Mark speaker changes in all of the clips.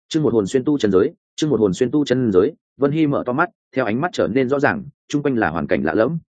Speaker 1: Chương một hồn xuyên tu chân giới, chương một hồn xuyên tu chân giới. Vân Hy mở to mắt, theo ánh mắt trở nên rõ ràng, chung quanh là hoàn cảnh lạ lẫm.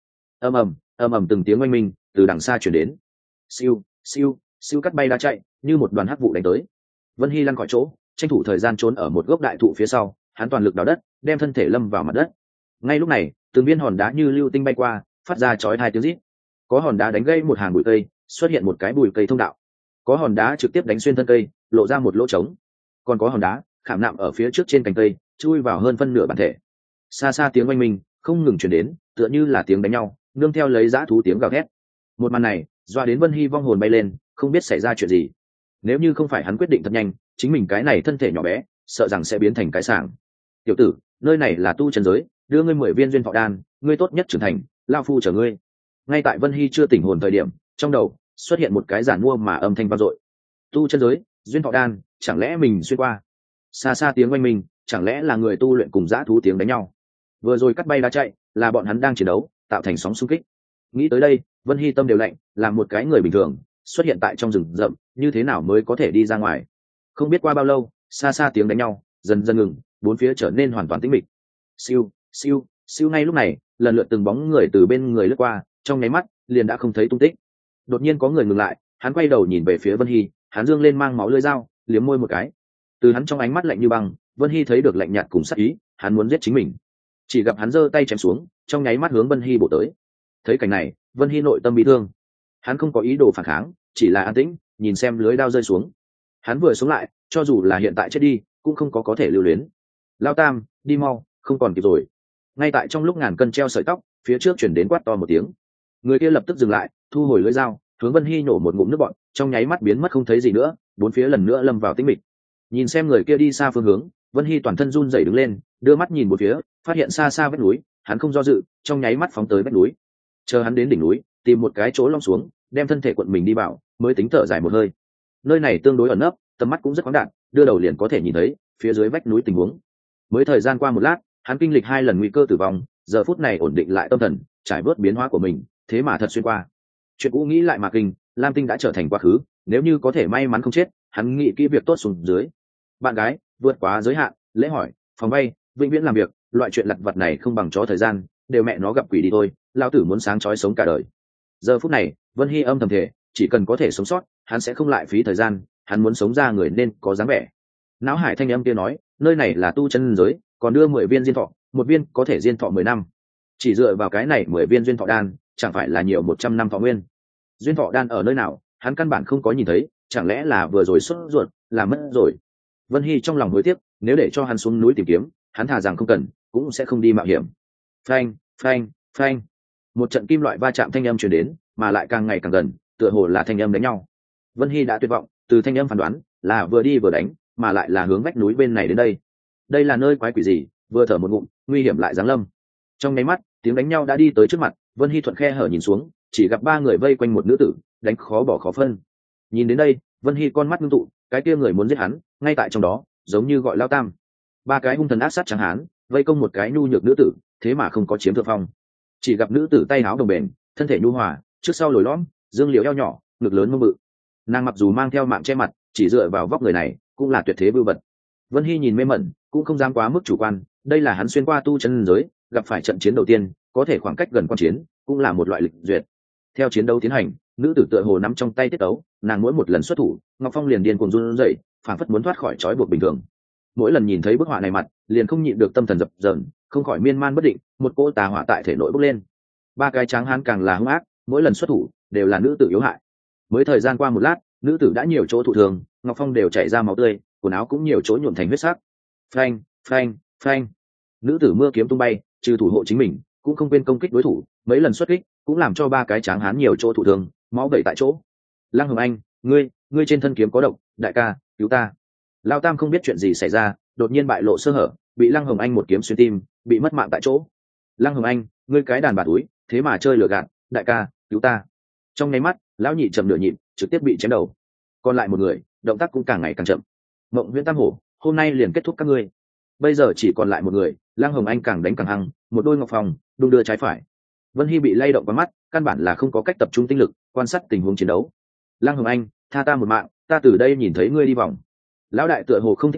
Speaker 1: Ầm ầm từng tiếng oanh minh từ đằng xa chuyển đến. Siêu, siêu, siêu cắt bay đá chạy, như một đoàn hắc vụ đánh tới. Vân Hy lăn khỏi chỗ, tranh thủ thời gian trốn ở một gốc đại thụ phía sau, hắn toàn lực đào đất, đem thân thể lâm vào mặt đất. Ngay lúc này, từng viên hòn đá như lưu tinh bay qua, phát ra chói tai tiếng rít. Có hòn đá đánh gây một hàng bụi cây, xuất hiện một cái bụi cây thông đạo. Có hòn đá trực tiếp đánh xuyên thân cây, lộ ra một lỗ trống. Còn có hòn đá khảm nạm ở phía trước trên cành cây, chui vào hơn phân nửa bản thể. Xa xa tiếng oanh minh không ngừng truyền đến, tựa như là tiếng đánh nhau, nương theo lấy dã thú tiếng gào thét. Một màn này doa đến Vân Hy vong hồn bay lên, không biết xảy ra chuyện gì. Nếu như không phải hắn quyết định thật nhanh, chính mình cái này thân thể nhỏ bé sợ rằng sẽ biến thành cái sảng. Tiểu tử, nơi này là tu chân giới, đưa ngươi 10 viên duyên thọ đan, ngươi tốt nhất trưởng thành, lao phu chờ ngươi. Ngay tại Vân Hy chưa tỉnh hồn thời điểm, trong đầu xuất hiện một cái giản mua mà âm thanh vang dội. Tu chân giới, duyên thọ đan, chẳng lẽ mình xuyên qua? Xa xa tiếng oanh minh, chẳng lẽ là người tu luyện cùng dã thú tiếng đánh nhau? Vừa rồi cắt bay đá chạy, là bọn hắn đang chiến đấu, tạo thành sóng xung kích. Nghĩ tới đây, Vân Hy tâm đều lạnh, là một cái người bình thường xuất hiện tại trong rừng rậm, như thế nào mới có thể đi ra ngoài? Không biết qua bao lâu, xa xa tiếng đánh nhau dần dần ngừng, bốn phía trở nên hoàn toàn tĩnh mịch. Siêu, siêu, siêu. Ngay lúc này, lần lượt từng bóng người từ bên người lướt qua, trong nháy mắt liền đã không thấy tung tích. Đột nhiên có người ngừng lại, hắn quay đầu nhìn về phía Vân Hy, hắn dương lên mang máu lưỡi dao, liếm môi một cái. Từ hắn trong ánh mắt lạnh như băng, Vân Hy thấy được lạnh nhạt cùng sát ý, hắn muốn giết chính mình. Chỉ gặp hắn giơ tay chém xuống, trong nháy mắt hướng Vân Hy bổ tới. Thấy cảnh này, Vân Hy nội tâm bị thương, hắn không có ý đồ phản kháng, chỉ là an tĩnh nhìn xem lưới đao rơi xuống. Hắn vừa sống lại, cho dù là hiện tại chết đi cũng không có thể lưu luyến. Lao Tam, đi mau, không còn kịp rồi. Ngay tại trong lúc ngàn cân treo sợi tóc, phía trước chuyển đến quát to một tiếng. Người kia lập tức dừng lại, thu hồi lưỡi dao, hướng Vân Hy nổ một ngụm nước bọt, trong nháy mắt biến mất không thấy gì nữa, bốn phía lần nữa lâm vào tĩnh mịch. Nhìn xem người kia đi xa phương hướng, Vân Hy toàn thân run rẩy đứng lên, đưa mắt nhìn một phía, phát hiện xa xa vách núi, hắn không do dự, trong nháy mắt phóng tới vách núi. Chờ hắn đến đỉnh núi, tìm một cái chỗ lom xuống, đem thân thể quận mình đi vào, mới tính thở dài một hơi. Nơi này tương đối ẩn nấp, tầm mắt cũng rất khoáng đạt, đưa đầu liền có thể nhìn thấy phía dưới vách núi tình huống. Mới thời gian qua một lát, hắn kinh lịch 2 lần nguy cơ tử vong, giờ phút này ổn định lại tâm thần, trải bớt biến hóa của mình, thế mà thật xuyên qua. Chuyện cũ nghĩ lại mà kinh, Lam Tinh đã trở thành quá khứ, nếu như có thể may mắn không chết, hắn nghĩ kỹ việc tốt xuống dưới. Bạn gái vượt quá giới hạn, lễ hỏi, phòng vay, vĩnh viễn làm việc, loại chuyện lặt vặt này không bằng chó thời gian, đều mẹ nó gặp quỷ đi thôi, lao tử muốn sáng chói sống cả đời. Giờ phút này, Vân Hy âm thầm thể, chỉ cần có thể sống sót, hắn sẽ không lại phí thời gian, hắn muốn sống ra người nên có dáng vẻ. Não hải thanh âm kia nói, nơi này là tu chân giới, còn đưa 10 viên diên thọ, một viên có thể diên thọ 10 năm. Chỉ dựa vào cái này 10 viên duyên thọ đan, chẳng phải là nhiều 100 năm thọ nguyên. Duyên thọ đan ở nơi nào, hắn căn bản không có nhìn thấy, chẳng lẽ là vừa rồi sốt ruột, làm mất rồi. Vân Hy trong lòng hối tiếc, nếu để cho hắn xuống núi tìm kiếm, hắn thà rằng không cần, cũng sẽ không đi mạo hiểm. Phanh, phanh, phanh. Một trận kim loại va chạm thanh âm truyền đến, mà lại càng ngày càng gần, tựa hồ là thanh âm đánh nhau. Vân Hy đã tuyệt vọng, từ thanh âm phán đoán là vừa đi vừa đánh, mà lại là hướng vách núi bên này đến đây. Đây là nơi quái quỷ gì? Vừa thở một ngụm, nguy hiểm lại giáng lâm. Trong nháy mắt, tiếng đánh nhau đã đi tới trước mặt, Vân Hy thuận khe hở nhìn xuống, chỉ gặp 3 người vây quanh một nữ tử, đánh khó bỏ khó phân. Nhìn đến đây, Vân Hy con mắt ngưng tụ, cái kia người muốn giết hắn, ngay tại trong đó, giống như gọi Lao Tam. 3 cái hung thần ác sát trắng hán, vây công một cái nhu nhược nữ tử, thế mà không có chiếm thượng phong. Chỉ gặp nữ tử tay áo đồng bền, thân thể nhu hòa, trước sau lồi lõm, dương liễu eo nhỏ, ngực lớn mông bự. Nàng mặc dù mang theo mạng che mặt, chỉ dựa vào vóc người này, cũng là tuyệt thế vưu vật. Vân Hy nhìn mê mẩn, cũng không dám quá mức chủ quan, đây là hắn xuyên qua tu chân giới, gặp phải trận chiến đầu tiên, có thể khoảng cách gần quan chiến, cũng là một loại lịch duyệt. Theo chiến đấu tiến hành, nữ tử tựa hồ nắm trong tay tiết tấu, nàng mỗi một lần xuất thủ, Ngọc Phong liền điên cuồng run rẩy, phảng phất muốn thoát khỏi trói buộc bình thường. Mỗi lần nhìn thấy bức họa này mặt, liền không nhịn được tâm thần dập dờn, không khỏi miên man bất định, một cỗ tà hỏa tại thể nội bốc lên. 3 cái tráng hán càng là hung ác, mỗi lần xuất thủ đều là nữ tử yếu hại. Mới thời gian qua một lát, nữ tử đã nhiều chỗ thụ thường, Ngọc Phong đều chảy ra máu tươi, quần áo cũng nhiều chỗ nhuộm thành huyết sắc. Phanh, phanh, phanh. Nữ tử mưa kiếm tung bay, trừ thủ hộ chính mình, cũng không quên công kích đối thủ, mấy lần xuất kích, cũng làm cho 3 cái tráng hán nhiều chỗ thụ thương, máu vẩy tại chỗ. Lăng Hồng Anh, ngươi trên thân kiếm có độc, đại ca, cứu ta. Lao Tam không biết chuyện gì xảy ra, đột nhiên bại lộ sơ hở, bị Lăng Hồng Anh một kiếm xuyên tim, bị mất mạng tại chỗ. Lăng Hồng Anh, ngươi cái đàn bà túi, thế mà chơi lừa gạt, đại ca, cứu ta. Trong nháy mắt, lão nhị chậm nửa nhịp, trực tiếp bị chém đầu. Còn lại một người, động tác cũng càng ngày càng chậm. Mộng Huyễn Tam Hổ, hôm nay liền kết thúc các ngươi. Bây giờ chỉ còn lại một người, Lăng Hồng Anh càng đánh càng hăng, một đôi ngọc phòng đung đưa trái phải. Vân Hy bị lay động vào mắt, căn bản là không có cách tập trung tinh lực quan sát tình huống chiến đấu. Lăng Hồng Anh, tha ta một mạng, ta từ đây nhìn thấy ngươi đi vòng. Lão đại tựa hồ không thích hợp,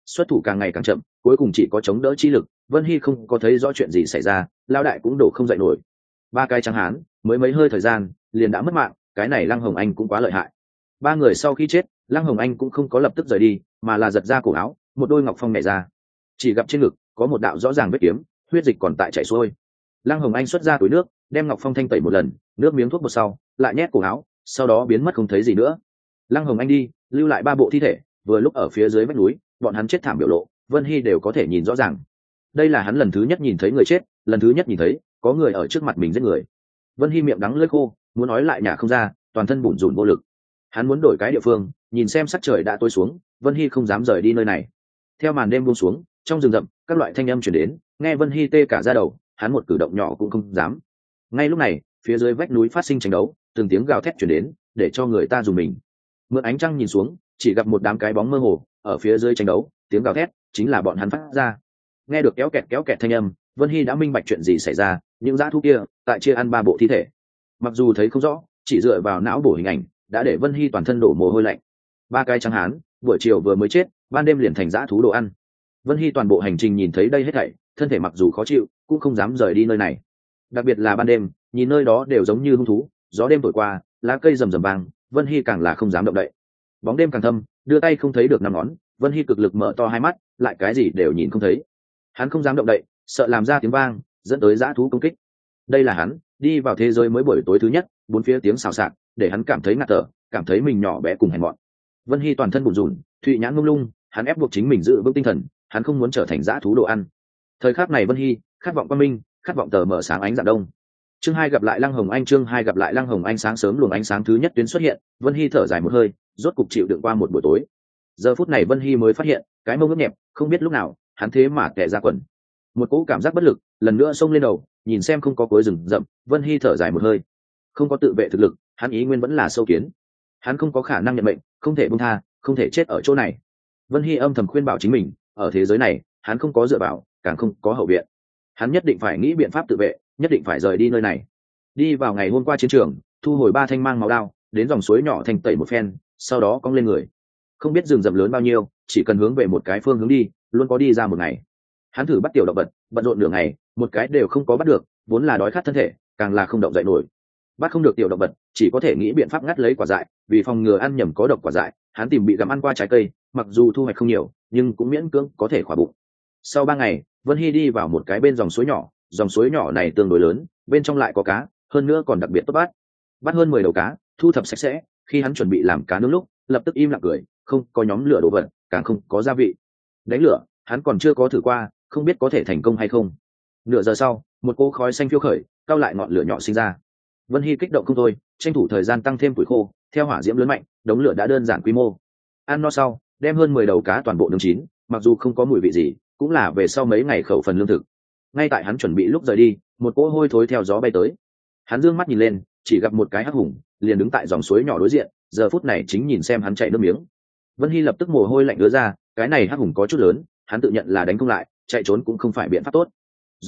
Speaker 1: xuất thủ càng ngày càng chậm, cuối cùng chỉ có chống đỡ chi lực. Vân Hy không có thấy rõ chuyện gì xảy ra, lao đại cũng đổ không dậy nổi. Ba cái trắng hán mới mấy hơi thời gian liền đã mất mạng, cái này Lăng Hồng Anh cũng quá lợi hại. Ba người sau khi chết, Lăng Hồng Anh cũng không có lập tức rời đi, mà là giật ra cổ áo, một đôi ngọc phong nhảy ra, chỉ gặp trên ngực có một đạo rõ ràng vết kiếm, huyết dịch còn tại chảy xuôi. Lăng Hồng Anh xuất ra túi nước, đem ngọc phong thanh tẩy một lần, nước miếng thuốc một sau, lại nhét cổ áo, sau đó biến mất không thấy gì nữa. Lăng Hồng Anh đi, lưu lại ba bộ thi thể, vừa lúc ở phía dưới vách núi, bọn hắn chết thảm biểu lộ, Vân Hy đều có thể nhìn rõ ràng. Đây là hắn lần thứ nhất nhìn thấy người chết, lần thứ nhất nhìn thấy có người ở trước mặt mình giết người. Vân Hy miệng đắng lưỡi khô, muốn nói lại nhả không ra, toàn thân bủn rủn vô lực. Hắn muốn đổi cái địa phương, nhìn xem sắc trời đã tối xuống, Vân Hy không dám rời đi nơi này. Theo màn đêm buông xuống, trong rừng rậm các loại thanh âm truyền đến, nghe Vân Hy tê cả da đầu, hắn một cử động nhỏ cũng không dám. Ngay lúc này, phía dưới vách núi phát sinh tranh đấu, từng tiếng gào thét truyền đến, để cho người ta dùng mình. Mượn ánh trăng nhìn xuống, chỉ gặp một đám cái bóng mơ hồ ở phía dưới tranh đấu, tiếng gào thét chính là bọn hắn phát ra. Nghe được kéo kẹt thanh âm, Vân Hy đã minh bạch chuyện gì xảy ra, những dã thú kia tại chia ăn ba bộ thi thể. Mặc dù thấy không rõ, chỉ dựa vào não bổ hình ảnh đã để Vân Hy toàn thân đổ mồ hôi lạnh. Ba cái trắng hán buổi chiều vừa mới chết, ban đêm liền thành dã thú đồ ăn. Vân Hy toàn bộ hành trình nhìn thấy đây hết thảy, thân thể mặc dù khó chịu cũng không dám rời đi nơi này. Đặc biệt là ban đêm, nhìn nơi đó đều giống như hung thú, gió đêm thổi qua, lá cây rầm rầm vang, Vân Hy càng là không dám động đậy. Bóng đêm càng thâm, đưa tay không thấy được năm ngón, Vân Hy cực lực mở to hai mắt, lại cái gì đều nhìn không thấy. Hắn không dám động đậy, sợ làm ra tiếng vang dẫn tới dã thú công kích. Đây là hắn đi vào thế giới mới buổi tối thứ nhất, bốn phía tiếng xào xạc để hắn cảm thấy ngạt thở, cảm thấy mình nhỏ bé cùng hèn mọn. Vân Hy toàn thân bủn rủn, thụy nhãn mông lung, hắn ép buộc chính mình giữ vững tinh thần, hắn không muốn trở thành dã thú đồ ăn. Thời khắc này Vân Hy khát vọng quang minh, khát vọng tờ mở sáng ánh rạng đông. Chương 2 gặp lại Lăng Hồng Anh, chương 2 gặp lại Lăng Hồng Anh. Sáng sớm luồng ánh sáng thứ nhất tuyến xuất hiện, Vân Hy thở dài một hơi, rốt cục chịu đựng qua một buổi tối. Giờ phút này Vân Hy mới phát hiện, cái mông ướt nhẹp, không biết lúc nào, hắn thế mà tè ra quần. Một cỗ cảm giác bất lực lần nữa xông lên đầu, nhìn xem không có cuối rừng rậm, Vân Hy thở dài một hơi. Không có tự vệ thực lực, hắn ý nguyên vẫn là sâu kiến. Hắn không có khả năng nhận mệnh, không thể buông tha, không thể chết ở chỗ này. Vân Hy âm thầm khuyên bảo chính mình, ở thế giới này, hắn không có dựa vào, càng không có hậu viện. Hắn nhất định phải nghĩ biện pháp tự vệ, nhất định phải rời đi nơi này. Đi vào ngày hôm qua chiến trường, thu hồi ba thanh mang máu đao, đến dòng suối nhỏ thanh tẩy một phen, sau đó cong lên người. Không biết rừng rậm lớn bao nhiêu, chỉ cần hướng về một cái phương hướng đi, luôn có đi ra một ngày. Hắn thử bắt tiểu động vật, bận rộn nửa ngày, một cái đều không có bắt được, vốn là đói khát thân thể, càng là không động dậy nổi. Bắt không được tiểu động vật, chỉ có thể nghĩ biện pháp ngắt lấy quả dại, vì phòng ngừa ăn nhầm có độc quả dại, hắn tìm bị gặm ăn qua trái cây, mặc dù thu hoạch không nhiều, nhưng cũng miễn cưỡng có thể khỏa bụng. Sau 3 ngày, Vân Hy đi vào một cái bên dòng suối nhỏ này tương đối lớn, bên trong lại có cá, hơn nữa còn đặc biệt tốt bắt hơn 10 đầu cá, thu thập sạch sẽ. Khi hắn chuẩn bị làm cá nướng lúc, lập tức im lặng cười, không có nhóm lửa đồ vật, càng không có gia vị. Đánh lửa, hắn còn chưa có thử qua, không biết có thể thành công hay không. Nửa giờ sau, một cỗ khói xanh phiêu khởi, cao lại ngọn lửa nhỏ sinh ra. Vân Hy kích động không thôi, tranh thủ thời gian tăng thêm củi khô, theo hỏa diễm lớn mạnh, đống lửa đã đơn giản quy mô. Ăn no sau, đem hơn 10 đầu cá toàn bộ nướng chín, mặc dù không có mùi vị gì, cũng là về sau mấy ngày khẩu phần lương thực. Ngay tại hắn chuẩn bị lúc rời đi, một cỗ hôi thối theo gió bay tới. Hắn dương mắt nhìn lên, chỉ gặp một cái hắc hùng liền đứng tại dòng suối nhỏ đối diện, giờ phút này chính nhìn xem hắn chạy nước miếng. Vân Hy lập tức mồ hôi lạnh ứa ra, cái này hắc hùng có chút lớn, hắn tự nhận là đánh không lại, chạy trốn cũng không phải biện pháp tốt.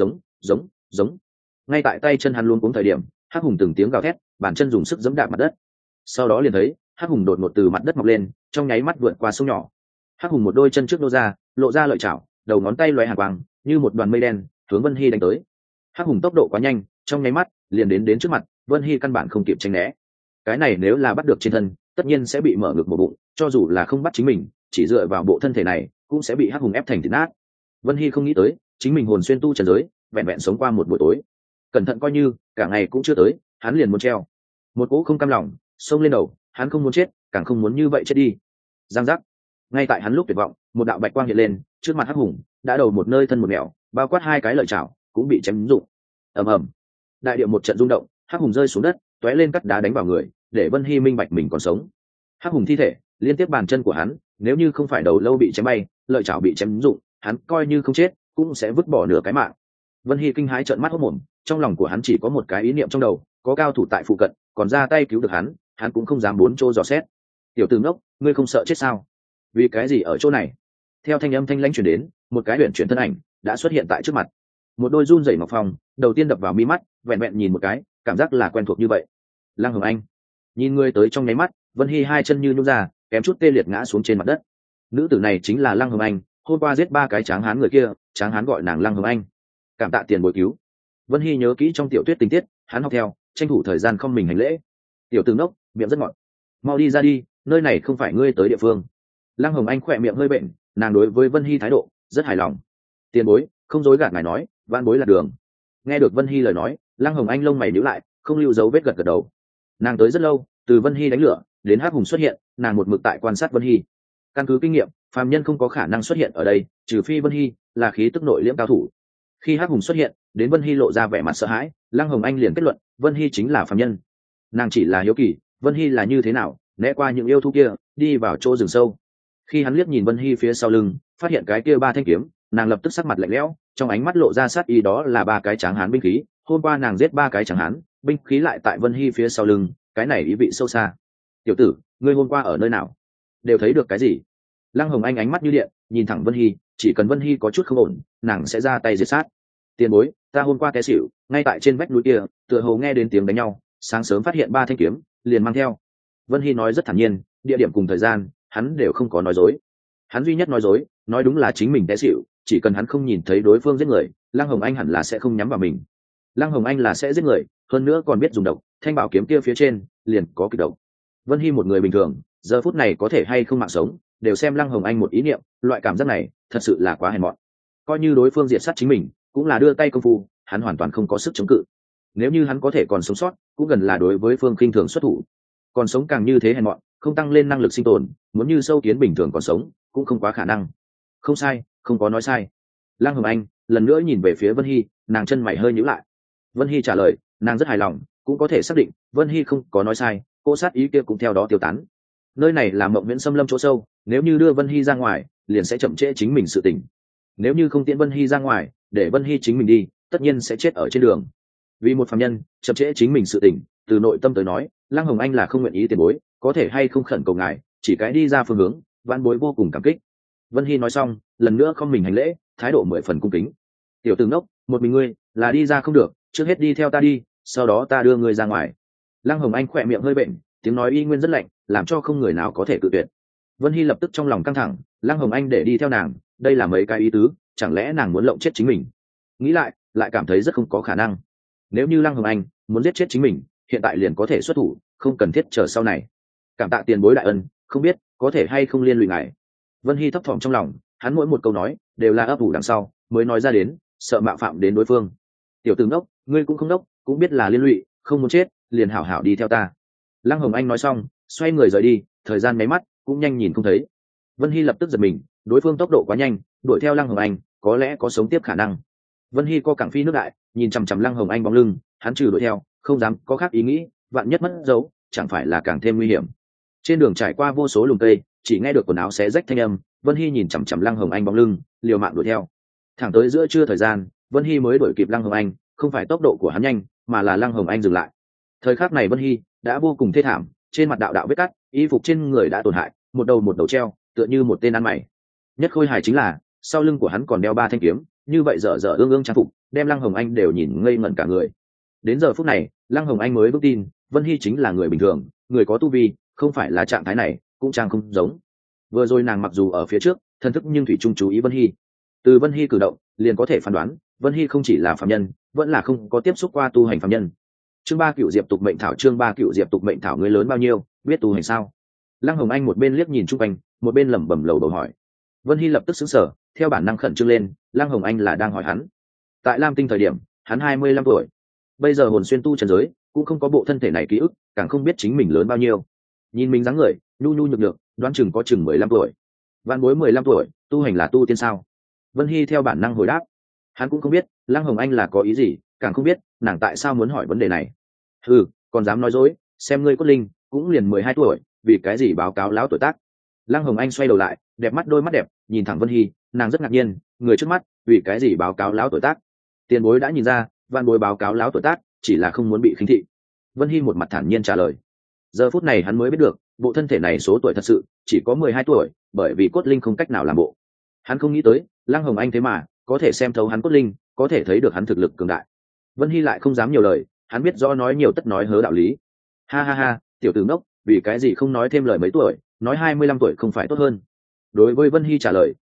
Speaker 1: Giống. Ngay tại tay chân hắn luôn cuống thời điểm, hắc hùng từng tiếng gào thét, bàn chân dùng sức giẫm đạp mặt đất. Sau đó liền thấy hắc hùng đột ngột từ mặt đất mọc lên, trong nháy mắt vượt qua sông nhỏ. Hắc hùng một đôi chân trước nô ra, lộ ra lợi chảo, đầu ngón tay lóe hàn quang, như một đoàn mây đen hướng Vân Hy đánh tới. Hắc hùng tốc độ quá nhanh, trong nháy mắt liền đến trước mặt, Vân Hy căn bản không kịp tránh né. Cái này nếu là bắt được trên thân, tất nhiên sẽ bị mở ngực một bụng, cho dù là không bắt chính mình, chỉ dựa vào bộ thân thể này cũng sẽ bị hắc hùng ép thành thịt nát. Vân Hy không nghĩ tới, chính mình hồn xuyên tu trần giới, vẹn vẹn sống qua một buổi tối. Cẩn thận coi như cả ngày cũng chưa tới, hắn liền muốn treo. Một cỗ không cam lòng xông lên đầu, hắn không muốn chết, càng không muốn như vậy chết đi. Giang giác. Ngay tại hắn lúc tuyệt vọng, một đạo bạch quang hiện lên, trước mặt hắc hùng đã đầu một nơi thân một nẻo, bao quát hai cái lợi chảo cũng bị chém rụng. Ầm. Đại địa một trận rung động, hắc hùng rơi xuống đất, tóe lên cắt đá đánh vào người, để Vân Hy minh bạch mình còn sống. Hắc hùng thi thể liên tiếp bàn chân của hắn, nếu như không phải đầu lâu bị chém bay, lợi chảo bị chém rụng, hắn coi như không chết cũng sẽ vứt bỏ nửa cái mạng. Vân Hy kinh hãi trợn mắt hốt mồm, trong lòng của hắn chỉ có một cái ý niệm trong đầu, có cao thủ tại phụ cận, còn ra tay cứu được hắn cũng không dám bốn chỗ dò xét. Tiểu tử ngốc, ngươi không sợ chết sao? Vì cái gì ở chỗ này? Theo thanh âm thanh lãnh truyền đến, một cái huyền chuyển thân ảnh đã xuất hiện tại trước mặt. Một đôi run rẩy ngọc phong, đầu tiên đập vào mi mắt, vẹn vẹn nhìn một cái, cảm giác là quen thuộc như vậy. Lăng Hồng Anh. Nhìn người tới trong nháy mắt, Vân Hy hai chân như nhũn ra, kém chút tê liệt ngã xuống trên mặt đất. Nữ tử này chính là Lăng Hồng Anh, hôm qua giết 3 cái tráng hán người kia, tráng hán gọi nàng Lăng Hồng Anh. Cảm tạ tiền bồi cứu. Vân Hy nhớ kỹ trong tiểu thuyết tình tiết, hắn học theo, tranh thủ thời gian không mình hành lễ. Tiểu tử ngốc, miệng rất ngọt, mau đi ra đi, nơi này không phải ngươi tới địa phương. Lăng Hồng Anh khỏe miệng hơi bệnh, nàng đối với Vân Hy thái độ rất hài lòng. Tiền bối, không dối gạt ngài nói, vãn bối là đường. Nghe được Vân Hy lời nói, Lăng Hồng Anh lông mày nhíu lại, không lưu dấu vết gật gật đầu. Nàng tới rất lâu, từ Vân Hy đánh lửa đến Hắc Hùng xuất hiện, nàng một mực tại quan sát Vân Hy. Căn cứ kinh nghiệm, phàm nhân không có khả năng xuất hiện ở đây, trừ phi Vân Hy là khí tức nội liễm cao thủ. Khi Hắc Hùng xuất hiện, đến Vân Hy lộ ra vẻ mặt sợ hãi, Lăng Hồng Anh liền kết luận, Vân Hy chính là phàm nhân. Nàng chỉ là hiếu kỳ, Vân Hy là như thế nào, né qua những yêu thú kia, đi vào chỗ rừng sâu. Khi hắn liếc nhìn Vân Hy phía sau lưng, phát hiện cái kia 3 thanh kiếm, nàng lập tức sắc mặt lạnh lẽo, trong ánh mắt lộ ra sát ý, đó là 3 cái tráng hán binh khí. Hôm qua nàng giết 3 cái tráng hán, binh khí lại tại Vân Hy phía sau lưng, cái này ý vị sâu xa. Tiểu tử, ngươi hôm qua ở nơi nào? Đều thấy được cái gì? Lăng Hồng Anh ánh mắt như điện, nhìn thẳng Vân Hy, chỉ cần Vân Hy có chút không ổn, nàng sẽ ra tay diệt sát. Tiền bối, ta hôm qua té xỉu, ngay tại trên vách núi kia, tựa hồ nghe đến tiếng đánh nhau, sáng sớm phát hiện 3 thanh kiếm, liền mang theo. Vân Hy nói rất thản nhiên, địa điểm cùng thời gian, hắn đều không có nói dối. Hắn duy nhất nói dối, nói đúng là chính mình té xỉu, chỉ cần hắn không nhìn thấy đối phương giết người, Lăng Hồng Anh hẳn là sẽ không nhắm vào mình. Lăng Hồng Anh là sẽ giết người, hơn nữa còn biết dùng độc, thanh bảo kiếm kia phía trên liền có kịch độc. Vân Hy một người bình thường, giờ phút này có thể hay không mạng sống, đều xem Lăng Hồng Anh một ý niệm, loại cảm giác này thật sự là quá hèn mọn. Coi như đối phương diệt sát chính mình, cũng là đưa tay công phu, hắn hoàn toàn không có sức chống cự. Nếu như hắn có thể còn sống sót, cũng gần là đối với phương khinh thường xuất thủ. Còn sống càng như thế hèn mọn, không tăng lên năng lực sinh tồn, muốn như sâu kiến bình thường còn sống, cũng không quá khả năng. Không sai, không có nói sai. Lăng Hồng Anh lần nữa nhìn về phía Vân Hy, nàng chân mày hơi nhíu lại. Vân Hy trả lời, nàng rất hài lòng, cũng có thể xác định Vân Hy không có nói sai, cô sát ý kia cũng theo đó tiêu tán. Nơi này là Mộng Viễn Xâm Lâm chỗ sâu, nếu như đưa Vân Hy ra ngoài, liền sẽ chậm trễ chính mình sự tình. Nếu như không tiễn Vân Hy ra ngoài, để Vân Hy chính mình đi, tất nhiên sẽ chết ở trên đường. Vì một phàm nhân chậm trễ chính mình sự tình, từ nội tâm tới nói, Lăng Hồng Anh là không nguyện ý tiền bối, có thể hay không khẩn cầu ngài, chỉ cái đi ra phương hướng, vãn bối vô cùng cảm kích. Vân Hy nói xong, lần nữa không mình hành lễ, thái độ 10 phần cung kính. Tiểu tử ngốc, một mình ngươi là đi ra không được, trước hết đi theo ta đi, sau đó ta đưa ngươi ra ngoài. Lăng Hồng Anh khỏe miệng hơi bệnh, tiếng nói y nguyên rất lạnh, làm cho không người nào có thể cự tuyệt. Vân Hy lập tức trong lòng căng thẳng, Lăng Hồng Anh để đi theo nàng, đây là mấy cái ý tứ, chẳng lẽ nàng muốn lộng chết chính mình? Nghĩ lại cảm thấy rất không có khả năng. Nếu như Lăng Hồng Anh muốn giết chết chính mình, hiện tại liền có thể xuất thủ, không cần thiết chờ sau này. Cảm tạ tiền bối đại ân, không biết có thể hay không liên lụy ngài. Vân Hy thấp thỏm trong lòng, hắn mỗi một câu nói đều là ấp ủ đằng sau mới nói ra đến, sợ mạo phạm đến đối phương. Tiểu tử ngốc, ngươi cũng không ngốc, cũng biết là liên lụy, không muốn chết liền hảo hảo đi theo ta. Lăng Hồng Anh nói xong, xoay người rời đi, thời gian mấy mắt cũng nhanh nhìn không thấy. Vân Hy lập tức giật mình, đối phương tốc độ quá nhanh, đuổi theo Lăng Hồng Anh có lẽ có sống tiếp khả năng. Vân Hy co cẳng phi nước đại, nhìn chằm chằm Lăng Hồng Anh bóng lưng, hắn trừ đuổi theo, không dám có khác ý nghĩ, vạn nhất mất dấu, chẳng phải là càng thêm nguy hiểm. Trên đường trải qua vô số lùm cây, chỉ nghe được quần áo xé rách thanh âm, Vân Hy nhìn chằm chằm Lăng Hồng Anh bóng lưng, liều mạng đuổi theo. Thẳng tới giữa trưa thời gian, Vân Hy mới đuổi kịp Lăng Hồng Anh, không phải tốc độ của hắn nhanh, mà là Lăng Hồng Anh dừng lại. Thời khắc này Vân Hy đã vô cùng thê thảm, trên mặt đạo đạo vết cắt, y phục trên người đã tổn hại, một đầu treo, tựa như một tên ăn mày. Nhất khôi hài chính là, sau lưng của hắn còn đeo 3 thanh kiếm, như vậy dở dở ương ương trang phục, đem Lăng Hồng Anh đều nhìn ngây ngẩn cả người. Đến giờ phút này, Lăng Hồng Anh mới vững tin, Vân Hy chính là người bình thường, người có tu vi, không phải là trạng thái này, cũng trang không giống. Vừa rồi nàng mặc dù ở phía trước, thân thức nhưng thủy chung chú ý Vân Hy. Từ Vân Hy cử động, liền có thể phán đoán, Vân Hy không chỉ là phàm nhân, vẫn là không có tiếp xúc qua tu hành phàm nhân. Chương 3 Cựu Diệp Tục Mệnh Thảo, chương 3 Cựu Diệp Tục Mệnh Thảo, người lớn bao nhiêu, biết tu hành sao? Lăng Hồng Anh một bên liếc nhìn chung quanh, một bên lẩm bẩm lầu bầu hỏi. Vân Hy lập tức sững sờ, theo bản năng khẩn trương lên, Lăng Hồng Anh là đang hỏi hắn. Tại Lam Tinh thời điểm, hắn 25 tuổi. Bây giờ hồn xuyên tu trần giới, cũng không có bộ thân thể này ký ức, càng không biết chính mình lớn bao nhiêu. Nhìn mình dáng người, nhu nhu nhược nhược, đoán chừng có chừng 15 tuổi. Vạn bối 15 tuổi, tu hành là tu tiên sao? Vân Hy theo bản năng hồi đáp. Hắn cũng không biết Lăng Hồng Anh là có ý gì, càng không biết nàng tại sao muốn hỏi vấn đề này. Ừ, còn dám nói dối, xem ngươi cốt linh cũng liền 12 tuổi, vì cái gì báo cáo lão tuổi tác? Lăng Hồng Anh xoay đầu lại, đẹp mắt đôi mắt đẹp, nhìn thẳng Vân Hy, nàng rất ngạc nhiên, người trước mắt, vì cái gì báo cáo lão tuổi tác? Tiền bối đã nhìn ra, vạn bối báo cáo lão tuổi tác, chỉ là không muốn bị khinh thị. Vân Hy một mặt thản nhiên trả lời. Giờ phút này hắn mới biết được, bộ thân thể này số tuổi thật sự chỉ có 12 tuổi, bởi vì cốt linh không cách nào làm bộ. Hắn không nghĩ tới, Lăng Hồng Anh thế mà có thể xem thấu hắn cốt linh, có thể thấy được hắn thực lực cường đại. Vân Hy lại không dám nhiều lời, hắn biết rõ nói nhiều tất nói hớ đạo lý. Ha ha ha, tiểu tử ngốc, vì cái gì không nói thêm lời mấy tuổi, nói 25 tuổi không phải tốt hơn? Đối với Vân Hy trả lời,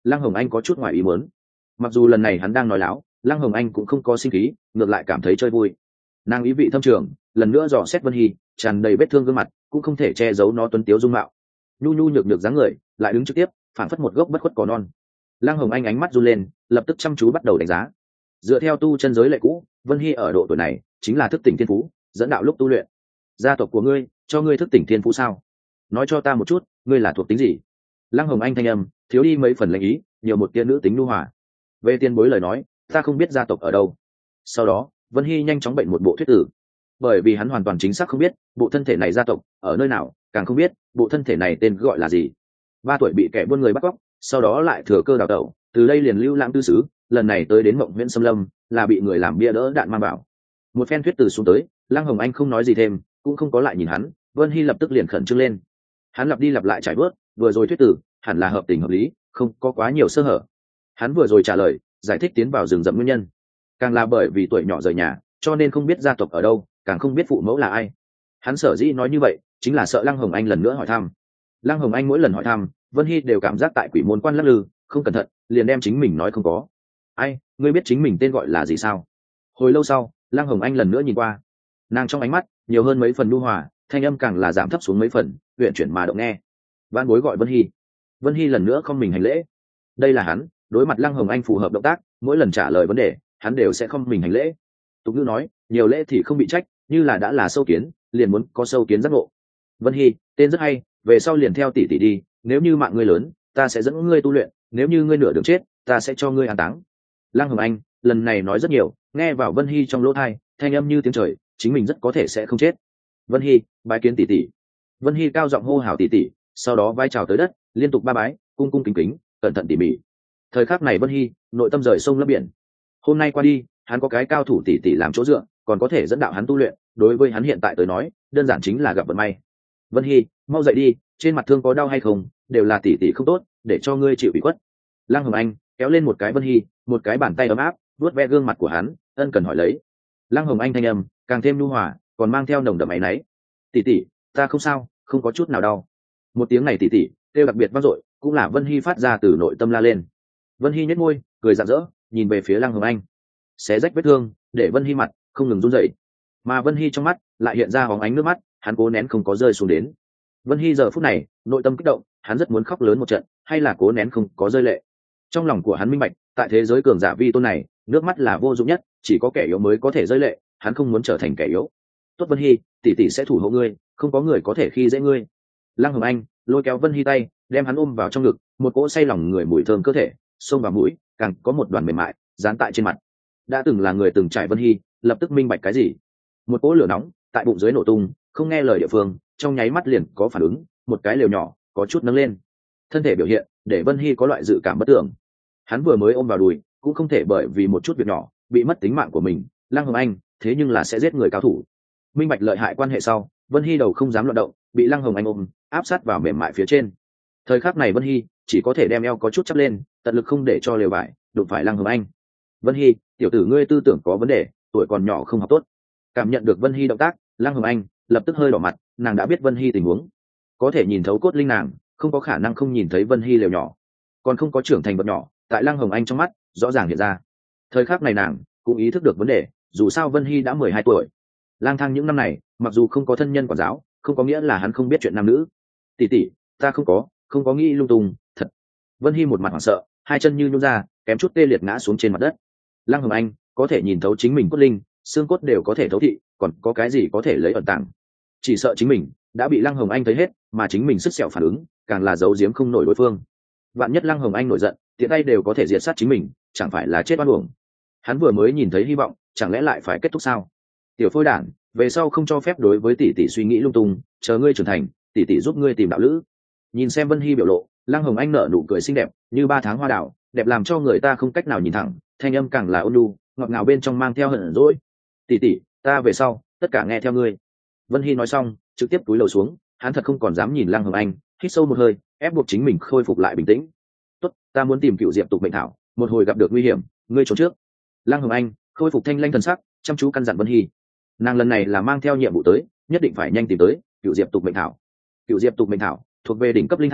Speaker 1: Lăng Hồng Anh có chút ngoài ý muốn. Mặc dù lần này hắn đang nói láo, Lăng Hồng Anh cũng không có sinh khí, ngược lại cảm thấy chơi vui. Nàng ý vị thâm trường, lần nữa dò xét Vân Hy, tràn đầy vết thương gương mặt, cũng không thể che giấu nó tuấn tiếu dung mạo. Nhu nhu nhược nhược dáng người, lại đứng trực tiếp, phản phất một gốc bất khuất cỏ non. Lăng Hồng Anh ánh mắt run lên, lập tức chăm chú bắt đầu đánh giá. Dựa theo tu chân giới lệ cũ, Vân Hy ở độ tuổi này chính là thức tỉnh thiên phú, dẫn đạo lúc tu luyện. Gia tộc của ngươi cho ngươi thức tỉnh thiên phú sao? Nói cho ta một chút, ngươi là thuộc tính gì? Lăng Hồng Anh thanh âm thiếu đi mấy phần lãnh ý, nhiều một tia nữ tính nhu hòa. Về tiền bối lời nói, ta không biết gia tộc ở đâu. Sau đó Vân Hy nhanh chóng bệnh một bộ thuyết tử, bởi vì hắn hoàn toàn chính xác không biết bộ thân thể này gia tộc ở nơi nào, càng không biết bộ thân thể này tên gọi là gì. 3 tuổi bị kẻ buôn người bắt cóc, sau đó lại thừa cơ đào tẩu, từ đây liền lưu lãng tư xứ, lần này tới đến Mộng Huyễn Xâm Lâm là bị người làm bia đỡ đạn mang vào. Một phen thuyết từ xuống tới, Lăng Hồng Anh không nói gì thêm, cũng không có lại nhìn hắn. Vân Hy lập tức liền khẩn trương lên. Hắn lặp đi lặp lại trải bớt, vừa rồi thuyết tử hẳn là hợp tình hợp lý, không có quá nhiều sơ hở. Hắn vừa rồi trả lời giải thích tiến vào rừng rậm nguyên nhân, càng là bởi vì tuổi nhỏ rời nhà, cho nên không biết gia tộc ở đâu, càng không biết phụ mẫu là ai. Hắn sở dĩ nói như vậy chính là sợ Lăng Hồng Anh lần nữa hỏi thăm. Lăng Hồng Anh mỗi lần hỏi thăm, Vân Hy đều cảm giác tại quỷ môn quan lắc lư, không cẩn thận liền đem chính mình nói không có. Ai, ngươi biết chính mình tên gọi là gì sao? Hồi lâu sau, Lăng Hồng Anh lần nữa nhìn qua, nàng trong ánh mắt nhiều hơn mấy phần nhu hòa, thanh âm càng là giảm thấp xuống mấy phần, uyển chuyển mà động nghe. Vãn bối gọi Vân Hy. Vân Hy lần nữa không mình hành lễ. Đây là hắn đối mặt Lăng Hồng Anh phù hợp động tác, mỗi lần trả lời vấn đề hắn đều sẽ không mình hành lễ. Tục ngữ nói nhiều lễ thì không bị trách, như là đã là sâu kiến liền muốn có sâu kiến giác ngộ. Vân Hy tên rất hay, về sau liền theo tỷ tỷ đi, nếu như mạng ngươi lớn ta sẽ dẫn ngươi tu luyện, nếu như ngươi nửa đường chết ta sẽ cho ngươi an táng. Lăng Hồng Anh lần này nói rất nhiều, nghe vào Vân Hy trong lỗ tai thanh âm như tiếng trời, chính mình rất có thể sẽ không chết. Vân Hy bái kiến tỷ tỷ. Vân Hy cao giọng hô hào tỷ tỷ, sau đó vai chào tới đất, liên tục 3 bái, cung cung kính kính, cẩn thận tỉ mỉ. Thời khắc này Vân Hy nội tâm rời sông lấp biển. Hôm nay qua đi, hắn có cái cao thủ tỷ tỷ làm chỗ dựa, còn có thể dẫn đạo hắn tu luyện, đối với hắn hiện tại tới nói đơn giản chính là gặp vận may. Vân Hy mau dậy đi, trên mặt thương có đau hay không, đều là tỷ tỷ không tốt, để cho ngươi chịu ủy khuất. Lăng Hồng Anh kéo lên một cái Vân Hy, một cái bàn tay ấm áp vuốt ve gương mặt của hắn, ân cần hỏi lấy. Lăng Hồng Anh thanh âm càng thêm nhu hòa, còn mang theo nồng đậm áy náy. Tỷ tỷ, ta không sao, không có chút nào đau. Một tiếng này tỷ tỷ kêu đặc biệt vang dội, cũng là Vân Hy phát ra từ nội tâm la lên. Vân Hy nhếch môi cười rạng rỡ, nhìn về phía Lăng Hồng Anh. Xé rách vết thương để Vân Hy mặt không ngừng run rẩy, mà Vân Hy trong mắt lại hiện ra hóng ánh nước mắt, hắn cố nén không có rơi xuống đến. Vân Hy giờ phút này nội tâm kích động, hắn rất muốn khóc lớn một trận, hay là cố nén không có rơi lệ. Trong lòng của hắn minh bạch, tại thế giới cường giả vi tôn này, nước mắt là vô dụng nhất, chỉ có kẻ yếu mới có thể rơi lệ, hắn không muốn trở thành kẻ yếu. Tốt Vân Hy, tỷ tỷ sẽ thủ hộ ngươi, không có người có thể khi dễ ngươi. Lăng Hồng Anh lôi kéo Vân Hy tay, đem hắn ôm vào trong ngực, một cỗ say lòng người mùi thơm cơ thể xông vào mũi, càng có một đoàn mềm mại dán tại trên mặt. Đã từng là người từng trải Vân Hy lập tức minh bạch cái gì. Một cỗ lửa nóng tại bụng dưới nổ tung, không nghe lời địa phương trong nháy mắt liền có phản ứng, một cái lều nhỏ có chút nâng lên. Thân thể biểu hiện để Vân Hy có loại dự cảm bất tưởng. Hắn vừa mới ôm vào đùi, cũng không thể bởi vì một chút việc nhỏ bị mất tính mạng của mình. Lăng Hồng Anh thế nhưng là sẽ giết người cao thủ. Minh bạch lợi hại quan hệ sau, Vân Hy đầu không dám loạn động, bị Lăng Hồng Anh ôm áp sát vào mềm mại phía trên. Thời khắc này Vân Hy chỉ có thể đem eo có chút chắp lên, tận lực không để cho lều vải đụng phải Lăng Hồng Anh. Vân Hy, tiểu tử ngươi tư tưởng có vấn đề, tuổi còn nhỏ không học tốt. Cảm nhận được Vân Hy động tác, Lăng Hồng Anh lập tức hơi đỏ mặt, nàng đã biết Vân Hy tình huống, có thể nhìn thấu cốt linh nàng không có khả năng không nhìn thấy Vân Hy lều nhỏ, còn không có trưởng thành vật nhỏ tại Lăng Hồng Anh trong mắt rõ ràng hiện ra. Thời khắc này nàng cũng ý thức được vấn đề, dù sao Vân Hy đã 12 tuổi, lang thang những năm này, mặc dù không có thân nhân quản giáo, không có nghĩa là hắn không biết chuyện nam nữ. Tỷ tỷ, ta không có nghĩ lung tung, thật. Vân Hy một mặt hoảng sợ, hai chân như nhún ra, kém chút tê liệt ngã xuống trên mặt đất. Lăng Hồng Anh có thể nhìn thấu chính mình cốt linh, xương cốt đều có thể thấu thị, còn có cái gì có thể lấy ẩn tàng. Chỉ sợ chính mình đã bị Lăng Hồng Anh thấy hết, mà chính mình sức sẹo phản ứng càng là giấu giếm không nổi đối phương. Vạn nhất Lăng Hồng Anh nổi giận, tiện tay đều có thể diệt sát chính mình, chẳng phải là chết oan uổng. Hắn vừa mới nhìn thấy hy vọng, chẳng lẽ lại phải kết thúc sao? Tiểu phôi đản, về sau không cho phép đối với tỷ tỷ suy nghĩ lung tung, chờ ngươi trưởng thành, tỷ tỷ giúp ngươi tìm đạo lữ. Nhìn xem Vân Hy biểu lộ, Lăng Hồng Anh nở nụ cười xinh đẹp như 3 tháng hoa đào, đẹp làm cho người ta không cách nào nhìn thẳng, thanh âm càng là ôn nhu, ngọt ngào bên trong mang theo hận dỗi. Tỷ tỷ, ta về sau tất cả nghe theo ngươi. Vân Hy nói xong trực tiếp cúi đầu xuống, hắn thật không còn dám nhìn Lăng Hồng Anh, hít sâu một hơi, ép buộc chính mình khôi phục lại bình tĩnh. Tốt, ta muốn tìm cựu diệp tục mệnh thảo, một hồi gặp được nguy hiểm ngươi trốn trước. Lăng Hồng Anh khôi phục thanh lanh thần sắc, chăm chú căn dặn Vân Hy. Nàng lần này là mang theo nhiệm vụ tới, nhất định phải nhanh tìm tới cựu diệp tục mệnh thảo. Cựu diệp tục mệnh thảo thuộc về đỉnh cấp linh thảo,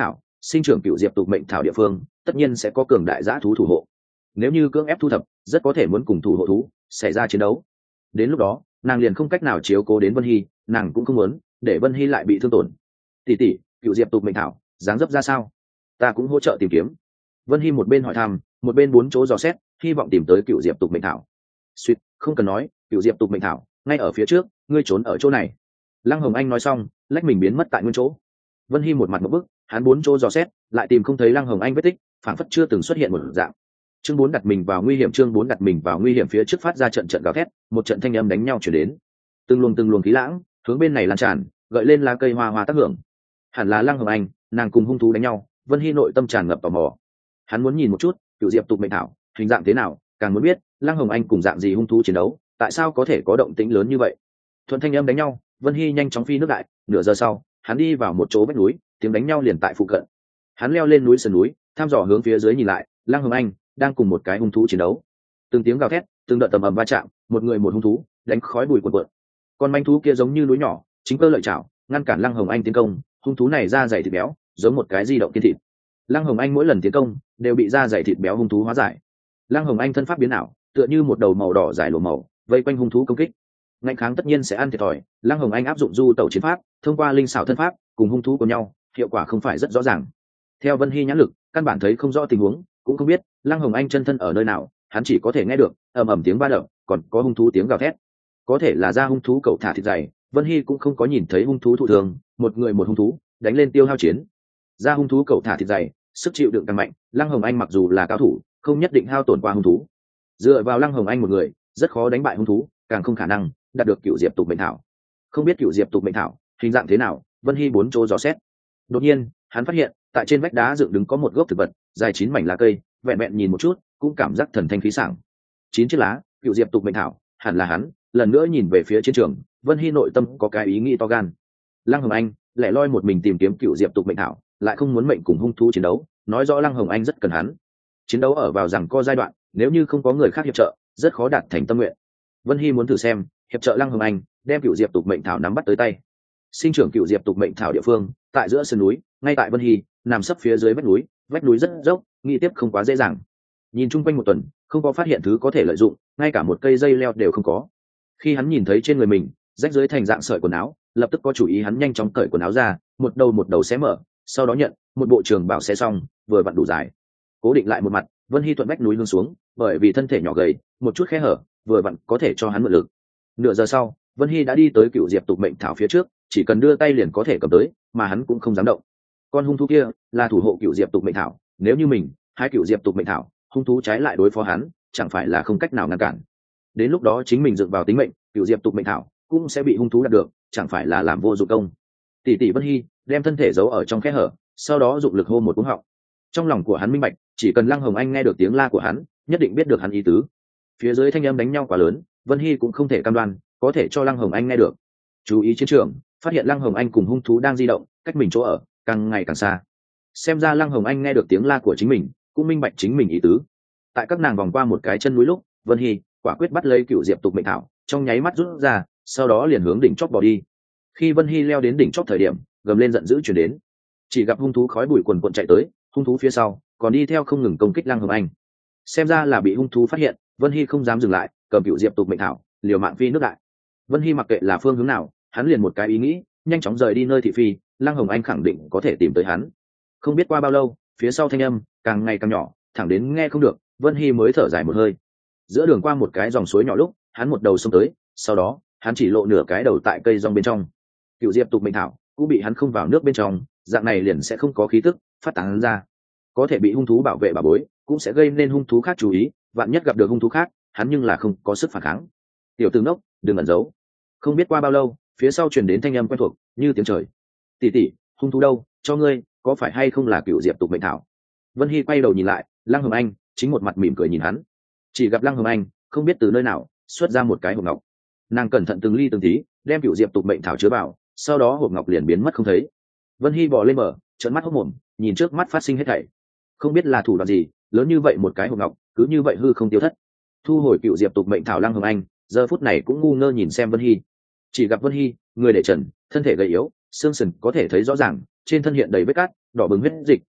Speaker 1: sinh trưởng cựu diệp tục mệnh thảo địa phương tất nhiên sẽ có cường đại dã thú thủ hộ. Nếu như cưỡng ép thu thập, rất có thể muốn cùng thủ hộ thú xảy ra chiến đấu. Đến lúc đó nàng liền không cách nào chiếu cố đến Vân Hy, nàng cũng không muốn để Vân Hy lại bị thương tổn. Tỷ tỷ, cựu diệp tục mệnh thảo dáng dấp ra sao? Ta cũng hỗ trợ tìm kiếm. Vân Hy một bên hỏi thăm, một bên bốn chỗ dò xét, hy vọng tìm tới cựu diệp tục mệnh thảo. Suýt, không cần nói, cựu diệp tục mệnh thảo ngay ở phía trước, ngươi trốn ở chỗ này. Lăng Hồng Anh nói xong, lách mình biến mất tại nguyên chỗ. Vân Hy một mặt một bức, hắn bốn chỗ dò xét, lại tìm không thấy Lăng Hồng Anh vết tích, phản phất chưa từng xuất hiện một dạng. Chương 4 đặt mình vào nguy hiểm, chương 4 đặt mình vào nguy hiểm, phía trước phát ra trận trận gào thét, một trận thanh âm đánh nhau truyền đến. Từng luồng khí lãng hướng bên này lan tràn, gợi lên lá cây hoa hoa tác hưởng. Hẳn là Lăng Hồng Anh, nàng cùng hung thú đánh nhau. Vân Hy nội tâm tràn ngập tò mò. Hắn muốn nhìn một chút, cựu diệp tục mệnh thảo hình dạng thế nào, càng muốn biết Lăng Hồng Anh cùng dạng gì hung thú chiến đấu, tại sao có thể có động tĩnh lớn như vậy. Thuận thanh âm đánh nhau, Vân Hy nhanh chóng phi nước đại. Nửa giờ sau, hắn đi vào một chỗ vách núi, tiếng đánh nhau liền tại phụ cận. Hắn leo lên núi sườn núi, thăm dò hướng phía dưới nhìn lại, Lăng Hồng Anh đang cùng một cái hung thú chiến đấu. Từng tiếng gào thét, từng đợt tầm ầm va chạm, một người một hung thú đánh khói bụi cuộn cuộn. Con manh thú kia giống như núi nhỏ, chính cơ lợi chảo ngăn cản Lăng Hồng Anh tiến công. Hung thú này da dày thịt béo, giống một cái di động kiên thịt. Lăng Hồng Anh mỗi lần tiến công đều bị da dày thịt béo hung thú hóa giải. Lăng Hồng Anh thân pháp biến ảo, tựa như một đầu màu đỏ dài lùa màu vây quanh hung thú công kích. Ngạnh kháng tất nhiên sẽ ăn thiệt thòi. Lăng Hồng Anh áp dụng du tẩu chiến pháp, thông qua linh xảo thân pháp cùng hung thú của nhau, hiệu quả không phải rất rõ ràng. Theo Vân Hy nhãn lực, căn bản thấy không rõ tình huống, cũng không biết Lăng Hồng Anh chân thân ở nơi nào. Hắn chỉ có thể nghe được ầm ầm tiếng va đập, còn có hung thú tiếng gào thét. Có thể là da hung thú cậu thả thịt dày, Vân Hy cũng không có nhìn thấy hung thú thụ thường. Một người một hung thú đánh lên tiêu hao chiến. Da hung thú cậu thả thịt dày, sức chịu đựng càng mạnh. Lăng Hồng Anh mặc dù là cao thủ, không nhất định hao tổn qua hung thú. Dựa vào Lăng Hồng Anh một người, rất khó đánh bại hung thú, càng không khả năng đạt được cựu diệp tục mệnh thảo. Không biết cựu diệp tục mệnh thảo hình dạng thế nào, Vân Hy bốn chỗ dò xét. Đột nhiên hắn phát hiện tại trên vách đá dựng đứng có một gốc thực vật dài 9 mảnh lá cây, vẹn vẹn nhìn một chút cũng cảm giác thần thanh khí sảng. 9 chiếc lá, cựu diệp tục mệnh thảo, hẳn là hắn. Lần nữa nhìn về phía chiến trường, Vân Hy nội tâm có cái ý nghĩ to gan. Lăng Hồng Anh lẻ loi một mình tìm kiếm cựu diệp tục mệnh thảo, lại không muốn mệnh cùng hung thú chiến đấu, nói rõ Lăng Hồng Anh rất cần hắn. Chiến đấu ở vào rằng co giai đoạn, nếu như không có người khác hiệp trợ, rất khó đạt thành tâm nguyện. Vân Hy muốn thử xem hiệp trợ Lăng Hồng Anh đem cựu diệp tục mệnh thảo nắm bắt tới tay. Sinh trưởng cựu diệp tục mệnh thảo địa phương tại giữa sườn núi, ngay tại Vân Hy nằm sấp phía dưới vách núi rất dốc, nghi tiếp không quá dễ dàng. Nhìn chung quanh một tuần, không có phát hiện thứ có thể lợi dụng, ngay cả một cây dây leo đều không có. Khi hắn nhìn thấy trên người mình rách dưới thành dạng sợi quần áo, lập tức có chủ ý, hắn nhanh chóng cởi quần áo ra, một đầu xé mở, sau đó nhận một bộ trường bảo xé xong, vừa vặn đủ dài. Cố định lại một mặt, Vân Hy thuận vách núi lưng xuống, bởi vì thân thể nhỏ gầy, một chút khe hở vừa vặn có thể cho hắn mượn lực. Nửa giờ sau, Vân Hy đã đi tới cựu diệp tục mệnh thảo phía trước, chỉ cần đưa tay liền có thể cầm tới, mà hắn cũng không dám động. Con hung thú kia là thủ hộ cựu diệp tục mệnh thảo, nếu như mình hai cựu diệp tục mệnh thảo, hung thú trái lại đối phó hắn, chẳng phải là không cách nào ngăn cản. Đến lúc đó chính mình dựng vào tính mệnh, cựu diệp tục mệnh thảo cũng sẽ bị hung thú đạt được, chẳng phải là làm vô dụng công. Tỷ tỷ Vân Hy đem thân thể giấu ở trong khe hở, sau đó dụng lực hô một cú họng. Trong lòng của hắn minh bạch, chỉ cần Lăng Hồng Anh nghe được tiếng la của hắn, nhất định biết được hắn ý tứ. Phía dưới thanh âm đánh nhau quá lớn, Vân Hy cũng không thể cam đoan có thể cho Lăng Hồng Anh nghe được. Chú ý chiến trường, phát hiện Lăng Hồng Anh cùng hung thú đang di động, cách mình chỗ ở càng ngày càng xa. Xem ra Lăng Hồng Anh nghe được tiếng la của chính mình, cũng minh bạch chính mình ý tứ. Tại các nàng vòng qua một cái chân núi lúc, Vân Hy quả quyết bắt lấy cựu diệp tục mệnh thảo, trong nháy mắt rút ra, sau đó liền hướng đỉnh chóp bỏ đi. Khi Vân Hy leo đến đỉnh chóp thời điểm, gầm lên giận dữ chuyển đến, chỉ gặp hung thú khói bụi quần quần chạy tới, hung thú phía sau còn đi theo không ngừng công kích Lăng Hồng Anh. Xem ra là bị hung thú phát hiện, Vân Hy không dám dừng lại, cầm cựu diệp tục mệnh thảo liều mạng phi nước đại. Vân Hy mặc kệ là phương hướng nào, hắn liền một cái ý nghĩ, nhanh chóng rời đi nơi thị phi. Lăng Hồng Anh khẳng định có thể tìm tới hắn. Không biết qua bao lâu, phía sau thanh âm càng ngày càng nhỏ, thẳng đến nghe không được, Vân Hy mới thở dài một hơi. Giữa đường qua một cái dòng suối nhỏ lúc, hắn một đầu xông tới, sau đó hắn chỉ lộ nửa cái đầu tại cây rong bên trong. Cựu diệp tục mệnh thảo cũng bị hắn không vào nước bên trong, dạng này liền sẽ không có khí tức phát tán ra, có thể bị hung thú bảo vệ bà bối, cũng sẽ gây nên hung thú khác chú ý. Vạn nhất gặp được hung thú khác, hắn nhưng là không có sức phản kháng. Tiểu tử ngốc, đừng ẩn giấu. Không biết qua bao lâu, phía sau truyền đến thanh âm quen thuộc như tiếng trời. Tỷ tỷ, hung thú đâu, cho ngươi, có phải hay không là cựu diệp tục mệnh thảo? Vân Hy quay đầu nhìn lại, Lăng Hồng Anh chính một mặt mỉm cười nhìn hắn. Chỉ gặp Lăng Hồng Anh không biết từ nơi nào xuất ra một cái hộp ngọc, nàng cẩn thận từng ly từng tí đem cựu diệp tục mệnh thảo chứa vào, sau đó hộp ngọc liền biến mất không thấy. Vân Hy bò lên bờ, trợn mắt hốc mồm nhìn trước mắt phát sinh hết thảy, không biết là thủ đoạn gì, lớn như vậy một cái hộp ngọc cứ như vậy hư không tiêu thất. Thu hồi cựu diệp tục mệnh thảo, Lăng Hồng Anh giờ phút này cũng ngu ngơ nhìn xem Vân Hy. Chỉ gặp Vân Hy người để trần, thân thể gầy yếu, xương sườn có thể thấy rõ ràng, trên thân hiện đầy vết cát, đỏ bừng huyết dịch,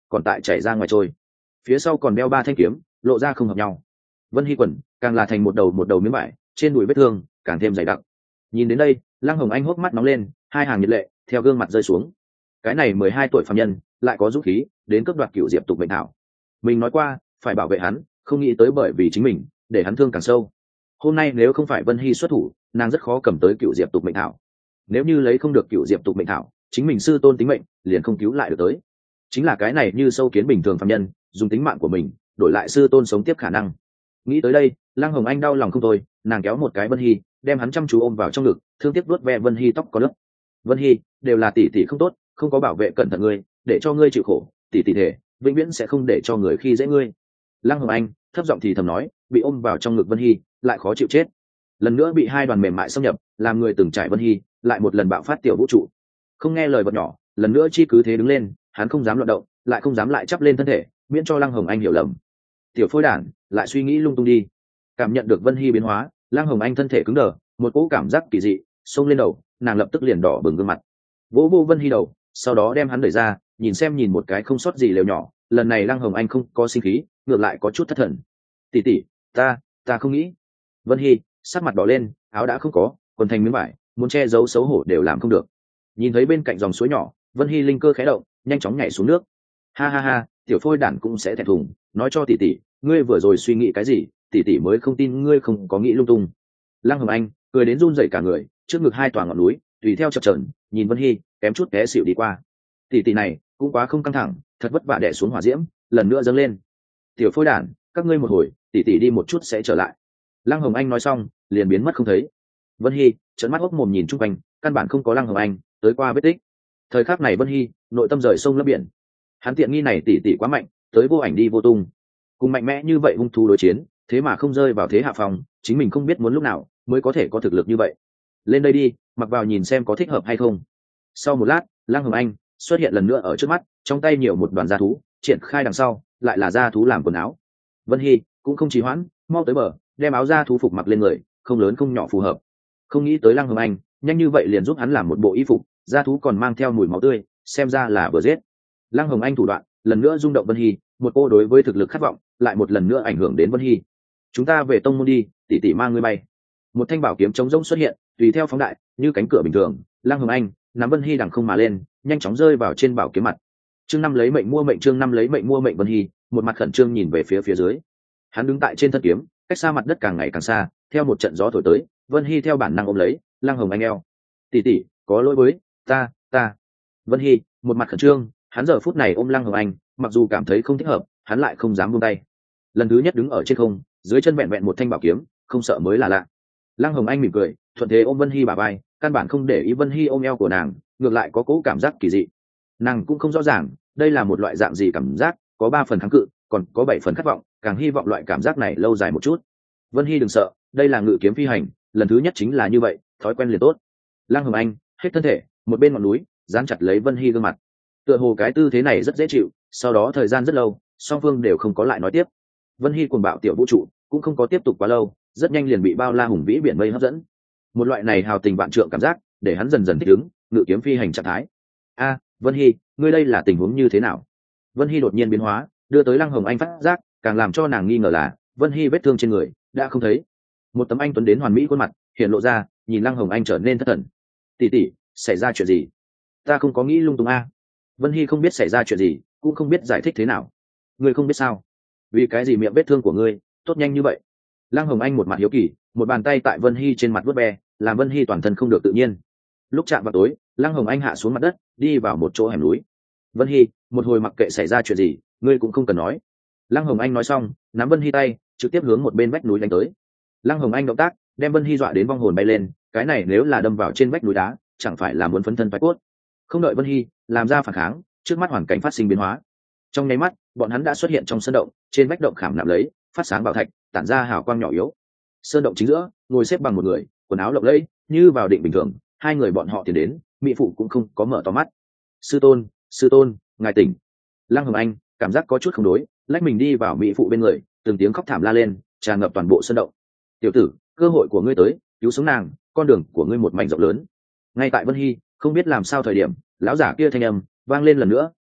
Speaker 1: còn tại chảy ra ngoài trôi, phía sau còn đeo 3 thanh kiếm lộ ra không hợp nhau. Vân Hy quần càng là thành một đầu miếng vải, trên đùi vết thương càng thêm dày đặc. Nhìn đến đây, Lăng Hồng Anh hốc mắt nóng lên, hai hàng nhiệt lệ theo gương mặt rơi xuống. Cái này 12 tuổi phàm nhân lại có dũng khí đến cướp đoạt cựu diệp tục mệnh thảo. Mình nói qua phải bảo vệ hắn, không nghĩ tới bởi vì chính mình để hắn thương càng sâu. Hôm nay nếu không phải Vân Hy xuất thủ, nàng rất khó cầm tới cựu diệp tục mệnh thảo. Nếu như lấy không được cựu diệp tục mệnh thảo, chính mình sư tôn tính mệnh liền không cứu lại được tới. Chính là cái này như sâu kiến bình thường phàm nhân dùng tính mạng của mình đổi lại sư tôn sống tiếp khả năng. Nghĩ tới đây, Lăng Hồng Anh đau lòng không thôi, nàng kéo một cái Vân Hy, đem hắn chăm chú ôm vào trong ngực, thương tiếc vuốt ve Vân Hy tóc có lớp. Vân Hy, đều là tỷ tỷ không tốt, không có bảo vệ cẩn thận ngươi, để cho ngươi chịu khổ, tỷ tỷ thể vĩnh viễn sẽ không để cho người khi dễ ngươi. Lăng Hồng Anh thấp giọng thì thầm nói, bị ôm vào trong ngực Vân Hy lại khó chịu chết. Lần nữa bị hai đoàn mềm mại xâm nhập, làm người từng trải Vân Hy lại một lần bạo phát tiểu vũ trụ. Không nghe lời vật nhỏ, lần nữa chi cứ thế đứng lên, hắn không dám loạn động, lại không dám lại chắp lên thân thể, miễn cho Lăng Hồng Anh hiểu lầm. Tiểu phôi đản, lại suy nghĩ lung tung đi. Cảm nhận được Vân Hy biến hóa, Lăng Hồng Anh thân thể cứng đờ, một cỗ cảm giác kỳ dị xông lên đầu, nàng lập tức liền đỏ bừng gương mặt, vỗ vô Vân Hy đầu, sau đó đem hắn đẩy ra, nhìn một cái không sót gì lều nhỏ. Lần này Lăng Hồng Anh không có sinh khí, ngược lại có chút thất thần. Tỷ tỷ, ta không nghĩ. Vân Hy sắc mặt đỏ lên, áo đã không có, quần thành miếng vải, muốn che giấu xấu hổ đều làm không được. Nhìn thấy bên cạnh dòng suối nhỏ, Vân Hy linh cơ khé động, nhanh chóng nhảy xuống nước. Ha ha ha, tiểu phôi đản cũng sẽ thẹn thùng, nói cho tỷ tỷ, ngươi vừa rồi suy nghĩ cái gì, tỷ tỷ mới không tin ngươi không có nghĩ lung tung. Lăng Hồng Anh cười đến run rẩy cả người, trước ngực hai tòa ngọn núi tùy theo chập chờn, nhìn Vân Hy kém chút té xỉu đi qua. Tỷ tỷ này cũng quá không căng thẳng, thật vất vả đè xuống hỏa diễm, lần nữa dâng lên. Tiểu phôi đản, các ngươi một hồi, tỷ tỷ đi một chút sẽ trở lại. Lăng Hồng Anh nói xong liền biến mất không thấy. Vân Hy trợn mắt hốc mồm nhìn chung quanh, căn bản không có Lăng Hồng Anh tới qua vết tích. Thời khắc này Vân Hy nội tâm rời sông lấp biển, hắn tiện nghi này tỷ tỷ quá mạnh, tới vô ảnh đi vô tung, cùng mạnh mẽ như vậy hung thú đối chiến, thế mà không rơi vào thế hạ phòng, chính mình không biết muốn lúc nào mới có thể có thực lực như vậy. Lên đây đi, mặc vào nhìn xem có thích hợp hay không. Sau một lát, Lăng Hồng Anh xuất hiện lần nữa ở trước mắt, trong tay nhiều một đoàn da thú, triển khai đằng sau lại là da thú làm quần áo. Vân Hy cũng không trì hoãn, mau tới bờ, đem áo da thú phục mặc lên người, không lớn không nhỏ phù hợp. Không nghĩ tới Lăng Hồng Anh nhanh như vậy liền giúp hắn làm một bộ y phục, da thú còn mang theo mùi máu tươi, xem ra là vừa giết. Lăng Hồng Anh thủ đoạn lần nữa rung động Vân Hy, một cô đối với thực lực khát vọng lại một lần nữa ảnh hưởng đến Vân Hy. Chúng ta về tông môn đi, tỷ tỷ mang ngươi bay. Một thanh bảo kiếm trống rỗng xuất hiện, tùy theo phóng đại như cánh cửa bình thường. Lăng Hồng Anh nắm Vân Hy đằng không mà lên, nhanh chóng rơi vào trên bảo kiếm mặt. Chương 5 lấy mệnh mua mệnh, chương 5 lấy mệnh mua mệnh. Vân Hy một mặt khẩn trương nhìn về phía dưới. Hắn đứng tại trên thân kiếm, cách xa mặt đất càng ngày càng xa. Theo một trận gió thổi tới, Vân Hy theo bản năng ôm lấy Lăng Hồng Anh eo. Tỷ tỷ, có lỗi với ta. Vân Hy một mặt khẩn trương, hắn giờ phút này ôm Lăng Hồng Anh, mặc dù cảm thấy không thích hợp, hắn lại không dám buông tay. Lần thứ nhất đứng ở trên không, dưới chân vẹn vẹn một thanh bảo kiếm, không sợ mới là lạ. Lăng Hồng Anh mỉm cười, thuận thế ôm Vân Hy bả vai, căn bản không để ý Vân Hy ôm eo của nàng, ngược lại có cố cảm giác kỳ dị. Nàng cũng không rõ ràng đây là một loại dạng gì cảm giác, có 3 phần kháng cự, còn có 7 phần khát vọng, càng hy vọng loại cảm giác này lâu dài một chút. Vân Hy đừng sợ, đây là ngự kiếm phi hành, lần thứ nhất chính là như vậy, thói quen liền tốt. Lăng Hồng Anh hết thân thể, một bên ngọn núi dán chặt lấy Vân Hy gương mặt, tựa hồ cái tư thế này rất dễ chịu. Sau đó thời gian rất lâu, song phương đều không có lại nói tiếp. Vân Hy cuồng bạo tiểu vũ trụ cũng không có tiếp tục quá lâu, rất nhanh liền bị bao la hùng vĩ biển mây hấp dẫn. Một loại này hào tình vạn trượng cảm giác để hắn dần dần thích ứng ngự kiếm phi hành trạng thái. Vân Hy, ngươi đây là tình huống như thế nào? Vân Hy đột nhiên biến hóa, đưa tới Lăng Hồng Anh phát giác, càng làm cho nàng nghi ngờ là Vân Hy vết thương trên người đã không thấy. Một tấm anh tuấn đến hoàn mỹ khuôn mặt hiện lộ ra, nhìn Lăng Hồng Anh trở nên thất thần. Tỷ tỷ, xảy ra chuyện gì? Ta không có nghĩ lung tung a. Vân Hy không biết xảy ra chuyện gì, cũng không biết giải thích thế nào. Ngươi không biết sao? Vì cái gì miệng vết thương của ngươi tốt nhanh như vậy? Lăng Hồng Anh một mặt hiếu kỳ, một bàn tay tại Vân Hy trên mặt vuốt ve, làm Vân Hy toàn thân không được tự nhiên. Lúc chạm vào tối, Lăng Hồng Anh hạ xuống mặt đất, đi vào một chỗ hẻm núi. Vân Hy, một hồi mặc kệ xảy ra chuyện gì, ngươi cũng không cần nói. Lăng Hồng Anh nói xong, nắm Vân Hy tay, trực tiếp hướng một bên vách núi đánh tới. Lăng Hồng Anh động tác, đem Vân Hy dọa đến vong hồn bay lên, cái này nếu là đâm vào trên vách núi đá, chẳng phải là muốn phấn thân phái cốt. Không đợi Vân Hy làm ra phản kháng, trước mắt hoàn cảnh phát sinh biến hóa. Trong nháy mắt, bọn hắn đã xuất hiện trong sân động, trên vách động khảm nạm lấy phát sáng bảo thạch, tản ra hào quang nhỏ yếu. Sơn động chính giữa, ngồi xếp bằng một người, quần áo lộng lẫy, như vào định bình thường. Hai người bọn họ tiến đến, mỹ phụ cũng không có mở to mắt. Sư tôn, ngài tỉnh. Lăng Hồng Anh cảm giác có chút không đối, lách mình đi vào mỹ phụ bên người, từng tiếng khóc thảm la lên, tràn ngập toàn bộ sân động. Tiểu tử, cơ hội của ngươi tới, cứu sống nàng, con đường của ngươi một mảnh rộng lớn. Ngay tại Vân Hy không biết làm sao thời điểm, lão giả kia thanh âm vang lên lần nữa,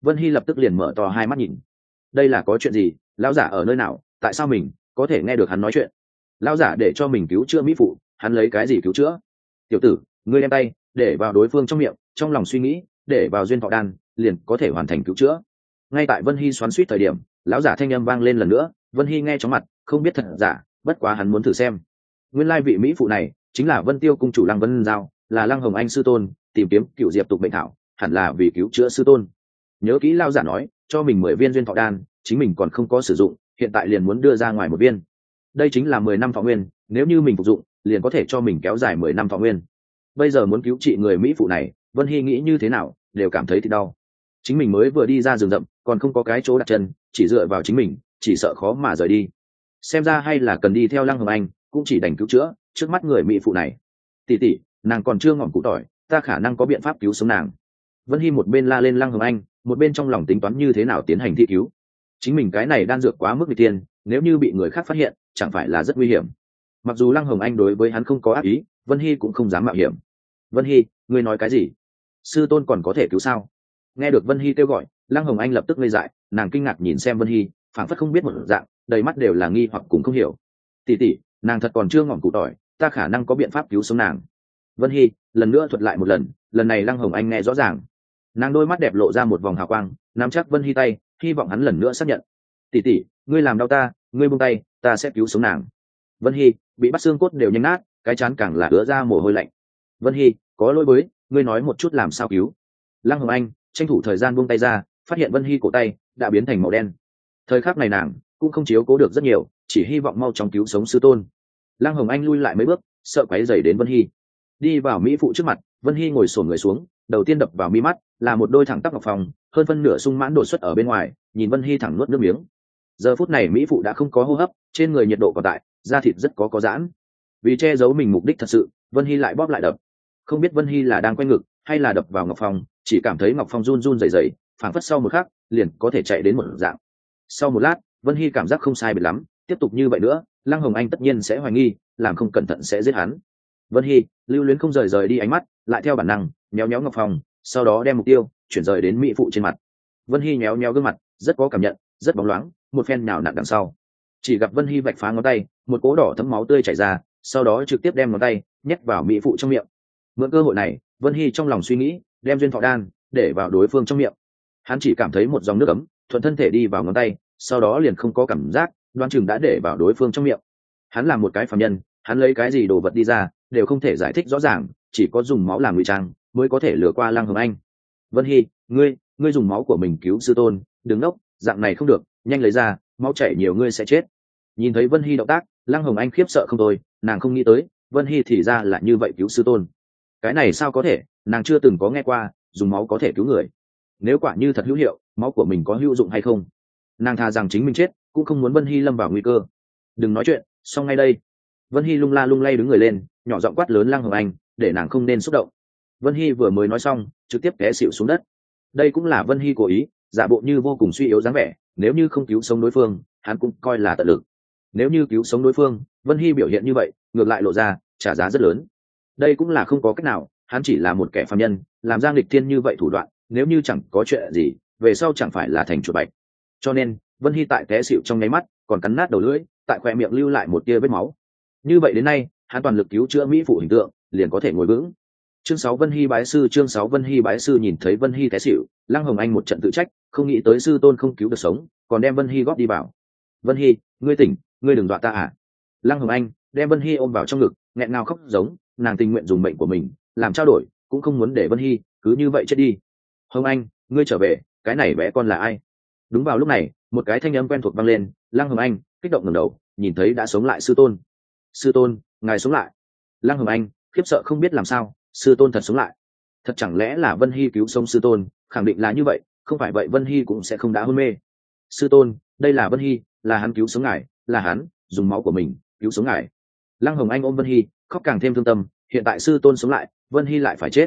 Speaker 1: Vân Hy lập tức liền mở to hai mắt nhìn. Đây là có chuyện gì? Lão giả ở nơi nào? Tại sao mình có thể nghe được hắn nói chuyện? Lão giả để cho mình cứu chữa mỹ phụ, hắn lấy cái gì cứu chữa? Tiểu tử, ngươi đem tay để vào đối phương trong miệng, trong lòng suy nghĩ, để vào duyên thọ đan, liền có thể hoàn thành cứu chữa. Ngay tại Vân Hy xoắn xuýt thời điểm, lão giả thanh âm vang lên lần nữa. Vân Hy nghe chóng mặt, không biết thật giả, bất quá hắn muốn thử xem. Nguyên lai vị mỹ phụ này chính là Vân Tiêu cung chủ Lăng Vân Giao, là Lăng Hồng Anh sư tôn, tìm kiếm cựu diệp tục mệnh thảo, hẳn là vì cứu chữa sư tôn. Nhớ kỹ lão giả nói, cho mình 10 viên duyên thọ đan, chính mình còn không có sử dụng, hiện tại liền muốn đưa ra ngoài một viên. Đây chính là 10 năm thọ nguyên, nếu như mình phục dụng, liền có thể cho mình kéo dài 10 năm thọ nguyên. Bây giờ muốn cứu trị người mỹ phụ này, Vân Hy nghĩ như thế nào, đều cảm thấy thì đau. Chính mình mới vừa đi ra rừng rậm, còn không có cái chỗ đặt chân, chỉ dựa vào chính mình, chỉ sợ khó mà rời đi. Xem ra hay là cần đi theo Lăng Hồng Anh, cũng chỉ đành cứu chữa trước mắt người mỹ phụ này. Tỷ tỷ, nàng còn chưa ngỏm củ tỏi, ta khả năng có biện pháp cứu sống nàng. Vân Hy một bên la lên Lăng Hồng Anh, một bên trong lòng tính toán như thế nào tiến hành thi cứu. Chính mình cái này đan dược quá mức nghịch tiên, nếu như bị người khác phát hiện, chẳng phải là rất nguy hiểm. Mặc dù Lăng Hồng Anh đối với hắn không có ác ý, Vân Hy cũng không dám mạo hiểm. Vân Hy, ngươi nói cái gì? Sư tôn còn có thể cứu sao? Nghe được Vân Hy kêu gọi, Lăng Hồng Anh lập tức ngây dại, nàng kinh ngạc nhìn xem Vân Hy, phảng phất không biết một dạng, đầy mắt đều là nghi hoặc cùng không hiểu. Tỷ tỷ, nàng thật còn chưa ngỏm củ tỏi, ta khả năng có biện pháp cứu sống nàng. Vân Hy lần nữa thuật lại một lần này Lăng Hồng Anh nghe rõ ràng. Nàng đôi mắt đẹp lộ ra một vòng hào quang, nắm chắc Vân Hy tay, hy vọng hắn lần nữa xác nhận. Tỷ tỷ, ngươi làm đau ta, ngươi buông tay, ta sẽ cứu sống nàng. Vân Hy bị bắt xương cốt đều nhanh nát, cái chán càng là ứa ra mồ hôi lạnh. Vân Hy, có lỗi với, ngươi nói một chút làm sao cứu. Lăng Hồng Anh tranh thủ thời gian buông tay ra, phát hiện Vân Hy cổ tay đã biến thành màu đen. Thời khắc này nàng cũng không chiếu cố được rất nhiều, chỉ hy vọng mau chóng cứu sống sư tôn. Lăng Hồng Anh lui lại mấy bước, sợ quấy rầy đến Vân Hy. Đi vào mỹ phụ trước mặt, Vân Hy ngồi xổm người xuống, đầu tiên đập vào mi mắt là một đôi thẳng tắp ngọc phòng, hơn phân nửa sung mãn đột xuất ở bên ngoài, nhìn Vân Hy thẳng nuốt nước miếng. Giờ phút này mỹ phụ đã không có hô hấp, trên người nhiệt độ còn tại, da thịt rất có giãn. Vì che giấu mình mục đích thật sự, Vân Hy lại bóp lại đập. Không biết Vân Hy là đang quay ngực hay là đập vào ngọc phong, chỉ cảm thấy ngọc phong run run rẩy rẩy, phảng phất sau một khắc liền có thể chạy đến một dạng. Sau một lát, Vân Hy cảm giác không sai biệt lắm, tiếp tục như vậy nữa, Lăng Hồng Anh tất nhiên sẽ hoài nghi, làm không cẩn thận sẽ giết hắn. Vân Hy lưu luyến không rời đi ánh mắt, lại theo bản năng nhéo nhéo ngọc phong, sau đó đem mục tiêu chuyển rời đến mỹ phụ trên mặt. Vân Hy nhéo nhéo gương mặt, rất có cảm nhận, rất bóng loáng, một phen nhào nặn đằng sau. Chỉ gặp Vân Hy vạch phá ngón tay, một cỗ đỏ thấm máu tươi chảy ra, sau đó trực tiếp đem ngón tay nhét vào mỹ phụ trong miệng. Mượn cơ hội này, Vân Hy trong lòng suy nghĩ, đem duyên thọ đan để vào đối phương trong miệng. Hắn chỉ cảm thấy một dòng nước ấm thuận thân thể đi vào ngón tay, sau đó liền không có cảm giác, đoán chừng đã để vào đối phương trong miệng. Hắn là một cái phàm nhân, hắn lấy cái gì đồ vật đi ra đều không thể giải thích rõ ràng, chỉ có dùng máu làm ngụy trang mới có thể lừa qua Lăng Hồng Anh. Vân Hy, ngươi dùng máu của mình cứu sư tôn, đừng ngốc, dạng này không được, nhanh lấy ra, máu chảy nhiều ngươi sẽ chết. Nhìn thấy Vân Hy động tác, Lăng Hồng Anh khiếp sợ không thôi, nàng không nghĩ tới Vân Hy thì ra là như vậy cứu sư tôn. Cái này sao có thể, nàng chưa từng có nghe qua dùng máu có thể cứu người. Nếu quả như thật hữu hiệu, máu của mình có hữu dụng hay không, nàng thà rằng chính mình chết cũng không muốn Vân Hy lâm vào nguy cơ. Đừng nói chuyện, xong ngay đây. Vân Hy lung la lung lay đứng người lên, nhỏ giọng quát lớn Lăng Hồng Anh, để nàng không nên xúc động. Vân Hy vừa mới nói xong, trực tiếp té xịu xuống đất. Đây cũng là Vân Hy cố ý, giả bộ như vô cùng suy yếu dáng vẻ, nếu như không cứu sống đối phương, hắn cũng coi là tận lực. Nếu như cứu sống đối phương, Vân Hy biểu hiện như vậy, ngược lại lộ ra trả giá rất lớn. Đây cũng là không có cách nào, hắn chỉ là một kẻ phàm nhân, làm ra nghịch thiên như vậy thủ đoạn, nếu như chẳng có chuyện gì, về sau chẳng phải là thành chuột bạch. Cho nên, Vân Hy tại té xịu trong nháy mắt, còn cắn nát đầu lưỡi, tại khóe miệng lưu lại một tia vết máu. Như vậy đến nay, hắn toàn lực cứu chữa mỹ phụ hình tượng, liền có thể ngồi vững. Chương 6 Vân Hy bái sư. Chương 6 Vân Hy bái sư. Nhìn thấy Vân Hy té xỉu, Lăng Hồng Anh một trận tự trách, không nghĩ tới sư tôn không cứu được sống, còn đem Vân Hy góp đi vào. Vân Hy, ngươi tỉnh, ngươi đừng dọa ta à? Lăng Hồng Anh đem Vân Hy ôm vào trong ngực, nghẹn ngào khóc giống, nàng tình nguyện dùng mệnh của mình làm trao đổi, cũng không muốn để Vân Hy cứ như vậy chết đi. Hồng Anh, ngươi trở về, cái này bé con là ai? Đúng vào lúc này, một cái thanh âm quen thuộc vang lên, Lăng Hồng Anh kích động ngẩng đầu, nhìn thấy đã sống lại sư tôn. Sư tôn, ngài sống lại. Lăng Hồng Anh khiếp sợ không biết làm sao, sư tôn thật sống lại. Thật chẳng lẽ là Vân Hy cứu sống sư tôn? Khẳng định là như vậy, không phải vậy Vân Hy cũng sẽ không đã hôn mê. Sư tôn, đây là Vân Hy, là hắn cứu sống ngài, là hắn dùng máu của mình cứu sống ngài. Lăng Hồng Anh ôm Vân Hy, khóc càng thêm thương tâm, hiện tại sư tôn sống lại, Vân Hy lại phải chết.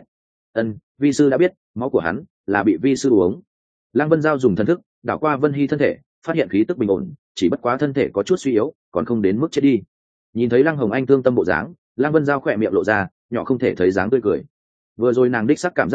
Speaker 1: Vi sư đã biết, máu của hắn là bị vi sư uống. Lăng Vân Giao dùng thần thức đảo qua Vân Hy thân thể, phát hiện khí tức bình ổn, chỉ bất quá thân thể có chút suy yếu, còn không đến mức chết đi. Nhìn thấy Lăng Hồng Anh thương tâm bộ dáng, Lăng Vân Giao khỏe miệng lộ ra nhỏ không thể thấy dáng tươi cười. Vừa rồi nàng đích xác cảm giác được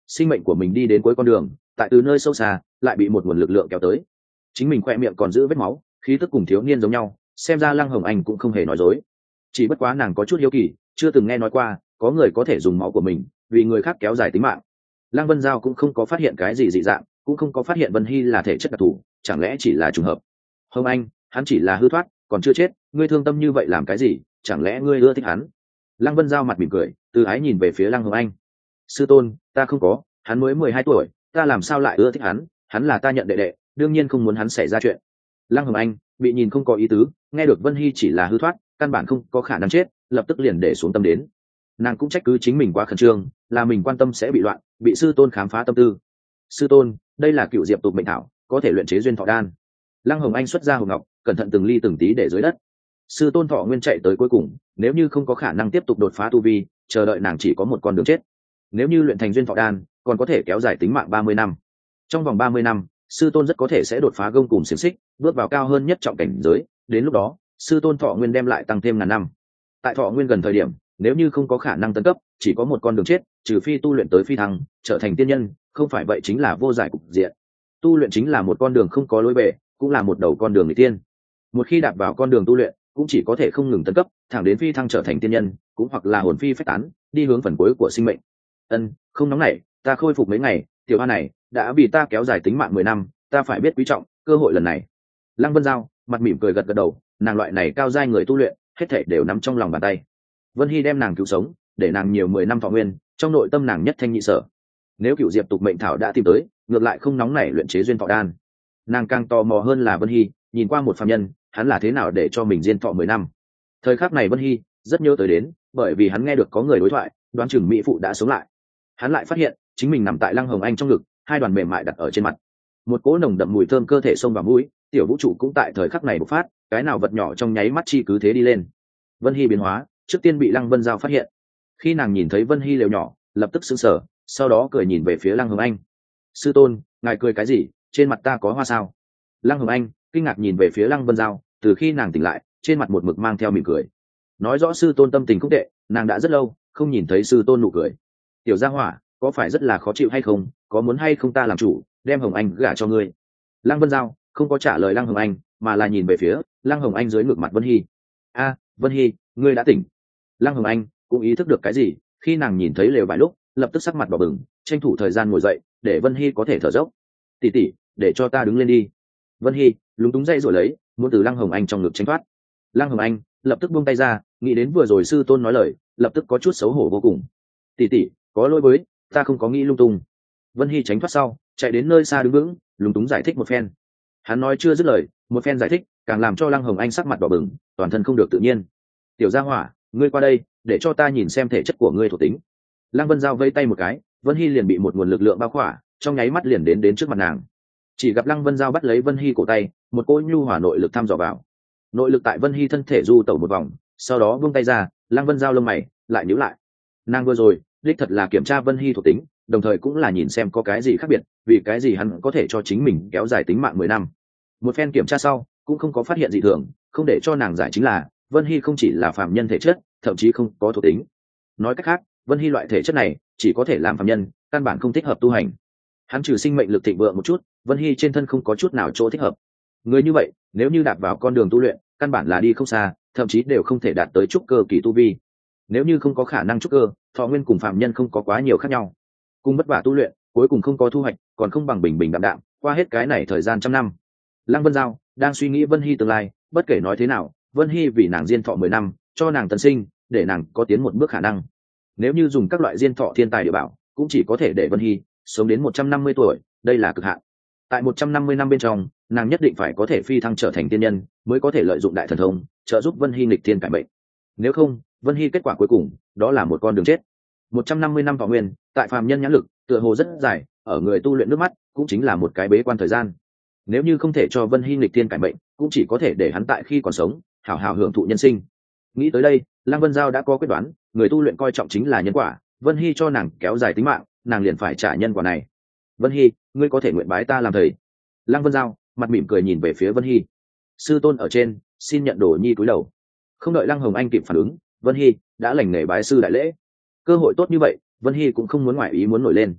Speaker 1: sinh mệnh của mình đi đến cuối con đường, tại từ nơi sâu xa lại bị một nguồn lực lượng kéo tới. Chính mình khoe miệng còn giữ vết máu, khí tức cùng thiếu niên giống nhau, xem ra Lăng Hồng Anh cũng không hề nói dối. Chỉ bất quá nàng có chút hiếu kỳ, chưa từng nghe nói qua có người có thể dùng máu của mình vì người khác kéo dài tính mạng. Lăng Vân Giao cũng không có phát hiện cái gì dị dạng, cũng không có phát hiện Vân Hy là thể chất đặc thù, chẳng lẽ chỉ là trùng hợp. Hồng Anh, hắn chỉ là hư thoát, còn chưa chết, ngươi thương tâm như vậy làm cái gì, chẳng lẽ ngươi ưa thích hắn? Lăng Vân Giao mặt mỉm cười, từ ái nhìn về phía Lăng Hồng Anh. Sư tôn, ta không có, hắn mới 12 tuổi, ta làm sao lại ưa thích hắn, hắn là ta nhận đệ đệ, đương nhiên không muốn hắn xảy ra chuyện. Lăng Hồng Anh bị nhìn không có ý tứ, nghe được Vân Hy chỉ là hư thoát, căn bản không có khả năng chết, lập tức liền để xuống tâm đến. Nàng cũng trách cứ chính mình quá khẩn trương, là mình quan tâm sẽ bị loạn, bị sư tôn khám phá tâm tư. Sư tôn, đây là cựu diệp tục mệnh thảo, có thể luyện chế duyên thọ đan. Lăng Hồng Anh xuất ra hộp ngọc, cẩn thận từng ly từng tí để dưới đất. Sư tôn thọ nguyên chạy tới cuối cùng, nếu như không có khả năng tiếp tục đột phá tu vi, chờ đợi nàng chỉ có một con đường chết. Nếu như luyện thành duyên thọ đan, còn có thể kéo dài tính mạng 30 năm. Trong vòng 30 năm, sư tôn rất có thể sẽ đột phá gông cùm xiềng xích, bước vào cao hơn nhất trọng cảnh giới, đến lúc đó, sư tôn thọ nguyên đem lại tăng thêm ngàn năm. Tại thọ nguyên gần thời điểm, nếu như không có khả năng tấn cấp, chỉ có một con đường chết, trừ phi tu luyện tới phi thăng, trở thành tiên nhân, không phải vậy chính là vô giải cục diện. Tu luyện chính là một con đường không có lối về, cũng là một đầu con đường người tiên. Một khi đạp vào con đường tu luyện, cũng chỉ có thể không ngừng tấn cấp, thẳng đến phi thăng trở thành tiên nhân, cũng hoặc là hồn phi phách tán, đi hướng phần cuối của sinh mệnh. Không nóng nảy, ta khôi phục mấy ngày, tiểu hoa này đã vì ta kéo dài tính mạng 10 năm, ta phải biết quý trọng cơ hội lần này. Lăng Vân Giao mặt mỉm cười gật gật đầu, nàng loại này cao giai người tu luyện, hết thảy đều nắm trong lòng bàn tay. Vân Hy đem nàng cứu sống, để nàng nhiều 10 năm thọ nguyên, trong nội tâm nàng nhất thanh nhị sở. Nếu cựu diệp tục mệnh thảo đã tìm tới, ngược lại không nóng nảy luyện chế duyên thọ đan. Nàng càng tò mò hơn là Vân Hy, nhìn qua một phàm nhân, hắn là thế nào để cho mình diên thọ 10 năm. Thời khắc này Vân Hy rất nhớ tới đến, bởi vì hắn nghe được có người đối thoại, đoán chừng mỹ phụ đã sống lại. Hắn lại phát hiện chính mình nằm tại Lăng Hồng Anh trong ngực, hai đoàn mềm mại đặt ở trên mặt, một cỗ nồng đậm mùi thơm cơ thể xông vào mũi, tiểu vũ trụ cũng tại thời khắc này bộc phát, cái nào vật nhỏ trong nháy mắt chi cứ thế đi lên. Vân Hy biến hóa trước tiên bị Lăng Vân Giao phát hiện, khi nàng nhìn thấy Vân Hy lều nhỏ, lập tức sững sờ, sau đó cười nhìn về phía Lăng Hồng Anh. Sư tôn, ngài cười cái gì, trên mặt ta có hoa sao? Lăng Hồng Anh kinh ngạc nhìn về phía Lăng Vân Giao, từ khi nàng tỉnh lại, trên mặt một mực mang theo mỉm cười, nói rõ sư tôn tâm tình không tệ, nàng đã rất lâu không nhìn thấy sư tôn nụ cười. Tiểu gia hỏa, có phải rất là khó chịu hay không, có muốn hay không ta làm chủ đem Hồng Anh gả cho ngươi? Lăng Vân Giao không có trả lời Lăng Hồng Anh, mà là nhìn về phía Lăng Hồng Anh dưới ngực mặt Vân Hy. Vân Hy, ngươi đã tỉnh. Lăng Hồng Anh cũng ý thức được cái gì, khi nàng nhìn thấy lều vải lúc, lập tức sắc mặt đỏ bừng, tranh thủ thời gian ngồi dậy để Vân Hy có thể thở dốc. Tỷ tỷ, để cho ta đứng lên đi. Vân Hy lúng túng dậy rồi lấy, muốn từ Lăng Hồng Anh trong ngực tránh thoát. Lăng Hồng Anh lập tức buông tay ra, nghĩ đến vừa rồi sư tôn nói lời, lập tức có chút xấu hổ vô cùng. Tỷ tỷ, có lỗi với, ta không có nghĩ lung tung. Vân Hy tránh thoát sau, chạy đến nơi xa đứng vững, lúng túng giải thích một phen. Hắn nói chưa dứt lời, một phen giải thích càng làm cho Lăng Hồng Anh sắc mặt đỏ bừng, toàn thân không được tự nhiên. Tiểu gia hỏa, ngươi qua đây, để cho ta nhìn xem thể chất của ngươi thuộc tính. Lăng Vân Giao vây tay một cái, Vân Hy liền bị một nguồn lực lượng bao khỏa, trong nháy mắt liền đến trước mặt nàng. Chỉ gặp Lăng Vân Giao bắt lấy Vân Hy cổ tay, một cỗ nhu hỏa nội lực thăm dò vào. Nội lực tại Vân Hy thân thể du tẩu một vòng, sau đó buông tay ra, Lăng Vân Giao lông mày lại nhíu lại. Nàng vừa rồi đích thật là kiểm tra Vân Hy thuộc tính, đồng thời cũng là nhìn xem có cái gì khác biệt, vì cái gì hắn có thể cho chính mình kéo dài tính mạng 10 năm. Một phen kiểm tra sau, cũng không có phát hiện gì thường, không để cho nàng giải chính là Vân Hy không chỉ là phàm nhân thể chất, thậm chí không có thuộc tính. Nói cách khác, Vân Hy loại thể chất này chỉ có thể làm phàm nhân, căn bản không thích hợp tu hành. Hắn trừ sinh mệnh lực thịnh vượng một chút, Vân Hy trên thân không có chút nào chỗ thích hợp. Người như vậy, nếu như đạp vào con đường tu luyện, căn bản là đi không xa, thậm chí đều không thể đạt tới trúc cơ kỳ tu vi. Nếu như không có khả năng trúc cơ, thọ nguyên cùng phàm nhân không có quá nhiều khác nhau. Cùng vất vả tu luyện, cuối cùng không có thu hoạch, còn không bằng bình bình đạm đạm qua hết cái này thời gian trăm năm. Lăng Vân Giao đang suy nghĩ Vân Hy tương lai, bất kể nói thế nào, Vân Hy vì nàng diên thọ 10 năm, cho nàng tân sinh, để nàng có tiến một bước khả năng. Nếu như dùng các loại diên thọ thiên tài địa bảo, cũng chỉ có thể để Vân Hy sống đến 150 tuổi, đây là cực hạn. Tại 150 năm bên trong, nàng nhất định phải có thể phi thăng trở thành tiên nhân, mới có thể lợi dụng đại thần thông, trợ giúp Vân Hy nghịch thiên cải mệnh. Nếu không, Vân Hy kết quả cuối cùng, đó là một con đường chết. 150 năm thọ nguyên, tại phàm nhân nhãn lực, tựa hồ rất dài, ở người tu luyện nước mắt, cũng chính là một cái bế quan thời gian. Nếu như không thể cho Vân Hy nghịch thiên cải mệnh, cũng chỉ có thể để hắn tại khi còn sống, hảo hảo hưởng thụ nhân sinh. Nghĩ tới đây, Lăng Vân Giao đã có quyết đoán, người tu luyện coi trọng chính là nhân quả, Vân Hy cho nàng kéo dài tính mạng, nàng liền phải trả nhân quả này. Vân Hy, ngươi có thể nguyện bái ta làm thầy. Lăng Vân Giao mặt mỉm cười nhìn về phía Vân Hy. Sư tôn ở trên, xin nhận đồ nhi cúi đầu. Không đợi Lăng Hồng Anh kịp phản ứng, Vân Hy đã lành nghề bái sư đại lễ. Cơ hội tốt như vậy, Vân Hy cũng không muốn ngoại ý muốn nổi lên.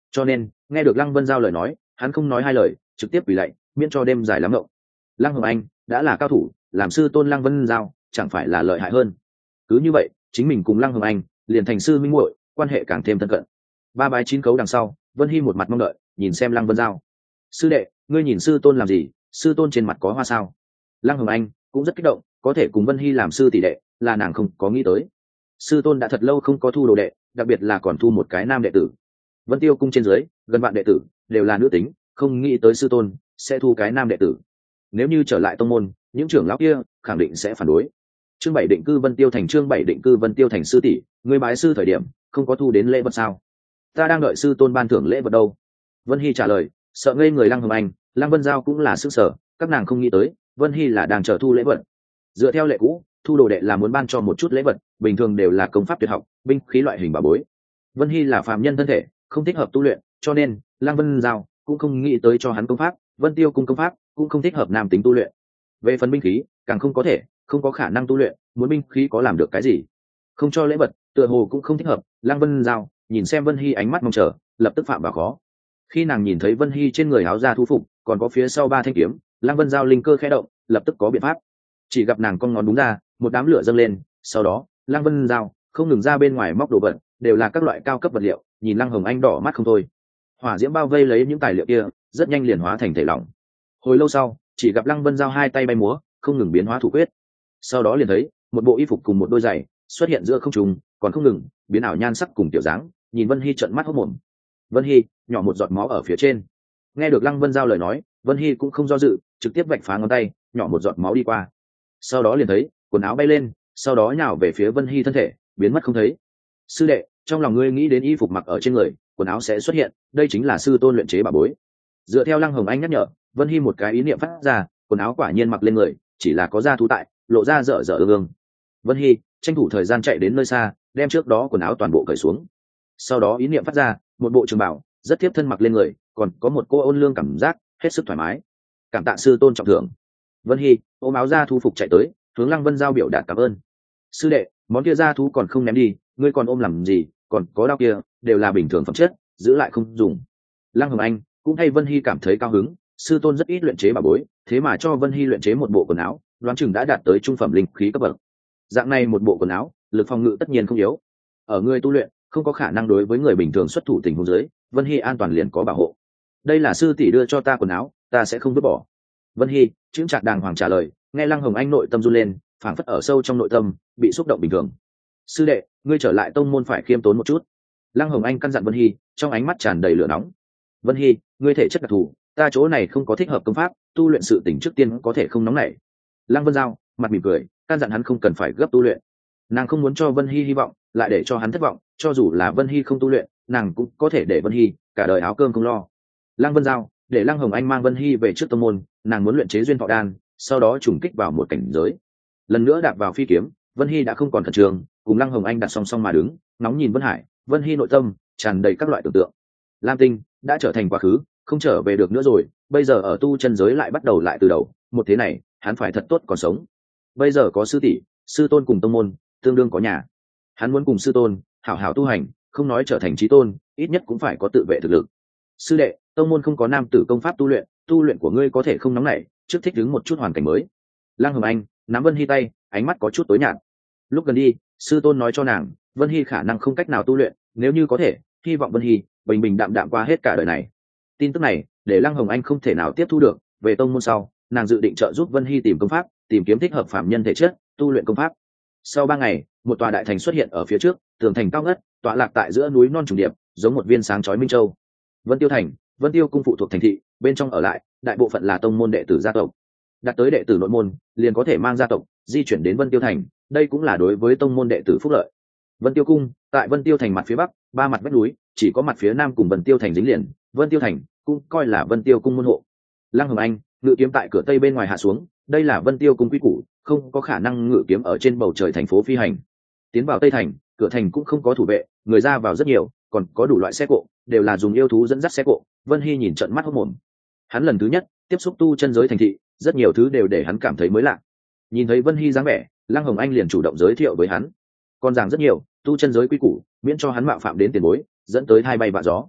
Speaker 1: cho nên nghe được Lăng Vân Giao lời nói, hắn không nói hai lời, trực tiếp quỳ lạy, miễn cho đêm dài lắm ngộng. Lăng Hồng Anh đã là cao thủ, làm sư tôn Lăng Vân Giao chẳng phải là lợi hại hơn. Cứ như vậy, chính mình cùng Lăng Hồng Anh liền thành sư minh muội, quan hệ càng thêm thân cận. Ba bái chín khấu đằng sau, Vân Hy một mặt mong đợi nhìn xem Lăng Vân Giao. Sư đệ, ngươi nhìn sư tôn làm gì? Sư tôn trên mặt có hoa sao? Lăng Hồng Anh cũng rất kích động, có thể cùng Vân Hy làm sư tỷ đệ là nàng không có nghĩ tới. Sư tôn đã thật lâu không có thu đồ đệ, đặc biệt là còn thu một cái nam đệ tử. Vân Tiêu cung trên dưới gần vạn đệ tử đều là nữ tính, không nghĩ tới sư tôn sẽ thu cái nam đệ tử. Nếu như trở lại tông môn, những trưởng lão kia khẳng định sẽ phản đối. Chương 7 định cư Vân Tiêu thành. Chương 7 định cư Vân Tiêu thành. Sư tỷ, ngươi bái sư thời điểm không có thu đến lễ vật sao? Ta đang đợi sư tôn ban thưởng lễ vật đâu. Vân Hy trả lời, sợ ngây người Lăng Hồng Anh, Lăng Vân Giao cũng là sức sở, các nàng không nghĩ tới Vân Hy là đang chờ thu lễ vật. Dựa theo lệ cũ, thu đồ đệ là muốn ban cho một chút lễ vật, bình thường đều là công pháp tuyệt học, binh khí loại hình bảo bối. Vân Hy là phàm nhân thân thể, không thích hợp tu luyện, cho nên Lăng Vân Giao cũng không nghĩ tới cho hắn công pháp. Vân Tiêu cung công pháp cũng không thích hợp nam tính tu luyện. Về phần binh khí, càng không có thể, không có khả năng tu luyện, muốn binh khí có làm được cái gì? Không cho lễ vật, tựa hồ cũng không thích hợp. Lăng Vân Giao nhìn xem Vân Hy ánh mắt mong chờ, lập tức phạm vào khó. Khi nàng nhìn thấy Vân Hy trên người áo da thu phục, còn có phía sau 3 thanh kiếm, Lăng Vân Giao linh cơ khẽ động, lập tức có biện pháp. Chỉ gặp nàng cong ngón đúng ra, một đám lửa dâng lên, sau đó Lăng Vân Giao không ngừng ra bên ngoài móc đồ vật, đều là các loại cao cấp vật liệu, nhìn Lăng Hồng Anh đỏ mắt không thôi. Hỏa diễm bao vây lấy những tài liệu kia, rất nhanh liền hóa thành thể lỏng. Hồi lâu sau, chỉ gặp Lăng Vân Giao hai tay bay múa, không ngừng biến hóa thủ quyết. Sau đó liền thấy một bộ y phục cùng một đôi giày xuất hiện giữa không trung, còn không ngừng biến ảo nhan sắc cùng tiểu dáng, nhìn Vân Hy trợn mắt hốt mồm. Vân Hy nhỏ một giọt máu ở phía trên. Nghe được Lăng Vân Giao lời nói, Vân Hy cũng không do dự, trực tiếp vạch phá ngón tay, nhỏ một giọt máu đi qua. Sau đó liền thấy quần áo bay lên, sau đó nhào về phía Vân Hy thân thể, biến mất không thấy. Sư đệ, trong lòng ngươi nghĩ đến y phục mặc ở trên người, quần áo sẽ xuất hiện, đây chính là sư tôn luyện chế bảo bối. Dựa theo Lăng Hồng Anh nhắc nhở, Vân Hy một cái ý niệm phát ra, quần áo quả nhiên mặc lên người, chỉ là có da thú tại, lộ ra dở dở ương ương. Vân Hy tranh thủ thời gian chạy đến nơi xa, đem trước đó quần áo toàn bộ cởi xuống. Sau đó ý niệm phát ra, một bộ trường bảo rất tiếp thân mặc lên người, còn có một cô ôn lương cảm giác hết sức thoải mái. Cảm tạ sư tôn trọng thưởng. Vân Hy ôm áo da thú phục chạy tới, hướng Lăng Vân Giao biểu đạt cảm ơn. Sư đệ, món kia da thú còn không ném đi, ngươi còn ôm làm gì? Còn có đao kia đều là bình thường phẩm chất, giữ lại không dùng. Lăng Hồng Anh cũng hay Vân Hy cảm thấy cao hứng, sư tôn rất ít luyện chế bảo bối, thế mà cho Vân Hy luyện chế một bộ quần áo, đoán chừng đã đạt tới trung phẩm linh khí cấp bậc. Dạng này một bộ quần áo, lực phòng ngự tất nhiên không yếu. Ở người tu luyện, không có khả năng đối với người bình thường xuất thủ tình huống dưới, Vân Hy an toàn liền có bảo hộ. Đây là sư tỷ đưa cho ta quần áo, ta sẽ không vứt bỏ. Vân Hy chững chạc đàng hoàng trả lời, nghe Lăng Hồng Anh nội tâm run lên, phảng phất ở sâu trong nội tâm bị xúc động bình thường. Sư đệ, ngươi trở lại tông môn phải khiêm tốn một chút. Lăng Hồng Anh căn dặn Vân Hy, trong ánh mắt tràn đầy lửa nóng. Vân Hy, ngươi thể chất đặc thù, ta chỗ này không có thích hợp công pháp, tu luyện sự tỉnh trước tiên có thể không nóng nảy. Lăng Vân Giao mặt mỉm cười, căn dặn hắn không cần phải gấp tu luyện. Nàng không muốn cho Vân Hy hy vọng lại để cho hắn thất vọng, cho dù là Vân Hy không tu luyện, nàng cũng có thể để Vân Hy cả đời áo cơm không lo. Lăng Vân Giao để Lăng Hồng Anh mang Vân Hy về trước tông môn, nàng muốn luyện chế duyên thọ đan, sau đó trùng kích vào một cảnh giới. Lần nữa đạp vào phi kiếm, Vân Hy đã không còn khẩn trương, cùng Lăng Hồng Anh đặt song song mà đứng, nóng nhìn Vân Hải. Vân Hy nội tâm tràn đầy các loại tưởng tượng. Lam Tinh đã trở thành quá khứ, không trở về được nữa rồi, bây giờ ở tu chân giới lại bắt đầu lại từ đầu, một thế này hắn phải thật tốt còn sống. Bây giờ có sư tỷ, sư tôn cùng tông môn, tương đương có nhà. Hắn muốn cùng sư tôn hảo hảo tu hành, không nói trở thành chí tôn, ít nhất cũng phải có tự vệ thực lực. Sư đệ, tông môn không có nam tử công pháp tu luyện của ngươi có thể không nóng nảy, trước thích ứng một chút hoàn cảnh mới. Lăng Hồng Anh nắm Vân Hy tay, ánh mắt có chút tối nhạt. Lúc gần đi, sư tôn nói cho nàng, Vân Hy khả năng không cách nào tu luyện, nếu như có thể, hy vọng Vân Hy bình bình đạm đạm qua hết cả đời này. Tin tức này để Lăng Hồng Anh không thể nào tiếp thu được, về tông môn sau, nàng dự định trợ giúp Vân Hy tìm công pháp, tìm kiếm thích hợp phạm nhân thể chất, tu luyện công pháp. Sau 3 ngày, một tòa đại thành xuất hiện ở phía trước, tường thành cao ngất, tọa lạc tại giữa núi non trùng điệp, giống một viên sáng chói minh châu. Vân Tiêu thành, Vân Tiêu cung phụ thuộc thành thị, bên trong ở lại, đại bộ phận là tông môn đệ tử gia tộc. Đạt tới đệ tử nội môn, liền có thể mang gia tộc di chuyển đến Vân Tiêu thành, đây cũng là đối với tông môn đệ tử phúc lợi. Vân Tiêu cung, tại Vân Tiêu thành mặt phía bắc, 3 mặt vách núi, chỉ có mặt phía nam cùng Vân Tiêu thành dính liền, Vân Tiêu thành cũng coi là Vân Tiêu cung môn hộ. Lăng Hồng Anh ngự kiếm tại cửa tây bên ngoài hạ xuống, đây là Vân Tiêu cung quy củ, không có khả năng ngự kiếm ở trên bầu trời thành phố phi hành. Tiến vào Tây thành, cửa thành cũng không có thủ vệ, người ra vào rất nhiều, còn có đủ loại xe cộ, đều là dùng yêu thú dẫn dắt xe cộ. Vân Hy nhìn trợn mắt hốt mồm. Hắn lần thứ nhất tiếp xúc tu chân giới thành thị, rất nhiều thứ đều để hắn cảm thấy mới lạ. Nhìn thấy Vân Hy dáng vẻ, Lăng Hồng Anh liền chủ động giới thiệu với hắn, còn giảng rất nhiều tu chân giới quy củ, miễn cho hắn mạo phạm đến tiền bối, dẫn tới thay bay vạ gió.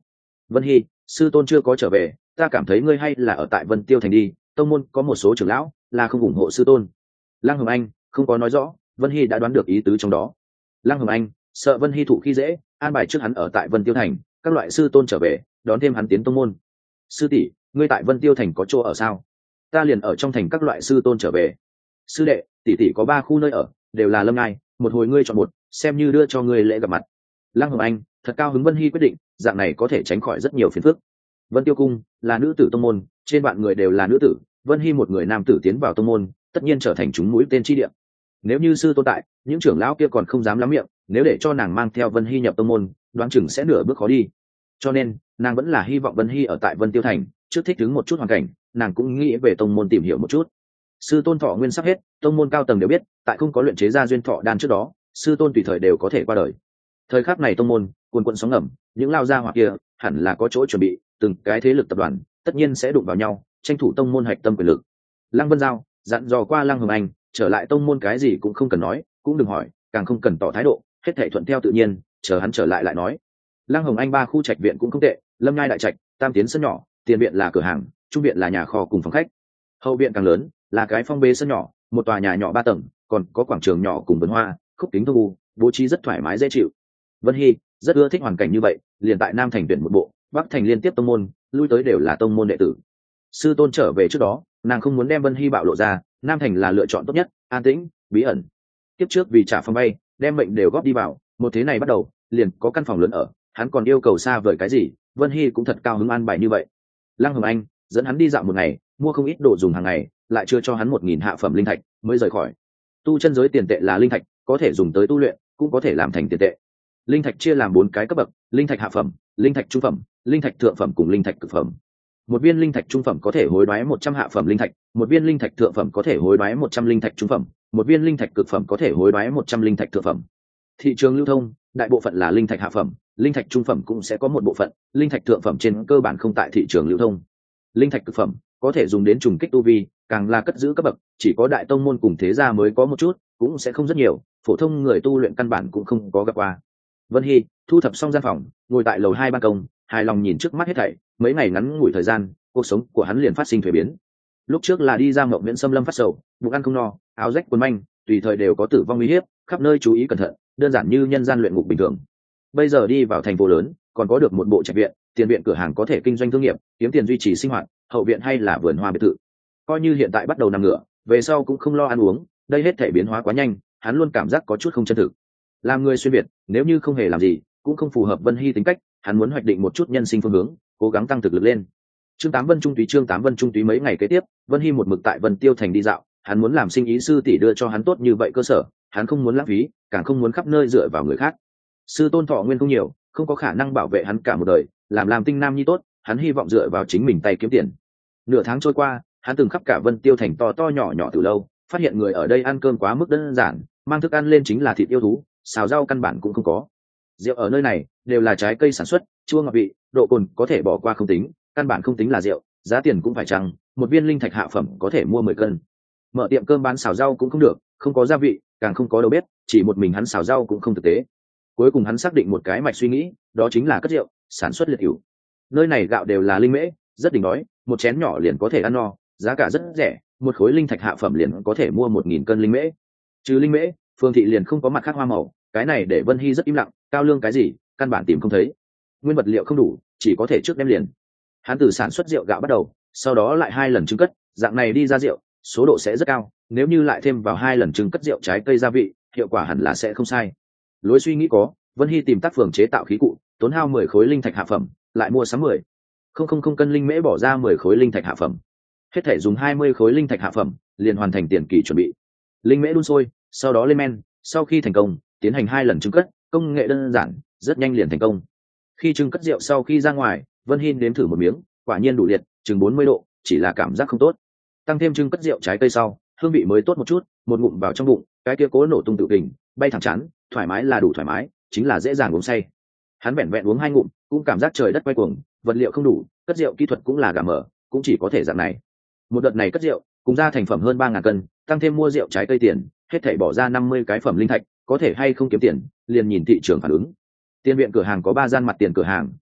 Speaker 1: Vân Hy, sư tôn chưa có trở về, ta cảm thấy ngươi hay là ở tại Vân Tiêu thành đi, tông môn có một số trưởng lão là không ủng hộ sư tôn. Lăng Hồng Anh không có nói rõ, Vân Hy đã đoán được ý tứ trong đó. Lăng Hồng Anh sợ Vân Hy thụ khi dễ, an bài trước hắn ở tại Vân Tiêu thành, các loại sư tôn trở về đón thêm hắn tiến tông môn. Sư tỷ, ngươi tại Vân Tiêu thành có chỗ ở sao? Ta liền ở trong thành các loại sư tôn trở về. Sư đệ, tỷ tỷ có 3 khu nơi ở, đều là Lâm Ngai, một hồi ngươi chọn một, xem như đưa cho ngươi lễ gặp mặt. Lăng Hồng Anh thật cao hứng Vân Hy quyết định, dạng này có thể tránh khỏi rất nhiều phiền phức. Vân Tiêu cung là nữ tử tông môn, trên vạn người đều là nữ tử, Vân Hy một người nam tử tiến vào tông môn, tất nhiên trở thành chúng mũi tên chi địa. Nếu như sư tôn tại, những trưởng lão kia còn không dám lắm miệng, nếu để cho nàng mang theo Vân Hy nhập tông môn, đoán chừng sẽ nửa bước khó đi. Cho nên, nàng vẫn là hy vọng Vân Hy ở tại Vân Tiêu thành, trước thích ứng một chút hoàn cảnh, nàng cũng nghĩ về tông môn tìm hiểu một chút. Sư tôn thọ nguyên sắp hết, tông môn cao tầng đều biết, tại không có luyện chế ra duyên thọ đan trước đó, sư tôn tùy thời đều có thể qua đời. Thời khắc này tông môn cuồn cuộn sóng ngầm, những lao gia hỏa kia hẳn là có chỗ chuẩn bị, từng cái thế lực tập đoàn tất nhiên sẽ đụng vào nhau, tranh thủ tông môn hạch tâm quyền lực. Lăng Vân Giao dặn dò qua Lăng Hồng Anh, trở lại tông môn cái gì cũng không cần nói, cũng đừng hỏi, càng không cần tỏ thái độ, hết thảy thuận theo tự nhiên, chờ hắn trở lại lại nói. Lăng Hồng Anh 3 khu trạch viện cũng không tệ, Lâm Nhai đại trạch, tam tiến sân nhỏ, tiền viện là cửa hàng, trung viện là nhà kho cùng phòng khách, hậu viện càng lớn là cái phong bê sân nhỏ, một tòa nhà nhỏ 3 tầng, còn có quảng trường nhỏ cùng vườn hoa, khúc kính thu, bố trí rất thoải mái dễ chịu. Vân Hy rất ưa thích hoàn cảnh như vậy, liền tại Nam thành tuyển một bộ, Bắc thành liên tiếp tông môn, lui tới đều là tông môn đệ tử. Sư tôn trở về trước đó, nàng không muốn đem Vân Hy bạo lộ ra, Nam thành là lựa chọn tốt nhất, an tĩnh, bí ẩn. Tiếp trước vì trả phòng vay, đem mệnh đều góp đi vào, một thế này bắt đầu, liền có căn phòng lớn ở, hắn còn yêu cầu xa vời cái gì, Vân Hy cũng thật cao hứng an bài như vậy. Lăng Hồng Anh dẫn hắn đi dạo một ngày, mua không ít đồ dùng hàng ngày, lại chưa cho hắn 1000 hạ phẩm linh thạch, mới rời khỏi. Tu chân giới tiền tệ là linh thạch, có thể dùng tới tu luyện, cũng có thể làm thành tiền tệ. Linh thạch chia làm 4 cái cấp bậc: linh thạch hạ phẩm, linh thạch trung phẩm, linh thạch thượng phẩm cùng linh thạch cực phẩm. Một viên linh thạch trung phẩm có thể hối đoái 100 hạ phẩm linh thạch, một viên linh thạch thượng phẩm có thể hối đoái 100 linh thạch trung phẩm, một viên linh thạch cực phẩm có thể hối đoái 100 linh thạch thượng phẩm. Thị trường lưu thông, đại bộ phận là linh thạch hạ phẩm, linh thạch trung phẩm cũng sẽ có một bộ phận, linh thạch thượng phẩm trên cơ bản không tại thị trường lưu thông. Linh thạch cực phẩm có thể dùng đến trùng kích tu vi, càng là cất giữ cấp bậc, chỉ có đại tông môn cùng thế gia mới có một chút, cũng sẽ không rất nhiều, phổ thông người tu luyện căn bản cũng không có gặp qua. Vân Hy thu thập xong gian phòng, ngồi tại lầu 2 ban công, hài lòng nhìn trước mắt hết thảy. Mấy ngày ngắn ngủi thời gian, cuộc sống của hắn liền phát sinh thay biến. Lúc trước là đi ra mộng viễn xâm lâm phát sầu, bụng ăn không no, áo rách quần manh, tùy thời đều có tử vong nguy hiểm, khắp nơi chú ý cẩn thận, đơn giản như nhân gian luyện ngục bình thường. Bây giờ đi vào thành phố lớn, còn có được một bộ trạch viện, tiền viện cửa hàng có thể kinh doanh thương nghiệp, kiếm tiền duy trì sinh hoạt, hậu viện hay là vườn hoa biệt thự. Coi như hiện tại bắt đầu nằm ngửa, về sau cũng không lo ăn uống, đây hết thể biến hóa quá nhanh, hắn luôn cảm giác có chút không chân thực. Làm người xuyên việt, nếu như không hề làm gì, cũng không phù hợp Vân Hy tính cách, hắn muốn hoạch định một chút nhân sinh phương hướng, cố gắng tăng thực lực lên. Chương 8 Vân Trung Túy mấy ngày kế tiếp, Vân Hy một mực tại Vân Tiêu thành đi dạo, hắn muốn làm sinh ý sư tỷ đưa cho hắn tốt như vậy cơ sở, hắn không muốn lãng phí, càng không muốn khắp nơi dựa vào người khác. Sư tôn thọ nguyên không nhiều, không có khả năng bảo vệ hắn cả một đời, làm tinh nam nhi tốt, hắn hy vọng dựa vào chính mình tay kiếm tiền. Nửa tháng trôi qua, hắn từng khắp cả Vân Tiêu thành to to nhỏ nhỏ từ lâu, phát hiện người ở đây ăn cơm quá mức đơn giản, mang thức ăn lên chính là thịt yêu thú, xào rau căn bản cũng không có. Rượu ở nơi này đều là trái cây sản xuất, chua ngọt vị, độ cồn có thể bỏ qua không tính, căn bản không tính là rượu, giá tiền cũng phải chăng, một viên linh thạch hạ phẩm có thể mua 10 cân. Mở tiệm cơm bán xào rau cũng không được, không có gia vị, càng không có đầu bếp, chỉ một mình hắn xào rau cũng không thực tế. Cuối cùng hắn xác định một cái mạch suy nghĩ, đó chính là cất rượu, sản xuất liệt hữu. Nơi này gạo đều là linh mễ, rất đỉnh đói, một chén nhỏ liền có thể ăn no, giá cả rất rẻ, một khối linh thạch hạ phẩm liền có thể mua 1000 cân linh mễ. Trừ linh mễ, phương thị liền không có mặt khác hoa màu, cái này để Vân Hy rất im lặng, cao lương cái gì, căn bản tìm không thấy. Nguyên vật liệu không đủ, chỉ có thể trước đem liền. Hắn từ sản xuất rượu gạo bắt đầu, sau đó lại 2 lần trưng cất, dạng này đi ra rượu, số độ sẽ rất cao, nếu như lại thêm vào 2 lần trưng cất rượu trái cây gia vị, hiệu quả hẳn là sẽ không sai. Lối suy nghĩ có, Vân Hy tìm tác phường chế tạo khí cụ, tốn hao 10 khối linh thạch hạ phẩm, lại mua sắm 10,000 cân linh mễ bỏ ra 10 khối linh thạch hạ phẩm. Hết thể dùng 20 khối linh thạch hạ phẩm, liền hoàn thành tiền kỳ chuẩn bị. Linh mễ đun sôi, sau đó lên men, sau khi thành công, tiến hành 2 lần trưng cất, công nghệ đơn giản, rất nhanh liền thành công. Khi trưng cất rượu sau khi ra ngoài, Vân Hy nếm thử một miếng, quả nhiên đủ liệt, chừng 40 độ, chỉ là cảm giác không tốt. Tăng thêm trưng cất rượu trái cây sau, hương vị mới tốt một chút, một ngụm vào trong bụng, cái kia cố nổ tung tự kình, bay thẳng chán, thoải mái là đủ thoải mái, chính là dễ dàng uống say. Hắn vẹn vẹn uống 2 ngụm, cũng cảm giác trời đất quay cuồng, vật liệu không đủ, cất rượu kỹ thuật cũng là gà mở, cũng chỉ có thể dạng này. Một đợt này cất rượu, cùng ra thành phẩm hơn 3000 cân, tăng thêm mua rượu trái cây tiền, hết thảy bỏ ra 50 cái phẩm linh thạch, có thể hay không kiếm tiền, liền nhìn thị trường phản ứng. Tiền viện cửa hàng có 3 gian mặt tiền cửa hàng,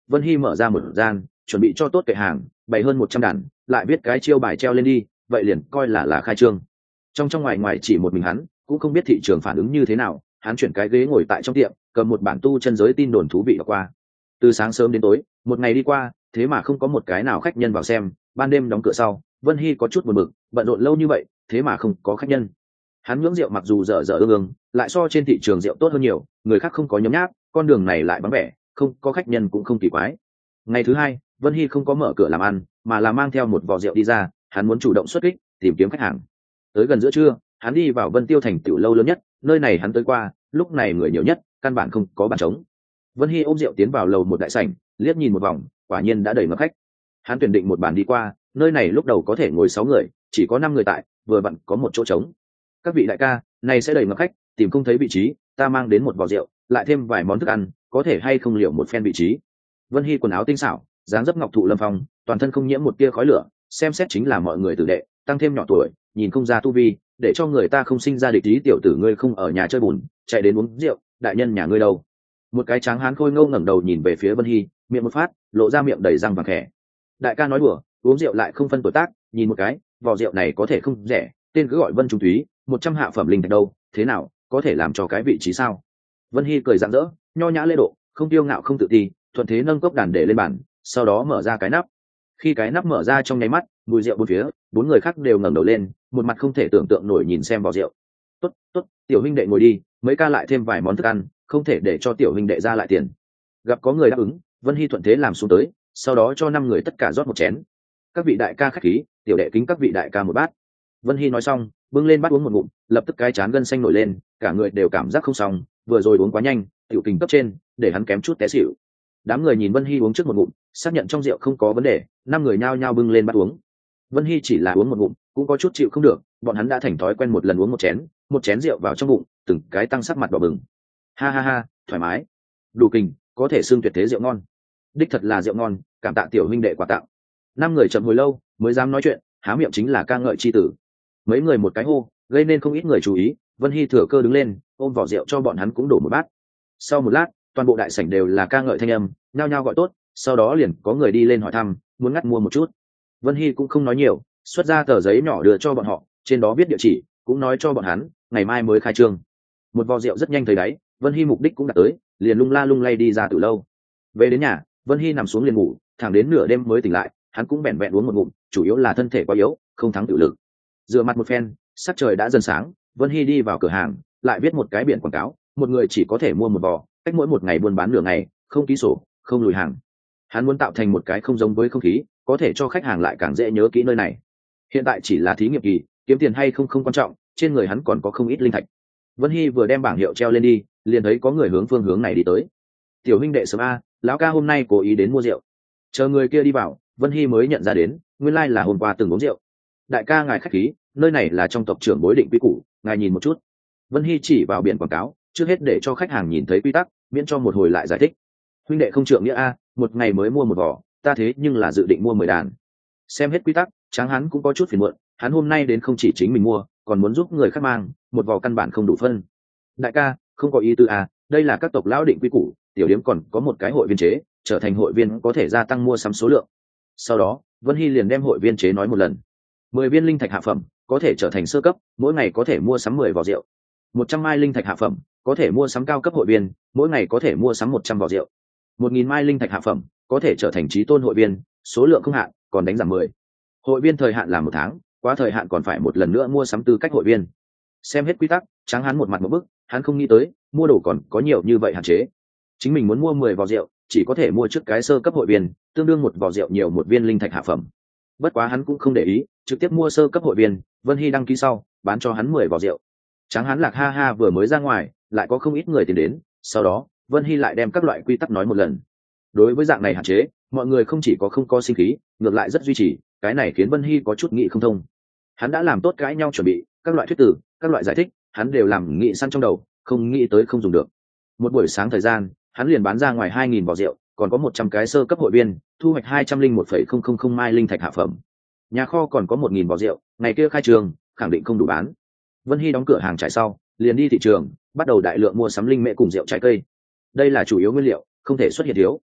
Speaker 1: Vân Hy mở ra một gian, chuẩn bị cho tốt kệ hàng, bày hơn 100 đàn, lại viết cái chiêu bài treo lên đi, vậy liền coi là khai trương. Trong ngoài ngoài chỉ một mình hắn, cũng không biết thị trường phản ứng như thế nào, hắn chuyển cái ghế ngồi tại trong tiệm, cầm một bản tu chân giới tin đồn thú vị đọc qua. Từ sáng sớm đến tối, một ngày đi qua, thế mà không có một cái nào khách nhân vào xem, ban đêm đóng cửa sau, Vân Hy có chút buồn bực, bận rộn lâu như vậy, thế mà không có khách nhân. Hắn ngưỡng rượu mặc dù dở dở ương, lại so trên thị trường rượu tốt hơn nhiều, người khác không có nhấm nháp, con đường này lại vắng vẻ, không có khách nhân cũng không kỳ quái. Ngày thứ hai, Vân Hy không có mở cửa làm ăn, mà là mang theo một vò rượu đi ra, hắn muốn chủ động xuất kích, tìm kiếm khách hàng. Tới gần giữa trưa, hắn đi vào Vân Tiêu thành tiểu lâu lớn nhất, nơi này hắn tới qua, lúc này người nhiều nhất, căn bản không có bàn trống. Vân Hy ôm rượu tiến vào lầu một đại sảnh, liếc nhìn một vòng, quả nhiên đã đầy ngập khách. Hắn tuyển định một bàn đi qua, nơi này lúc đầu có thể ngồi 6 người, chỉ có 5 người tại, vừa vặn có một chỗ trống. Các vị đại ca, này sẽ đầy ngập khách, tìm không thấy vị trí, ta mang đến một vò rượu, lại thêm vài món thức ăn, có thể hay không liệu một phen vị trí. Vân Hy quần áo tinh xảo, dáng dấp ngọc thụ lâm phong, toàn thân không nhiễm một tia khói lửa, xem xét chính là mọi người tử đệ, tăng thêm nhỏ tuổi, nhìn không ra tu vi, để cho người ta không sinh ra địch ý. Tiểu tử ngươi không ở nhà chơi bùn, chạy đến uống rượu, đại nhân nhà ngươi đâu? Một cái tráng hán khôi ngô ngẩng đầu nhìn về phía Vân Hy, miệng một phát, lộ ra miệng đầy răng vàng khẽ. Đại ca nói đùa, uống rượu lại không phân tuổi tác, nhìn một cái, vò rượu này có thể không rẻ, tên cứ gọi Vân Trung Thúy, 100 hạ phẩm linh thạch đâu, thế nào, có thể làm cho cái vị trí sao? Vân Hy cười rạng rỡ, nho nhã lễ độ, không tiêu ngạo không tự ti, thuận thế nâng cốc đàn để lên bàn, sau đó mở ra cái nắp. Khi cái nắp mở ra trong nháy mắt, mùi rượu bốn phía, 4 người khác đều ngẩng đầu lên, một mặt không thể tưởng tượng nổi nhìn xem vò rượu. Tốt, tốt, tiểu huynh đệ ngồi đi, mấy ca lại thêm vài món thức ăn, không thể để cho tiểu huynh đệ ra lại tiền. Gặp có người đáp ứng, Vân Hy thuận thế làm xuống tới, sau đó cho 5 người tất cả rót một chén. Các vị đại ca khách khí, tiểu đệ kính các vị đại ca một bát. Vân Hy nói xong, bưng lên bát uống một ngụm, lập tức cái chán gân xanh nổi lên, cả người đều cảm giác không xong, vừa rồi uống quá nhanh, tiểu kình cấp trên, để hắn kém chút té xỉu. Đám người nhìn Vân Hy uống trước một ngụm, xác nhận trong rượu không có vấn đề, 5 người nhao nhao bưng lên bát uống. Vân Hy chỉ là uống một ngụm, cũng có chút chịu không được, bọn hắn đã thành thói quen một lần uống một chén rượu vào trong bụng, từng cái tăng sắc mặt đỏ bừng. Ha ha ha, thoải mái, đủ kình, có thể xưng tuyệt thế rượu ngon. Đích thật là rượu ngon, cảm tạ tiểu huynh đệ quà tặng. 5 người chậm hồi lâu mới dám nói chuyện, há miệng chính là ca ngợi chi tử. Mấy người một cái hô, gây nên không ít người chú ý. Vân Hy thừa cơ đứng lên, ôm vỏ rượu cho bọn hắn cũng đổ một bát. Sau một lát, toàn bộ đại sảnh đều là ca ngợi thanh âm, nhao nhao gọi tốt. Sau đó liền có người đi lên hỏi thăm, muốn ngắt mua một chút. Vân Hy cũng không nói nhiều, xuất ra tờ giấy nhỏ đưa cho bọn họ, trên đó viết địa chỉ, cũng nói cho bọn hắn ngày mai mới khai trương. Một vò rượu rất nhanh thấy đáy, Vân Hy mục đích cũng đạt tới, liền lung la lung lay đi ra từ lâu. Về đến nhà, Vân Hy nằm xuống liền ngủ, thẳng đến nửa đêm mới tỉnh lại. Hắn cũng bèn bèn uống một ngụm, chủ yếu là thân thể quá yếu, không thắng tự lực. Rửa mặt một phen, sắc trời đã dần sáng, Vân Hy đi vào cửa hàng, lại viết một cái biển quảng cáo, một người chỉ có thể mua một vò, cách mỗi một ngày buôn bán nửa ngày, không ký sổ, không lùi hàng. Hắn muốn tạo thành một cái không giống với không khí, có thể cho khách hàng lại càng dễ nhớ kỹ nơi này. Hiện tại chỉ là thí nghiệm kỳ, kiếm tiền hay không không quan trọng, trên người hắn còn có không ít linh thạch. Vân Hy vừa đem bảng hiệu treo lên đi, liền thấy có người hướng phương hướng này đi tới. Tiểu huynh đệ sớm a, lão ca hôm nay cố ý đến mua rượu. Chờ người kia đi vào, Vân Hy mới nhận ra đến, nguyên lai là hôm qua từng uống rượu. Đại ca ngài khách khí, nơi này là trong tộc trưởng bối định quy củ, ngài nhìn một chút. Vân Hy chỉ vào biển quảng cáo, trước hết để cho khách hàng nhìn thấy quy tắc, miễn cho một hồi lại giải thích. Huynh đệ không trượng nghĩa a, một ngày mới mua một vỏ, ta thế nhưng là dự định mua 10 đàn. Xem hết quy tắc, Tráng hắn cũng có chút phiền muộn, hắn hôm nay đến không chỉ chính mình mua, còn muốn giúp người khác mang, một vỏ căn bản không đủ phân. Đại ca, không có ý tư a, đây là các tộc lão định quy củ, tiểu điếm còn có một cái hội viên chế, trở thành hội viên có thể gia tăng mua sắm số lượng. Sau đó, Vân Hy liền đem hội viên chế nói một lần. 10 viên linh thạch hạ phẩm, có thể trở thành sơ cấp, mỗi ngày có thể mua sắm 10 vỏ rượu. 100 mai linh thạch hạ phẩm, có thể mua sắm cao cấp hội viên, mỗi ngày có thể mua sắm 100 vỏ rượu. 1000 mai linh thạch hạ phẩm, có thể trở thành chí tôn hội viên, số lượng không hạn, còn đánh giảm 10. Hội viên thời hạn là 1 tháng, quá thời hạn còn phải một lần nữa mua sắm tư cách hội viên. Xem hết quy tắc, Tráng hắn một mặt một bức, hắn không nghĩ tới, mua đồ còn có nhiều như vậy hạn chế. Chính mình muốn mua 10 vỏ rượu, chỉ có thể mua trước cái sơ cấp hội viên, tương đương một vỏ rượu nhiều một viên linh thạch hạ phẩm. Bất quá hắn cũng không để ý, trực tiếp mua sơ cấp hội viên, Vân Hy đăng ký sau, bán cho hắn 10 vỏ rượu. Tráng hắn lạc ha ha vừa mới ra ngoài, lại có không ít người tìm đến, sau đó, Vân Hy lại đem các loại quy tắc nói một lần. Đối với dạng này hạn chế, mọi người không chỉ có không có sinh khí, ngược lại rất duy trì, cái này khiến Vân Hy có chút nghĩ không thông. Hắn đã làm tốt cãi nhau chuẩn bị, các loại thuyết tử, các loại giải thích, hắn đều làm nghĩ săn trong đầu, không nghĩ tới không dùng được. Một buổi sáng thời gian, hắn liền bán ra ngoài 2000 vỏ rượu, còn có 100 cái sơ cấp hội viên, thu hoạch 201,000 mai linh thạch hạ phẩm. Nhà kho còn có 1000 vỏ rượu, ngày kia khai trường, khẳng định không đủ bán. Vân Hy đóng cửa hàng trải sau, liền đi thị trường, bắt đầu đại lượng mua sắm linh mễ cùng rượu trái cây. Đây là chủ yếu nguyên liệu, không thể xuất hiện thiếu.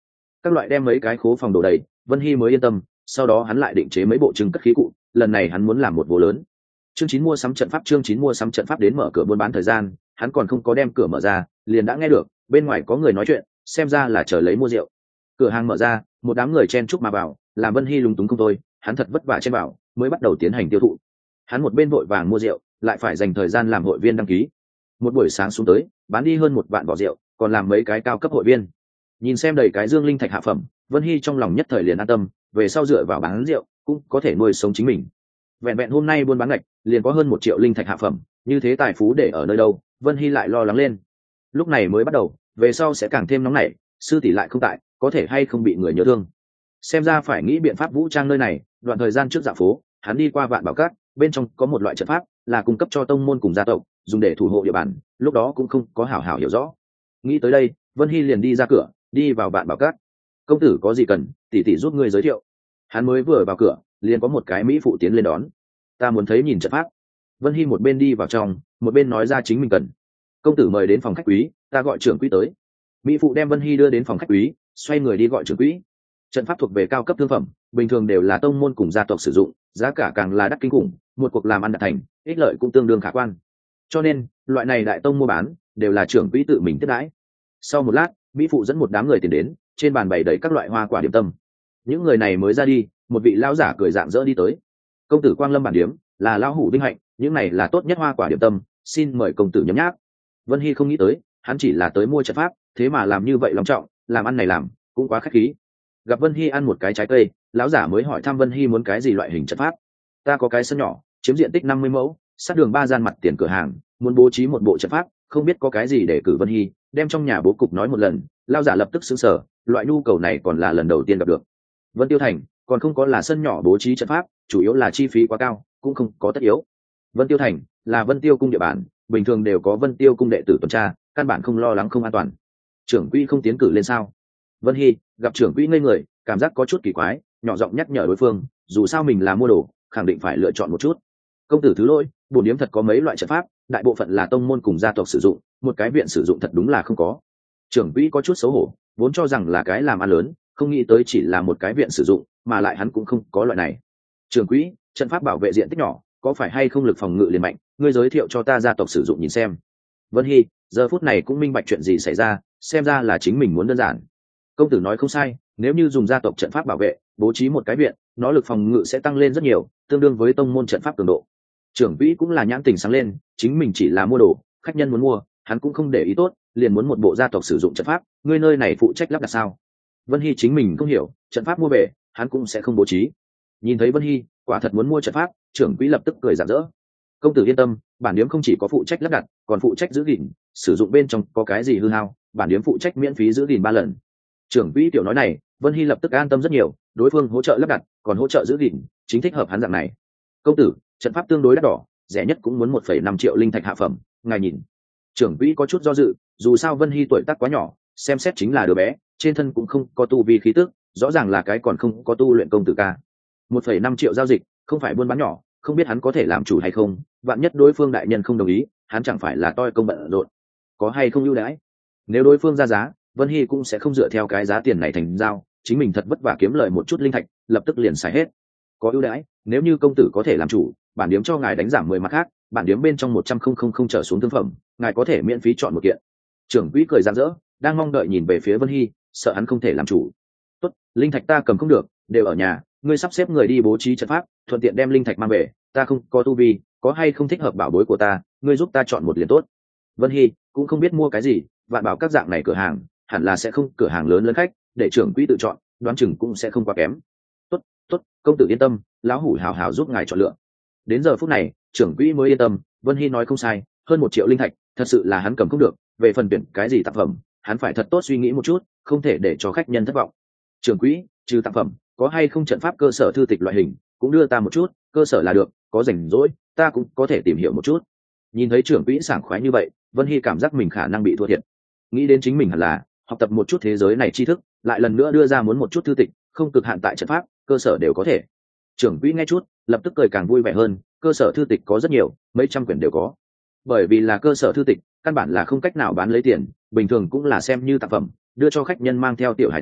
Speaker 1: các loại đem mấy cái khố phòng đổ đầy, Vân Hy mới yên tâm. Sau đó hắn lại định chế mấy bộ trưng cất khí cụ, lần này hắn muốn làm một bộ lớn. Chương 9 mua sắm trận pháp. Chương 9 mua sắm trận pháp. Đến mở cửa buôn bán thời gian, hắn còn không có đem cửa mở ra, liền đã nghe được bên ngoài có người nói chuyện, xem ra là chờ lấy mua rượu. Cửa hàng mở ra, một đám người chen chúc mà vào, làm Vân Hy lúng túng không thôi, hắn thật vất vả chen vào, mới bắt đầu tiến hành tiêu thụ. Hắn một bên vội vàng mua rượu, lại phải dành thời gian làm hội viên đăng ký. Một buổi sáng xuống tới, bán đi hơn 1 vạn vỏ rượu, còn làm mấy cái cao cấp hội viên. Nhìn xem đầy cái dương linh thạch hạ phẩm, Vân Hy trong lòng nhất thời liền an tâm, về sau dựa vào bán rượu cũng có thể nuôi sống chính mình. Vẹn vẹn hôm nay buôn bán ngạch liền có hơn 1 triệu linh thạch hạ phẩm, như thế tài phú để ở nơi đâu, Vân Hy lại lo lắng lên. Lúc này mới bắt đầu, về sau sẽ càng thêm nóng nảy, sư tỷ lại không tại, có thể hay không bị người nhớ thương. Xem ra phải nghĩ biện pháp vũ trang nơi này. Đoạn thời gian trước dạo phố, hắn đi qua Vạn Bảo Các, bên trong có một loại trận pháp là cung cấp cho tông môn cùng gia tộc dùng để thủ hộ địa bàn, lúc đó cũng không có hảo hảo hiểu rõ. Nghĩ tới đây, Vân Hy liền đi ra cửa, đi vào Vạn Bảo Các. Công tử có gì cần, tỷ tỷ giúp ngươi giới thiệu. Hắn mới vừa vào cửa, liền có một cái mỹ phụ tiến lên đón. Ta muốn thấy nhìn trận pháp. Vân Hy một bên đi vào trong, một bên nói ra chính mình cần. Công tử mời đến phòng khách quý, ta gọi trưởng quỹ tới. Mỹ phụ đem Vân Hy đưa đến phòng khách quý, xoay người đi gọi trưởng quỹ. Trận pháp thuộc về cao cấp thương phẩm, bình thường đều là tông môn cùng gia tộc sử dụng, giá cả càng là đắt kinh khủng, một cuộc làm ăn đạt thành, ích lợi cũng tương đương khả quan. Cho nên, loại này đại tông mua bán đều là trưởng quỹ tự mình tiếp đãi. Sau một lát, mỹ phụ dẫn một đám người tiền đến, trên bàn bày đầy các loại hoa quả điểm tâm. Những người này mới ra đi, một vị lão giả cười rạng rỡ đi tới. Công tử Quang Lâm bản điếm, là lão hủ vinh hạnh, những này là tốt nhất hoa quả điểm tâm, xin mời công tử nhấm nháp. Vân Hy không nghĩ tới, hắn chỉ là tới mua trận pháp, thế mà làm như vậy long trọng, làm ăn này làm cũng quá khách khí. Gặp Vân Hy ăn một cái trái cây, lão giả mới hỏi thăm Vân Hy muốn cái gì loại hình trận pháp. Ta có cái sân nhỏ, chiếm diện tích 50 mẫu, sát đường 3 gian mặt tiền cửa hàng, muốn bố trí một bộ trận pháp, không biết có cái gì để cử Vân Hy, đem trong nhà bố cục nói một lần. Lão giả lập tức sững sờ, loại nhu cầu này còn là lần đầu tiên gặp được. Vân Tiêu Thành còn không có là sân nhỏ bố trí trận pháp, chủ yếu là chi phí quá cao, cũng không có tất yếu. Vân Tiêu Thành là Vân Tiêu cung địa bàn, bình thường đều có Vân Tiêu cung đệ tử tuần tra, căn bản không lo lắng không an toàn. Trưởng quỹ không tiến cử lên sao? Vân Hy gặp trưởng quỹ ngây người, cảm giác có chút kỳ quái, nhỏ giọng nhắc nhở đối phương, dù sao mình là mua đồ, khẳng định phải lựa chọn một chút. Công tử thứ lỗi, bổn điếm thật có mấy loại trận pháp, đại bộ phận là tông môn cùng gia tộc sử dụng, một cái viện sử dụng thật đúng là không có. Trưởng quỹ có chút xấu hổ, vốn cho rằng là cái làm ăn lớn, không nghĩ tới chỉ là một cái viện sử dụng, mà lại hắn cũng không có loại này. Trưởng quỹ, trận pháp bảo vệ diện tích nhỏ, có phải hay không lực phòng ngự liền mạnh, ngươi giới thiệu cho ta gia tộc sử dụng nhìn xem. Vân Hy giờ phút này cũng minh bạch chuyện gì xảy ra, xem ra là chính mình muốn đơn giản. Công tử nói không sai, nếu như dùng gia tộc trận pháp bảo vệ, bố trí một cái viện, nó lực phòng ngự sẽ tăng lên rất nhiều, tương đương với tông môn trận pháp cường độ. Trưởng quỹ cũng là nhãn tình sáng lên, chính mình chỉ là mua đồ, khách nhân muốn mua, hắn cũng không để ý tốt, liền muốn một bộ gia tộc sử dụng trận pháp, ngươi nơi này phụ trách lắp đặt sao? Vân Hy chính mình không hiểu, trận pháp mua về, hắn cũng sẽ không bố trí. Nhìn thấy Vân Hy quả thật muốn mua trận pháp, trưởng quỹ lập tức cười rạng rỡ. Công tử yên tâm, bản điếm không chỉ có phụ trách lắp đặt, còn phụ trách giữ gìn, sử dụng bên trong có cái gì hư hao, bản điếm phụ trách miễn phí giữ gìn 3 lần. Trưởng quỹ tiểu nói này, Vân Hy lập tức an tâm rất nhiều, đối phương hỗ trợ lắp đặt, còn hỗ trợ giữ gìn, chính thích hợp hắn dạng này. Công tử, trận pháp tương đối đắt đỏ, rẻ nhất cũng muốn 1,5 triệu linh thạch hạ phẩm, ngài nhìn. Trưởng quỹ có chút do dự, dù sao Vân Hy tuổi tác quá nhỏ, xem xét chính là đứa bé, trên thân cũng không có tu vi khí tức, rõ ràng là cái còn không có tu luyện công tử ca. 1,5 triệu giao dịch, không phải buôn bán nhỏ, không biết hắn có thể làm chủ hay không, vạn nhất đối phương đại nhân không đồng ý, hắn chẳng phải là toi công bận rộn. Có hay không ưu đãi? Nếu đối phương ra giá, Vân Hy cũng sẽ không dựa theo cái giá tiền này thành giao, chính mình thật vất vả kiếm lời một chút linh thạch, lập tức liền xài hết. Có ưu đãi, nếu như công tử có thể làm chủ, bản điếm cho ngài đánh giảm 10 mặt khác, bản điếm bên trong 100,000 trở xuống thương phẩm, ngài có thể miễn phí chọn một kiện. Trưởng quỹ cười rạng rỡ, đang mong đợi nhìn về phía Vân Hy, sợ hắn không thể làm chủ. Tốt, linh thạch ta cầm không được, đều ở nhà, ngươi sắp xếp người đi bố trí trận pháp, thuận tiện đem linh thạch mang về, ta không có tu vi, có hay không thích hợp bảo bối của ta, ngươi giúp ta chọn một liền tốt. Vân Hy cũng không biết mua cái gì, Vạn Bảo các dạng này cửa hàng hẳn là sẽ không cửa hàng lớn lớn khách, để trưởng quỹ tự chọn, đoán chừng cũng sẽ không quá kém. Tốt, tốt, công tử yên tâm, lão hủ hào hào giúp ngài chọn lựa. Đến giờ phút này, trưởng quỹ mới yên tâm, Vân Hy nói không sai, hơn 1 triệu linh thạch, thật sự là hắn cầm không được, về phần tuyển cái gì tác phẩm, hắn phải thật tốt suy nghĩ một chút, không thể để cho khách nhân thất vọng. Trưởng quỹ, trừ tác phẩm, có hay không trận pháp cơ sở thư tịch loại hình, cũng đưa ta một chút, cơ sở là được, có rảnh rỗi, ta cũng có thể tìm hiểu một chút. Nhìn thấy trưởng quỹ sảng khoái như vậy, Vân Hy cảm giác mình khả năng bị thua thiệt. Nghĩ đến chính mình hẳn là học tập một chút thế giới này tri thức, lại lần nữa đưa ra muốn một chút thư tịch, không cực hạn tại trận pháp, cơ sở đều có thể. Trưởng quỹ nghe chút, lập tức cười càng vui vẻ hơn, cơ sở thư tịch có rất nhiều, mấy trăm quyển đều có. Bởi vì là cơ sở thư tịch, căn bản là không cách nào bán lấy tiền, bình thường cũng là xem như tác phẩm, đưa cho khách nhân mang theo tiểu hải tử,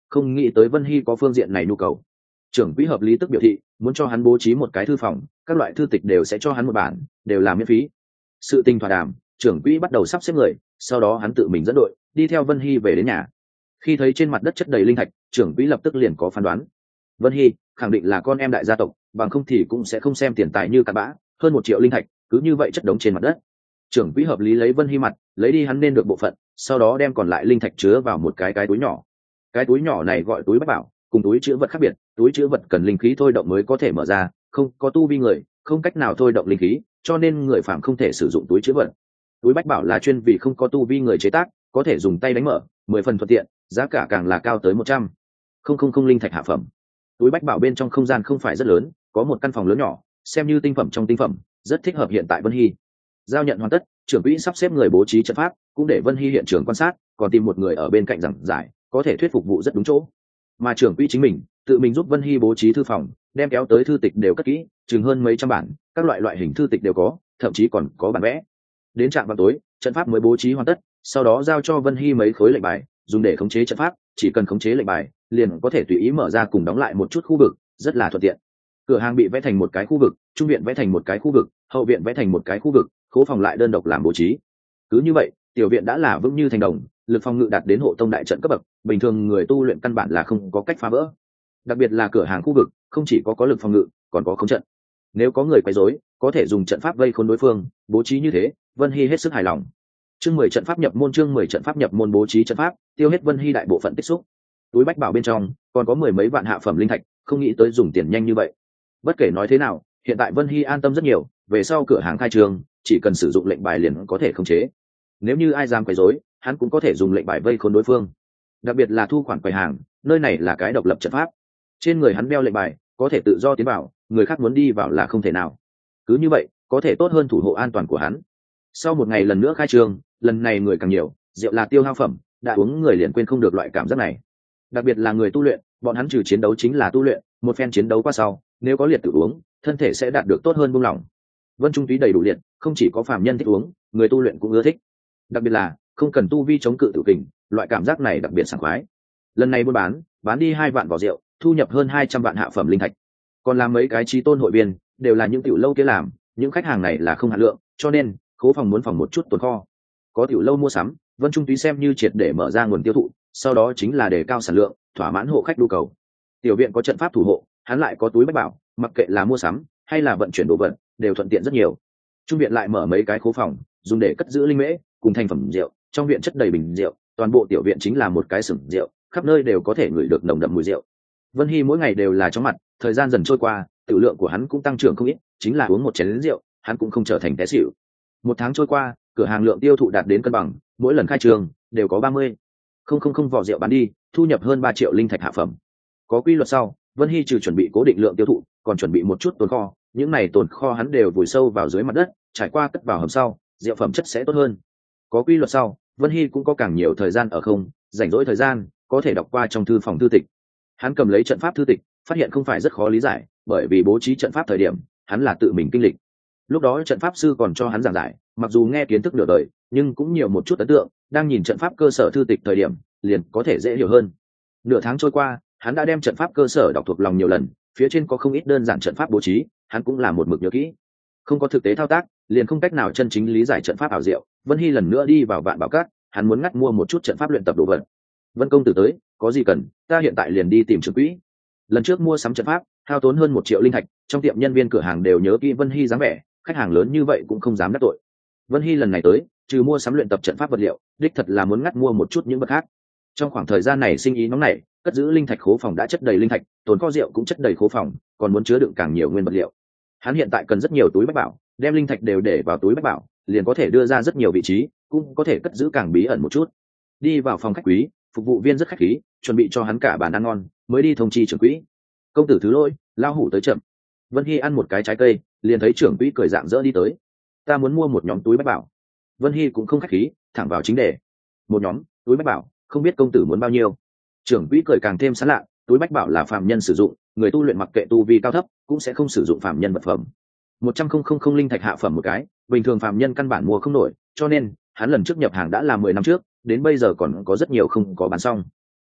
Speaker 1: không nghĩ tới Vân Hy có phương diện này nhu cầu. Trưởng quỹ hợp lý tức biểu thị muốn cho hắn bố trí một cái thư phòng, các loại thư tịch đều sẽ cho hắn một bản, đều là miễn phí. Sự tình thỏa đàm, trưởng quỹ bắt đầu sắp xếp người, sau đó hắn tự mình dẫn đội đi theo Vân Hy về đến nhà. Khi thấy trên mặt đất chất đầy linh thạch, trưởng quỹ lập tức liền có phán đoán. Vân Hy khẳng định là con em đại gia tộc, bằng không thì cũng sẽ không xem tiền tài như cặn bã, hơn 1 triệu linh thạch cứ như vậy chất đống trên mặt đất. Trưởng quỹ hợp lý lấy Vân Hy mặt, lấy đi hắn nên được bộ phận, sau đó đem còn lại linh thạch chứa vào một cái túi nhỏ. Cái túi nhỏ này gọi túi bách bảo, cùng túi chứa vật khác biệt, túi chứa vật cần linh khí thôi động mới có thể mở ra, không có tu vi người không cách nào thôi động linh khí, cho nên người phạm không thể sử dụng túi chứa vật. Túi bách bảo là chuyên vì không có tu vi người chế tác, có thể dùng tay đánh mở, 10 phần thuận tiện, giá cả càng là cao tới 100,000 linh thạch hạ phẩm. Túi bách bảo bên trong không gian không phải rất lớn, có một căn phòng lớn nhỏ, xem như tinh phẩm trong tinh phẩm, rất thích hợp hiện tại Vân Hy. Giao nhận hoàn tất, trưởng quỹ sắp xếp người bố trí trận pháp, cũng để Vân Hy hiện trường quan sát, còn tìm một người ở bên cạnh giảng giải, có thể thuyết phục vụ rất đúng chỗ. Mà trưởng quỹ chính mình tự mình giúp Vân Hy bố trí thư phòng, đem kéo tới thư tịch đều cất kỹ, chừng hơn mấy trăm bản, các loại hình thư tịch đều có, thậm chí còn có bản vẽ. Đến trạm vào tối, trận pháp mới bố trí hoàn tất, sau đó giao cho Vân Hy mấy khối lệnh bài, dùng để khống chế trận pháp, chỉ cần khống chế lệnh bài, liền có thể tùy ý mở ra cùng đóng lại một chút khu vực, rất là thuận tiện. Cửa hàng bị vẽ thành một cái khu vực, trung viện vẽ thành một cái khu vực, hậu viện vẽ thành một cái khu vực, khố phòng lại đơn độc làm bố trí. Cứ như vậy, tiểu viện đã là vững như thành đồng, lực phòng ngự đạt đến hộ tông đại trận cấp bậc, bình thường người tu luyện căn bản là không có cách phá vỡ. Đặc biệt là cửa hàng khu vực, không chỉ có lực phòng ngự, còn có khống trận. Nếu có người quấy rối, có thể dùng trận pháp vây khốn đối phương, bố trí như thế, Vân Hy hết sức hài lòng. Chương 10 trận pháp nhập môn, chương 10 trận pháp nhập môn bố trí trận pháp, tiêu hết Vân Hy đại bộ phận tích xúc. Túi bách bảo bên trong còn có 10 mấy vạn hạ phẩm linh thạch, không nghĩ tới dùng tiền nhanh như vậy. Bất kể nói thế nào, hiện tại Vân Hy an tâm rất nhiều, về sau cửa hàng khai trương, chỉ cần sử dụng lệnh bài liền có thể khống chế. Nếu như ai dám quấy rối, hắn cũng có thể dùng lệnh bài vây khốn đối phương. Đặc biệt là thu khoản quầy hàng, nơi này là cái độc lập trận pháp. Trên người hắn đeo lệnh bài, có thể tự do tiến vào, người khác muốn đi vào là không thể nào. Cứ như vậy, có thể tốt hơn thủ hộ an toàn của hắn. Sau một ngày lần nữa khai trương, lần này người càng nhiều, rượu là tiêu hao phẩm, đã uống người liền quên không được loại cảm giác này. Đặc biệt là người tu luyện, bọn hắn trừ chiến đấu chính là tu luyện, một phen chiến đấu qua sau, nếu có liệt tự uống, thân thể sẽ đạt được tốt hơn buông lỏng. Vân Trung túy đầy đủ liệt, không chỉ có phàm nhân thích uống, người tu luyện cũng ưa thích. Đặc biệt là không cần tu vi chống cự tự kình, loại cảm giác này đặc biệt sảng khoái. Lần này buôn bán đi 2 vạn vỏ rượu, thu nhập hơn 200 vạn hạ phẩm linh thạch. Còn làm mấy cái chí tôn hội viên, đều là những tiểu lâu kia làm, những khách hàng này là không hạn lượng, cho nên khố phòng muốn phòng một chút tồn kho. Có tiểu lâu mua sắm, Vân Trung túy xem như triệt để mở ra nguồn tiêu thụ, sau đó chính là đề cao sản lượng, thỏa mãn hộ khách nhu cầu. Tiểu viện có trận pháp thủ hộ, hắn lại có túi bách bảo, mặc kệ là mua sắm hay là vận chuyển đồ vật, đều thuận tiện rất nhiều. Trung viện lại mở mấy cái khố phòng, dùng để cất giữ linh mễ cùng thành phẩm rượu, trong viện chất đầy bình rượu, toàn bộ tiểu viện chính là một cái xưởng rượu, khắp nơi đều có thể ngửi được nồng đậm mùi rượu. Vân Hy mỗi ngày đều là chóng mặt, thời gian dần trôi qua, tiểu lượng của hắn cũng tăng trưởng không ít, chính là uống một chén rượu, hắn cũng không trở thành té xỉu. 1 tháng trôi qua, cửa hàng lượng tiêu thụ đạt đến cân bằng, mỗi lần khai trương đều có 30,000 vỏ rượu bán đi, thu nhập hơn 3 triệu linh thạch hạ phẩm. Có quy luật sau, Vân Hy trừ chuẩn bị cố định lượng tiêu thụ, còn chuẩn bị một chút tồn kho, những này tồn kho hắn đều vùi sâu vào dưới mặt đất, trải qua cất vào hầm sau, rượu phẩm chất sẽ tốt hơn. Có quy luật sau, Vân Hy cũng có càng nhiều thời gian ở không, rảnh rỗi thời gian, có thể đọc qua trong thư phòng thư tịch. Hắn cầm lấy trận pháp thư tịch, phát hiện không phải rất khó lý giải, bởi vì bố trí trận pháp thời điểm, hắn là tự mình kinh lịch. Lúc đó trận pháp sư còn cho hắn giảng giải, mặc dù nghe kiến thức nửa đời, nhưng cũng nhiều một chút ấn tượng, đang nhìn trận pháp cơ sở thư tịch thời điểm, liền có thể dễ hiểu hơn. Nửa tháng trôi qua, hắn đã đem trận pháp cơ sở đọc thuộc lòng nhiều lần, phía trên có không ít đơn giản trận pháp bố trí, hắn cũng là một mực nhớ kỹ. Không có thực tế thao tác, liền không cách nào chân chính lý giải trận pháp ảo diệu. Vân Hy lần nữa đi vào Vạn Bảo Các, hắn muốn ngắt mua một chút trận pháp luyện tập đồ vật. Vân công tử tới, có gì cần, ta hiện tại liền đi tìm trưởng quỹ. Lần trước mua sắm trận pháp, hao tốn hơn 1 triệu linh thạch, trong tiệm nhân viên cửa hàng đều nhớ kỹ Vân Hy dáng vẻ, khách hàng lớn như vậy cũng không dám đắc tội. Vân Hy lần này tới, trừ mua sắm luyện tập trận pháp vật liệu, đích thật là muốn ngắt mua một chút những vật khác. Trong khoảng thời gian này sinh ý nóng nảy, cất giữ linh thạch khố phòng đã chất đầy linh thạch, tồn kho rượu cũng chất đầy khố phòng, còn muốn chứa đựng càng nhiều nguyên vật liệu. Hắn hiện tại cần rất nhiều túi bách bảo, đem linh thạch đều để vào túi bách bảo, liền có thể đưa ra rất nhiều vị trí, cũng có thể cất giữ càng bí ẩn một chút. Đi vào phòng khách quý, phục vụ viên rất khách khí, chuẩn bị cho hắn cả bàn ăn ngon, mới đi thông chi trưởng quỹ. Công tử thứ lỗi, lao hủ tới chậm. Vân Hy ăn một cái trái cây, liền thấy trưởng quỹ cười rạng rỡ đi tới. Ta muốn mua một nhóm túi bách bảo. Vân Hy cũng không khách khí, thẳng vào chính đề. Một nhóm túi bách bảo, không biết công tử muốn bao nhiêu? Trưởng quỹ cười càng thêm sán lạ, túi bách bảo là phàm nhân sử dụng, người tu luyện mặc kệ tu vi cao thấp, cũng sẽ không sử dụng phàm nhân vật phẩm. 100,000 linh thạch hạ phẩm một cái, bình thường phàm nhân căn bản mua không nổi, cho nên hắn lần trước nhập hàng đã là 10 năm trước, đến bây giờ còn có rất nhiều không có bán xong.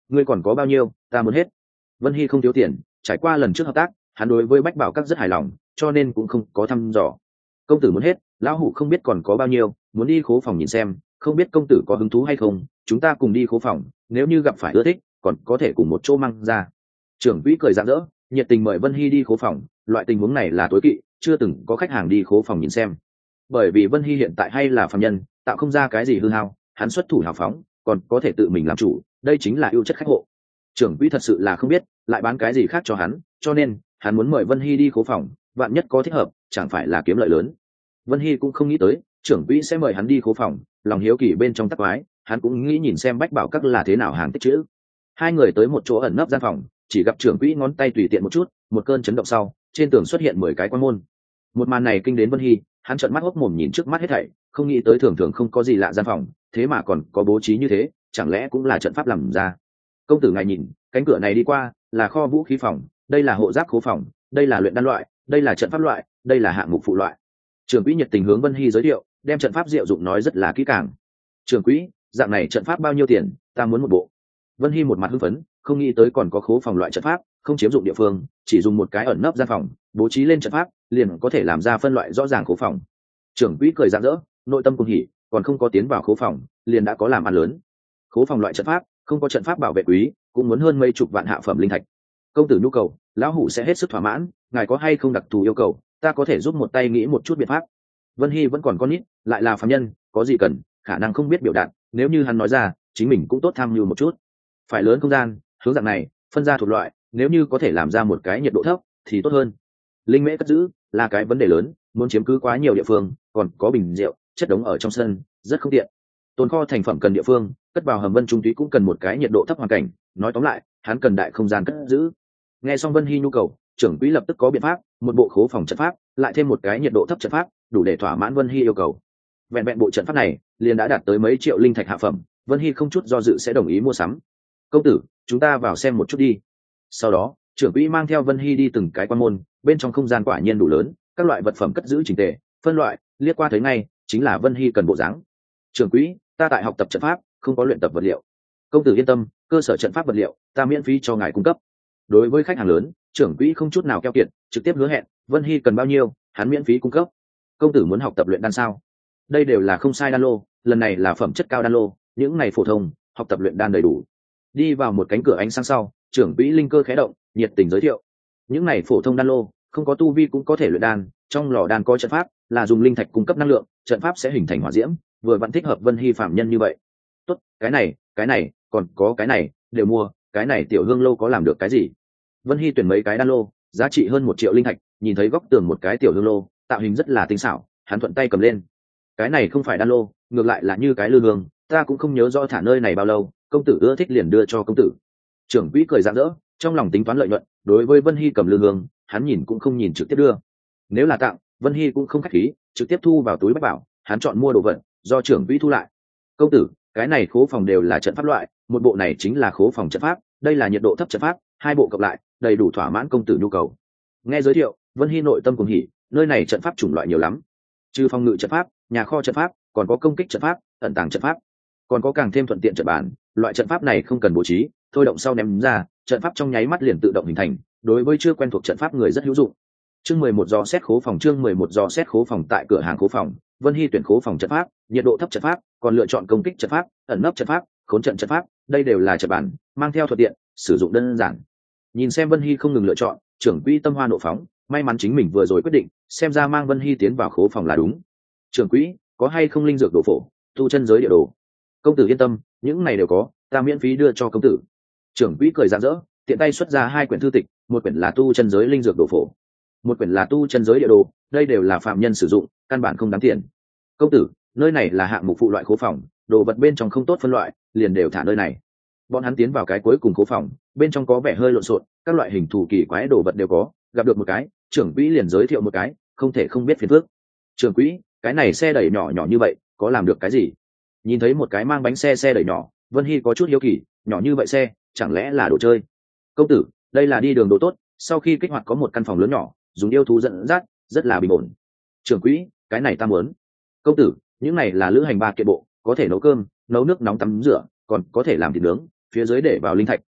Speaker 1: ngươi còn có bao nhiêu, ta muốn hết. Vân Hy không thiếu tiền, trải qua lần trước hợp tác, hắn đối với bách bảo các rất hài lòng, cho nên cũng không có thăm dò. Công tử muốn hết, lão hủ không biết còn có bao nhiêu, muốn đi khố phòng nhìn xem, không biết công tử có hứng thú hay không, chúng ta cùng đi khố phòng, nếu như gặp phải ưa thích còn có thể cùng một chỗ mang ra. Trưởng quỹ cười rạng rỡ, nhiệt tình mời Vân Hy đi khố phòng. Loại tình huống này là tối kỵ, chưa từng có khách hàng đi khố phòng nhìn xem, bởi vì Vân Hy hiện tại hay là phàm nhân, tạo không ra cái gì hư hao, hắn xuất thủ hào phóng, còn có thể tự mình làm chủ, đây chính là ưu chất khách hộ. Trưởng quỹ thật sự là không biết lại bán cái gì khác cho hắn, cho nên hắn muốn mời Vân Hy đi khố phòng, vạn nhất có thích hợp chẳng phải là kiếm lợi lớn. Vân Hy cũng không nghĩ tới trưởng quỹ sẽ mời hắn đi khố phòng, lòng hiếu kỳ bên trong tắc quái, hắn cũng nghĩ nhìn xem bách bảo các là thế nào hàng tích chữ. Hai người tới một chỗ ẩn nấp gian phòng, chỉ gặp trưởng quỹ ngón tay tùy tiện một chút, một cơn chấn động sau, trên tường xuất hiện 10 cái quan môn. Một màn này kinh đến Vân Hy, hắn trợn mắt hốc mồm nhìn trước mắt hết thảy, không nghĩ tới thường thường không có gì lạ gian phòng, thế mà còn có bố trí như thế, chẳng lẽ cũng là trận pháp làm ra. Công tử ngài nhìn, cánh cửa này đi qua là kho vũ khí phòng, đây là hộ giáp khố phòng, đây là luyện đan loại, đây là trận pháp loại, đây là hạng mục phụ loại. Trưởng quỹ nhiệt tình hướng Vân Hy giới thiệu, đem trận pháp diệu dụng nói rất là kỹ càng. Trưởng quỹ, dạng này trận pháp bao nhiêu tiền, ta muốn một bộ. Vân Hy một mặt hưng phấn, không nghĩ tới còn có khố phòng loại trận pháp, không chiếm dụng địa phương, chỉ dùng một cái ẩn nấp gian phòng, bố trí lên trận pháp, liền có thể làm ra phân loại rõ ràng khố phòng. Trưởng quỹ cười rạng rỡ, nội tâm cuồng hỉ, còn không có tiến vào khố phòng, liền đã có làm ăn lớn. Khố phòng loại trận pháp, không có trận pháp bảo vệ quý, cũng muốn hơn mấy chục vạn hạ phẩm linh thạch. Công tử nhu cầu, lão hủ sẽ hết sức thỏa mãn, ngài có hay không đặc thù yêu cầu, ta có thể giúp một tay nghĩ một chút biện pháp. Vân Hy vẫn còn con nít, lại là phàm nhân, có gì cần, khả năng không biết biểu đạt, nếu như hắn nói ra, chính mình cũng tốt tham mưu một chút. Phải lớn không gian, hướng dạng này, phân ra thuộc loại, nếu như có thể làm ra một cái nhiệt độ thấp thì tốt hơn. Linh mễ cất giữ là cái vấn đề lớn, muốn chiếm cứ quá nhiều địa phương, còn có bình rượu chất đống ở trong sân, rất không tiện. Tồn kho thành phẩm cần địa phương, cất vào hầm Vân Trung Túy cũng cần một cái nhiệt độ thấp hoàn cảnh, nói tóm lại, hắn cần đại không gian cất giữ. Nghe xong Vân Hy nhu cầu, trưởng quỹ lập tức có biện pháp, một bộ khố phòng trận pháp, lại thêm một cái nhiệt độ thấp trận pháp, đủ để thỏa mãn Vân Hy yêu cầu. Vẹn vẹn bộ trận pháp này, liền đã đạt tới mấy triệu linh thạch hạ phẩm, Vân Hy không chút do dự sẽ đồng ý mua sắm. Công tử, chúng ta vào xem một chút đi. Sau đó, trưởng quỹ mang theo Vân Hy đi từng cái quan môn, bên trong không gian quả nhiên đủ lớn, các loại vật phẩm cất giữ chỉnh tề, phân loại, liếc qua thấy ngay, chính là Vân Hy cần bộ dáng. Trưởng quỹ, ta tại học tập trận pháp, không có luyện tập vật liệu. Công tử yên tâm, cơ sở trận pháp vật liệu, ta miễn phí cho ngài cung cấp. Đối với khách hàng lớn, trưởng quỹ không chút nào keo kiệt, trực tiếp hứa hẹn, Vân Hy cần bao nhiêu, hắn miễn phí cung cấp. Công tử muốn học tập luyện đan sao? Đây đều là không sai đan lô, lần này là phẩm chất cao đan lô, những này phổ thông, học tập luyện đan đầy đủ. Đi vào một cánh cửa ánh sáng sau, trưởng quỹ linh cơ khé động, nhiệt tình giới thiệu. Những này phổ thông đan lô, không có tu vi cũng có thể luyện đan, trong lò đan có trận pháp, là dùng linh thạch cung cấp năng lượng, trận pháp sẽ hình thành hỏa diễm, vừa vẫn thích hợp Vân Hy phạm nhân như vậy. Tốt, cái này, còn có cái này, đều mua, cái này tiểu hương lô có làm được cái gì? Vân Hy tuyển mấy cái đan lô, giá trị hơn 1 triệu linh thạch, nhìn thấy góc tường một cái tiểu hương lô, tạo hình rất là tinh xảo, hắn thuận tay cầm lên. Cái này không phải đan lô, ngược lại là như cái lư hương, ta cũng không nhớ rõ thả nơi này bao lâu, công tử ưa thích liền đưa cho công tử. Trưởng quỹ cười rạng rỡ, trong lòng tính toán lợi nhuận, đối với Vân Hy cầm lư hương, hắn nhìn cũng không nhìn trực tiếp đưa. Nếu là tặng, Vân Hy cũng không khách khí, trực tiếp thu vào túi bách bảo, hắn chọn mua đồ vật, do trưởng quỹ thu lại. Công tử, cái này khố phòng đều là trận pháp loại, một bộ này chính là khố phòng trận pháp, đây là nhiệt độ thấp trận pháp, hai bộ cộng lại, đầy đủ thỏa mãn công tử nhu cầu. Nghe giới thiệu, Vân Hy nội tâm cuồng hỉ, nơi này trận pháp chủng loại nhiều lắm, trừ phòng ngự trận pháp, nhà kho trận pháp, còn có công kích trận pháp, ẩn tàng trận pháp, còn có càng thêm thuận tiện trận bàn, loại trận pháp này không cần bố trí, thôi động sau ném ra, trận pháp trong nháy mắt liền tự động hình thành, đối với chưa quen thuộc trận pháp người rất hữu dụng. Chương 11 dò xét khố phòng, chương 11 dò xét khố phòng. Tại cửa hàng khố phòng, Vân Hy tuyển khố phòng trận pháp, nhiệt độ thấp trận pháp, còn lựa chọn công kích trận pháp, ẩn nấp trận pháp, khốn trận trận pháp, đây đều là trận bản, mang theo thuận tiện, sử dụng đơn giản. Nhìn xem Vân Hy không ngừng lựa chọn, trưởng quỹ tâm hoa nộ phóng, may mắn chính mình vừa rồi quyết định, xem ra mang Vân Hy tiến vào khố phòng là đúng. Trưởng quỹ, có hay không linh dược đồ phổ, tu chân giới địa đồ? Công tử yên tâm, những này đều có, ta miễn phí đưa cho công tử. Trưởng quỹ cười rạng rỡ, tiện tay xuất ra 2 quyển thư tịch, một quyển là tu chân giới linh dược đồ phổ, một quyển là tu chân giới địa đồ, đây đều là phạm nhân sử dụng, căn bản không đáng tiền. Công tử, nơi này là hạng mục phụ loại khố phòng, đồ vật bên trong không tốt phân loại, liền đều thả nơi này. Bọn hắn tiến vào cái cuối cùng khố phòng, bên trong có vẻ hơi lộn xộn, các loại hình thù kỳ quái đồ vật đều có, gặp được một cái, trưởng quỹ liền giới thiệu một cái, không thể không biết phiền phức. Trưởng quỹ, cái này xe đẩy nhỏ nhỏ như vậy, có làm được cái gì? Nhìn thấy một cái mang bánh xe đẩy nhỏ, Vân Hy có chút hiếu kỳ, nhỏ như vậy xe, chẳng lẽ là đồ chơi? Công tử, đây là đi đường đồ tốt, sau khi kích hoạt có một căn phòng lớn nhỏ, dùng yêu thú dẫn dắt, rất là bình ổn. Trưởng quỹ, cái này ta muốn. Công tử, những này là lữ hành 3 kiện bộ, có thể nấu cơm, nấu nước nóng tắm rửa, còn có thể làm thịt nướng, phía dưới để vào linh thạch,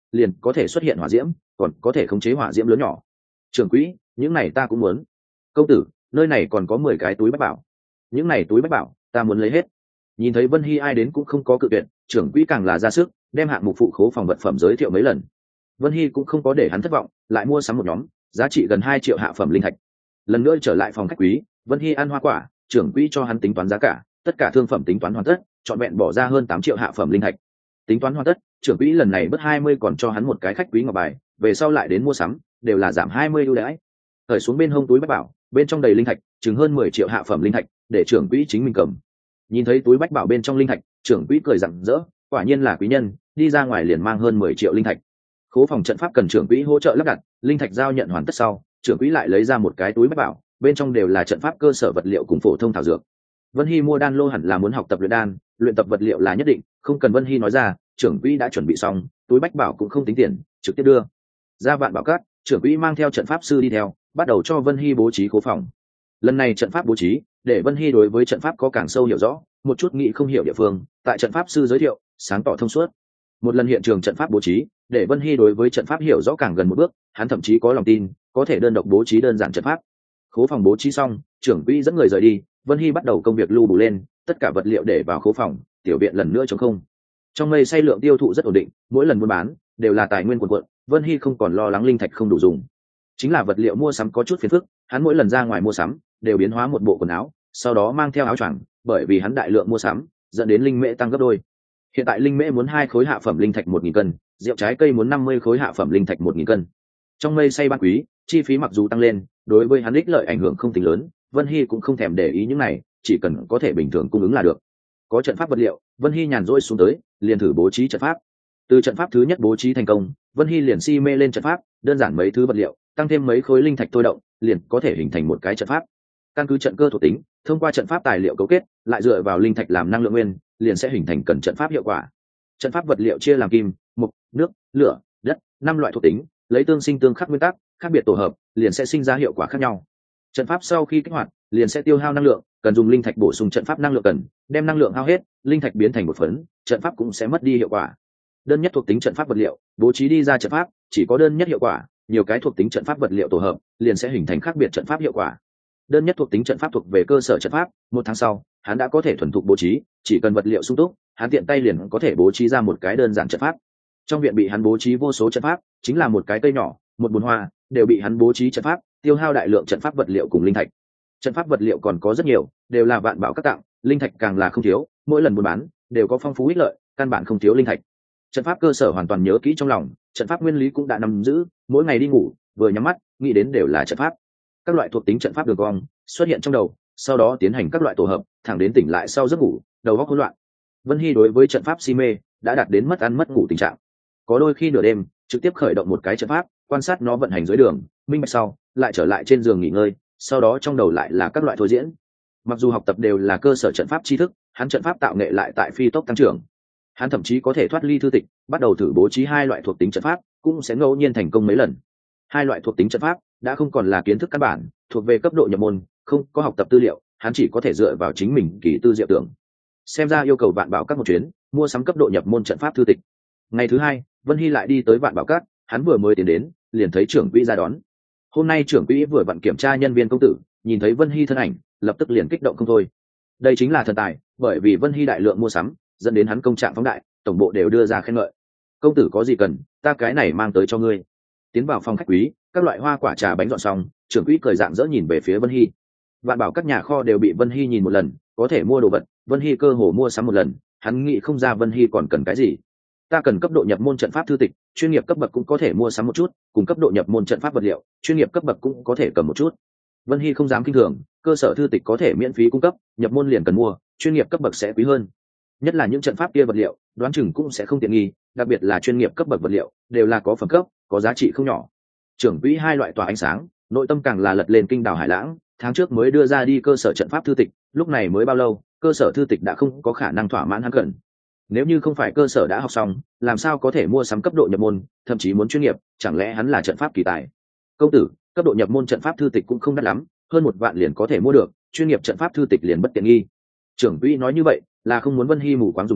Speaker 1: liền có thể xuất hiện hỏa diễm, còn có thể khống chế hỏa diễm lớn nhỏ. Trưởng quỹ, những này ta cũng muốn. Công tử, nơi này còn có 10 cái túi bách bảo, những này túi bách bảo ta muốn lấy hết. Nhìn thấy Vân Hy ai đến cũng không có cự tuyệt, trưởng quỹ càng là ra sức đem hạng mục phụ khố phòng vật phẩm giới thiệu mấy lần. Vân Hy cũng không có để hắn thất vọng, lại mua sắm một nhóm giá trị gần 2 triệu hạ phẩm linh thạch. Lần nữa trở lại phòng khách quý, Vân Hy ăn hoa quả, trưởng quỹ cho hắn tính toán giá cả, tất cả thương phẩm tính toán hoàn tất, trọn vẹn bỏ ra hơn 8 triệu hạ phẩm linh thạch. Tính toán hoàn tất, trưởng quỹ lần này bớt 20 còn cho hắn một cái khách quý ngọc bài, về sau lại đến mua sắm, đều là giảm 20 ưu đãi. Thời xuống bên hông túi bách bảo, bên trong đầy linh thạch, chừng hơn 10 triệu hạ phẩm linh thạch, để trưởng quỹ chính mình cầm. Nhìn thấy túi bách bảo bên trong linh thạch, trưởng quỹ cười rạng rỡ, quả nhiên là quý nhân, đi ra ngoài liền mang hơn 10 triệu linh thạch. Khố phòng trận pháp cần trưởng quỹ hỗ trợ lắp đặt, linh thạch giao nhận hoàn tất sau, trưởng quỹ lại lấy ra một cái túi bách bảo, bên trong đều là trận pháp cơ sở vật liệu cùng phổ thông thảo dược. Vân Hy mua đan lô hẳn là muốn học tập luyện đan, luyện tập vật liệu là nhất định, không cần Vân Hy nói ra, trưởng quỹ đã chuẩn bị xong, túi bách bảo cũng không tính tiền, trực tiếp đưa ra Vạn Bảo Các. Trưởng quỹ mang theo trận pháp sư đi theo, bắt đầu cho Vân Hy bố trí khố phòng. Lần này trận pháp bố trí, để Vân Hy đối với trận pháp có càng sâu hiểu rõ, một chút nghĩ không hiểu địa phương, tại trận pháp sư giới thiệu, sáng tỏ thông suốt. Một lần hiện trường trận pháp bố trí, để Vân Hy đối với trận pháp hiểu rõ càng gần một bước, hắn thậm chí có lòng tin, có thể đơn độc bố trí đơn giản trận pháp. Khố phòng bố trí xong, trưởng quỹ dẫn người rời đi, Vân Hy bắt đầu công việc lưu bù lên, tất cả vật liệu để vào khố phòng, tiểu viện lần nữa trống không. Trong mây xay lượng tiêu thụ rất ổn định, mỗi lần buôn bán đều là tài nguyên cuồn cuộn, Vân Hy không còn lo lắng linh thạch không đủ dùng. Chính là vật liệu mua sắm có chút phiền phức, hắn mỗi lần ra ngoài mua sắm đều biến hóa một bộ quần áo, sau đó mang theo áo choàng, bởi vì hắn đại lượng mua sắm, dẫn đến linh mễ tăng gấp đôi. Hiện tại linh mễ muốn 2 khối hạ phẩm linh thạch 1000 cân, rượu trái cây muốn 50 khối hạ phẩm linh thạch 1000 cân. Trong mây xay ban quý, chi phí mặc dù tăng lên, đối với hắn ích lợi ảnh hưởng không tính lớn, Vân Hy cũng không thèm để ý những này, chỉ cần có thể bình thường cung ứng là được. Có trận pháp vật liệu, Vân Hy nhàn rỗi xuống tới, liền thử bố trí trận pháp. Từ trận pháp thứ nhất bố trí thành công, Vân Hy liền si mê lên trận pháp, đơn giản mấy thứ vật liệu, tăng thêm mấy khối linh thạch thôi động, liền có thể hình thành một cái trận pháp. Căn cứ trận cơ thuộc tính, thông qua trận pháp tài liệu cấu kết, lại dựa vào linh thạch làm năng lượng nguyên, liền sẽ hình thành cần trận pháp hiệu quả. Trận pháp vật liệu chia làm kim, mộc, nước, lửa, đất, 5 loại thuộc tính, lấy tương sinh tương khắc nguyên tắc, khác biệt tổ hợp, liền sẽ sinh ra hiệu quả khác nhau. Trận pháp sau khi kích hoạt, liền sẽ tiêu hao năng lượng, cần dùng linh thạch bổ sung trận pháp năng lượng cần, đem năng lượng hao hết, linh thạch biến thành một phấn, trận pháp cũng sẽ mất đi hiệu quả. Đơn nhất thuộc tính trận pháp vật liệu, bố trí đi ra trận pháp, chỉ có đơn nhất hiệu quả, nhiều cái thuộc tính trận pháp vật liệu tổ hợp, liền sẽ hình thành khác biệt trận pháp hiệu quả. Đơn nhất thuộc tính trận pháp thuộc về cơ sở trận pháp, 1 tháng sau, hắn đã có thể thuần thục bố trí, chỉ cần vật liệu sung túc, hắn tiện tay liền có thể bố trí ra một cái đơn giản trận pháp. Trong viện bị hắn bố trí vô số trận pháp, chính là một cái cây nhỏ, một bồn hoa, đều bị hắn bố trí trận pháp, tiêu hao đại lượng trận pháp vật liệu cùng linh thạch. Trận pháp vật liệu còn có rất nhiều, đều là Vạn Bảo Các tặng, linh thạch càng là không thiếu, mỗi lần buôn bán đều có phong phú ích lợi, căn bản không thiếu linh thạch. Trận pháp cơ sở hoàn toàn nhớ kỹ trong lòng, trận pháp nguyên lý cũng đã nắm giữ, mỗi ngày đi ngủ, vừa nhắm mắt, nghĩ đến đều là trận pháp. Các loại thuộc tính trận pháp đường cong xuất hiện trong đầu, sau đó tiến hành các loại tổ hợp, thẳng đến tỉnh lại sau giấc ngủ, đầu óc hỗn loạn. Vân Hy đối với trận pháp si mê đã đạt đến mất ăn mất ngủ tình trạng. Có đôi khi nửa đêm, trực tiếp khởi động một cái trận pháp, quan sát nó vận hành dưới đường, minh bạch sau, lại trở lại trên giường nghỉ ngơi, sau đó trong đầu lại là các loại thôi diễn. Mặc dù học tập đều là cơ sở trận pháp tri thức, hắn trận pháp tạo nghệ lại tại phi tốc tăng trưởng. Hắn thậm chí có thể thoát ly thư tịch, bắt đầu thử bố trí 2 loại thuộc tính trận pháp, cũng sẽ ngẫu nhiên thành công mấy lần. 2 loại thuộc tính trận pháp đã không còn là kiến thức căn bản, thuộc về cấp độ nhập môn, không có học tập tư liệu, hắn chỉ có thể dựa vào chính mình kỳ tư diệu tưởng. Xem ra yêu cầu Vạn Bảo Các một chuyến, mua sắm cấp độ nhập môn trận pháp thư tịch. Ngày thứ 2, Vân Hy lại đi tới Vạn Bảo Các, hắn vừa mới tiến đến, liền thấy trưởng quỹ ra đón. Hôm nay trưởng quỹ vừa vặn kiểm tra nhân viên công tử, nhìn thấy Vân Hy thân ảnh, lập tức liền kích động không thôi. Đây chính là thần tài, bởi vì Vân Hy đại lượng mua sắm, dẫn đến hắn công trạng phóng đại, tổng bộ đều đưa ra khen ngợi. Công tử có gì cần, ta cái này mang tới cho ngươi. Tiến vào phòng khách quý, các loại hoa quả trà bánh dọn xong, trưởng quỹ cười rạng rỡ nhìn về phía Vân Hy. Vạn Bảo các nhà kho đều bị Vân Hy nhìn một lần, có thể mua đồ vật, Vân Hy cơ hồ mua sắm một lần, hắn nghĩ không ra Vân Hy còn cần cái gì. Ta cần cấp độ nhập môn trận pháp thư tịch, chuyên nghiệp cấp bậc cũng có thể mua sắm một chút, cùng cấp độ nhập môn trận pháp vật liệu, chuyên nghiệp cấp bậc cũng có thể cầm một chút. Vân Hy không dám kinh thường, cơ sở thư tịch có thể miễn phí cung cấp, nhập môn liền cần mua, chuyên nghiệp cấp bậc sẽ quý hơn. Nhất là những trận pháp kia vật liệu, đoán chừng cũng sẽ không tiện nghi, đặc biệt là chuyên nghiệp cấp bậc vật liệu, đều là có phẩm cấp, có giá trị không nhỏ. Trưởng quỹ 2 loại tỏa ánh sáng, nội tâm càng là lật lên kinh đảo hải lãng, tháng trước mới đưa ra đi cơ sở trận pháp thư tịch, lúc này mới bao lâu, cơ sở thư tịch đã không có khả năng thỏa mãn hắn cần. Nếu như không phải cơ sở đã học xong, làm sao có thể mua sắm cấp độ nhập môn, thậm chí muốn chuyên nghiệp, chẳng lẽ hắn là trận pháp kỳ tài. Công tử, cấp độ nhập môn trận pháp thư tịch cũng không đắt lắm, hơn 1 vạn liền có thể mua được, chuyên nghiệp trận pháp thư tịch liền bất tiện nghi. Trưởng quỹ nói như vậy là không muốn Vân Hy mù quáng dùng tiền,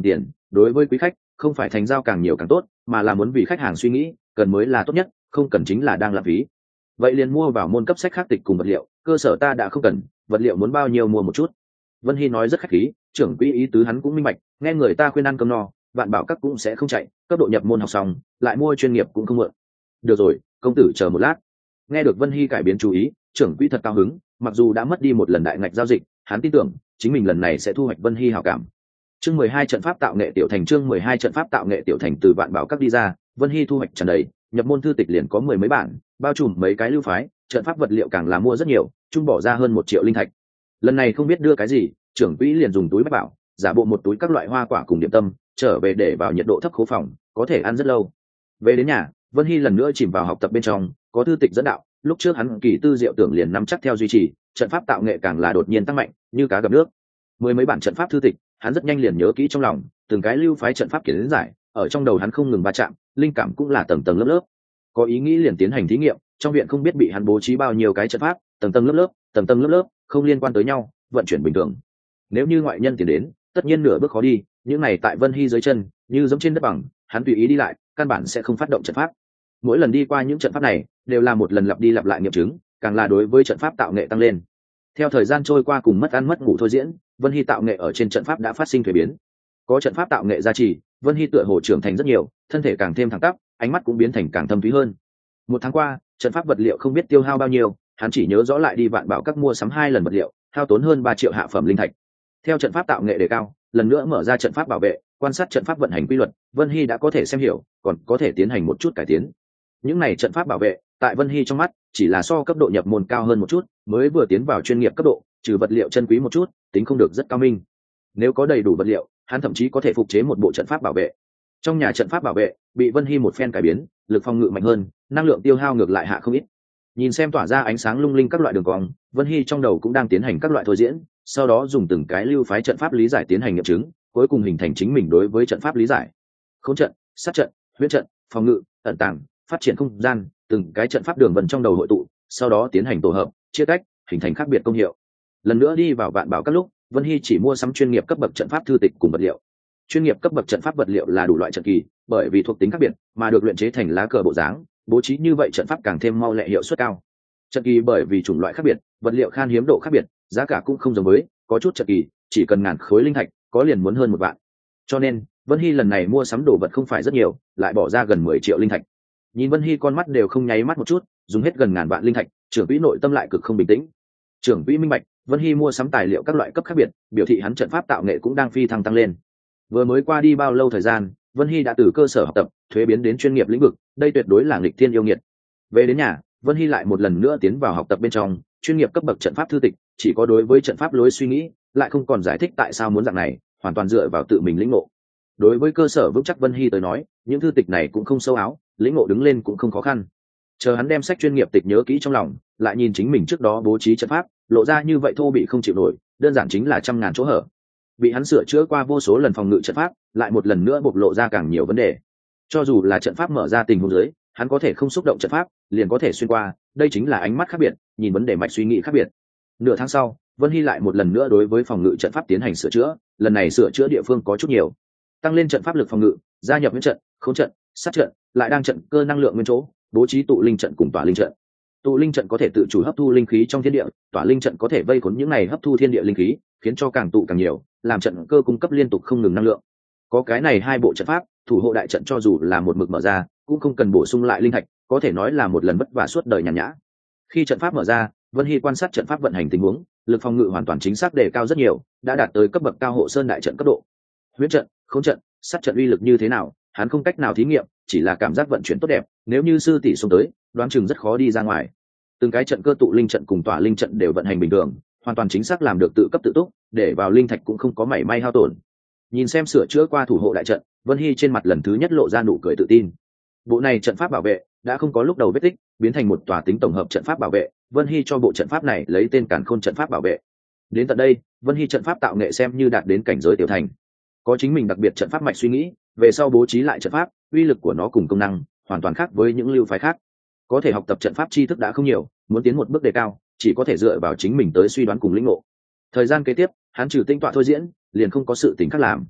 Speaker 1: đối với quý khách không phải thành giao càng nhiều càng tốt, mà là muốn vì khách hàng suy nghĩ, cần mới là tốt nhất, không cần chính là đang lãng phí. Vậy liền mua vào môn cấp sách khác tịch cùng vật liệu, cơ sở ta đã không cần, vật liệu muốn bao nhiêu mua một chút. Vân Hy nói rất khách khí, trưởng quỹ ý tứ hắn cũng minh bạch, nghe người ta khuyên ăn cơm no, vạn bảo các cũng sẽ không chạy, cấp độ nhập môn học xong, lại mua chuyên nghiệp cũng không mượn. Được rồi, công tử chờ một lát. Nghe được Vân Hy cải biến chú ý, trưởng quỹ thật cao hứng, mặc dù đã mất đi một lần đại ngạch giao dịch, hắn tin tưởng chính mình lần này sẽ thu hoạch Vân Hy hảo cảm. Chương 12 trận pháp tạo nghệ tiểu thành, chương 12 trận pháp tạo nghệ tiểu thành. Từ vạn bảo các đi ra, Vân Hy thu hoạch tràn đầy, nhập môn thư tịch liền có 10 mấy bản, bao trùm mấy cái lưu phái, trận pháp vật liệu càng là mua rất nhiều, chung bỏ ra hơn 1 triệu linh thạch. Lần này không biết đưa cái gì, trưởng quỹ liền dùng túi bách bảo, giả bộ một túi các loại hoa quả cùng điểm tâm, trở về để vào nhiệt độ thấp khố phòng, có thể ăn rất lâu. Về đến nhà, Vân Hy lần nữa chìm vào học tập bên trong, có thư tịch dẫn đạo, lúc trước hắn kỳ tư diệu tưởng liền nắm chắc theo duy trì, trận pháp tạo nghệ càng là đột nhiên tăng mạnh, như cá gặp nước. 10 mấy bản trận pháp thư tịch, hắn rất nhanh liền nhớ kỹ trong lòng, từng cái lưu phái trận pháp kiến giải, ở trong đầu hắn không ngừng va chạm, linh cảm cũng là tầng tầng lớp lớp. Có ý nghĩ liền tiến hành thí nghiệm, trong viện không biết bị hắn bố trí bao nhiêu cái trận pháp, tầng tầng lớp lớp, tầng tầng lớp lớp, không liên quan tới nhau, vận chuyển bình thường. Nếu như ngoại nhân tiến đến, tất nhiên nửa bước khó đi, những này tại Vân Hy dưới chân, như giống trên đất bằng, hắn tùy ý đi lại, căn bản sẽ không phát động trận pháp. Mỗi lần đi qua những trận pháp này, đều là một lần lặp đi lặp lại nghiệm chứng, càng là đối với trận pháp tạo nghệ tăng lên. Theo thời gian trôi qua cùng mất ăn mất ngủ thôi diễn, Vân Hy tạo nghệ ở trên trận pháp đã phát sinh thay biến. Có trận pháp tạo nghệ gia trì, Vân Hy tựa hồ trưởng thành rất nhiều, thân thể càng thêm thẳng tắp, ánh mắt cũng biến thành càng thâm thúy hơn. 1 tháng qua, trận pháp vật liệu không biết tiêu hao bao nhiêu, hắn chỉ nhớ rõ lại đi vạn bảo các mua sắm 2 lần vật liệu, hao tốn hơn 3 triệu hạ phẩm linh thạch. Theo trận pháp tạo nghệ đề cao, lần nữa mở ra trận pháp bảo vệ, quan sát trận pháp vận hành quy luật, Vân Hy đã có thể xem hiểu, còn có thể tiến hành một chút cải tiến. Những này trận pháp bảo vệ, tại Vân Hy trong mắt, chỉ là so cấp độ nhập môn cao hơn một chút, mới vừa tiến vào chuyên nghiệp cấp độ, trừ vật liệu chân quý một chút, tính không được rất cao minh. Nếu có đầy đủ vật liệu, hắn thậm chí có thể phục chế một bộ trận pháp bảo vệ. Trong nhà trận pháp bảo vệ bị Vân Hy một phen cải biến, lực phòng ngự mạnh hơn, năng lượng tiêu hao ngược lại hạ không ít. Nhìn xem tỏa ra ánh sáng lung linh các loại đường cong, Vân Hy trong đầu cũng đang tiến hành các loại thôi diễn, sau đó dùng từng cái lưu phái trận pháp lý giải tiến hành nghiệm chứng, cuối cùng hình thành chính mình đối với trận pháp lý giải. Khống trận, sát trận, huyễn trận, phòng ngự, ẩn tàng, phát triển không gian, từng cái trận pháp đường vân trong đầu hội tụ, sau đó tiến hành tổ hợp, chia tách, hình thành khác biệt công hiệu. Lần nữa đi vào vạn bảo các lúc, Vân Hy chỉ mua sắm chuyên nghiệp cấp bậc trận pháp thư tịch cùng vật liệu. Chuyên nghiệp cấp bậc trận pháp vật liệu là đủ loại trận kỳ, bởi vì thuộc tính khác biệt mà được luyện chế thành lá cờ bộ dáng, bố trí như vậy trận pháp càng thêm mau lẹ hiệu suất cao. Trận kỳ bởi vì chủng loại khác biệt, vật liệu khan hiếm độ khác biệt, giá cả cũng không giống với, có chút trận kỳ chỉ cần ngàn khối linh thạch, có liền muốn hơn 1 vạn. Cho nên, Vân Hy lần này mua sắm đồ vật không phải rất nhiều, lại bỏ ra gần 10 triệu linh thạch. Nhìn Vân Hy con mắt đều không nháy mắt một chút, dùng hết gần ngàn vạn linh thạch, trưởng quỹ nội tâm lại cực không bình tĩnh. Trưởng quỹ minh bạch, Vân Hy mua sắm tài liệu các loại cấp khác biệt, biểu thị hắn trận pháp tạo nghệ cũng đang phi thăng tăng lên. Vừa mới qua đi bao lâu thời gian, Vân Hy đã từ cơ sở học tập thuế biến đến chuyên nghiệp lĩnh vực, đây tuyệt đối là nghịch thiên yêu nghiệt. Về đến nhà, Vân Hy lại một lần nữa tiến vào học tập bên trong, chuyên nghiệp cấp bậc trận pháp thư tịch, chỉ có đối với trận pháp lối suy nghĩ, lại không còn giải thích tại sao muốn dạng này, hoàn toàn dựa vào tự mình lĩnh ngộ. Đối với cơ sở vững chắc Vân Hy tới nói, những thư tịch này cũng không sâu áo, lĩnh ngộ đứng lên cũng không khó khăn. Chờ hắn đem sách chuyên nghiệp tịch nhớ kỹ trong lòng, lại nhìn chính mình trước đó bố trí trận pháp, lộ ra như vậy thô bị không chịu nổi, đơn giản chính là trăm ngàn chỗ hở. Bị hắn sửa chữa qua vô số lần phòng ngự trận pháp, lại một lần nữa bộc lộ ra càng nhiều vấn đề. Cho dù là trận pháp mở ra tình huống dưới, hắn có thể không xúc động trận pháp, liền có thể xuyên qua, đây chính là ánh mắt khác biệt, nhìn vấn đề mạch suy nghĩ khác biệt. Nửa tháng sau, Vân Hy lại một lần nữa đối với phòng ngự trận pháp tiến hành sửa chữa, lần này sửa chữa địa phương có chút nhiều, tăng lên trận pháp lực phòng ngự, gia nhập nguyên trận, khống trận, sát trận, lại đang trận cơ năng lượng nguyên chỗ, bố trí tụ linh trận cùng tỏa linh trận. Tụ linh trận có thể tự chủ hấp thu linh khí trong thiên địa, tỏa linh trận có thể vây khốn những này hấp thu thiên địa linh khí, khiến cho càng tụ càng nhiều, làm trận cơ cung cấp liên tục không ngừng năng lượng. Có cái này 2 bộ trận pháp, thủ hộ đại trận cho dù là một mực mở ra, cũng không cần bổ sung lại linh thạch, có thể nói là một lần vất vả suốt đời nhàn nhã. Khi trận pháp mở ra, Vân Hy quan sát trận pháp vận hành tình huống, lực phòng ngự hoàn toàn chính xác đề cao rất nhiều, đã đạt tới cấp bậc cao hộ sơn đại trận cấp độ. Huyễn trận, khống trận, sát trận uy lực như thế nào, hắn không cách nào thí nghiệm, chỉ là cảm giác vận chuyển tốt đẹp, nếu như sư tỷ xuống tới, đoán chừng rất khó đi ra ngoài. Từng cái trận cơ tụ linh trận cùng tỏa linh trận đều vận hành bình thường, hoàn toàn chính xác làm được tự cấp tự túc, để vào linh thạch cũng không có mảy may hao tổn. Nhìn xem sửa chữa qua thủ hộ đại trận, Vân Hy trên mặt lần thứ nhất lộ ra nụ cười tự tin. Bộ này trận pháp bảo vệ đã không có lúc đầu vết tích, biến thành một tòa tính tổng hợp trận pháp bảo vệ, Vân Hy cho bộ trận pháp này lấy tên Càn Khôn trận pháp bảo vệ. Đến tận đây, Vân Hy trận pháp tạo nghệ xem như đạt đến cảnh giới tiểu thành. Có chính mình đặc biệt trận pháp mạch suy nghĩ, về sau bố trí lại trận pháp, uy lực của nó cùng công năng hoàn toàn khác với những lưu phái khác. Có thể học tập trận pháp tri thức đã không nhiều, muốn tiến một bước đề cao, chỉ có thể dựa vào chính mình tới suy đoán cùng lĩnh ngộ. Thời gian kế tiếp, hắn trừ tinh tọa thôi diễn, liền không có sự tình khác làm.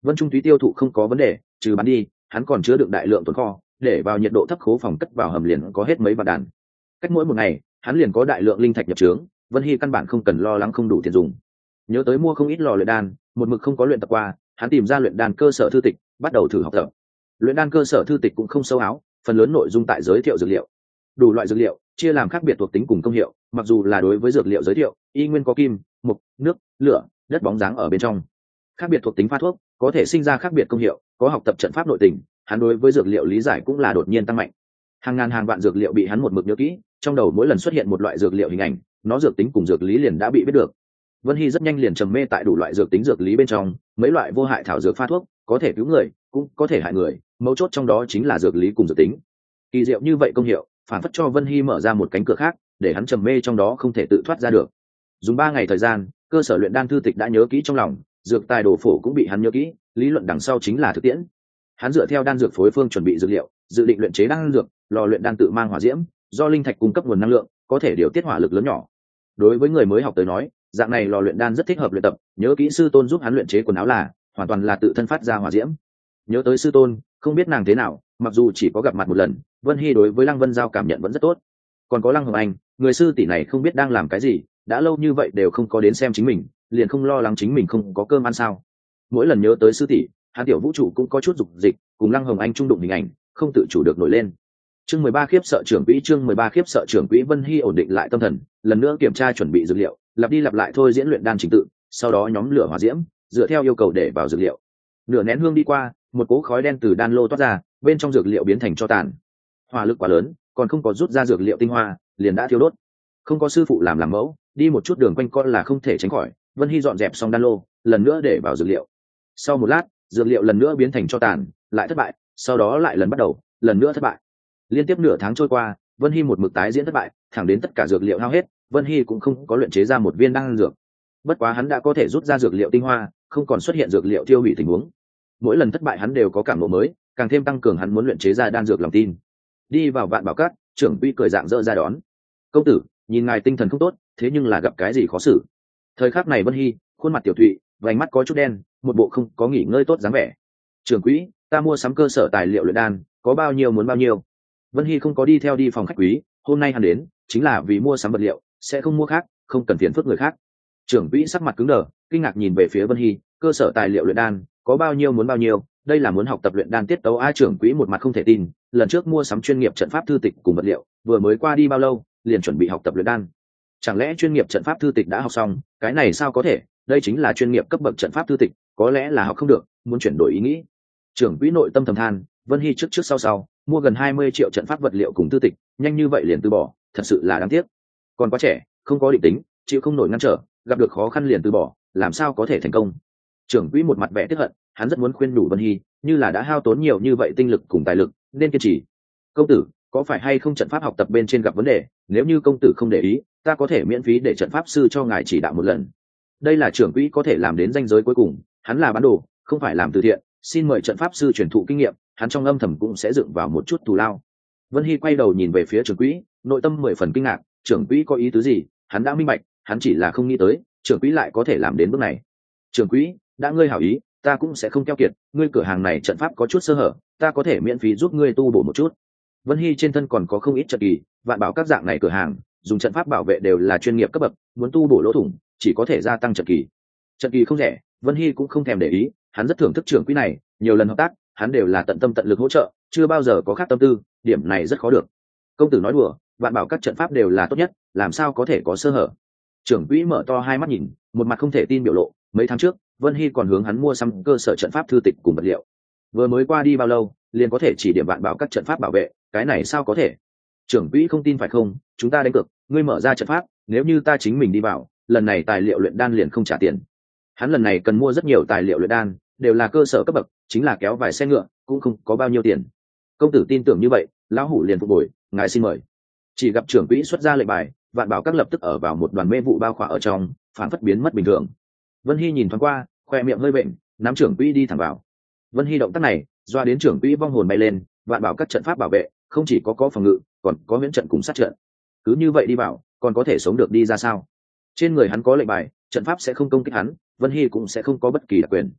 Speaker 1: Vân Trung Túy tiêu thụ không có vấn đề, trừ bán đi hắn còn chứa đựng đại lượng tồn kho, để vào nhiệt độ thấp khố phòng cất vào hầm liền có hết mấy vạn đàn. Cách mỗi một ngày hắn liền có đại lượng linh thạch nhập trướng, Vân Hy căn bản không cần lo lắng không đủ tiền dùng. Nhớ tới mua không ít lò luyện đan, một mực không có luyện tập qua, hắn tìm ra luyện đan cơ sở thư tịch, bắt đầu thử học tập. Luyện đan cơ sở thư tịch cũng không sâu áo, phần lớn nội dung tại giới thiệu dược liệu. Đủ loại dược liệu chia làm khác biệt thuộc tính cùng công hiệu, mặc dù là đối với dược liệu giới thiệu, y nguyên có kim, mộc, nước, lửa, đất bóng dáng ở bên trong. Khác biệt thuộc tính pha thuốc có thể sinh ra khác biệt công hiệu, có học tập trận pháp nội tình, hắn đối với dược liệu lý giải cũng là đột nhiên tăng mạnh. Hàng ngàn hàng vạn dược liệu bị hắn một mực nhớ kỹ, trong đầu mỗi lần xuất hiện một loại dược liệu hình ảnh, nó dược tính cùng dược lý liền đã bị biết được. Vân Hy rất nhanh liền trầm mê tại đủ loại dược tính dược lý bên trong, mấy loại vô hại thảo dược pha thuốc, có thể cứu người, cũng có thể hại người, mấu chốt trong đó chính là dược lý cùng dược tính. Kỳ diệu như vậy công hiệu, phản phất cho Vân Hy mở ra một cánh cửa khác, để hắn trầm mê trong đó không thể tự thoát ra được. Dùng 3 ngày thời gian, cơ sở luyện đan thư tịch đã nhớ kỹ trong lòng, dược tài đồ phổ cũng bị hắn nhớ kỹ, lý luận đằng sau chính là thực tiễn. Hắn dựa theo đan dược phối phương chuẩn bị dược liệu, dự định luyện chế đan dược, lò luyện đan tự mang hỏa diễm, do linh thạch cung cấp nguồn năng lượng, có thể điều tiết hỏa lực lớn nhỏ. Đối với người mới học tới nói, dạng này lò luyện đan rất thích hợp luyện tập, nhớ kỹ sư tôn giúp hắn luyện chế quần áo là hoàn toàn là tự thân phát ra hỏa diễm. Nhớ tới sư tôn, không biết nàng thế nào, mặc dù chỉ có gặp mặt một lần, Vân Hy đối với Lăng Vân Giao cảm nhận vẫn rất tốt. Còn có Lăng Hồng Anh, người sư tỷ này không biết đang làm cái gì, đã lâu như vậy đều không có đến xem chính mình, liền không lo lắng chính mình không có cơm ăn sao? Mỗi lần nhớ tới sư tỷ, hắn tiểu vũ trụ cũng có chút dục dịch, cùng Lăng Hồng Anh trung đụng hình ảnh, không tự chủ được nổi lên. Chương 13 khiếp sợ trưởng quỹ, chương 13 khiếp sợ trưởng quỹ. Vân Hy ổn định lại tâm thần, lần nữa kiểm tra chuẩn bị dược liệu, lặp đi lặp lại thôi diễn luyện đan trình tự, sau đó nhóm lửa hỏa diễm, dựa theo yêu cầu để vào dược liệu. Nửa nén hương đi qua, một cỗ khói đen từ đan lô toát ra, bên trong dược liệu biến thành tro tàn. Hỏa lực quá lớn, còn không có rút ra dược liệu tinh hoa, liền đã thiêu đốt. Không có sư phụ làm mẫu, đi một chút đường quanh co là không thể tránh khỏi. Vân Hy dọn dẹp xong đan lô, lần nữa để vào dược liệu. Sau một lát, dược liệu lần nữa biến thành tro tàn, lại thất bại, sau đó lại lần bắt đầu, lần nữa thất bại. Liên tiếp nửa tháng trôi qua, Vân Hy một mực tái diễn thất bại, thẳng đến tất cả dược liệu hao hết, Vân Hy cũng không có luyện chế ra một viên đan dược. Bất quá hắn đã có thể rút ra dược liệu tinh hoa, không còn xuất hiện dược liệu tiêu hủy tình huống. Mỗi lần thất bại hắn đều có cảm ngộ mới, càng thêm tăng cường hắn muốn luyện chế ra đan dược lòng tin. Đi vào Vạn Bảo Các, trưởng quỹ cười dạng dỡ ra đón. "Công tử, nhìn ngài tinh thần không tốt, thế nhưng là gặp cái gì khó xử?" Thời khắc này Vân Hy, khuôn mặt tiểu thụy, vành mắt có chút đen, một bộ không có nghỉ ngơi tốt dáng vẻ. "Trưởng quỹ, ta mua sắm cơ sở tài liệu luyện đan, có bao nhiêu muốn bao nhiêu." Vân Hy không có đi theo đi phòng khách quý, hôm nay hắn đến chính là vì mua sắm vật liệu, sẽ không mua khác, không cần phiền phức người khác. Trưởng quỹ sắc mặt cứng đờ, kinh ngạc nhìn về phía Vân Hy, cơ sở tài liệu luyện đan, có bao nhiêu muốn bao nhiêu, đây là muốn học tập luyện đan tiết tấu a? Trưởng quỹ một mặt không thể tin, lần trước mua sắm chuyên nghiệp trận pháp thư tịch cùng vật liệu, vừa mới qua đi bao lâu, liền chuẩn bị học tập luyện đan. Chẳng lẽ chuyên nghiệp trận pháp thư tịch đã học xong, cái này sao có thể, đây chính là chuyên nghiệp cấp bậc trận pháp thư tịch, có lẽ là học không được, muốn chuyển đổi ý nghĩ. Trưởng quỹ nội tâm thầm than, Vân Hy trước sau mua gần 20 triệu trận pháp vật liệu cùng thư tịch, nhanh như vậy liền từ bỏ, thật sự là đáng tiếc. Còn quá trẻ, không có định tính, chịu không nổi ngăn trở, gặp được khó khăn liền từ bỏ, làm sao có thể thành công. Trưởng quỹ một mặt vẻ tiếc hận, hắn rất muốn khuyên nhủ Vân Hy, như là đã hao tốn nhiều như vậy tinh lực cùng tài lực, nên kiên trì. "Công tử, có phải hay không trận pháp học tập bên trên gặp vấn đề, nếu như công tử không để ý, ta có thể miễn phí để trận pháp sư cho ngài chỉ đạo một lần." Đây là trưởng quỹ có thể làm đến ranh giới cuối cùng, hắn là bán đồ, không phải làm từ thiện, xin mời trận pháp sư truyền thụ kinh nghiệm, hắn trong âm thầm cũng sẽ dựng vào một chút thù lao. Vân Hy quay đầu nhìn về phía trưởng quỹ, nội tâm 10 phần kinh ngạc, trưởng quỹ có ý tứ gì, hắn đã minh bạch, hắn chỉ là không nghĩ tới trưởng quỹ lại có thể làm đến bước này. "Trưởng quỹ, đã ngươi hảo ý, ta cũng sẽ không keo kiệt, ngươi cửa hàng này trận pháp có chút sơ hở, ta có thể miễn phí giúp ngươi tu bổ một chút." Vân Hy trên thân còn có không ít trận kỳ, Vạn Bảo các dạng này cửa hàng dùng trận pháp bảo vệ đều là chuyên nghiệp cấp bậc, muốn tu bổ lỗ thủng chỉ có thể gia tăng trận kỳ. Trận kỳ không rẻ, Vân Hy cũng không thèm để ý, hắn rất thưởng thức trưởng quỹ này, nhiều lần hợp tác hắn đều là tận tâm tận lực hỗ trợ, chưa bao giờ có khác tâm tư, điểm này rất khó được. "Công tử nói đùa, Vạn Bảo các trận pháp đều là tốt nhất, làm sao có thể có sơ hở?" Trưởng quỹ mở to hai mắt nhìn, một mặt không thể tin biểu lộ, mấy tháng trước Vân Hy còn hướng hắn mua sắm cơ sở trận pháp thư tịch cùng vật liệu, vừa mới qua đi bao lâu liền có thể chỉ điểm Vạn Bảo các trận pháp bảo vệ, cái này sao có thể? Trưởng quỹ không tin phải không, chúng ta đánh cược, ngươi mở ra trận pháp, nếu như ta chính mình đi vào, lần này tài liệu luyện đan liền không trả tiền. Hắn lần này cần mua rất nhiều tài liệu luyện đan, đều là cơ sở cấp bậc, chính là kéo vài xe ngựa cũng không có bao nhiêu tiền. "Công tử tin tưởng như vậy, lão hủ liền phục bồi, ngài xin mời." Chỉ gặp trưởng quỹ xuất ra lệnh bài, Vạn Bảo các lập tức ở vào một đoàn mê vụ bao khỏa ở trong, phản phất biến mất bình thường. Vân Hy nhìn thoáng qua, khoe miệng hơi bệnh, nắm trưởng quỹ đi thẳng vào. Vân Hy động tác này doa đến trưởng quỹ vong hồn bay lên, Vạn Bảo các trận pháp bảo vệ không chỉ có phòng ngự, còn có miễn trận cùng sát trận, cứ như vậy đi vào còn có thể sống được đi ra sao? Trên người hắn có lệnh bài, trận pháp sẽ không công kích hắn, Vân Hy cũng sẽ không có bất kỳ đặc quyền.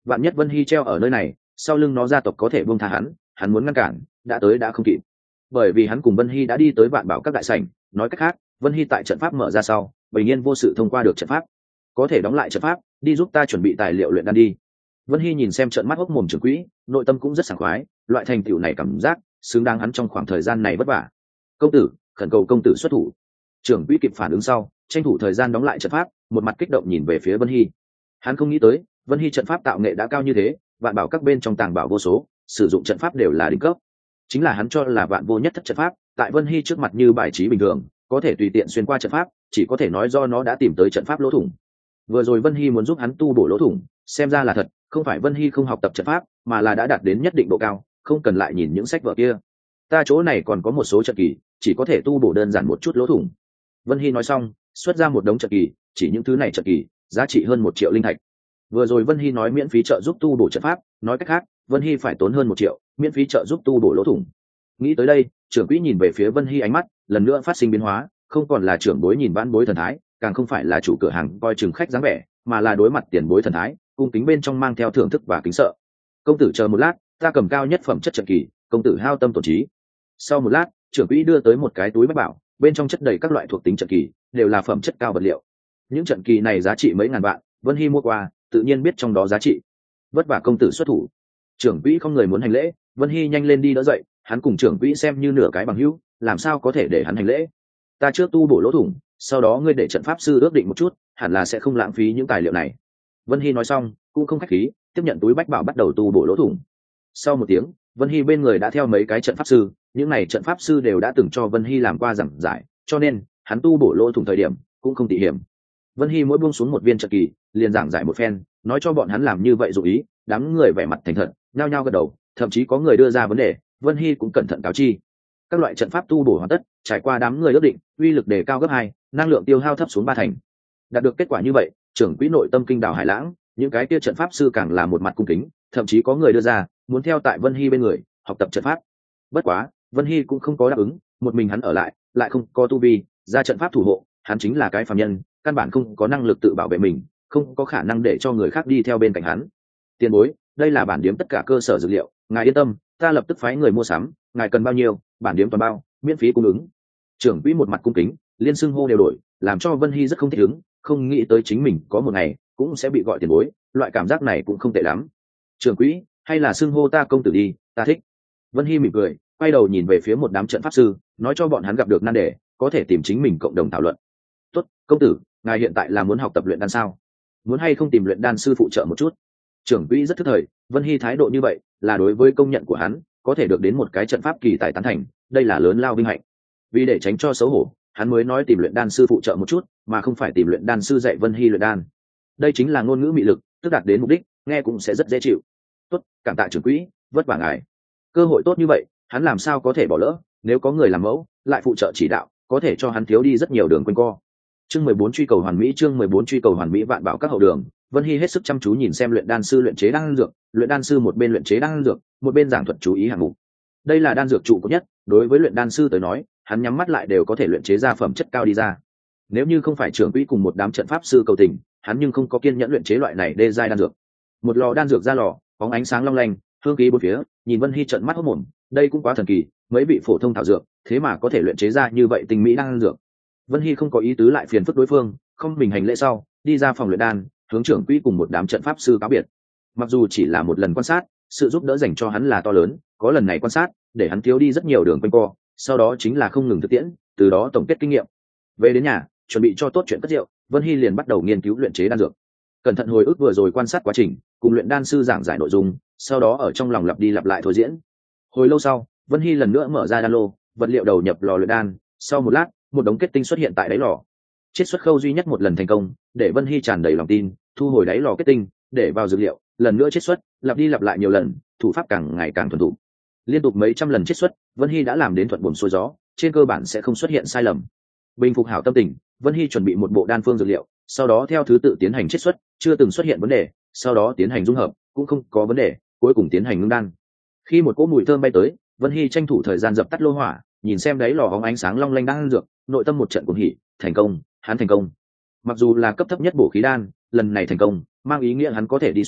Speaker 1: vạn nhất Vân Hy treo ở nơi này, sau lưng nó gia tộc có thể buông tha hắn muốn ngăn cản đã tới đã không kịp. Bởi vì hắn cùng Vân Hy đã đi tới Vạn Bảo các đại sảnh, nói cách khác, Vân Hy tại trận pháp mở ra sau, bình yên vô sự thông qua được trận pháp, có thể đóng lại trận pháp, đi giúp ta chuẩn bị tài liệu luyện đan đi. Vân Hy nhìn xem trận mắt hốc mồm trưởng quỹ, nội tâm cũng rất sảng khoái, loại thành tựu này cảm giác xứng đáng hắn trong khoảng thời gian này vất vả. Công tử, khẩn cầu công tử xuất thủ. Trưởng quỹ kịp phản ứng sau, tranh thủ thời gian đóng lại trận pháp, một mặt kích động nhìn về phía Vân Hy. Hắn không nghĩ tới, Vân Hy trận pháp tạo nghệ đã cao như thế, Vạn Bảo các bên trong tàng bảo vô số, sử dụng trận pháp đều là đỉnh cấp. Chính là hắn cho là vạn vô nhất thất trận pháp, tại Vân Hy trước mặt như bài trí bình thường, có thể tùy tiện xuyên qua trận pháp, chỉ có thể nói do nó đã tìm tới trận pháp lỗ thủng. Vừa rồi Vân Hy muốn giúp hắn tu bổ lỗ thủng, xem ra là thật, không phải Vân Hy không học tập trận pháp, mà là đã đạt đến nhất định độ cao, không cần lại nhìn những sách vở kia. Ta chỗ này còn có một số trận kỳ, chỉ có thể tu bổ đơn giản một chút lỗ thủng. Vân Hy nói xong, xuất ra một đống trận kỳ, chỉ những thứ này trận kỳ, giá trị hơn 1 triệu linh thạch. Vừa rồi Vân Hy nói miễn phí trợ giúp tu bổ trận pháp, nói cách khác, Vân Hy phải tốn hơn 1 triệu, miễn phí trợ giúp tu bổ lỗ thủng. Nghĩ tới đây, trưởng quỹ nhìn về phía Vân Hy ánh mắt lần nữa phát sinh biến hóa, không còn là trưởng bối nhìn vãn bối thần thái, càng không phải là chủ cửa hàng coi chừng khách dáng vẻ, mà là đối mặt tiền bối thần thái, cung kính bên trong mang theo thưởng thức và kính sợ. Công tử chờ một lát, ta cầm cao nhất phẩm chất trận kỳ, công tử hao tâm tổn trí. Sau một lát, trưởng quỹ đưa tới một cái túi bách bảo, bên trong chất đầy các loại thuộc tính trận kỳ, đều là phẩm chất cao vật liệu. Những trận kỳ này giá trị mấy ngàn vạn, Vân Hy mua qua, tự nhiên biết trong đó giá trị. Vất vả công tử xuất thủ. Trưởng quỹ không người muốn hành lễ, Vân Hy nhanh lên đi đỡ dậy, hắn cùng trưởng quỹ xem như nửa cái bằng hữu, làm sao có thể để hắn hành lễ. Ta trước tu bổ lỗ thủng, sau đó ngươi để trận pháp sư ước định một chút, hẳn là sẽ không lãng phí những tài liệu này. Vân Hy nói xong, cũng không khách khí, tiếp nhận túi bách bảo bắt đầu tu bổ lỗ thủng. Sau một tiếng, Vân Hy bên người đã theo mấy cái trận pháp sư, những này trận pháp sư đều đã từng cho Vân Hy làm qua giảng giải, cho nên hắn tu bổ lỗ thủng thời điểm cũng không tỉ hiểm. Vân Hy mỗi buông xuống một viên trận kỳ, liền giảng giải một phen, nói cho bọn hắn làm như vậy dụ ý, đám người vẻ mặt thành thật, nhao nhao gật đầu, thậm chí có người đưa ra vấn đề, Vân Hy cũng cẩn thận cáo chi. Các loại trận pháp tu bổ hoàn tất, trải qua đám người ước định, uy lực đề cao gấp 2, năng lượng tiêu hao thấp xuống 3 thành. Đạt được kết quả như vậy, trưởng quỹ nội tâm kinh đảo hải lãng, những cái kia trận pháp sư càng là một mặt cung kính, thậm chí có người đưa ra muốn theo tại Vân Hy bên người học tập trận pháp. Bất quá, Vân Hy cũng không có đáp ứng, một mình hắn ở lại không có tu vi, ra trận pháp thủ hộ, hắn chính là cái phàm nhân, căn bản không có năng lực tự bảo vệ mình, không có khả năng để cho người khác đi theo bên cạnh hắn. Tiền bối, đây là bản điếm tất cả cơ sở dược liệu, ngài yên tâm, ta lập tức phái người mua sắm, ngài cần bao nhiêu, bản điếm toàn bao, miễn phí cung ứng. Trưởng quỹ một mặt cung kính, liên xưng hô đều đổi, làm cho Vân Hy rất không thích ứng, không nghĩ tới chính mình có một ngày cũng sẽ bị gọi tiền bối, loại cảm giác này cũng không tệ lắm. Trưởng quỹ, hay là xưng hô ta công tử đi, ta thích. Vân Hy mỉm cười, quay đầu nhìn về phía một đám trận pháp sư, nói cho bọn hắn gặp được nan đề, có thể tìm chính mình cộng đồng thảo luận. Tốt, công tử, ngài hiện tại là muốn học tập luyện đan sao? Muốn hay không tìm luyện đan sư phụ trợ một chút? Trưởng quỹ rất thức thời, Vân Hy thái độ như vậy là đối với công nhận của hắn, có thể được đến một cái trận pháp kỳ tài tán thành, đây là lớn lao vinh hạnh. Vì để tránh cho xấu hổ, hắn mới nói tìm luyện đan sư phụ trợ một chút, mà không phải tìm luyện đan sư dạy Vân Hy luyện đan. Đây chính là ngôn ngữ mị lực, tức đạt đến mục đích, nghe cũng sẽ rất dễ chịu. Tốt, cảm tạ trưởng quỹ, vất vả ngài. Cơ hội tốt như vậy, hắn làm sao có thể bỏ lỡ, nếu có người làm mẫu, lại phụ trợ chỉ đạo, có thể cho hắn thiếu đi rất nhiều đường quanh co. Chương 14 truy cầu hoàn mỹ, chương 14 truy cầu hoàn mỹ. Vạn Bảo các hậu đường, Vân Hy hết sức chăm chú nhìn xem luyện đan sư luyện chế đan dược, luyện đan sư một bên luyện chế đan dược, một bên giảng thuật chú ý hạng mục. Đây là đan dược trụ cột nhất, đối với luyện đan sư tới nói, hắn nhắm mắt lại đều có thể luyện chế ra phẩm chất cao đi ra. Nếu như không phải trưởng quỹ cùng một đám trận pháp sư cầu tình, hắn nhưng không có kiên nhẫn luyện chế loại này đê giai đan dược. Một lò đan dược ra lò, bóng ánh sáng long lanh, hương khí bốn phía, nhìn Vân Hy trợn mắt hốt mồm, đây cũng quá thần kỳ, mấy vị phổ thông thảo dược, thế mà có thể luyện chế ra như vậy tinh mỹ đan dược. Vân Hy không có ý tứ lại phiền phức đối phương, không mình hành lễ sau, đi ra phòng luyện đan, hướng trưởng quỹ cùng một đám trận pháp sư cáo biệt. Mặc dù chỉ là một lần quan sát, sự giúp đỡ dành cho hắn là to lớn, có lần này quan sát, để hắn thiếu đi rất nhiều đường quanh co, sau đó chính là không ngừng thực tiễn, từ đó tổng kết kinh nghiệm. Về đến nhà, chuẩn bị cho tốt chuyện cất rượu, Vân Hy liền bắt đầu nghiên cứu luyện chế đan dược. Cẩn thận hồi ức vừa rồi quan sát quá trình, cùng luyện đan sư giảng giải nội dung, sau đó ở trong lòng lặp đi lặp lại thôi diễn. Hồi lâu sau, Vân Hy lần nữa mở ra đan lô, vật liệu đầu nhập lò luyện đan, sau một lát, một đống kết tinh xuất hiện tại đáy lò. Chiết xuất khâu duy nhất một lần thành công, để Vân Hy tràn đầy lòng tin, thu hồi đáy lò kết tinh, để vào dược liệu, lần nữa chiết xuất, lặp đi lặp lại nhiều lần, thủ pháp càng ngày càng thuần thục. Liên tục mấy trăm lần chiết xuất, Vân Hy đã làm đến thuận buồm xuôi gió, trên cơ bản sẽ không xuất hiện sai lầm. Bình phục hảo tâm tình, Vân Hy chuẩn bị một bộ đan phương dược liệu, sau đó theo thứ tự tiến hành chiết xuất, chưa từng xuất hiện vấn đề, sau đó tiến hành dung hợp, cũng không có vấn đề, cuối cùng tiến hành ngưng đan. Khi một cỗ mùi thơm bay tới, Vân Hy tranh thủ thời gian dập tắt lô hỏa, nhìn xem đáy lò bóng ánh sáng long lanh đan dược, nội tâm một trận cuồng hỉ, thành công, hắn thành công. Mặc dù là cấp thấp nhất bổ khí đan, lần này thành công, mang ý nghĩa hắn có thể đi xuống,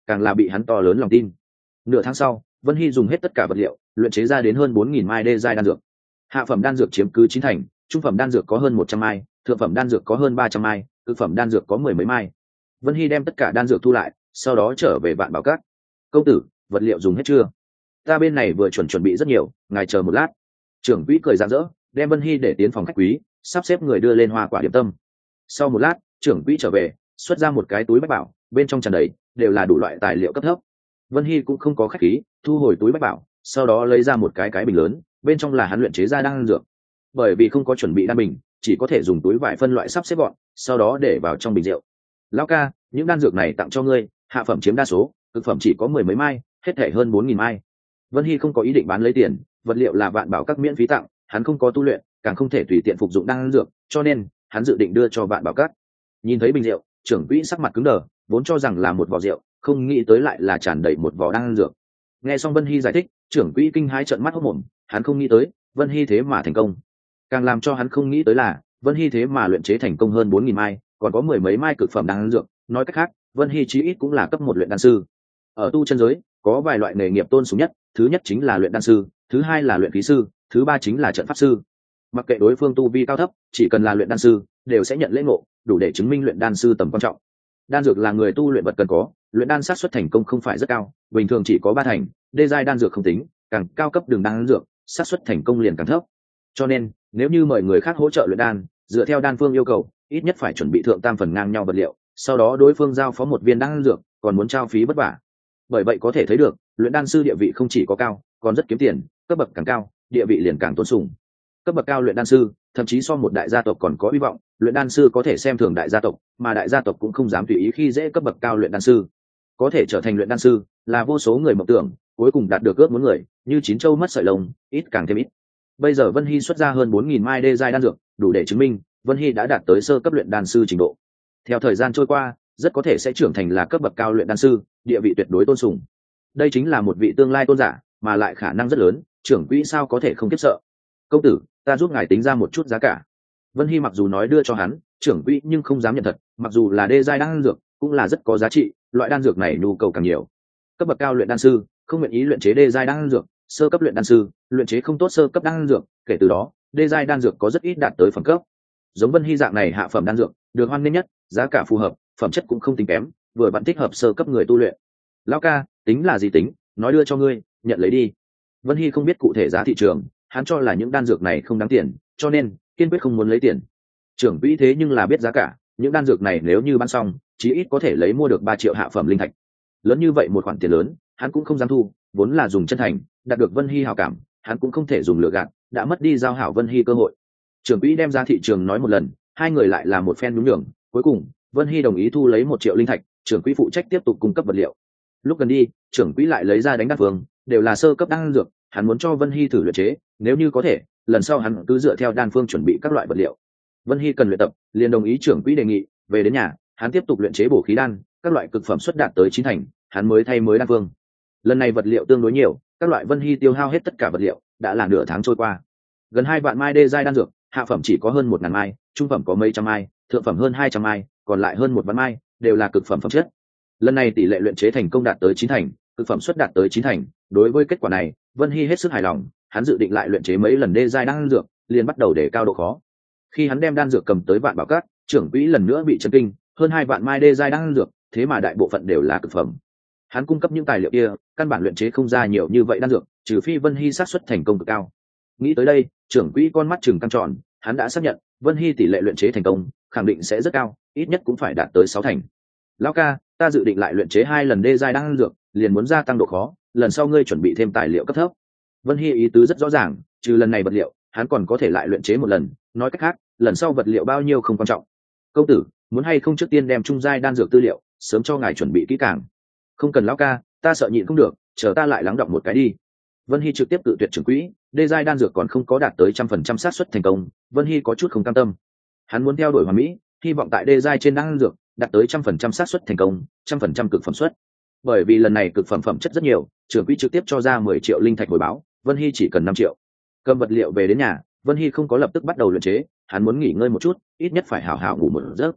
Speaker 1: càng là bị hắn to lớn lòng tin. Nửa tháng sau, Vân Hy dùng hết tất cả vật liệu, luyện chế ra đến hơn 4.000 mai đê giai đan dược. Hạ phẩm đan dược chiếm cứ 9 thành, trung phẩm đan dược có hơn 100 mai, thượng phẩm đan dược có hơn 300 mai, cực phẩm đan dược có mười mấy mai. Vân Hy đem tất cả đan dược thu lại, sau đó trở về Vạn Bảo Các. "Công tử, vật liệu dùng hết chưa? Ta bên này vừa chuẩn bị rất nhiều, ngài chờ một lát." Trưởng quỹ cười rạng rỡ, đem Vân Hy để tiến phòng khách quý, sắp xếp người đưa lên hoa quả điểm tâm. Sau một lát, trưởng quỹ trở về, xuất ra một cái túi bách bảo, bên trong tràn đầy đều là đủ loại tài liệu cấp thấp. Vân Hy cũng không có khách khí, thu hồi túi bách bảo, sau đó lấy ra một cái bình lớn, bên trong là hắn luyện chế ra đan dược. Bởi vì không có chuẩn bị đan bình, chỉ có thể dùng túi vải phân loại sắp xếp gọn, sau đó để vào trong bình rượu. "Lão ca, những đan dược này tặng cho ngươi, hạ phẩm chiếm đa số, cực phẩm chỉ có mười mấy mai, hết thảy hơn 4.000 mai." Vân Hy không có ý định bán lấy tiền, vật liệu là Vạn Bảo Các miễn phí tặng, hắn không có tu luyện, càng không thể tùy tiện phục dụng đan dược, cho nên hắn dự định đưa cho Vạn Bảo Các. Nhìn thấy bình rượu, trưởng quỹ sắc mặt cứng đờ, vốn cho rằng là một vò rượu, không nghĩ tới lại là tràn đầy một vò đan dược. Nghe xong Vân Hy giải thích, trưởng quỹ kinh hãi trợn mắt hốt mồm, hắn không nghĩ tới Vân Hy thế mà thành công. Càng làm cho hắn không nghĩ tới là Vân Hy thế mà luyện chế thành công hơn 4.000 mai, còn có mười mấy mai cực phẩm đan dược, nói cách khác, Vân Hy chí ít cũng là cấp 1 luyện đan sư. Ở tu chân giới, có vài loại nghề nghiệp tôn sùng nhất, thứ nhất chính là luyện đan sư, thứ hai là luyện khí sư, thứ ba chính là trận pháp sư. Mặc kệ đối phương tu vi cao thấp, chỉ cần là luyện đan sư, đều sẽ nhận lễ ngộ, đủ để chứng minh luyện đan sư tầm quan trọng. Đan dược là người tu luyện vật cần có, luyện đan xác suất thành công không phải rất cao, bình thường chỉ có 3 thành, đê giai đan dược không tính, càng cao cấp đường đan dược, xác suất thành công liền càng thấp. Cho nên, nếu như mời người khác hỗ trợ luyện đan, dựa theo đan phương yêu cầu, ít nhất phải chuẩn bị thượng tam phần ngang nhau vật liệu, sau đó đối phương giao phó một viên đan dược, còn muốn trao phí vất vả. Bởi vậy có thể thấy được, luyện đan sư địa vị không chỉ có cao, còn rất kiếm tiền, cấp bậc càng cao, địa vị liền càng tôn sùng. Cấp bậc cao luyện đan sư, thậm chí so một đại gia tộc còn có hy vọng, luyện đan sư có thể xem thường đại gia tộc, mà đại gia tộc cũng không dám tùy ý khi dễ cấp bậc cao luyện đan sư. Có thể trở thành luyện đan sư, là vô số người mộng tưởng, cuối cùng đạt được ước muốn người, như chín châu mất sợi lông, ít càng thêm ít. Bây giờ Vân Hy xuất ra hơn 4.000 mai đê giai đan dược, đủ để chứng minh Vân Hy đã đạt tới sơ cấp luyện đan sư trình độ. Theo thời gian trôi qua, rất có thể sẽ trưởng thành là cấp bậc cao luyện đan sư, địa vị tuyệt đối tôn sùng. Đây chính là một vị tương lai tôn giả, mà lại khả năng rất lớn, trưởng quỹ sao có thể không kiếp sợ. "Công tử, ta giúp ngài tính ra một chút giá cả." Vân Hy mặc dù nói đưa cho hắn, trưởng quỹ nhưng không dám nhận thật, mặc dù là đê giai đan dược, cũng là rất có giá trị, loại đan dược này nhu cầu càng nhiều. Cấp bậc cao luyện đan sư không nguyện ý luyện chế đê giai đan dược, sơ cấp luyện đan sư luyện chế không tốt sơ cấp đan dược, kể từ đó, đê giai đan dược có rất ít đạt tới phẩm cấp. Giống Vân Hy dạng này hạ phẩm đan dược, được hoan nghênh nhất, giá cả phù hợp, phẩm chất cũng không tính kém, vừa vặn thích hợp sơ cấp người tu luyện. "Lão ca, tính là gì tính, nói đưa cho ngươi, nhận lấy đi." Vân Hy không biết cụ thể giá thị trường, hắn cho là những đan dược này không đáng tiền, cho nên kiên quyết không muốn lấy tiền. Trưởng quỹ thế nhưng là biết giá cả, những đan dược này nếu như bán xong, chí ít có thể lấy mua được 3 triệu hạ phẩm linh thạch. Lớn như vậy một khoản tiền lớn, hắn cũng không dám thu, vốn là dùng chân thành, đạt được Vân Hy hảo cảm, hắn cũng không thể dùng lừa gạt, đã mất đi giao hảo Vân Hy cơ hội. Trưởng quỹ đem giá thị trường nói một lần, hai người lại là một phen nhún nhường, cuối cùng Vân Hy đồng ý thu lấy 1 triệu linh thạch, trưởng quỹ phụ trách tiếp tục cung cấp vật liệu. Lúc gần đi, trưởng quỹ lại lấy ra đánh đan phương, đều là sơ cấp đan dược, hắn muốn cho Vân Hy thử luyện chế, nếu như có thể, lần sau hắn cứ dựa theo đan phương chuẩn bị các loại vật liệu. Vân Hy cần luyện tập, liền đồng ý trưởng quỹ đề nghị, về đến nhà, hắn tiếp tục luyện chế bổ khí đan, các loại cực phẩm xuất đạt tới 9 thành, hắn mới thay mới đan phương. Lần này vật liệu tương đối nhiều, các loại Vân Hy tiêu hao hết tất cả vật liệu, đã là nửa tháng trôi qua. Gần 2 vạn mai đê giai đan dược, hạ phẩm chỉ có hơn 1.000 mai, trung phẩm có mấy trăm mai, thượng phẩm hơn 200 mai, còn lại hơn 1 vạn mai, đều là cực phẩm phẩm chất. Lần này tỷ lệ luyện chế thành công đạt tới 9 thành, cực phẩm xuất đạt tới 9 thành, đối với kết quả này, Vân Hy hết sức hài lòng, hắn dự định lại luyện chế mấy lần đê giai đan dược, liền bắt đầu để cao độ khó. Khi hắn đem đan dược cầm tới Vạn Bảo Các, trưởng quỹ lần nữa bị chấn kinh, hơn 2 vạn mai đê giai đan dược, thế mà đại bộ phận đều là cực phẩm. Hắn cung cấp những tài liệu kia, căn bản luyện chế không ra nhiều như vậy đan dược, trừ phi Vân Hy xác suất thành công cực cao. Nghĩ tới đây, trưởng quỹ con mắt trừng căng tròn, hắn đã xác nhận, Vân Hy tỷ lệ luyện chế thành công, khẳng định sẽ rất cao, ít nhất cũng phải đạt tới 6 thành. "Lão ca, ta dự định lại luyện chế 2 lần đê giai đan dược, liền muốn gia tăng độ khó, lần sau ngươi chuẩn bị thêm tài liệu cấp thấp." Vân Hy ý tứ rất rõ ràng, trừ lần này vật liệu, hắn còn có thể lại luyện chế một lần, nói cách khác, lần sau vật liệu bao nhiêu không quan trọng. "Công tử, muốn hay không trước tiên đem trung giai đan dược tư liệu, sớm cho ngài chuẩn bị kỹ càng." "Không cần lão ca, ta sợ nhịn không được, chờ ta lại lắng đọng một cái đi." Vân Hy trực tiếp tự tuyệt trưởng quỹ, đê giai đan dược còn không có đạt tới 100% xác suất thành công, Vân Hy có chút không cam tâm. Hắn muốn theo đuổi hoàn mỹ, hy vọng tại đê giai trên đan dược đạt tới 100% xác suất thành công, 100% cực phẩm suất. Bởi vì lần này cực phẩm phẩm chất rất nhiều, trưởng quỹ trực tiếp cho ra 10 triệu linh thạch hồi báo, Vân Hy chỉ cần 5 triệu. Cầm vật liệu về đến nhà, Vân Hy không có lập tức bắt đầu luyện chế, hắn muốn nghỉ ngơi một chút, ít nhất phải hảo hảo ngủ một giấc.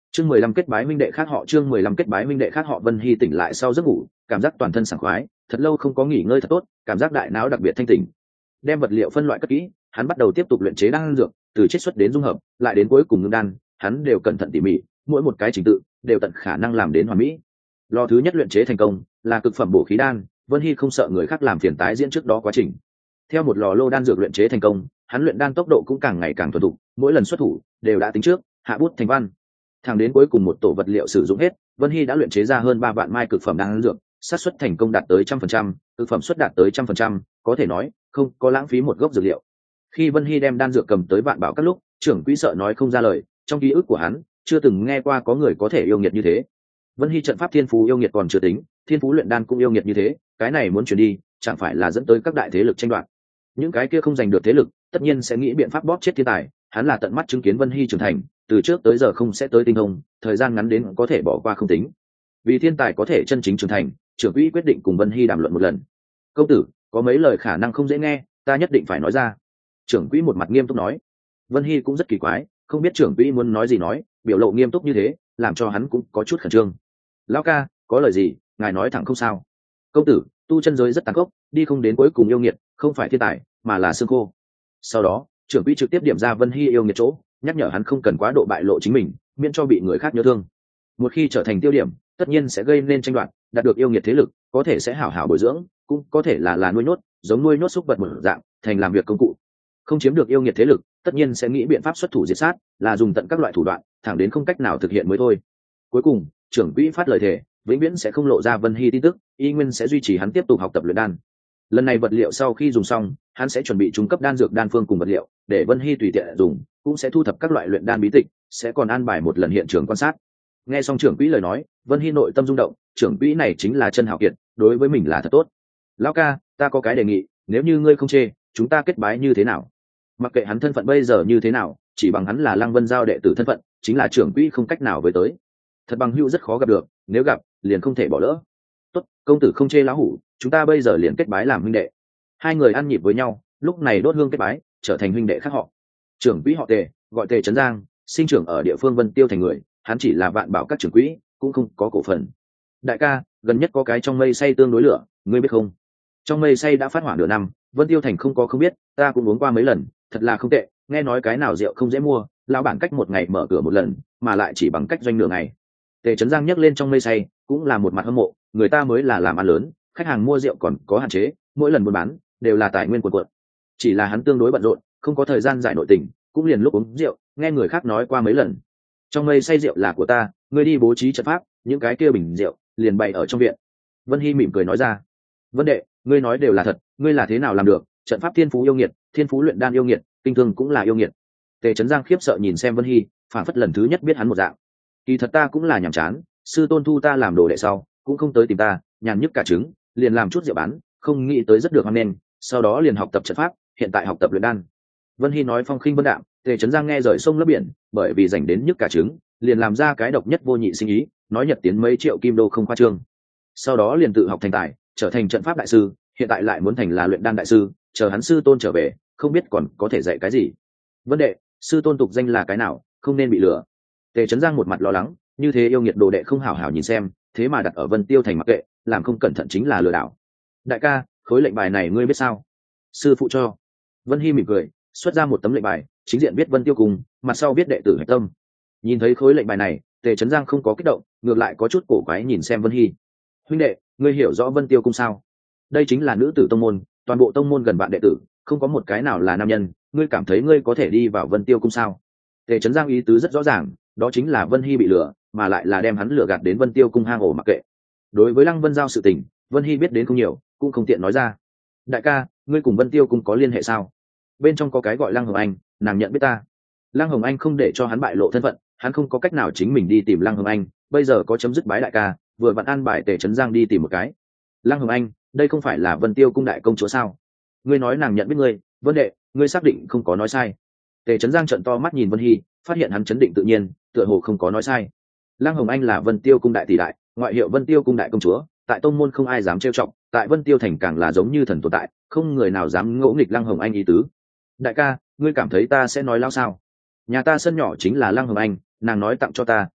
Speaker 1: Chương 15 kết bái huynh đệ khác họ, chương 15 kết bái huynh đệ khác họ. Vân Hy tỉnh lại sau giấc ngủ, cảm giác toàn thân sảng khoái, thật lâu không có nghỉ ngơi thật tốt, cảm giác đại não đặc biệt thanh tỉnh. Đem vật liệu phân loại cất kỹ, hắn bắt đầu tiếp tục luyện chế đan dược, từ chiết xuất đến dung hợp, lại đến cuối cùng ngưng đan, hắn đều cẩn thận tỉ mỉ, mỗi một cái trình tự đều tận khả năng làm đến hoàn mỹ. Lò thứ nhất luyện chế thành công, là cực phẩm bổ khí đan, Vân Hy không sợ người khác làm phiền tái diễn trước đó quá trình. Theo một lò lô đan dược luyện chế thành công, hắn luyện đan tốc độ cũng càng ngày càng thuần thục, mỗi lần xuất thủ đều đã tính trước, hạ bút thành văn. Thẳng đến cuối cùng một tổ vật liệu sử dụng hết, Vân Hy đã luyện chế ra hơn 3 vạn mai cực phẩm đan dược, xác suất thành công đạt tới 100%, cực phẩm suất đạt tới 100%, có thể nói không có lãng phí một gốc dược liệu. Khi Vân Hy đem đan dược cầm tới Vạn Bảo các lúc, trưởng quỹ sợ nói không ra lời, trong ký ức của hắn chưa từng nghe qua có người có thể yêu nghiệt như thế. Vân Hy trận pháp thiên phú yêu nghiệt còn chưa tính, thiên phú luyện đan cũng yêu nghiệt như thế, cái này muốn chuyển đi, chẳng phải là dẫn tới các đại thế lực tranh đoạt. Những cái kia không giành được thế lực, tất nhiên sẽ nghĩ biện pháp bóp chết thiên tài, hắn là tận mắt chứng kiến Vân Hy trưởng thành, từ trước tới giờ không sẽ tới tinh thông, thời gian ngắn đến có thể bỏ qua không tính. Vì thiên tài có thể chân chính trưởng thành, trưởng quỹ quyết định cùng Vân Hy đàm luận một lần. "Công tử, có mấy lời khả năng không dễ nghe, ta nhất định phải nói ra." Trưởng quỹ một mặt nghiêm túc nói. Vân Hy cũng rất kỳ quái, không biết trưởng quỹ muốn nói gì nói, biểu lộ nghiêm túc như thế, làm cho hắn cũng có chút khẩn trương. "Lão ca, có lời gì, ngài nói thẳng không sao." "Công tử, tu chân giới rất tàn khốc, đi không đến cuối cùng yêu nghiệt, không phải thiên tài, mà là xương khô." Sau đó, trưởng quỹ trực tiếp điểm ra Vân Hy yêu nghiệt chỗ, nhắc nhở hắn không cần quá độ bại lộ chính mình, miễn cho bị người khác nhớ thương. Một khi trở thành tiêu điểm, tất nhiên sẽ gây nên tranh đoạt, đạt được yêu nghiệt thế lực, có thể sẽ hảo hảo bồi dưỡng, cũng có thể là nuôi nhốt, giống nuôi nhốt súc vật một dạng, thành làm việc công cụ. Không chiếm được yêu nghiệt thế lực, tất nhiên sẽ nghĩ biện pháp xuất thủ diệt sát, là dùng tận các loại thủ đoạn, thẳng đến không cách nào thực hiện mới thôi. Cuối cùng, trưởng quỹ phát lời thề, vĩnh viễn sẽ không lộ ra Vân Hy tin tức, y nguyên sẽ duy trì hắn tiếp tục học tập luyện đan. Lần này vật liệu sau khi dùng xong, hắn sẽ chuẩn bị trung cấp đan dược đan phương cùng vật liệu, để Vân Hy tùy tiện dùng, cũng sẽ thu thập các loại luyện đan bí tịch, sẽ còn an bài một lần hiện trường quan sát. Nghe xong trưởng quỹ lời nói, Vân Hy nội tâm rung động, trưởng quỹ này chính là chân hảo kiệt, đối với mình là thật tốt. "Lão ca, ta có cái đề nghị, nếu như ngươi không chê, chúng ta kết bái như thế nào?" Mặc kệ hắn thân phận bây giờ như thế nào, chỉ bằng hắn là Lăng Vân Giao đệ tử thân phận, chính là trưởng quỹ không cách nào với tới. Thật bằng hữu rất khó gặp được, nếu gặp, liền không thể bỏ lỡ. "Tốt, công tử không chê lão hủ, chúng ta bây giờ liền kết bái làm huynh đệ." Hai người ăn nhịp với nhau, lúc này đốt hương kết bái, trở thành huynh đệ khác họ. Trưởng quỹ họ Tề, gọi Tề Trấn Giang, sinh trưởng ở địa phương Vân Tiêu thành người, hắn chỉ là Vạn Bảo các trưởng quỹ, cũng không có cổ phần. "Đại ca, gần nhất có cái trong mây say tương đối lửa, ngươi biết không?" "Trong mây say đã phát hỏa nửa năm, Vân Tiêu thành không có không biết, ta cũng uống qua mấy lần, thật là không tệ, nghe nói cái nào rượu không dễ mua, lão bản cách một ngày mở cửa một lần, mà lại chỉ bằng cách doanh nửa ngày." Tề Trấn Giang nhắc lên trong mây say, cũng là một mặt hâm mộ, người ta mới là làm ăn lớn, khách hàng mua rượu còn có hạn chế, mỗi lần buôn bán đều là tài nguyên cuồn cuộn. Chỉ là hắn tương đối bận rộn, không có thời gian giải nội tình, cũng liền lúc uống rượu, nghe người khác nói qua mấy lần. "Trong mây say rượu là của ta, ngươi đi bố trí trận pháp, những cái kia bình rượu liền bày ở trong viện." Vân Hy mỉm cười nói ra. "Vân đệ, ngươi nói đều là thật, ngươi là thế nào làm được? Trận pháp thiên phú yêu nghiệt, thiên phú luyện đan yêu nghiệt, kinh thương cũng là yêu nghiệt." Tề Trấn Giang khiếp sợ nhìn xem Vân Hy, phản phất lần thứ nhất biết hắn một dạng. "Kỳ thật ta cũng là nhàm chán, sư tôn thu ta làm đồ đệ sau, cũng không tới tìm ta, nhàn nhức cả trứng, liền làm chút rượu bán, không nghĩ tới rất được hoan nghênh, sau đó liền học tập trận pháp, hiện tại học tập luyện đan." Vân Hy nói phong khinh vân đạm, Tề Trấn Giang nghe rời sông lấp biển, bởi vì rảnh đến nhức cả trứng, liền làm ra cái độc nhất vô nhị sinh ý, nói nhật tiến mấy triệu kim đô không khoa trương. Sau đó liền tự học thành tài, trở thành trận pháp đại sư, hiện tại lại muốn thành là luyện đan đại sư, chờ hắn sư tôn trở về, không biết còn có thể dạy cái gì. "Vân đệ, sư tôn tục danh là cái nào, không nên bị lừa." Tề Trấn Giang một mặt lo lắng, như thế yêu nghiệt đồ đệ không hảo hảo nhìn xem, thế mà đặt ở Vân Tiêu thành mặc kệ, làm không cẩn thận chính là lừa đảo. "Đại ca, khối lệnh bài này ngươi biết sao?" "Sư phụ cho." Vân Hy mỉm cười, xuất ra một tấm lệnh bài, chính diện viết Vân Tiêu Cung, mặt sau viết đệ tử Hạch Tâm. Nhìn thấy khối lệnh bài này, Tề Trấn Giang không có kích động, ngược lại có chút cổ quái nhìn xem Vân Hy. "Huynh đệ, ngươi hiểu rõ Vân Tiêu Cung sao? Đây chính là nữ tử tông môn, toàn bộ tông môn gần vạn đệ tử, không có một cái nào là nam nhân, ngươi cảm thấy ngươi có thể đi vào Vân Tiêu Cung sao?" Tề Trấn Giang ý tứ rất rõ ràng, đó chính là Vân Hy bị lừa, mà lại là đem hắn lừa gạt đến Vân Tiêu Cung hang ổ mặc kệ. Đối với Lăng Vân Giao sự tình, Vân Hy biết đến không nhiều, cũng không tiện nói ra. "Đại ca, ngươi cùng Vân Tiêu Cung có liên hệ sao? Bên trong có cái gọi Lăng Hồng Anh, nàng nhận biết ta." Lăng Hồng Anh không để cho hắn bại lộ thân phận, hắn không có cách nào chính mình đi tìm Lăng Hồng Anh, bây giờ có chấm dứt bái đại ca, vừa vặn an bài Tề Trấn Giang đi tìm một cái. "Lăng Hồng Anh, đây không phải là Vân Tiêu Cung đại công chúa sao? Ngươi nói nàng nhận biết ngươi, Vân đệ, ngươi xác định không có nói sai?" Tề Trấn Giang trợn to mắt nhìn Vân Hy, phát hiện hắn chấn định tự nhiên, tựa hồ không có nói sai. Lăng Hồng Anh là Vân Tiêu Cung đại tỷ đại, ngoại hiệu Vân Tiêu Cung đại công chúa, tại tông môn không ai dám trêu chọc, tại Vân Tiêu thành càng là giống như thần tồn tại, không người nào dám ngỗ nghịch Lăng Hồng Anh ý tứ. "Đại ca, ngươi cảm thấy ta sẽ nói lao sao? Nhà ta sân nhỏ chính là Lăng Hồng Anh, nàng nói tặng cho ta,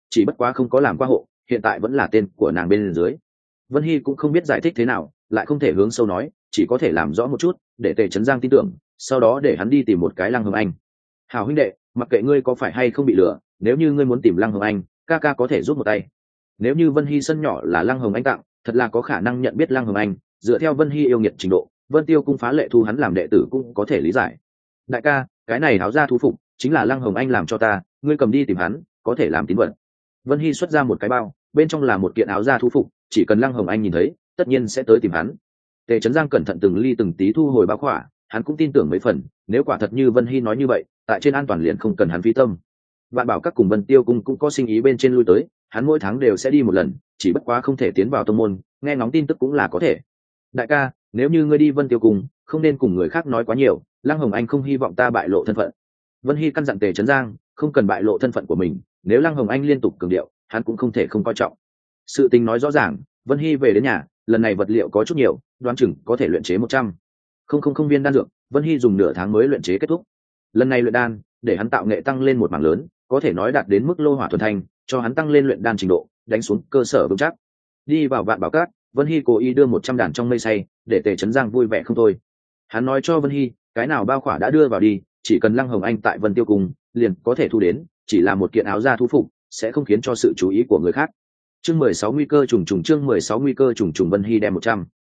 Speaker 1: chỉ bất quá không có làm qua hộ, hiện tại vẫn là tên của nàng bên dưới. Vân Hy cũng không biết giải thích thế nào, lại không thể hướng sâu nói, chỉ có thể làm rõ một chút để Tề Chấn Giang tin tưởng, sau đó để hắn đi tìm một cái Lăng Hồng Anh. Hảo huynh đệ, mặc kệ ngươi có phải hay không bị lừa, nếu như ngươi muốn tìm Lăng Hồng Anh, ca ca có thể giúp một tay. Nếu như Vân Hy sân nhỏ là Lăng Hồng Anh tặng, thật là có khả năng nhận biết Lăng Hồng Anh, dựa theo Vân Hy yêu nghiệt trình độ, Vân Tiêu cung phá lệ thu hắn làm đệ tử cũng có thể lý giải. Đại ca, cái này áo ra thú phục chính là Lăng Hồng Anh làm cho ta, ngươi cầm đi tìm hắn, có thể làm tín vật. Vân Hy xuất ra một cái bao, bên trong là một kiện áo da thú phục, chỉ cần Lăng Hồng Anh nhìn thấy, tất nhiên sẽ tới tìm hắn. Tề Chấn Giang cẩn thận từng ly từng tí thu hồi bao khỏa, hắn cũng tin tưởng mấy phần, nếu quả thật như Vân Hy nói như vậy, tại trên an toàn liền không cần hắn phí tâm. Vạn Bảo các cùng Vân Tiêu cung cũng có sinh ý bên trên lui tới, hắn mỗi tháng đều sẽ đi một lần, chỉ bất quá không thể tiến vào tông môn, nghe ngóng tin tức cũng là có thể. Đại ca, nếu như ngươi đi Vân Tiêu cung, không nên cùng người khác nói quá nhiều, Lăng Hồng Anh không hy vọng ta bại lộ thân phận. Vân Hy căn dặn Tề Chấn Giang, không cần bại lộ thân phận của mình, nếu Lăng Hồng Anh liên tục cường điệu, hắn cũng không thể không coi trọng. Sự tình nói rõ ràng, Vân Hy về đến nhà, lần này vật liệu có chút nhiều, đoán chừng có thể luyện chế 100 viên đan dược, Vân Hy dùng nửa tháng mới luyện chế kết thúc. Lần này luyện đan, để hắn tạo nghệ tăng lên một mảng lớn, có thể nói đạt đến mức lô hỏa thuần thanh, cho hắn tăng lên luyện đan trình độ, đánh xuống cơ sở vững chắc. Đi vào Vạn Bảo Các, Vân Hy cố ý đưa 100 đàn trong mây say, để Tề Chấn Giang vui vẻ không thôi. Hắn nói cho Vân Hy, cái nào bao khỏa đã đưa vào đi, chỉ cần Lăng Hồng Anh tại Vân Tiêu cung, liền có thể thu đến, chỉ là một kiện áo da thú phục, sẽ không khiến cho sự chú ý của người khác. Chương 16 nguy cơ trùng trùng, chương 16 nguy cơ trùng trùng. Vân Hy đem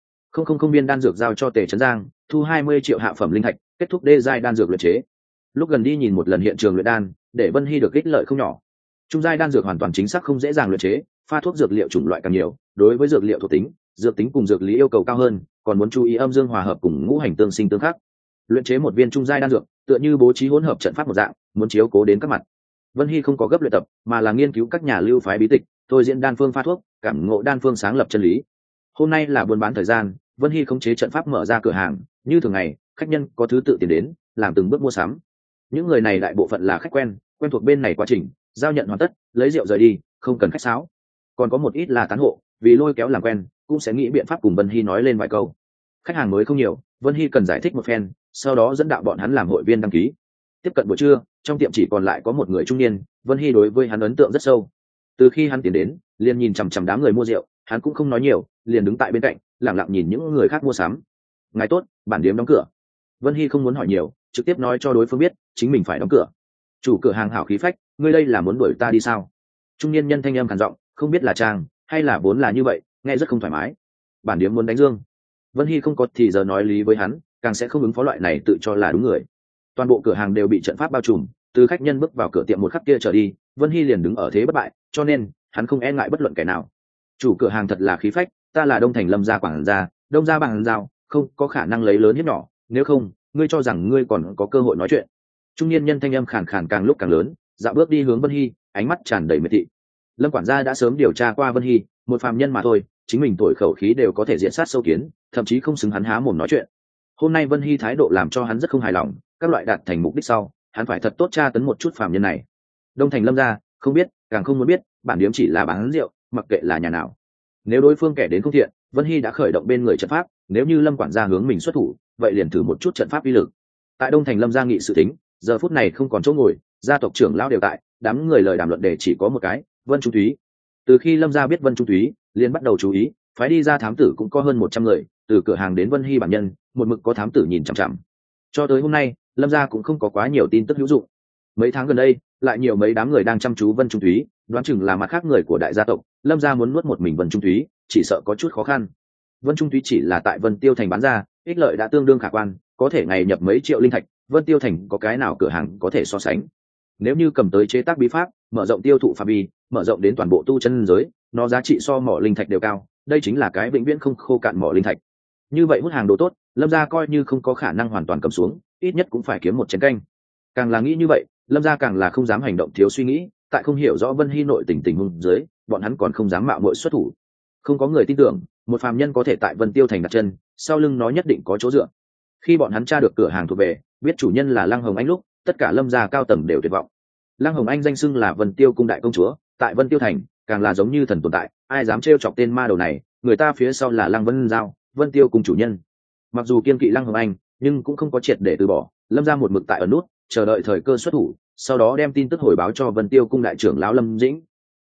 Speaker 1: 100 viên đan dược giao cho Tề Chấn Giang, thu 20 triệu hạ phẩm linh thạch, kết thúc đê giai đan dược luyện chế. Lúc gần đi nhìn một lần hiện trường luyện đan, để Vân Hy được ích lợi không nhỏ. Trung giai đan dược hoàn toàn chính xác không dễ dàng luyện chế, pha thuốc dược liệu chủng loại càng nhiều, đối với dược liệu thuộc tính, dược tính cùng dược lý yêu cầu cao hơn, còn muốn chú ý âm dương hòa hợp cùng ngũ hành tương sinh tương khắc. Luyện chế một viên trung giai đan dược, tựa như bố trí hỗn hợp trận pháp một dạng, muốn chiếu cố đến các mặt. Vân Hy không có gấp luyện tập, mà là nghiên cứu các nhà lưu phái bí tịch, thôi diễn đan phương pha thuốc, cảm ngộ đan phương sáng lập chân lý. Hôm nay là buôn bán thời gian, Vân Hy khống chế trận pháp mở ra cửa hàng, như thường ngày, khách nhân có thứ tự tiền đến, làm từng bước mua sắm. Những người này đại bộ phận là khách quen thuộc bên này quá trình, giao nhận hoàn tất, lấy rượu rời đi, không cần khách sáo. Còn có một ít là tán hộ, vì lôi kéo làm quen, cũng sẽ nghĩ biện pháp cùng Vân Hy nói lên vài câu. Khách hàng mới không nhiều, Vân Hy cần giải thích một phen, sau đó dẫn đạo bọn hắn làm hội viên đăng ký. Tiếp cận buổi trưa, trong tiệm chỉ còn lại có một người trung niên, Vân Hy đối với hắn ấn tượng rất sâu. Từ khi hắn tiến đến, liền nhìn chằm chằm đám người mua rượu, hắn cũng không nói nhiều, liền đứng tại bên cạnh, lặng lặng nhìn những người khác mua sắm. Ngài tốt, bản điếm đóng cửa. Vân Hy không muốn hỏi nhiều, trực tiếp nói cho đối phương biết chính mình phải đóng cửa. Chủ cửa hàng hảo khí phách, ngươi đây là muốn đuổi ta đi sao? Trung niên nhân thanh âm khàn giọng, không biết là trang hay là vốn là như vậy, nghe rất không thoải mái. Bản điếm muốn đánh dương. Vân Hy không có thì giờ nói lý với hắn, càng sẽ không ứng phó loại này tự cho là đúng người. Toàn bộ cửa hàng đều bị trận pháp bao trùm, từ khách nhân bước vào cửa tiệm một khắc kia trở đi, Vân Hy liền đứng ở thế bất bại, cho nên hắn không e ngại bất luận kẻ nào. Chủ cửa hàng thật là khí phách, ta là Đông Thành Lâm gia quản gia, Đông gia bằng giao, không có khả năng lấy lớn hiếp nhỏ, nếu không, ngươi cho rằng ngươi còn có cơ hội nói chuyện. Trung niên nhân thanh âm khàn khàn càng lúc càng lớn, dạo bước đi hướng Vân Hy, ánh mắt tràn đầy miệt thị. Lâm quản gia đã sớm điều tra qua Vân Hy, một phàm nhân mà thôi, chính mình thổi khẩu khí đều có thể diện sát sâu kiến, thậm chí không xứng hắn há mồm nói chuyện. Hôm nay Vân Hy thái độ làm cho hắn rất không hài lòng, các loại đạt thành mục đích sau, hắn phải thật tốt tra tấn một chút phàm nhân này. Đông Thành Lâm gia, không biết, càng không muốn biết, bản điếm chỉ là bán rượu, mặc kệ là nhà nào. Nếu đối phương kẻ đến không thiện, Vân Hy đã khởi động bên người trận pháp, nếu như Lâm quản gia hướng mình xuất thủ, vậy liền thử một chút trận pháp uy lực. Tại Đông Thành Lâm gia nghị sự tính, giờ phút này không còn chỗ ngồi, gia tộc trưởng lão đều tại, đám người lời đàm luận đề chỉ có một cái, Vân Trung Thúy. Từ khi Lâm gia biết Vân Trung Thúy, liền bắt đầu chú ý, phái đi ra thám tử cũng có hơn 100 người, từ cửa hàng đến Vân Hy bản nhân, một mực có thám tử nhìn chằm chằm. Cho tới hôm nay, Lâm gia cũng không có quá nhiều tin tức hữu dụng. Mấy tháng gần đây, lại nhiều mấy đám người đang chăm chú Vân Trung Thúy, đoán chừng là mặt khác người của đại gia tộc, Lâm gia muốn nuốt một mình Vân Trung Thúy, chỉ sợ có chút khó khăn. Vân Trung Thúy chỉ là tại Vân Tiêu Thành bán ra, ích lợi đã tương đương khả quan, có thể ngày nhập mấy triệu linh thạch, Vân Tiêu Thành có cái nào cửa hàng có thể so sánh. Nếu như cầm tới chế tác bí pháp, mở rộng tiêu thụ phạm vi, mở rộng đến toàn bộ tu chân giới, nó giá trị so mỏ linh thạch đều cao, đây chính là cái vĩnh viễn không khô cạn mỏ linh thạch. Như vậy hút hàng đồ tốt, Lâm gia coi như không có khả năng hoàn toàn cầm xuống, ít nhất cũng phải kiếm một chén canh. Càng là nghĩ như vậy, Lâm gia càng là không dám hành động thiếu suy nghĩ, tại không hiểu rõ Vân Hy nội tình huống dưới, bọn hắn còn không dám mạo muội xuất thủ. Không có người tin tưởng, một phàm nhân có thể tại Vân Tiêu Thành đặt chân, sau lưng nó nhất định có chỗ dựa. Khi bọn hắn tra được cửa hàng thuộc về, biết chủ nhân là Lăng Hồng Anh lúc, tất cả Lâm gia cao tầng đều tuyệt vọng. Lăng Hồng Anh danh xưng là Vân Tiêu cung đại công chúa, tại Vân Tiêu Thành, càng là giống như thần tồn tại, ai dám trêu chọc tên ma đầu này, người ta phía sau là Lăng Vân Giao, Vân Tiêu cung chủ nhân. Mặc dù kiên kỵ Lăng Hồng Anh, nhưng cũng không có triệt để từ bỏ, Lâm gia một mực tại ở nút, chờ đợi thời cơ xuất thủ, sau đó đem tin tức hồi báo cho Vân Tiêu cung đại trưởng lão Lâm Dĩnh.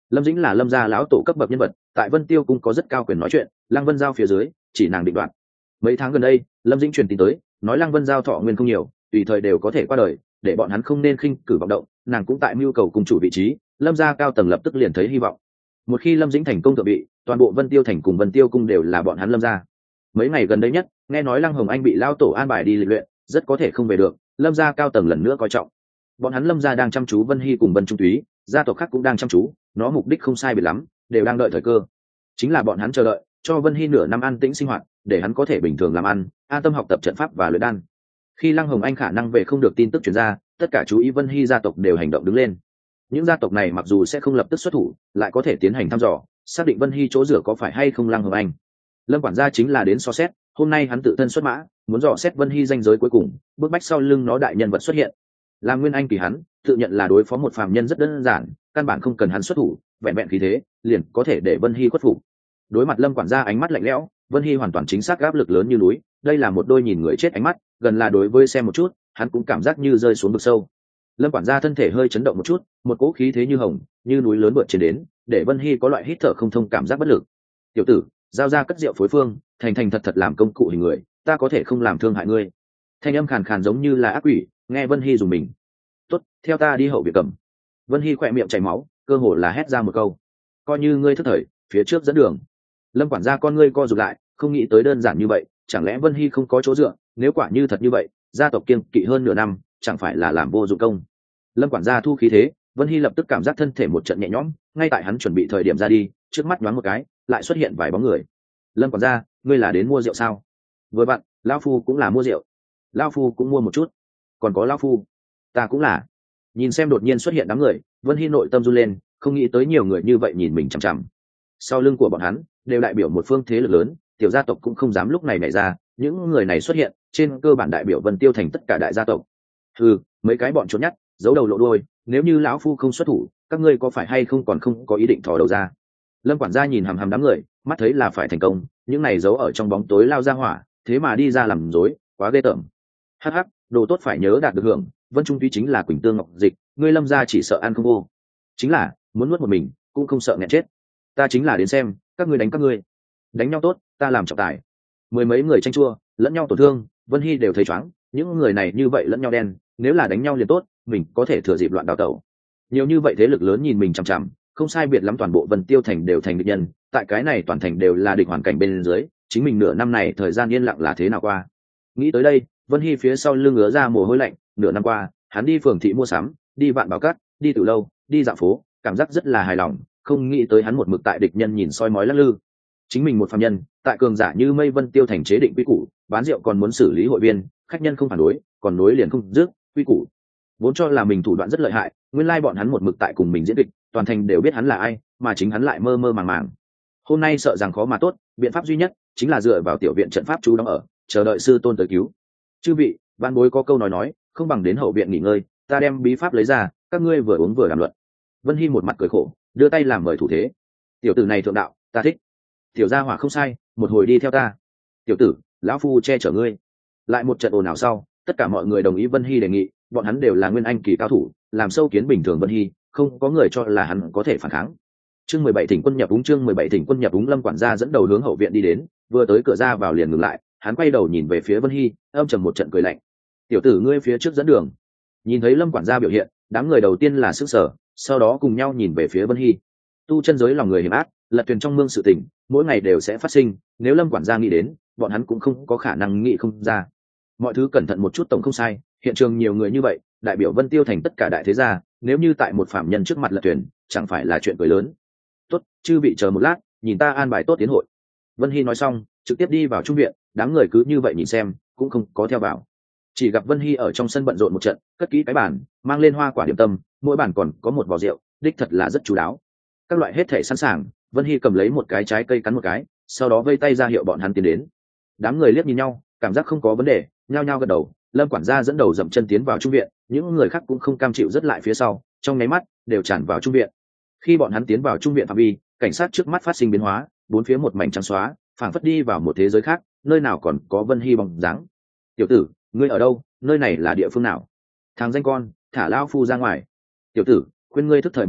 Speaker 1: Lâm Dĩnh là Lâm gia lão tổ cấp bậc nhân vật, tại Vân Tiêu cung có rất cao quyền nói chuyện, Lăng Vân Giao phía dưới chỉ nàng định đoạt. Mấy tháng gần đây, Lâm Dĩnh truyền tin tới, nói Lăng Vân Giao thọ nguyên không nhiều, tùy thời đều có thể qua đời, để bọn hắn không nên khinh cử vọng động. Nàng cũng tại mưu cầu cùng chủ vị trí, Lâm gia cao tầng lập tức liền thấy hy vọng. Một khi Lâm Dĩnh thành công thượng vị, toàn bộ Vân Tiêu thành cùng Vân Tiêu cung đều là bọn hắn Lâm gia. Mấy ngày gần đây nhất, nghe nói Lăng Hồng Anh bị lao tổ an bài đi lịch luyện, rất có thể không về được. Lâm gia cao tầng lần nữa coi trọng. Bọn hắn Lâm gia đang chăm chú Vân Hy cùng Vân Trung Thúy, gia tộc khác cũng đang chăm chú, nó mục đích không sai biệt lắm, đều đang đợi thời cơ. Chính là bọn hắn chờ đợi cho Vân Hy nửa năm an tĩnh sinh hoạt, để hắn có thể bình thường làm ăn, an tâm học tập trận pháp và luyện đan. Khi Lăng Hồng Anh khả năng về không được tin tức truyền ra, tất cả chú ý Vân Hy gia tộc đều hành động đứng lên. Những gia tộc này mặc dù sẽ không lập tức xuất thủ, lại có thể tiến hành thăm dò, xác định Vân Hy chỗ rửa có phải hay không Lăng Hồng Anh. Lâm quản gia chính là đến so xét, hôm nay hắn tự thân xuất mã, muốn dò xét Vân Hy danh giới cuối cùng, bước bách sau lưng nó đại nhân vật xuất hiện. Làm Nguyên Anh kỳ hắn, tự nhận là đối phó một phàm nhân rất đơn giản, căn bản không cần hắn xuất thủ, vẹn vẹn khí thế, liền có thể để Vân Hy khuất phục. Đối mặt Lâm quản gia ánh mắt lạnh lẽo, Vân Hy hoàn toàn chính xác áp lực lớn như núi, đây là một đôi nhìn người chết ánh mắt, gần là đối với xem một chút, hắn cũng cảm giác như rơi xuống vực sâu. Lâm quản gia thân thể hơi chấn động một chút, một cỗ khí thế như hồng, như núi lớn vượt trên đến, để Vân Hy có loại hít thở không thông cảm giác bất lực. "Tiểu tử, giao ra cất rượu phối phương, thành thành thật thật làm công cụ hình người, ta có thể không làm thương hại ngươi." Thanh âm khàn khàn giống như là ác quỷ, nghe Vân Hy dùng mình. "Tốt, theo ta đi hậu viện cầm." Vân Hy khỏe miệng chảy máu, cơ hồ là hét ra một câu. "Coi như ngươi thất thời, phía trước dẫn đường." Lâm quản gia con ngươi co rụt lại, không nghĩ tới đơn giản như vậy, chẳng lẽ Vân Hy không có chỗ dựa, nếu quả như thật như vậy, gia tộc kiêng kỵ hơn nửa năm, chẳng phải là làm vô dụng công. Lâm quản gia thu khí thế, Vân Hy lập tức cảm giác thân thể một trận nhẹ nhõm, ngay tại hắn chuẩn bị thời điểm ra đi, trước mắt nhoáng một cái, lại xuất hiện vài bóng người. "Lâm quản gia, ngươi là đến mua rượu sao?" "Vừa vặn, lão phu cũng là mua rượu." "Lão phu cũng mua một chút." "Còn có lão phu." "Ta cũng là." Nhìn xem đột nhiên xuất hiện đám người, Vân Hy nội tâm run lên, không nghĩ tới nhiều người như vậy nhìn mình chằm chằm. Sau lưng của bọn hắn đều đại biểu một phương thế lực lớn, tiểu gia tộc cũng không dám lúc này nảy ra, những người này xuất hiện, trên cơ bản đại biểu Vân Tiêu thành tất cả đại gia tộc. "Ừ, mấy cái bọn trốn nhát, giấu đầu lộ đuôi, nếu như lão phu không xuất thủ, các ngươi có phải hay không còn không có ý định thò đầu ra?" Lâm quản gia nhìn hằm hằm đám người, mắt thấy là phải thành công, những này giấu ở trong bóng tối lao ra hỏa, thế mà đi ra làm rối, quá ghê tởm. "Hắc hắc, đồ tốt phải nhớ đạt được hưởng, Vân Trung Túy chính là Quỳnh Tương Ngọc Dịch, ngươi Lâm gia chỉ sợ ăn không vô. Chính là muốn nuốt một mình, cũng không sợ nghẹn chết. Ta chính là đến xem, các ngươi đánh các ngươi. Đánh nhau tốt, ta làm trọng tài." Mười mấy người tranh chua, lẫn nhau tổn thương, Vân Hy đều thấy choáng, những người này như vậy lẫn nhau đen, nếu là đánh nhau liền tốt, mình có thể thừa dịp loạn đào tẩu. Nhiều như vậy thế lực lớn nhìn mình chằm chằm, không sai biệt lắm toàn bộ Vân Tiêu thành đều thành địch nhân, tại cái này toàn thành đều là địch hoàn cảnh bên dưới, chính mình nửa năm này thời gian yên lặng là thế nào qua. Nghĩ tới đây, Vân Hy phía sau lưng ứa ra mồ hôi lạnh, nửa năm qua, hắn đi phường thị mua sắm, đi vạn bảo cát, đi từ lâu, đi dạo phố, cảm giác rất là hài lòng, không nghĩ tới hắn một mực tại địch nhân nhìn soi mói lắc lư. Chính mình một phàm nhân, tại cường giả như mây Vân Tiêu thành chế định quy củ, bán rượu còn muốn xử lý hội viên, khách nhân không phản đối, còn nối liền không dứt, quy củ. Vốn cho là mình thủ đoạn rất lợi hại, nguyên lai bọn hắn một mực tại cùng mình diễn kịch, toàn thành đều biết hắn là ai, mà chính hắn lại mơ mơ màng màng. Hôm nay sợ rằng khó mà tốt, biện pháp duy nhất chính là dựa vào tiểu viện trận pháp chú đóng ở, chờ đợi sư tôn tới cứu. "Chư vị, văn bối có câu nói, không bằng đến hậu viện nghỉ ngơi, ta đem bí pháp lấy ra, các ngươi vừa uống vừa đàm luận." Vân Hy một mặt cười khổ, đưa tay làm mời thủ thế. "Tiểu tử này thượng đạo, ta thích. Tiểu gia hỏa không sai, một hồi đi theo ta." "Tiểu tử, lão phu che chở ngươi." Lại một trận ồn ào sau, tất cả mọi người đồng ý Vân Hy đề nghị, bọn hắn đều là nguyên anh kỳ cao thủ, làm sâu kiến bình thường Vân Hy, không có người cho là hắn có thể phản kháng. Chương 17 thỉnh quân nhập úng, chương 17 thỉnh quân nhập úng. Lâm quản gia dẫn đầu hướng hậu viện đi đến, vừa tới cửa ra vào liền ngừng lại, hắn quay đầu nhìn về phía Vân Hy, âm trầm một trận cười lạnh. "Tiểu tử ngươi phía trước dẫn đường." Nhìn thấy Lâm quản gia biểu hiện, đám người đầu tiên là sức sở, sau đó cùng nhau nhìn về phía Vân Hy. Tu chân giới lòng người hiểm ác, lật thuyền trong mương sự tình, mỗi ngày đều sẽ phát sinh, nếu Lâm quản gia nghĩ đến, bọn hắn cũng không có khả năng nghĩ không ra. Mọi thứ cẩn thận một chút tổng không sai, hiện trường nhiều người như vậy, đại biểu Vân Tiêu thành tất cả đại thế gia, nếu như tại một phạm nhân trước mặt lật thuyền, chẳng phải là chuyện cười lớn. "Tốt, chư vị chờ một lát, nhìn ta an bài tốt tiến hội." Vân Hy nói xong, trực tiếp đi vào trung viện, đám người cứ như vậy nhìn xem, cũng không có theo vào. Chỉ gặp Vân Hy ở trong sân bận rộn một trận, cất kỹ cái bàn, mang lên hoa quả điểm tâm, mỗi bàn còn có một vò rượu, đích thật là rất chú đáo. Các loại hết thể sẵn sàng, Vân Hy cầm lấy một cái trái cây cắn một cái, sau đó vây tay ra hiệu bọn hắn tiến đến. Đám người liếc nhìn nhau, cảm giác không có vấn đề, nhao nhao gật đầu. Lâm quản gia dẫn đầu dậm chân tiến vào trung viện, những người khác cũng không cam chịu rất lại phía sau, trong nháy mắt đều tràn vào trung viện. Khi bọn hắn tiến vào trung viện phạm vi, cảnh sát trước mắt phát sinh biến hóa, bốn phía một mảnh trắng xóa, phảng phất đi vào một thế giới khác, nơi nào còn có Vân Hy bóng dáng. "Tiểu tử, ngươi ở đâu? Nơi này là địa phương nào?" "Thằng danh con, thả lão phu ra ngoài." "Tiểu tử, khuyên ngươi thức thời một chút,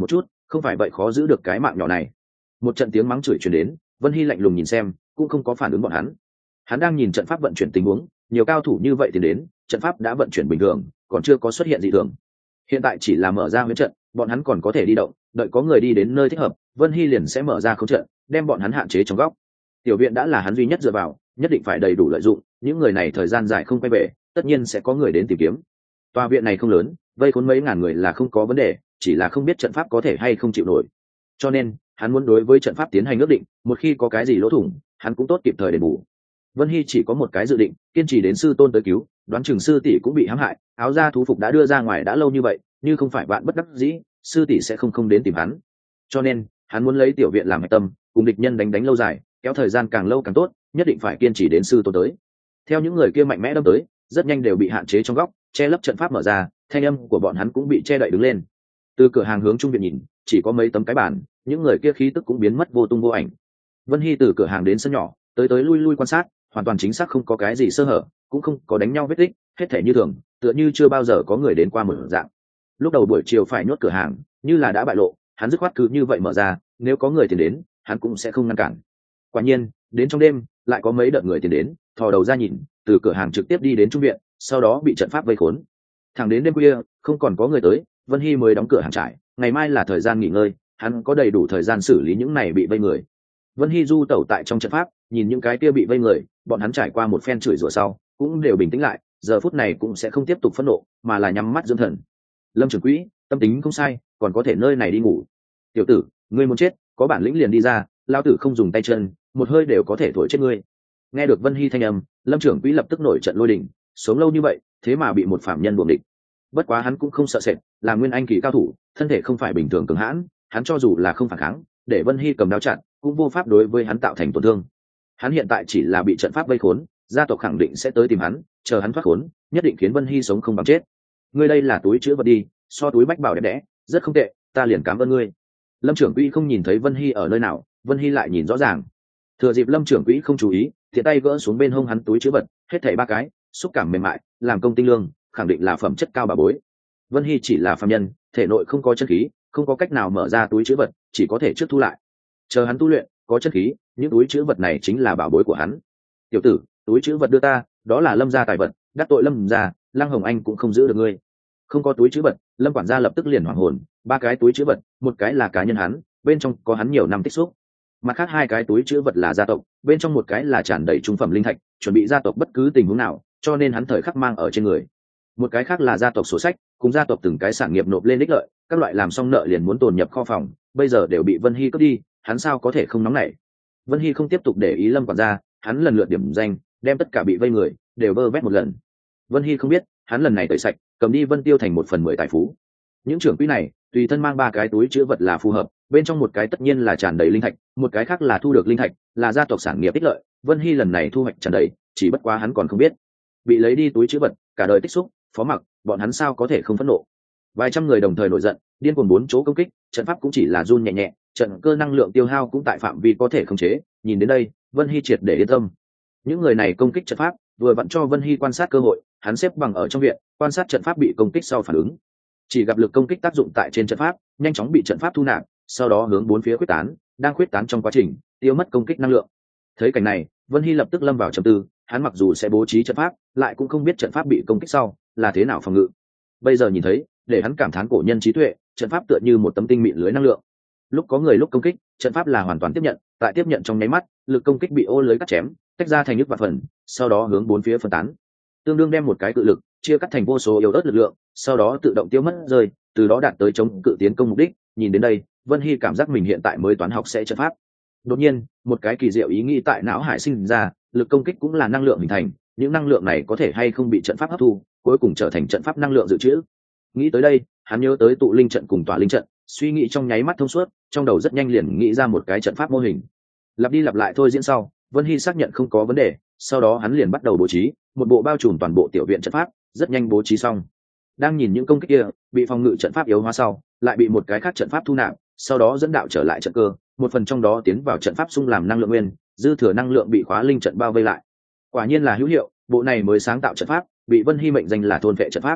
Speaker 1: không phải vậy khó giữ được cái mạng nhỏ này. Một trận tiếng mắng chửi truyền đến, Vân Hy lạnh lùng nhìn xem, cũng không có phản ứng bọn hắn. Hắn đang nhìn trận pháp vận chuyển tình huống, nhiều cao thủ như vậy thì đến, trận pháp đã vận chuyển bình thường, còn chưa có xuất hiện gì thường. Hiện tại chỉ là mở ra huyễn trận, bọn hắn còn có thể đi động, đợi có người đi đến nơi thích hợp, Vân Hy liền sẽ mở ra khống trận, đem bọn hắn hạn chế trong góc. Tiểu viện đã là hắn duy nhất dựa vào, nhất định phải đầy đủ lợi dụng, những người này thời gian dài không quay về, tất nhiên sẽ có người đến tìm kiếm. Tòa viện này không lớn, vây khốn mấy ngàn người là không có vấn đề, chỉ là không biết trận pháp có thể hay không chịu nổi. Cho nên, hắn muốn đối với trận pháp tiến hành ước định, một khi có cái gì lỗ thủng, hắn cũng tốt kịp thời đền bù. Vân Hy chỉ có một cái dự định, kiên trì đến sư tôn tới cứu, đoán chừng sư tỷ cũng bị hãm hại, áo da thú phục đã đưa ra ngoài đã lâu như vậy, như không phải bạn bất đắc dĩ, sư tỷ sẽ không đến tìm hắn. Cho nên, hắn muốn lấy tiểu viện làm hạch tâm, cùng địch nhân đánh lâu dài, kéo thời gian càng lâu càng tốt, nhất định phải kiên trì đến sư tôn tới. Theo những người kia mạnh mẽ đâm tới, rất nhanh đều bị hạn chế trong góc, che lấp trận pháp mở ra, thanh âm của bọn hắn cũng bị che đậy đứng lên. Từ cửa hàng hướng trung viện nhìn, chỉ có mấy tấm cái bàn, những người kia khí tức cũng biến mất vô tung vô ảnh. Vân Hy từ cửa hàng đến sân nhỏ, tới lui lui quan sát, hoàn toàn chính xác không có cái gì sơ hở, cũng không có đánh nhau vết tích, hết thể như thường, tựa như chưa bao giờ có người đến qua mở dạng. Lúc đầu buổi chiều phải nhốt cửa hàng, như là đã bại lộ, hắn dứt khoát cứ như vậy mở ra, nếu có người tìm đến, hắn cũng sẽ không ngăn cản. Quả nhiên, đến trong đêm, lại có mấy đợt người tìm đến, thò đầu ra nhìn, từ cửa hàng trực tiếp đi đến trung viện, sau đó bị trận pháp vây khốn. Thẳng đến đêm khuya, không còn có người tới, Vân Hy mới đóng cửa hàng trải, ngày mai là thời gian nghỉ ngơi, hắn có đầy đủ thời gian xử lý những này bị vây người. Vân Hy du tẩu tại trong trận pháp, nhìn những cái kia bị vây người, bọn hắn trải qua một phen chửi rủa sau, cũng đều bình tĩnh lại, giờ phút này cũng sẽ không tiếp tục phẫn nộ, mà là nhắm mắt dưỡng thần. Lâm trưởng quỹ, tâm tính không sai, còn có thể nơi này đi ngủ. Tiểu tử, ngươi muốn chết, có bản lĩnh liền đi ra, lao tử không dùng tay chân, một hơi đều có thể thổi chết ngươi. Nghe được Vân Hy thanh âm, Lâm trưởng quỹ lập tức nổi trận lôi đình, sống lâu như vậy, thế mà bị một phạm nhân buộc địch. Bất quá hắn cũng không sợ sệt, là nguyên anh kỳ cao thủ, thân thể không phải bình thường cường hãn, hắn cho dù là không phản kháng, để Vân Hy cầm đao chặn, cũng vô pháp đối với hắn tạo thành tổn thương. Hắn hiện tại chỉ là bị trận pháp vây khốn, gia tộc khẳng định sẽ tới tìm hắn, chờ hắn thoát khốn, nhất định khiến Vân Hy sống không bằng chết. Ngươi đây là túi chứa vật đi, so túi bách bảo đẹp đẽ, rất không tệ, ta liền cảm ơn ngươi. Lâm trưởng quỹ không nhìn thấy Vân Hy ở nơi nào, Vân Hy lại nhìn rõ ràng. Thừa dịp Lâm trưởng quỹ không chú ý, thiện tay gỡ xuống bên hông hắn túi chứa vật, hết thảy 3 cái, xúc cảm mềm mại, làm công tinh lương, khẳng định là phẩm chất cao bà bối. Vân Hy chỉ là phàm nhân, thể nội không có chân khí, không có cách nào mở ra túi chứa vật, chỉ có thể trước thu lại. Chờ hắn tu luyện, có chân khí, những túi chứa vật này chính là bảo bối của hắn. Tiểu tử, túi chứa vật đưa ta, đó là Lâm gia tài vật, đắc tội Lâm gia, Lăng Hồng Anh cũng không giữ được ngươi. Không có túi chứa vật, Lâm quản gia lập tức liền hoảng hồn, 3 cái túi chứa vật, một cái là cá nhân hắn, bên trong có hắn nhiều năm tích xúc. Mặt khác 2 cái túi chứa vật là gia tộc, bên trong một cái là tràn đầy trung phẩm linh thạch, chuẩn bị gia tộc bất cứ tình huống nào, cho nên hắn thời khắc mang ở trên người. Một cái khác là gia tộc sổ sách, cùng gia tộc từng cái sản nghiệp nộp lên đích lợi, các loại làm xong nợ liền muốn tồn nhập kho phòng, bây giờ đều bị Vân Hy cướp đi, hắn sao có thể không nóng nảy. Vân Hy không tiếp tục để ý Lâm quản gia, hắn lần lượt điểm danh, đem tất cả bị vây người đều vơ vét một lần. Vân Hy không biết, hắn lần này tẩy sạch, cầm đi Vân Tiêu thành 1/10 tài phú. Những trưởng quỹ này, tùy thân mang 3 cái túi chứa vật là phù hợp, bên trong một cái tất nhiên là tràn đầy linh thạch, một cái khác là thu được linh thạch, là gia tộc sản nghiệp ích lợi. Vân Hy lần này thu hoạch tràn đầy, chỉ bất quá hắn còn không biết, bị lấy đi túi chứa vật, cả đời tích xúc, Phó Mặc, bọn hắn sao có thể không phẫn nộ. Vài trăm người đồng thời nổi giận, điên cuồng 4 chỗ công kích, trận pháp cũng chỉ là run nhẹ nhẹ, trận cơ năng lượng tiêu hao cũng tại phạm vi có thể khống chế. Nhìn đến đây, Vân Hy triệt để yên tâm. Những người này công kích trận pháp, vừa vặn cho Vân Hy quan sát cơ hội, hắn xếp bằng ở trong viện, quan sát trận pháp bị công kích sau phản ứng. Chỉ gặp lực công kích tác dụng tại trên trận pháp, nhanh chóng bị trận pháp thu nạp, sau đó hướng 4 phía quyết tán, đang quyết tán trong quá trình, tiêu mất công kích năng lượng. Thấy cảnh này, Vân Hy lập tức lâm vào trầm tư, hắn mặc dù sẽ bố trí trận pháp, lại cũng không biết trận pháp bị công kích sau là thế nào phòng ngự. Bây giờ nhìn thấy, để hắn cảm thán cổ nhân trí tuệ, trận pháp tựa như một tấm tinh mịn lưới năng lượng. Lúc có người lúc công kích, trận pháp là hoàn toàn tiếp nhận, tại tiếp nhận trong nháy mắt, lực công kích bị ô lưới cắt chém, tách ra thành nhức và phần, sau đó hướng 4 phía phân tán. Tương đương đem một cái cự lực chia cắt thành vô số yếu ớt lực lượng, sau đó tự động tiêu mất rơi, từ đó đạt tới chống cự tiến công mục đích. Nhìn đến đây, Vân Hy cảm giác mình hiện tại mới toán học sẽ trận pháp. Đột nhiên, một cái kỳ diệu ý nghĩ tại não hải sinh ra, lực công kích cũng là năng lượng hình thành, những năng lượng này có thể hay không bị trận pháp hấp thu, cuối cùng trở thành trận pháp năng lượng dự trữ. Nghĩ tới đây, hắn nhớ tới tụ linh trận cùng tỏa linh trận, suy nghĩ trong nháy mắt thông suốt, trong đầu rất nhanh liền nghĩ ra một cái trận pháp mô hình. Lặp đi lặp lại thôi diễn sau, Vân Hy xác nhận không có vấn đề, sau đó hắn liền bắt đầu bố trí một bộ bao trùm toàn bộ tiểu viện trận pháp, rất nhanh bố trí xong. Đang nhìn những công kích kia bị phòng ngự trận pháp yếu hóa sau, lại bị một cái khác trận pháp thu nạp, sau đó dẫn đạo trở lại trận cơ, một phần trong đó tiến vào trận pháp xung làm năng lượng nguyên, dư thừa năng lượng bị khóa linh trận bao vây lại. Quả nhiên là hữu hiệu, bộ này mới sáng tạo trận pháp, bị Vân Hy mệnh danh là thôn vệ trận pháp.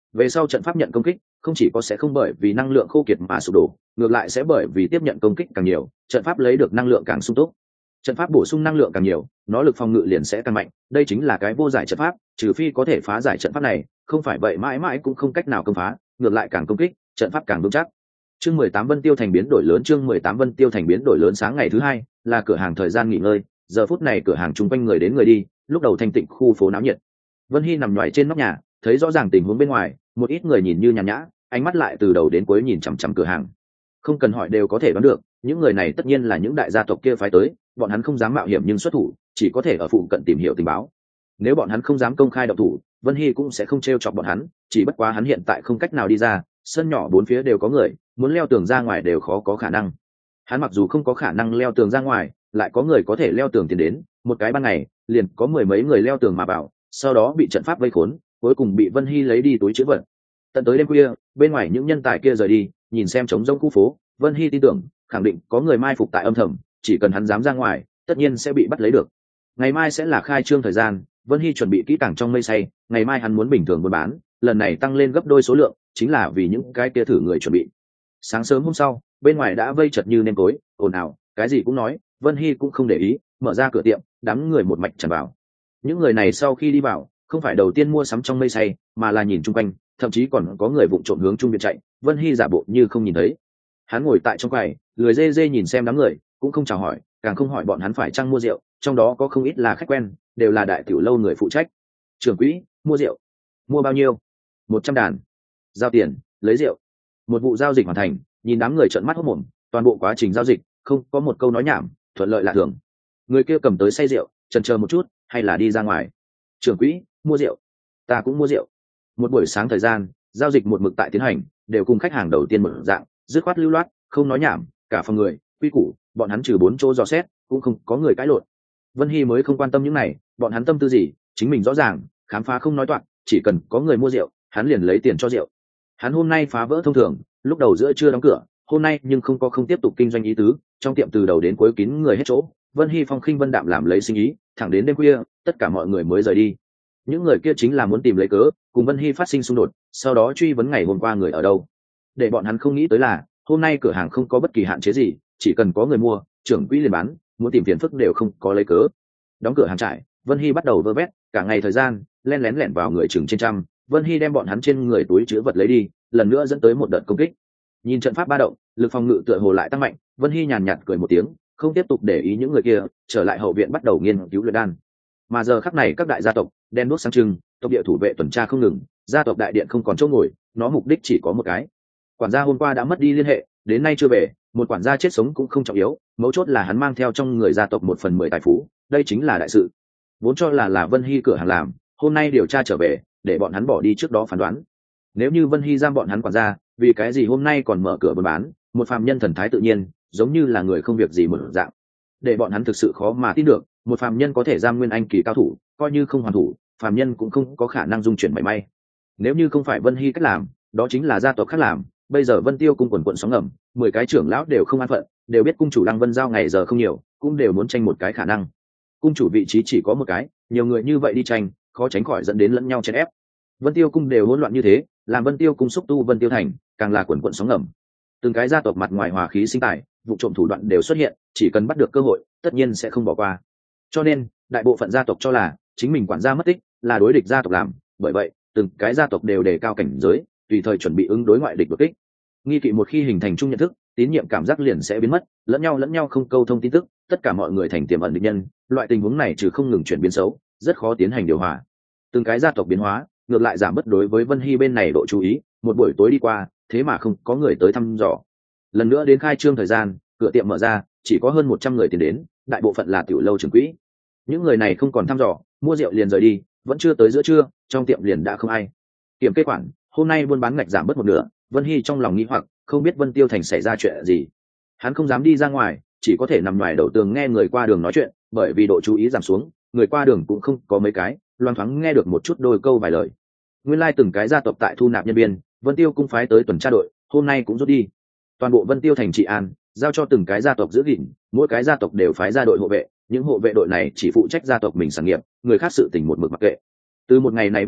Speaker 1: về sau trận pháp nhận công kích không chỉ có sẽ không bởi vì năng lượng khô kiệt mà sụp đổ, ngược lại sẽ bởi vì tiếp nhận công kích càng nhiều, trận pháp lấy được năng lượng càng sung túc. Trận pháp bổ sung năng lượng càng nhiều, nó lực phòng ngự liền sẽ càng mạnh, đây chính là cái vô giải trận pháp, trừ phi có thể phá giải trận pháp này, không phải vậy mãi mãi cũng không cách nào công phá, ngược lại càng công kích, trận pháp càng vững chắc. Chương 18 Vân Tiêu thành biến đổi lớn, chương 18 Vân Tiêu thành biến đổi lớn. Sáng ngày thứ hai là cửa hàng thời gian nghỉ ngơi, giờ phút này cửa hàng chung quanh người đến người đi, lúc đầu thanh tịnh khu phố náo nhiệt. Vân Hy nằm nhoài trên nóc nhà, thấy rõ ràng tình huống bên ngoài, một ít người nhìn như nhàn nhã, ánh mắt lại từ đầu đến cuối nhìn chằm chằm cửa hàng. Không cần hỏi đều có thể đoán được, những người này tất nhiên là những đại gia tộc kia phái tới, bọn hắn không dám mạo hiểm nhưng xuất thủ, chỉ có thể ở phụ cận tìm hiểu tình báo. Nếu bọn hắn không dám công khai động thủ, Vân Hy cũng sẽ không trêu chọc bọn hắn, chỉ bất quá hắn hiện tại không cách nào đi ra, sân nhỏ bốn phía đều có người, muốn leo tường ra ngoài đều khó có khả năng. Hắn mặc dù không có khả năng leo tường ra ngoài, lại có người có thể leo tường tiến đến, một cái ban ngày, liền có mười mấy người leo tường mà vào, sau đó bị trận pháp vây khốn, cuối cùng bị Vân Hy lấy đi túi trữ vật. Tận tới đêm khuya, bên ngoài những nhân tài kia rời đi, nhìn xem trống rỗng khu phố, Vân Hy tin tưởng, khẳng định có người mai phục tại âm thầm, chỉ cần hắn dám ra ngoài, tất nhiên sẽ bị bắt lấy được. Ngày mai sẽ là khai trương thời gian, Vân Hy chuẩn bị kỹ càng trong mây say, ngày mai hắn muốn bình thường buôn bán, lần này tăng lên gấp đôi số lượng, chính là vì những cái kia thử người chuẩn bị. Sáng sớm hôm sau, bên ngoài đã vây chật như nêm tối, ồn ào, cái gì cũng nói, Vân Hy cũng không để ý, mở ra cửa tiệm, đám người một mạch tràn vào. Những người này sau khi đi vào, không phải đầu tiên mua sắm trong mây say, mà là nhìn chung quanh, thậm chí còn có người vụng trộm hướng trung viện chạy, Vân Hy giả bộ như không nhìn thấy. Hắn ngồi tại trong quầy, lười dê dê nhìn xem đám người, cũng không chào hỏi, càng không hỏi bọn hắn phải chăng mua rượu, trong đó có không ít là khách quen, đều là đại tiểu lâu người phụ trách. Trưởng quỹ, mua rượu. Mua bao nhiêu? 100 đàn. Giao tiền, lấy rượu. Một vụ giao dịch hoàn thành, nhìn đám người trợn mắt hốt mồm, toàn bộ quá trình giao dịch, không có một câu nói nhảm, thuận lợi lạ thường. Người kia cầm tới say rượu, chần chờ một chút, hay là đi ra ngoài. Trưởng quỹ, mua rượu. Ta cũng mua rượu. Một buổi sáng thời gian, giao dịch một mực tại tiến hành, đều cùng khách hàng đầu tiên một dạng, dứt khoát lưu loát, không nói nhảm, cả phòng người, quy củ, bọn hắn trừ 4 chỗ dò xét, cũng không có người cãi lộn. Vân Hy mới không quan tâm những này, bọn hắn tâm tư gì, chính mình rõ ràng, khám phá không nói toạc, chỉ cần có người mua rượu, hắn liền lấy tiền cho rượu. Hắn hôm nay phá vỡ thông thường, lúc đầu giữa trưa đóng cửa, hôm nay nhưng không tiếp tục kinh doanh ý tứ, trong tiệm từ đầu đến cuối kín người hết chỗ. Vân Hy phong khinh vân đạm làm lấy sinh ý, thẳng đến đêm khuya, tất cả mọi người mới rời đi. Những người kia chính là muốn tìm lấy cớ, cùng Vân Hy phát sinh xung đột, sau đó truy vấn ngày hôm qua người ở đâu. Để bọn hắn không nghĩ tới là, hôm nay cửa hàng không có bất kỳ hạn chế gì, chỉ cần có người mua, trưởng quỹ liền bán, muốn tìm phiền phức đều không có lấy cớ. Đóng cửa hàng trại, Vân Hy bắt đầu vơ vét, cả ngày thời gian, len lén lẻn vào người chừng trên trăm, Vân Hy đem bọn hắn trên người túi chứa vật lấy đi, lần nữa dẫn tới một đợt công kích. Nhìn trận pháp ba động, lực phòng ngự tựa hồ lại tăng mạnh, Vân Hy nhàn nhạt cười một tiếng, không tiếp tục để ý những người kia, trở lại hậu viện bắt đầu nghiên cứu luyện đan. Mà giờ khắc này các đại gia tộc đen đuốc sáng trưng, tộc địa thủ vệ tuần tra không ngừng, gia tộc đại điện không còn chỗ ngồi, nó mục đích chỉ có một cái. Quản gia hôm qua đã mất đi liên hệ, đến nay chưa về, một quản gia chết sống cũng không trọng yếu, mấu chốt là hắn mang theo trong người gia tộc 1/10 tài phú, đây chính là đại sự. Vốn cho là Vân Hy cửa hàng làm, hôm nay điều tra trở về, để bọn hắn bỏ đi trước đó phán đoán. Nếu như Vân Hy giam bọn hắn quản gia, vì cái gì hôm nay còn mở cửa buôn bán, một phàm nhân thần thái tự nhiên, giống như là người không việc gì một dạng. Để bọn hắn thực sự khó mà tin được, một phàm nhân có thể giam nguyên anh kỳ cao thủ, coi như không hoàn thủ, phàm nhân cũng không có khả năng dung chuyển mảy may. Nếu như không phải Vân Hy cách làm, đó chính là gia tộc khác làm. Bây giờ Vân Tiêu cung quần quận sóng ngầm, 10 cái trưởng lão đều không an phận, đều biết cung chủ Lăng Vân Giao ngày giờ không nhiều, cũng đều muốn tranh một cái khả năng. Cung chủ vị trí chỉ có một cái, nhiều người như vậy đi tranh, khó tránh khỏi dẫn đến lẫn nhau chèn ép. Vân Tiêu cung đều hỗn loạn như thế, làm Vân Tiêu cung xúc tu Vân Tiêu thành, càng là quần quận sóng ngầm. Từng cái gia tộc mặt ngoài hòa khí sinh tài, vụ trộm thủ đoạn đều xuất hiện, chỉ cần bắt được cơ hội, tất nhiên sẽ không bỏ qua. Cho nên, đại bộ phận gia tộc cho là chính mình quản gia mất tích, là đối địch gia tộc làm, bởi vậy, từng cái gia tộc đều đề cao cảnh giới, tùy thời chuẩn bị ứng đối ngoại địch đột kích. Nghi kỵ một khi hình thành chung nhận thức, tín nhiệm cảm giác liền sẽ biến mất, lẫn nhau không câu thông tin tức, tất cả mọi người thành tiềm ẩn địch nhân, loại tình huống này trừ không ngừng chuyển biến xấu, rất khó tiến hành điều hòa. Từng cái gia tộc biến hóa, ngược lại giảm bớt đối với Vân Hy bên này độ chú ý, một buổi tối đi qua, thế mà không có người tới thăm dò. Lần nữa đến khai trương thời gian, cửa tiệm mở ra, chỉ có hơn 100 người tiến đến, đại bộ phận là tiểu lâu trưởng quỹ. Những người này không còn thăm dò, mua rượu liền rời đi, vẫn chưa tới giữa trưa, trong tiệm liền đã không ai. Kiểm kê khoản, hôm nay buôn bán ngạch giảm bớt một nửa, Vân Hy trong lòng nghi hoặc, không biết Vân Tiêu thành xảy ra chuyện gì. Hắn không dám đi ra ngoài, chỉ có thể nằm ngoài đầu tường nghe người qua đường nói chuyện, bởi vì độ chú ý giảm xuống, người qua đường cũng không có mấy cái, loang thoáng nghe được một chút đôi câu vài lời. Nguyên lai từng cái gia tộc tại thu nạp nhân viên, Vân Tiêu cung phái tới tuần tra đội, hôm nay cũng rút đi. Toàn bộ Vân Tiêu thành trị an, giao cho từng cái gia tộc giữ gìn, mỗi cái gia tộc đều phái ra đội hộ vệ, những hộ vệ đội này chỉ phụ trách gia tộc mình sản nghiệp, người khác sự tình một mực mặc kệ. Từ một ngày này bắt đầu,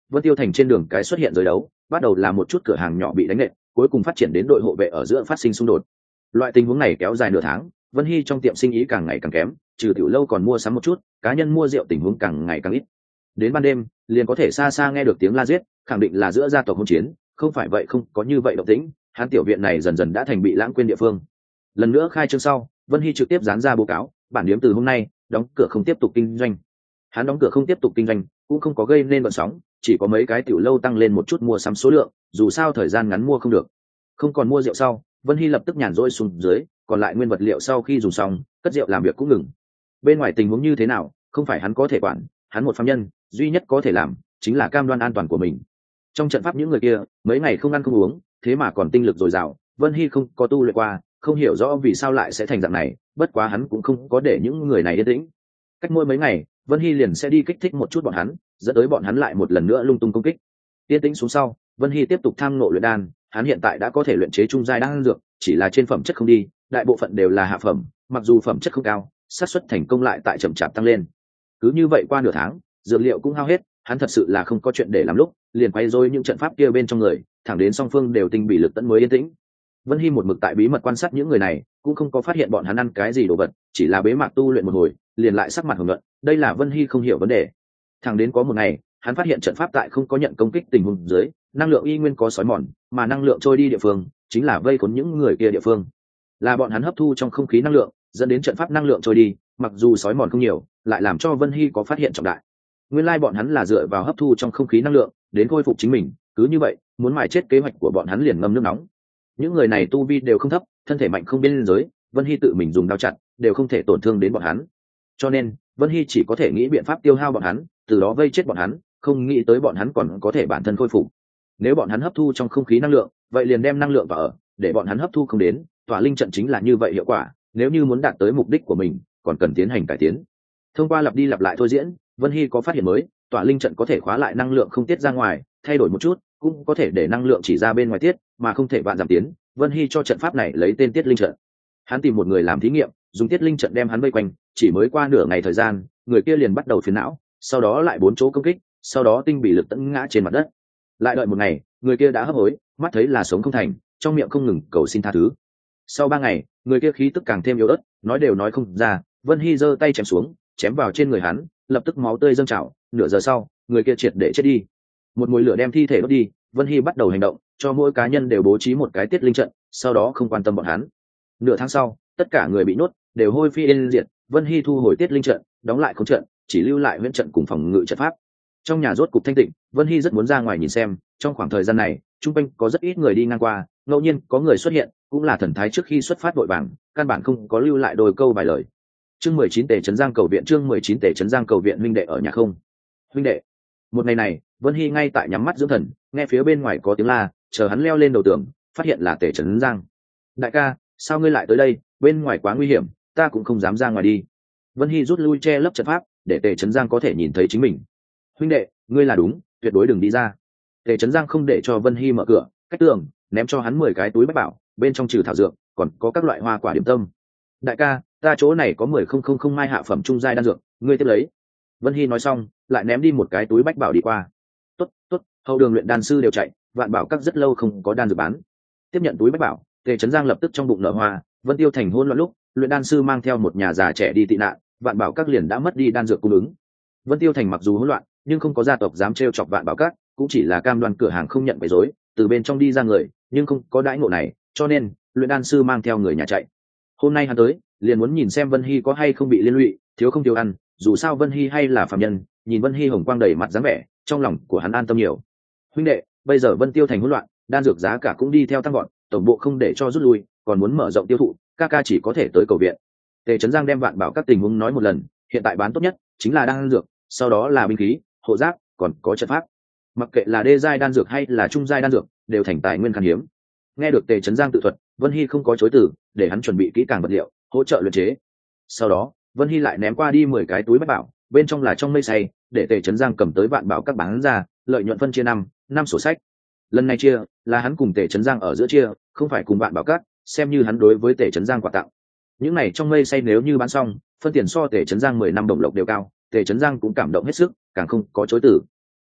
Speaker 1: Vân Tiêu Thành trên đường cái xuất hiện giới đấu, bắt đầu là một chút cửa hàng nhỏ bị đánh nện, cuối cùng phát triển đến đội hộ vệ ở giữa phát sinh xung đột. Loại tình huống này kéo dài nửa tháng, Vân Hy trong tiệm sinh ý càng ngày càng kém, trừ tiểu lâu còn mua sắm một chút, cá nhân mua rượu tình huống càng ngày càng ít. Đến ban đêm, liền có thể xa xa nghe được tiếng la giết, khẳng định là giữa gia tộc hỗn chiến, không phải vậy không có như vậy động tĩnh, hắn tiểu viện này dần dần đã thành bị lãng quên địa phương. Lần nữa khai trương sau, Vân Hy trực tiếp dán ra báo cáo, bản điếm từ hôm nay đóng cửa không tiếp tục kinh doanh. Hắn đóng cửa không tiếp tục kinh doanh, cũng không có gây nên gợn sóng, chỉ có mấy cái tiểu lâu tăng lên một chút mua sắm số lượng, dù sao thời gian ngắn mua không được. Không còn mua rượu sau, Vân Hy lập tức nhàn rỗi xuống dưới, còn lại nguyên vật liệu sau khi dùng xong, cất rượu làm việc cũng ngừng. Bên ngoài tình huống như thế nào, không phải hắn có thể quản, hắn một phàm nhân, duy nhất có thể làm chính là cam đoan an toàn của mình. Trong trận pháp những người kia, mấy ngày không ăn không uống, thế mà còn tinh lực dồi dào, Vân Hy không có tu luyện qua, không hiểu rõ vì sao lại sẽ thành dạng này, bất quá hắn cũng không có để những người này yên tĩnh. Cách mỗi mấy ngày, Vân Hy liền sẽ đi kích thích một chút bọn hắn, dẫn tới bọn hắn lại một lần nữa lung tung công kích. Yên tĩnh xuống sau, Vân Hy tiếp tục tham ngộ luyện đan, hắn hiện tại đã có thể luyện chế trung giai đan dược, chỉ là trên phẩm chất không đi, đại bộ phận đều là hạ phẩm, mặc dù phẩm chất không cao, xác suất thành công lại tại chậm chạp tăng lên. Cứ như vậy qua nửa tháng, dược liệu cũng hao hết, hắn thật sự là không có chuyện để làm lúc, liền quay rối những trận pháp kia bên trong người, thẳng đến song phương đều tinh bị lực tận mới yên tĩnh. Vân Hy một mực tại bí mật quan sát những người này, cũng không có phát hiện bọn hắn ăn cái gì đồ vật, chỉ là bế mạc tu luyện một hồi, liền lại sắc mặt hồng nhuận, đây là Vân Hy không hiểu vấn đề. Thẳng đến có một ngày, hắn phát hiện trận pháp tại không có nhận công kích tình huống dưới, năng lượng y nguyên có sói mòn, mà năng lượng trôi đi địa phương, chính là vây khốn những người kia địa phương. Là bọn hắn hấp thu trong không khí năng lượng, dẫn đến trận pháp năng lượng trôi đi, mặc dù sói mòn không nhiều, lại làm cho Vân Hy có phát hiện trọng đại. Nguyên lai bọn hắn là dựa vào hấp thu trong không khí năng lượng, đến khôi phục chính mình, cứ như vậy, muốn mài chết kế hoạch của bọn hắn liền ngâm nước nóng. Những người này tu vi đều không thấp, thân thể mạnh không biên giới, Vân Hy tự mình dùng đao chặt, đều không thể tổn thương đến bọn hắn. Cho nên, Vân Hy chỉ có thể nghĩ biện pháp tiêu hao bọn hắn, từ đó vây chết bọn hắn, không nghĩ tới bọn hắn còn có thể bản thân khôi phục. Nếu bọn hắn hấp thu trong không khí năng lượng, vậy liền đem năng lượng vào ở, để bọn hắn hấp thu không đến, tỏa linh trận chính là như vậy hiệu quả, nếu như muốn đạt tới mục đích của mình, còn cần tiến hành cải tiến. Thông qua lặp đi lặp lại thôi diễn, Vân Hy có phát hiện mới, tỏa linh trận có thể khóa lại năng lượng không tiết ra ngoài, thay đổi một chút, cũng có thể để năng lượng chỉ ra bên ngoài tiết, mà không thể vạn giảm tiến. Vân Hy cho trận pháp này lấy tên Tiết Linh trận. Hắn tìm một người làm thí nghiệm, dùng Tiết Linh trận đem hắn vây quanh, chỉ mới qua nửa ngày thời gian, người kia liền bắt đầu phiền não, sau đó lại 4 chỗ công kích, sau đó tinh bị lực tấn ngã trên mặt đất. Lại đợi một ngày, người kia đã hấp hối, mắt thấy là sống không thành, trong miệng không ngừng cầu xin tha thứ. Sau 3 ngày, người kia khí tức càng thêm yếu ớt, nói đều nói không ra. Vân Hy giơ tay chém xuống, chém vào trên người hắn, lập tức máu tươi dâng trào. Nửa giờ sau, người kia triệt để chết đi. Một mùi lửa đem thi thể đốt đi, Vân Hy bắt đầu hành động, cho mỗi cá nhân đều bố trí một cái Tiết Linh trận, sau đó không quan tâm bọn hắn. Nửa tháng sau, tất cả người bị nhốt đều hôi phi yên diệt. Vân Hy thu hồi Tiết Linh trận, đóng lại khống trận, chỉ lưu lại huyễn trận cùng phòng ngự trận pháp. Trong nhà rốt cục thanh tịnh, Vân Hy rất muốn ra ngoài nhìn xem. Trong khoảng thời gian này, trung quanh có rất ít người đi ngang qua, ngẫu nhiên có người xuất hiện, cũng là thần thái trước khi xuất phát vội vàng, căn bản không có lưu lại đôi câu vài lời. Chương 19 Tề Trấn Giang cầu viện, chương 19 Tề Trấn Giang cầu viện, huynh đệ ở nhà không? Huynh đệ. Một ngày này, Vân Hy ngay tại nhắm mắt dưỡng thần, nghe phía bên ngoài có tiếng la, chờ hắn leo lên đầu tường, phát hiện là Tề Trấn Giang. Đại ca, sao ngươi lại tới đây? Bên ngoài quá nguy hiểm, ta cũng không dám ra ngoài đi. Vân Hy rút lui che lấp trận pháp, để Tề Trấn Giang có thể nhìn thấy chính mình. Huynh đệ, ngươi là đúng, tuyệt đối đừng đi ra. Tề Trấn Giang không để cho Vân Hy mở cửa, cách tường, ném cho hắn 10 cái túi bách bảo, bên trong trừ thảo dược, còn có các loại hoa quả điểm tâm. Đại ca, ta chỗ này có 10,000 mai hạ phẩm trung giai đan dược, ngươi tiếp lấy. Vân Hy nói xong, lại ném đi một cái túi bách bảo đi qua. Tốt, tốt, hậu đường luyện đan sư đều chạy, Vạn Bảo Các rất lâu không có đan dược bán. Tiếp nhận túi bách bảo, Tề Trấn Giang lập tức trong bụng nở hoa. Vân Tiêu Thành hỗn loạn lúc, luyện đan sư mang theo một nhà già trẻ đi tị nạn, Vạn Bảo Các liền đã mất đi đan dược cung ứng. Vân Tiêu Thành mặc dù hỗn loạn, nhưng không có gia tộc dám trêu chọc Vạn Bảo Các, cũng chỉ là cam đoan cửa hàng không nhận quấy rối, từ bên trong đi ra người, nhưng không có đãi ngộ này, cho nên luyện đan sư mang theo người nhà chạy. Hôm nay hắn tới, liền muốn nhìn xem Vân Hy có hay không bị liên lụy, thiếu không thiếu ăn, dù sao Vân Hy hay là phàm nhân, nhìn Vân Hy hồng quang đầy mặt dáng vẻ, trong lòng của hắn an tâm nhiều. Huynh đệ, bây giờ Vân Tiêu Thành hỗn loạn, đan dược giá cả cũng đi theo tăng gọn, tổng bộ không để cho rút lui, còn muốn mở rộng tiêu thụ, ca ca chỉ có thể tới cầu viện. Tề Trấn Giang đem Vạn Bảo Các tình huống nói một lần, hiện tại bán tốt nhất chính là đan dược, sau đó là binh khí, hộ giáp, còn có trận pháp. Mặc kệ là đê giai đan dược hay là trung giai đan dược, đều thành tài nguyên khan hiếm. Nghe được Tề Trấn Giang tự thuật, Vân Hy không có chối từ, để hắn chuẩn bị kỹ càng vật liệu, hỗ trợ luyện chế. Sau đó, Vân Hy lại ném qua đi 10 cái túi bách bảo, bên trong là trong mây xay, để Tề Trấn Giang cầm tới Vạn Bảo Các bán ra, lợi nhuận phân chia năm sổ sách. Lần này chia là hắn cùng Tề Trấn Giang ở giữa chia, không phải cùng Vạn Bảo Các, xem như hắn đối với Tề Trấn Giang quà tặng. Những này trong mây xay nếu như bán xong, phân tiền so Tề Trấn Giang 10 năm đồng lộc đều cao, Tề Trấn Giang cũng cảm động hết sức, càng không có chối từ.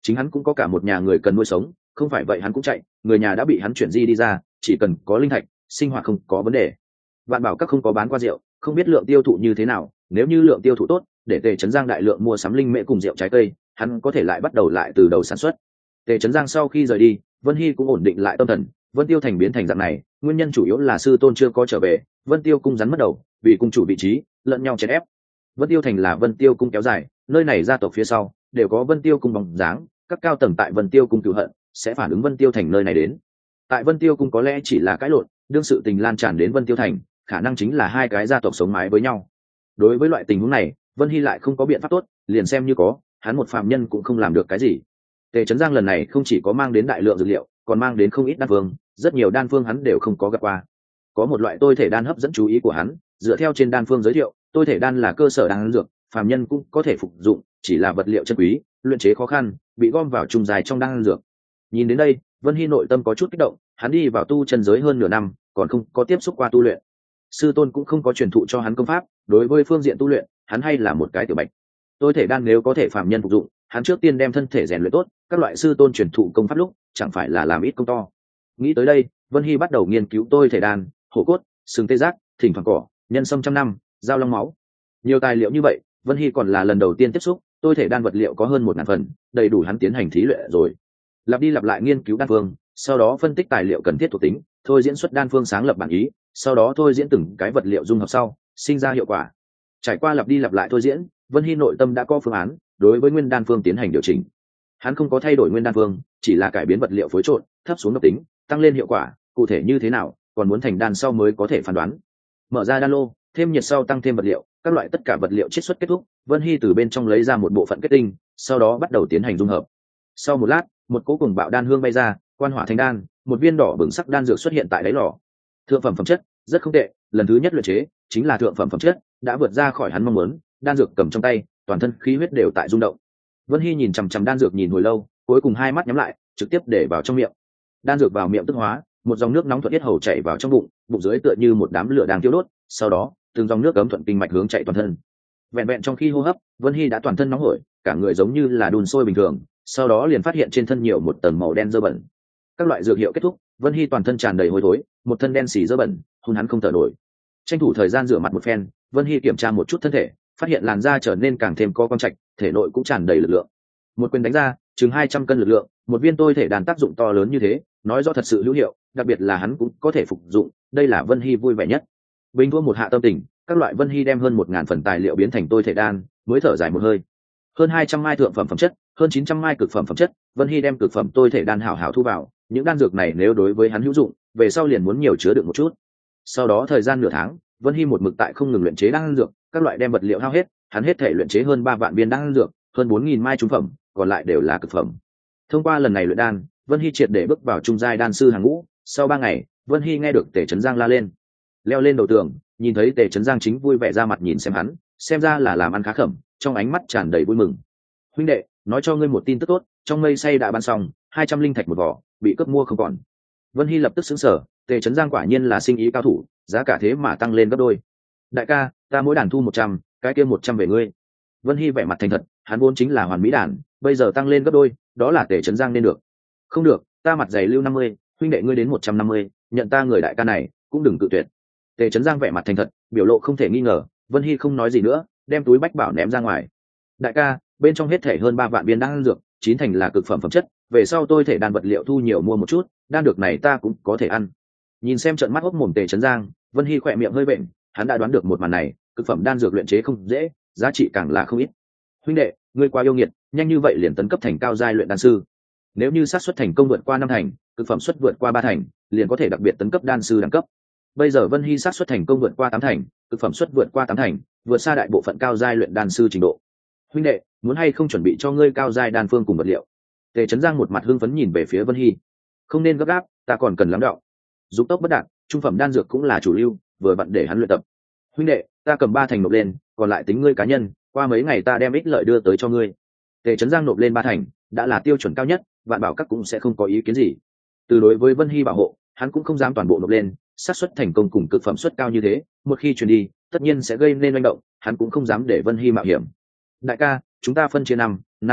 Speaker 1: chính hắn cũng có cả một nhà người cần nuôi sống, không phải vậy hắn cũng chạy, người nhà đã bị hắn chuyển di đi ra, chỉ cần có linh thạch sinh hoạt không có vấn đề. Vạn Bảo các không có bán qua rượu, không biết lượng tiêu thụ như thế nào, nếu như lượng tiêu thụ tốt, để Tề Chấn Giang đại lượng mua sắm linh mễ cùng rượu trái cây, hắn có thể lại bắt đầu lại từ đầu sản xuất. Tề Chấn Giang sau khi rời đi, Vân Hy cũng ổn định lại tâm thần. Vân Tiêu thành biến thành dạng này, nguyên nhân chủ yếu là sư tôn chưa có trở về, Vân Tiêu cung rắn mất đầu, vì cung chủ vị trí lẫn nhau chèn ép. Vân Tiêu thành là Vân Tiêu cung kéo dài, nơi này gia tộc phía sau đều có Vân Tiêu cung bóng dáng, các cao tầng tại Vân Tiêu cung cửu hận sẽ phản ứng Vân Tiêu thành nơi này đến. Tại Vân Tiêu cung có lẽ chỉ là cãi lộn, đương sự tình lan tràn đến Vân Tiêu thành, khả năng chính là hai cái gia tộc sống mái với nhau. Đối với loại tình huống này, Vân Hy lại không có biện pháp tốt, liền xem như có, hắn một phàm nhân cũng không làm được cái gì. Tề Chấn Giang lần này không chỉ có mang đến đại lượng dược liệu, còn mang đến không ít đan phương, rất nhiều đan phương hắn đều không có gặp qua. Có một loại tôi thể đan hấp dẫn chú ý của hắn, dựa theo trên đan phương giới thiệu, tôi thể đan là cơ sở đan dược, phàm nhân cũng có thể phục dụng, chỉ là vật liệu chân quý, luyện chế khó khăn, bị gom vào trùng dài trong đan dược. Nhìn đến đây, Vân Hy nội tâm có chút kích động, hắn đi vào tu chân giới hơn nửa năm, còn không có tiếp xúc qua tu luyện. Sư tôn cũng không có truyền thụ cho hắn công pháp, đối với phương diện tu luyện, hắn hay là một cái tiểu bạch. Tôi thể đan nếu có thể phàm nhân phục dụng, hắn trước tiên đem thân thể rèn luyện tốt, các loại sư tôn truyền thụ công pháp lúc, chẳng phải là làm ít công to. Nghĩ tới đây, Vân Hy bắt đầu nghiên cứu tôi thể đan, hổ cốt, sừng tê giác, thỉnh thoảng cỏ, nhân sâm trăm năm, dao long máu. Nhiều tài liệu như vậy, Vân Hy còn là lần đầu tiên tiếp xúc, tôi thể đan vật liệu có hơn 1000 phần, đầy đủ hắn tiến hành thí luyện rồi. Lặp đi lặp lại nghiên cứu đan phương, sau đó phân tích tài liệu cần thiết thuộc tính, thôi diễn xuất đan phương sáng lập bản ý, sau đó thôi diễn từng cái vật liệu dung hợp sau, sinh ra hiệu quả. Trải qua lặp đi lặp lại thôi diễn, Vân Hy nội tâm đã có phương án, đối với nguyên đan phương tiến hành điều chỉnh. Hắn không có thay đổi nguyên đan phương, chỉ là cải biến vật liệu phối trộn, thấp xuống độc tính, tăng lên hiệu quả, cụ thể như thế nào, còn muốn thành đan sau mới có thể phán đoán. Mở ra đan lô, thêm nhiệt sau tăng thêm vật liệu, các loại tất cả vật liệu chiết xuất kết thúc, Vân Hy từ bên trong lấy ra một bộ phận kết tinh, sau đó bắt đầu tiến hành dung hợp. Sau một lát, một cỗ cùng bạo đan hương bay ra, quan hỏa thành đan, một viên đỏ bừng sắc đan dược xuất hiện tại đáy lò. Thượng phẩm phẩm chất, rất không tệ, lần thứ nhất luyện chế chính là thượng phẩm phẩm chất, đã vượt ra khỏi hắn mong muốn. Đan dược cầm trong tay, toàn thân khí huyết đều tại rung động. Vân Hy nhìn chằm chằm đan dược nhìn hồi lâu, cuối cùng hai mắt nhắm lại, trực tiếp để vào trong miệng. Đan dược vào miệng tức hóa, một dòng nước nóng thuận tiết hầu chảy vào trong bụng, bụng dưới tựa như một đám lửa đang thiêu đốt, sau đó từng dòng nước ấm thuận kinh mạch hướng chạy toàn thân. Vẹn vẹn trong khi hô hấp, Vân Hy đã toàn thân nóng hổi, cả người giống như là đun sôi bình thường, sau đó liền phát hiện trên thân nhiều một tầng màu đen dơ bẩn. Các loại dược hiệu kết thúc, Vân Hy toàn thân tràn đầy hôi thối, một thân đen xì dơ bẩn, hôn hắn không thở nổi. Tranh thủ thời gian rửa mặt một phen, Vân Hy kiểm tra một chút thân thể, phát hiện làn da trở nên càng thêm co quắp chạch, thể nội cũng tràn đầy lực lượng. Một quyền đánh ra, chừng 200 cân lực lượng, một viên tôi thể đàn tác dụng to lớn như thế, nói rõ thật sự hữu hiệu, đặc biệt là hắn cũng có thể phục dụng, đây là Vân Hy vui vẻ nhất. Bình thua một hạ tâm tình, các loại Vân Hy đem hơn 1000 phần tài liệu biến thành tôi thể đan, mới thở dài một hơi. Hơn 200 mai thượng phẩm phẩm chất, hơn 900 mai cực phẩm phẩm chất, Vân Hy đem cực phẩm tôi thể đan hảo hảo thu vào, những đan dược này nếu đối với hắn hữu dụng, về sau liền muốn nhiều chứa đựng một chút. Sau đó thời gian nửa tháng, Vân Hy một mực tại không ngừng luyện chế đan dược, các loại đem vật liệu hao hết, hắn hết thể luyện chế hơn 3 vạn viên đan dược, hơn 4000 mai trung phẩm, còn lại đều là cực phẩm. Thông qua lần này luyện đan, Vân Hy triệt để bước vào trung giai đan sư hàng ngũ. Sau 3 ngày, Vân Hy nghe được Tề Chấn Giang la lên. Leo lên đầu tường, nhìn thấy Tề Chấn Giang chính vui vẻ ra mặt nhìn xem hắn, xem ra là làm ăn khá khẩm, trong ánh mắt tràn đầy vui mừng. Huynh đệ, nói cho ngươi một tin tức tốt, trong mây say đã bán xong, 200 linh thạch một vỏ, bị cướp mua không còn. Vân Hy lập tức sững sờ, Tề Chấn Giang quả nhiên là sinh ý cao thủ, giá cả thế mà tăng lên gấp đôi. Đại ca, ta mỗi đàn thu 100, cái kia 100 về ngươi. Vân Hy vẻ mặt thành thật, hắn vốn chính là hoàn mỹ đàn, bây giờ tăng lên gấp đôi, đó là Tề Chấn Giang nên được. Không được, ta mặt dày lưu 50, huynh đệ ngươi đến 150, nhận ta người đại ca này, cũng đừng cự tuyệt. Tề Chấn Giang vẻ mặt thành thật, biểu lộ không thể nghi ngờ. Vân Hy không nói gì nữa, đem túi bách bảo ném ra ngoài. Đại ca, bên trong hết thể hơn 3 vạn viên đan dược, 9 thành là cực phẩm phẩm chất, về sau tôi thể đan vật liệu thu nhiều mua một chút, đan dược này ta cũng có thể ăn. Nhìn xem trận mắt hốc mồm Tề Chấn Giang, Vân Hy khỏe miệng hơi bệnh, hắn đã đoán được một màn này, cực phẩm đan dược luyện chế không dễ, giá trị càng là không ít. Huynh đệ, ngươi quá yêu nghiệt, nhanh như vậy liền tấn cấp thành cao giai luyện đan sư. Nếu như xác suất thành công vượt qua 5 thành, cực phẩm suất vượt qua 3 thành, liền có thể đặc biệt tấn cấp đan sư đẳng cấp. Bây giờ Vân Hy xác suất thành công vượt qua 8 thành, cực phẩm suất vượt qua 8 thành, vượt xa đại bộ phận cao giai luyện đan sư trình độ. Huynh đệ, muốn hay không chuẩn bị cho ngươi cao giai đan phương cùng vật liệu? Tề Chấn Giang một mặt hưng phấn nhìn về phía Vân Hy. Không nên gấp gáp, ta còn cần lắm đạo. Dục tốc bất đạt, trung phẩm đan dược cũng là chủ lưu, vừa vặn để hắn luyện tập. Huynh đệ, ta cầm 3 thành nộp lên, còn lại tính ngươi cá nhân, qua mấy ngày ta đem ích lợi đưa tới cho ngươi. Tề Chấn Giang nộp lên 3 thành, đã là tiêu chuẩn cao nhất, Vạn Bảo các cũng sẽ không có ý kiến gì. Từ đối với Vân Hy bảo hộ, hắn cũng không dám toàn bộ nộp lên, xác suất thành công cùng cực phẩm suất cao như thế, một khi truyền đi, tất nhiên sẽ gây nên manh động, hắn cũng không dám để Vân Hy mạo hiểm. Đại ca, chúng ta phân chia năm đi,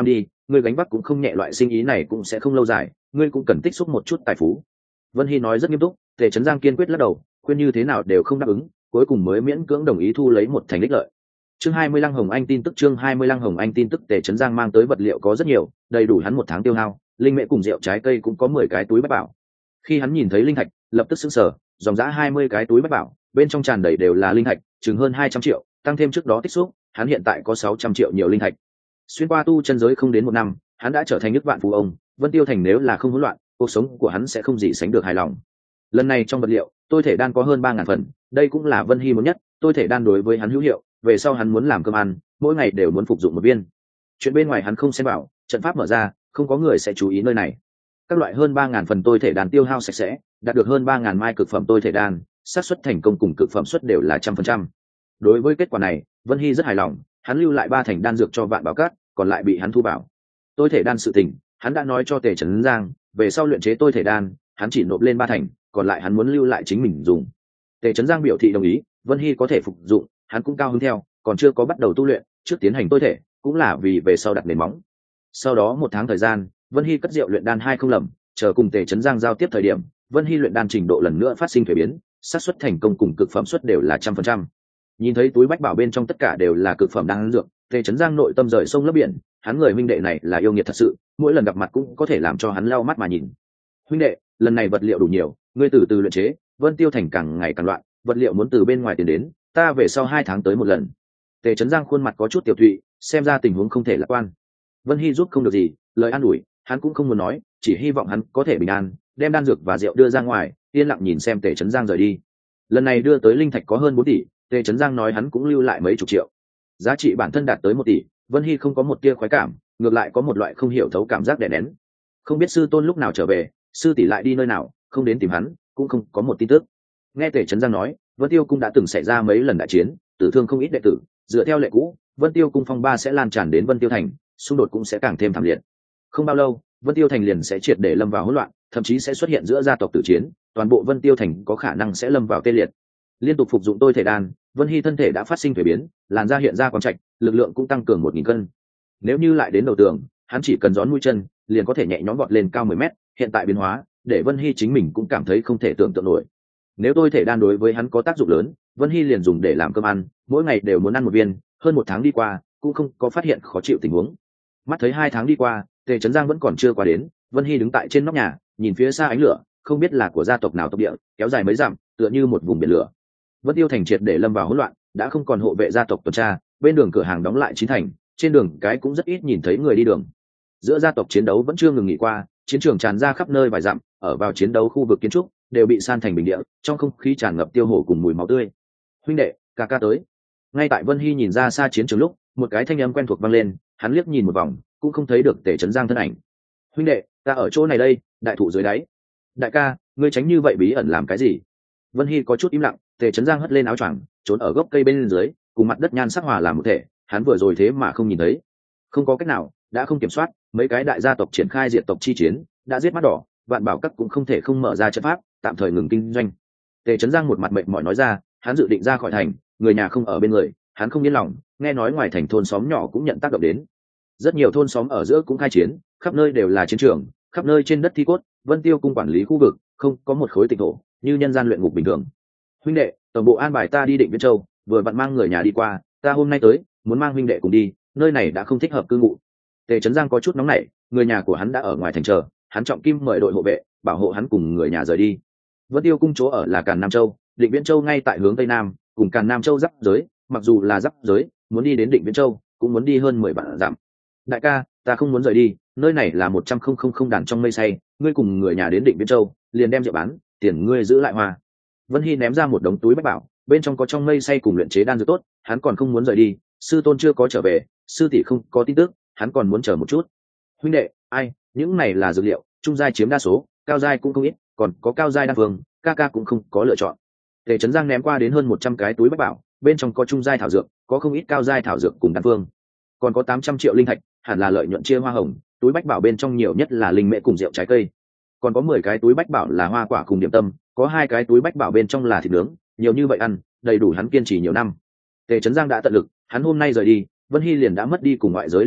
Speaker 1: ngươi gánh vác cũng không nhẹ, loại sinh ý này cũng sẽ không lâu dài, ngươi cũng cần tích xúc một chút tài phú. Vân Hy nói rất nghiêm túc. Tề Chấn Giang kiên quyết lắc đầu, khuyên như thế nào đều không đáp ứng, cuối cùng mới miễn cưỡng đồng ý thu lấy một thành ích lợi. Chương 25 Hồng Anh tin tức. Chương 25 Hồng Anh tin tức. Tề Chấn Giang mang tới vật liệu có rất nhiều, đầy đủ hắn một tháng tiêu hao, linh mễ cùng rượu trái cây cũng có 10 cái túi bách bảo. Khi hắn nhìn thấy linh thạch, lập tức sững sờ, dòng dã 20 cái túi bách bảo, bên trong tràn đầy đều là linh thạch, chừng hơn 200 triệu, tăng thêm trước đó tích xúc, hắn hiện tại có 600 triệu nhiều linh thạch. Xuyên qua tu chân giới không đến một năm, hắn đã trở thành nước vạn phú ông. Vân Tiêu Thành nếu là không hỗn loạn, cuộc sống của hắn sẽ không gì sánh được hài lòng. Lần này trong vật liệu, tôi thể đan có hơn 3.000 phần, đây cũng là Vân Hy muốn nhất. Tôi thể đan đối với hắn hữu hiệu, về sau hắn muốn làm cơm ăn, mỗi ngày đều muốn phục dụng một viên. Chuyện bên ngoài hắn không xen vào, trận pháp mở ra, không có người sẽ chú ý nơi này. Các loại hơn 3.000 phần tôi thể đan tiêu hao sạch sẽ, đạt được hơn 3.000 mai cực phẩm tôi thể đan, xác suất thành công cùng cực phẩm suất đều là 100%. Đối với kết quả này, Vân Hy rất hài lòng, hắn lưu lại 3 thành đan dược cho Vạn Bảo Các, còn lại bị hắn thu bảo. Tôi thể đan sự tình, hắn đã nói cho Tề Chấn Giang, về sau luyện chế tôi thể đan, hắn chỉ nộp lên 3 thành, còn lại hắn muốn lưu lại chính mình dùng. Tề Chấn Giang biểu thị đồng ý, Vân Hy có thể phục dụng, hắn cũng cao hứng theo, còn chưa có bắt đầu tu luyện, trước tiến hành tôi thể, cũng là vì về sau đặt nền móng. Sau đó 1 tháng thời gian, Vân Hy cất rượu luyện đan 2 không lầm, chờ cùng Tề Chấn Giang giao tiếp thời điểm, Vân Hy luyện đan trình độ lần nữa phát sinh thay biến, xác suất thành công cùng cực phẩm suất đều là 100%. Nhìn thấy túi bách bảo bên trong tất cả đều là cực phẩm đan dược, Tề Chấn Giang nội tâm rời sông lấp biển, hắn người huynh đệ này là yêu nghiệt thật sự, mỗi lần gặp mặt cũng có thể làm cho hắn lau mắt mà nhìn. Huynh đệ, lần này vật liệu đủ nhiều, ngươi từ từ luyện chế, Vân Tiêu Thành càng ngày càng loạn, vật liệu muốn từ bên ngoài tiền đến, ta về sau 2 tháng tới một lần. Tề Chấn Giang khuôn mặt có chút tiểu thụy, xem ra tình huống không thể lạc quan. Vân Hy giúp không được gì, lời an ủi, hắn cũng không muốn nói, chỉ hy vọng hắn có thể bình an, đem đan dược và rượu đưa ra ngoài, yên lặng nhìn xem Tề Chấn Giang rời đi. Lần này đưa tới linh thạch có hơn 4 tỷ, Tề Chấn Giang nói hắn cũng lưu lại mấy chục triệu, giá trị bản thân đạt tới 1 tỷ. Vân Hy không có một tia khoái cảm, ngược lại có một loại không hiểu thấu cảm giác đè nén. Không biết sư tôn lúc nào trở về, sư tỷ lại đi nơi nào, không đến tìm hắn, cũng không có một tin tức. Nghe Tề Chấn Giang nói, Vân Tiêu cung đã từng xảy ra mấy lần đại chiến, tử thương không ít đệ tử, dựa theo lệ cũ, Vân Tiêu cung phong ba sẽ lan tràn đến Vân Tiêu thành, xung đột cũng sẽ càng thêm thảm liệt. Không bao lâu, Vân Tiêu thành liền sẽ triệt để lâm vào hỗn loạn, thậm chí sẽ xuất hiện giữa gia tộc tử chiến, toàn bộ Vân Tiêu thành có khả năng sẽ lâm vào tê liệt. Liên tục phục dụng tôi thể đan, Vân Hy thân thể đã phát sinh thay biến, làn da hiện ra quang trạch, lực lượng cũng tăng cường 1.000 cân. Nếu như lại đến đầu tường, hắn chỉ cần gión mũi chân, liền có thể nhẹ nhõm vọt lên cao 10 mét. Hiện tại biến hóa, để Vân Hy chính mình cũng cảm thấy không thể tưởng tượng nổi. Nếu tôi thể đan đối với hắn có tác dụng lớn, Vân Hy liền dùng để làm cơm ăn, mỗi ngày đều muốn ăn một viên. Hơn 1 tháng đi qua, cũng không có phát hiện khó chịu tình huống. Mắt thấy 2 tháng đi qua, Tề Chấn Giang vẫn còn chưa qua đến, Vân Hy đứng tại trên nóc nhà, nhìn phía xa ánh lửa, không biết là của gia tộc nào tộc địa, kéo dài mấy dặm, tựa như một vùng biển lửa. Vân Tiêu thành triệt để lâm vào hỗn loạn, đã không còn hộ vệ gia tộc tuần tra, bên đường cửa hàng đóng lại 9 thành, trên đường cái cũng rất ít nhìn thấy người đi đường. Giữa gia tộc chiến đấu vẫn chưa ngừng nghỉ qua, chiến trường tràn ra khắp nơi vài dặm, ở vào chiến đấu khu vực kiến trúc đều bị san thành bình địa, trong không khí tràn ngập tiêu hổ cùng mùi máu tươi. Huynh đệ, ca ca tới. Ngay tại Vân Hy nhìn ra xa chiến trường lúc, một cái thanh âm quen thuộc vang lên, hắn liếc nhìn một vòng, cũng không thấy được Tề Chấn Giang thân ảnh. Huynh đệ, ta ở chỗ này đây, đại thụ dưới đáy. Đại ca, ngươi tránh như vậy bí ẩn làm cái gì? Vân Hy có chút im lặng. Tề Chấn Giang hất lên áo choàng, trốn ở gốc cây bên dưới, cùng mặt đất nhan sắc hòa làm một thể, hắn vừa rồi thế mà không nhìn thấy. Không có cách nào, đã không kiểm soát, mấy cái đại gia tộc triển khai diệt tộc chi chiến, đã giết mắt đỏ, Vạn Bảo Các cũng không thể không mở ra trận pháp, tạm thời ngừng kinh doanh. Tề Chấn Giang một mặt mệt mỏi nói ra, hắn dự định ra khỏi thành, người nhà không ở bên người, hắn không yên lòng, nghe nói ngoài thành thôn xóm nhỏ cũng nhận tác động đến. Rất nhiều thôn xóm ở giữa cũng khai chiến, khắp nơi đều là chiến trường, khắp nơi trên đất thi cốt, Vân Tiêu cung quản lý khu vực, không có một khối tịch thổ, như nhân gian luyện ngục bình thường. Huynh đệ, tổng bộ an bài ta đi Định Viễn Châu, vừa vặn mang người nhà đi qua, ta hôm nay tới, muốn mang huynh đệ cùng đi, nơi này đã không thích hợp cư ngụ. Tề Chấn Giang có chút nóng nảy, người nhà của hắn đã ở ngoài thành chờ, hắn trọng kim mời đội hộ vệ, bảo hộ hắn cùng người nhà rời đi. Vân Tiêu cung chỗ ở là Càn Nam Châu, Định Viễn Châu ngay tại hướng tây nam, cùng Càn Nam Châu giáp giới, mặc dù là giáp giới, muốn đi đến Định Viễn Châu, cũng muốn đi hơn 10 vạn dặm. Đại ca, ta không muốn rời đi, nơi này là 100,000 đàn trong mây say, ngươi cùng người nhà đến Định Viễn Châu, liền đem rượu bán, tiền ngươi giữ lại hoa. Vân Hy ném ra một đống túi bách bảo, bên trong có trong mây say cùng luyện chế đan dược tốt, hắn còn không muốn rời đi, sư tôn chưa có trở về, sư tỷ không có tin tức, hắn còn muốn chờ một chút. Huynh đệ, ai, những này là dược liệu, trung giai chiếm đa số, cao giai cũng không ít, còn có cao giai đan phương, ca ca cũng không có lựa chọn. Tề Chấn Giang ném qua đến hơn 100 cái túi bách bảo, bên trong có trung giai thảo dược, có không ít cao giai thảo dược cùng đan phương, còn có 800 triệu linh thạch, hẳn là lợi nhuận chia hoa hồng. Túi bách bảo bên trong nhiều nhất là linh mễ cùng rượu trái cây, còn có 10 cái túi bách bảo là hoa quả cùng điểm tâm, có 2 cái túi bách bảo bên trong là thịt nướng, nhiều như vậy ăn, đầy đủ hắn kiên trì nhiều năm. Tề Chấn Giang đã tận lực, hắn hôm nay rời đi, Vân Hy liền đã mất đi cùng ngoại giới liên hệ,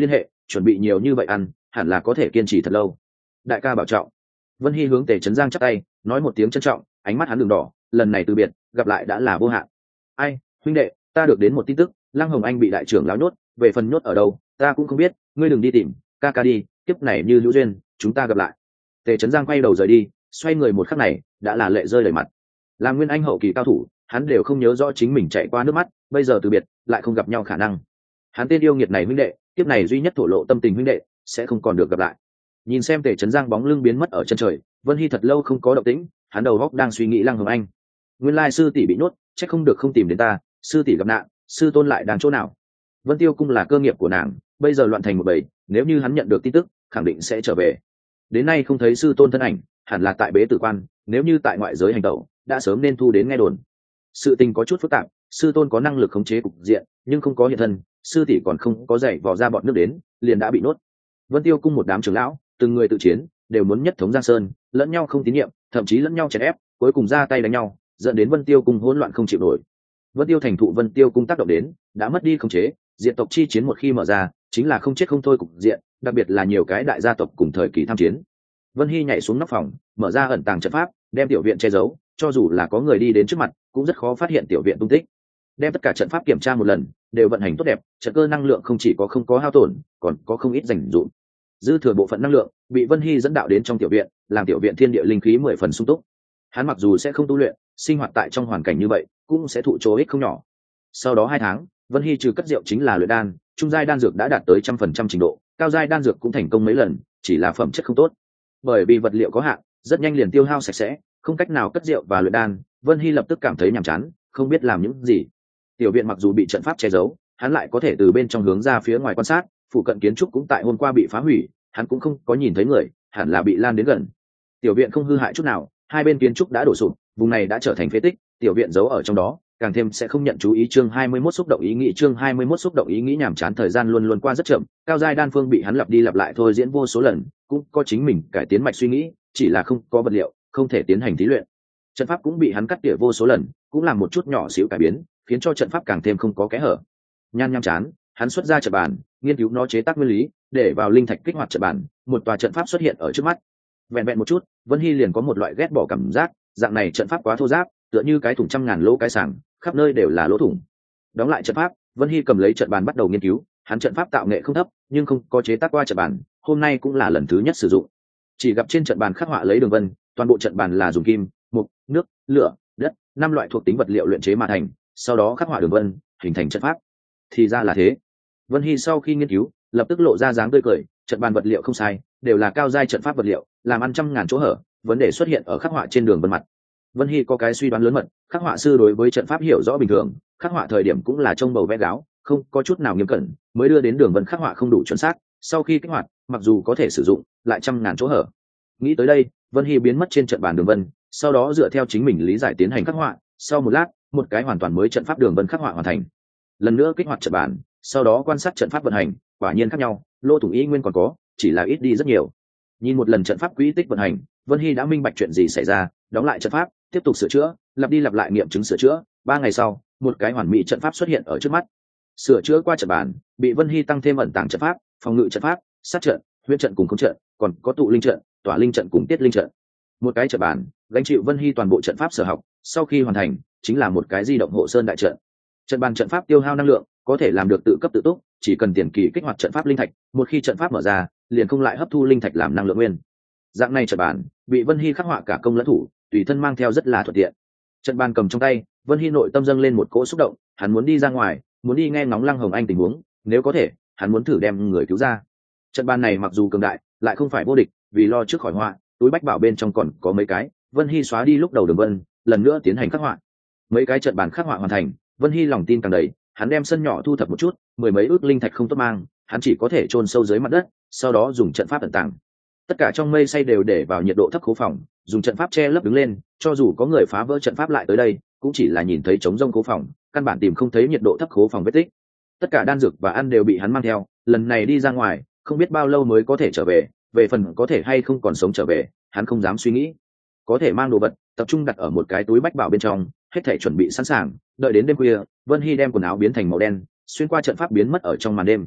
Speaker 1: chuẩn bị nhiều như vậy ăn hẳn là có thể kiên trì thật lâu. Đại ca bảo trọng. Vân Hy hướng Tề Chấn Giang chắp tay nói một tiếng trân trọng, ánh mắt hắn đường đỏ, lần này từ biệt gặp lại đã là vô hạn. Ai, huynh đệ, ta được đến một tin tức, Lăng Hồng Anh bị đại trưởng lão nhốt, về phần nhốt ở đâu ta cũng không biết, ngươi đừng đi tìm, ca ca đi, kiếp này như hữu duyên chúng ta gặp lại. Tề Chấn Giang quay đầu rời đi, xoay người một khắc này đã là lệ rơi đầy mặt. Làm nguyên anh hậu kỳ cao thủ, hắn đều không nhớ rõ chính mình chạy qua nước mắt, bây giờ từ biệt lại không gặp nhau khả năng. Hắn tên yêu nghiệt này huynh đệ, kiếp này duy nhất thổ lộ tâm tình huynh đệ sẽ không còn được gặp lại. Nhìn xem Tề Chấn Giang bóng lưng biến mất ở chân trời, Vân Hy thật lâu không có động tĩnh, hắn đầu óc đang suy nghĩ Lăng Hồng Anh. Nguyên lai sư tỷ bị nhốt, chắc không được không tìm đến ta, sư tỷ gặp nạn, sư tôn lại đang chỗ nào? Vân Tiêu cung là cơ nghiệp của nàng, bây giờ loạn thành một bầy, nếu như hắn nhận được tin tức khẳng định sẽ trở về. Đến nay không thấy sư tôn thân ảnh, hẳn là tại bế tử quan, nếu như tại ngoại giới hành tẩu đã sớm nên thu đến nghe đồn. Sự tình có chút phức tạp, sư tôn có năng lực khống chế cục diện nhưng không có hiện thân, sư tỷ còn không có dậy vò ra bọn nước đến liền đã bị nuốt. Vân Tiêu cung một đám trưởng lão từng người tự chiến, đều muốn nhất thống Giang Sơn, lẫn nhau không tín nhiệm, thậm chí lẫn nhau chèn ép, cuối cùng ra tay đánh nhau, dẫn đến Vân Tiêu cung hỗn loạn không chịu nổi. Vân Tiêu thành thụ Vân Tiêu cung tác động đến, đã mất đi khống chế, diện tộc chi chiến một khi mở ra, chính là không chết không thôi cục diện, đặc biệt là nhiều cái đại gia tộc cùng thời kỳ tham chiến. Vân Hy nhảy xuống nóc phòng, mở ra ẩn tàng trận pháp, đem tiểu viện che giấu, cho dù là có người đi đến trước mặt, cũng rất khó phát hiện tiểu viện tung tích. Đem tất cả trận pháp kiểm tra một lần, đều vận hành tốt đẹp, trận cơ năng lượng không chỉ có không có hao tổn, còn có không ít dành dụm. Dư thừa bộ phận năng lượng bị Vân Hy dẫn đạo đến trong tiểu viện, làm tiểu viện thiên địa linh khí 10 phần sung túc. Hắn mặc dù sẽ không tu luyện, sinh hoạt tại trong hoàn cảnh như vậy, cũng sẽ thụ chỗ ích không nhỏ. Sau đó 2 tháng, Vân Hy trừ cất rượu chính là luyện đan, trung giai đan dược đã đạt tới 100% trình độ, cao giai đan dược cũng thành công mấy lần, chỉ là phẩm chất không tốt. Bởi vì vật liệu có hạn, rất nhanh liền tiêu hao sạch sẽ, không cách nào cất rượu và luyện đan, Vân Hy lập tức cảm thấy nhàm chán, không biết làm những gì. Tiểu viện mặc dù bị trận pháp che giấu, hắn lại có thể từ bên trong hướng ra phía ngoài quan sát, phụ cận kiến trúc cũng tại hôm qua bị phá hủy, hắn cũng không có nhìn thấy người, hẳn là bị lan đến gần. Tiểu viện không hư hại chút nào, hai bên kiến trúc đã đổ sụp, vùng này đã trở thành phế tích, tiểu viện giấu ở trong đó, càng thêm sẽ không nhận chú ý. Chương 21 xúc động ý nghĩ, chương 21 xúc động ý nghĩ. Nhàm chán thời gian luôn luôn qua rất chậm, cao giai đan phương bị hắn lặp đi lặp lại thôi diễn vô số lần, cũng có chính mình cải tiến mạch suy nghĩ, chỉ là không có vật liệu, không thể tiến hành thí luyện. Trận pháp cũng bị hắn cắt tỉa vô số lần, cũng làm một chút nhỏ xíu cải biến, khiến cho trận pháp càng thêm không có kẽ hở. Nham chán, hắn xuất ra trận bàn, nghiên cứu nó chế tác nguyên lý, để vào linh thạch kích hoạt trận bàn, một tòa trận pháp xuất hiện ở trước mắt. Vẹn vẹn một chút, Vân Hy liền có một loại ghét bỏ cảm giác, dạng này trận pháp quá thô ráp, tựa như cái thùng trăm ngàn lỗ cái sàng, khắp nơi đều là lỗ thủng. Đóng lại trận pháp, Vân Hy cầm lấy trận bàn bắt đầu nghiên cứu, hắn trận pháp tạo nghệ không thấp, nhưng không có chế tác qua trận bàn, hôm nay cũng là lần thứ nhất sử dụng. Chỉ gặp trên trận bàn khắc họa lấy đường vân, toàn bộ trận bàn là dùng kim, mục, nước, lửa, đất, 5 loại thuộc tính vật liệu luyện chế mà thành, sau đó khắc họa đường vân, hình thành trận pháp. Thì ra là thế. Vân Hy sau khi nghiên cứu, lập tức lộ ra dáng tươi cười, trận bàn vật liệu không sai, đều là cao giai trận pháp vật liệu, làm ăn trăm ngàn chỗ hở, vấn đề xuất hiện ở khắc họa trên đường vân mặt. Vân Hy có cái suy đoán lớn mật, khắc họa sư đối với trận pháp hiểu rõ bình thường, khắc họa thời điểm cũng là trông bầu vẽ gáo, không có chút nào nghiêm cẩn, mới đưa đến đường vân khắc họa không đủ chuẩn xác, sau khi kích hoạt, mặc dù có thể sử dụng, lại trăm ngàn chỗ hở. Nghĩ tới đây, Vân Hy biến mất trên trận bàn đường vân, sau đó dựa theo chính mình lý giải tiến hành khắc họa, sau một lát, một cái hoàn toàn mới trận pháp đường vân khắc họa hoàn thành. Lần nữa kích hoạt trận bàn, sau đó quan sát trận pháp vận hành, quả nhiên khác nhau, lỗ thủng ý nguyên còn có, chỉ là ít đi rất nhiều. Nhìn một lần trận pháp quỹ tích vận hành, Vân Hy đã minh bạch chuyện gì xảy ra, đóng lại trận pháp, tiếp tục sửa chữa, lặp đi lặp lại nghiệm chứng sửa chữa. 3 ngày sau, một cái hoàn mỹ trận pháp xuất hiện ở trước mắt. Sửa chữa qua trận bàn, bị Vân Hy tăng thêm ẩn tàng trận pháp, phòng ngự trận pháp, sát trận, huyễn trận cùng không trận, còn có tụ linh trận, tỏa linh trận cùng tiết linh trận. Một cái trận bàn, gánh chịu Vân Hy toàn bộ trận pháp sở học, sau khi hoàn thành, chính là một cái di động hộ sơn đại trận. Trận bàn trận pháp tiêu hao năng lượng, có thể làm được tự cấp tự túc, chỉ cần tiền kỳ kích hoạt trận pháp linh thạch, một khi trận pháp mở ra, liền không lại hấp thu linh thạch làm năng lượng nguyên. Dạng này trận bàn, bị Vân Hy khắc họa cả công lẫn thủ, tùy thân mang theo rất là thuận tiện. Trận bàn cầm trong tay, Vân Hy nội tâm dâng lên một cỗ xúc động, hắn muốn đi ra ngoài, muốn đi nghe ngóng Lăng Hồng Anh tình huống, nếu có thể, hắn muốn thử đem người cứu ra. Trận bàn này mặc dù cường đại, lại không phải vô địch, vì lo trước khỏi họa, túi bách bảo bên trong còn có mấy cái, Vân Hy xóa đi lúc đầu đường vân, lần nữa tiến hành khắc họa. Mấy cái trận bàn khắc họa hoàn thành, Vân Hy lòng tin càng đầy, hắn đem sân nhỏ thu thập một chút, 10 mấy ước linh thạch không tốt mang, hắn chỉ có thể chôn sâu dưới mặt đất, sau đó dùng trận pháp ẩn tàng. Tất cả trong mây xay đều để vào nhiệt độ thấp khố phòng, dùng trận pháp che lấp đứng lên, cho dù có người phá vỡ trận pháp lại tới đây, cũng chỉ là nhìn thấy trống rông khố phòng, căn bản tìm không thấy nhiệt độ thấp khố phòng vết tích. Tất cả đan dược và ăn đều bị hắn mang theo, lần này đi ra ngoài, không biết bao lâu mới có thể trở về, về phần có thể hay không còn sống trở về, hắn không dám suy nghĩ. Có thể mang đồ vật, tập trung đặt ở một cái túi bách bảo bên trong, hết thảy chuẩn bị sẵn sàng, đợi đến đêm khuya, Vân Hy đem quần áo biến thành màu đen, xuyên qua trận pháp biến mất ở trong màn đêm.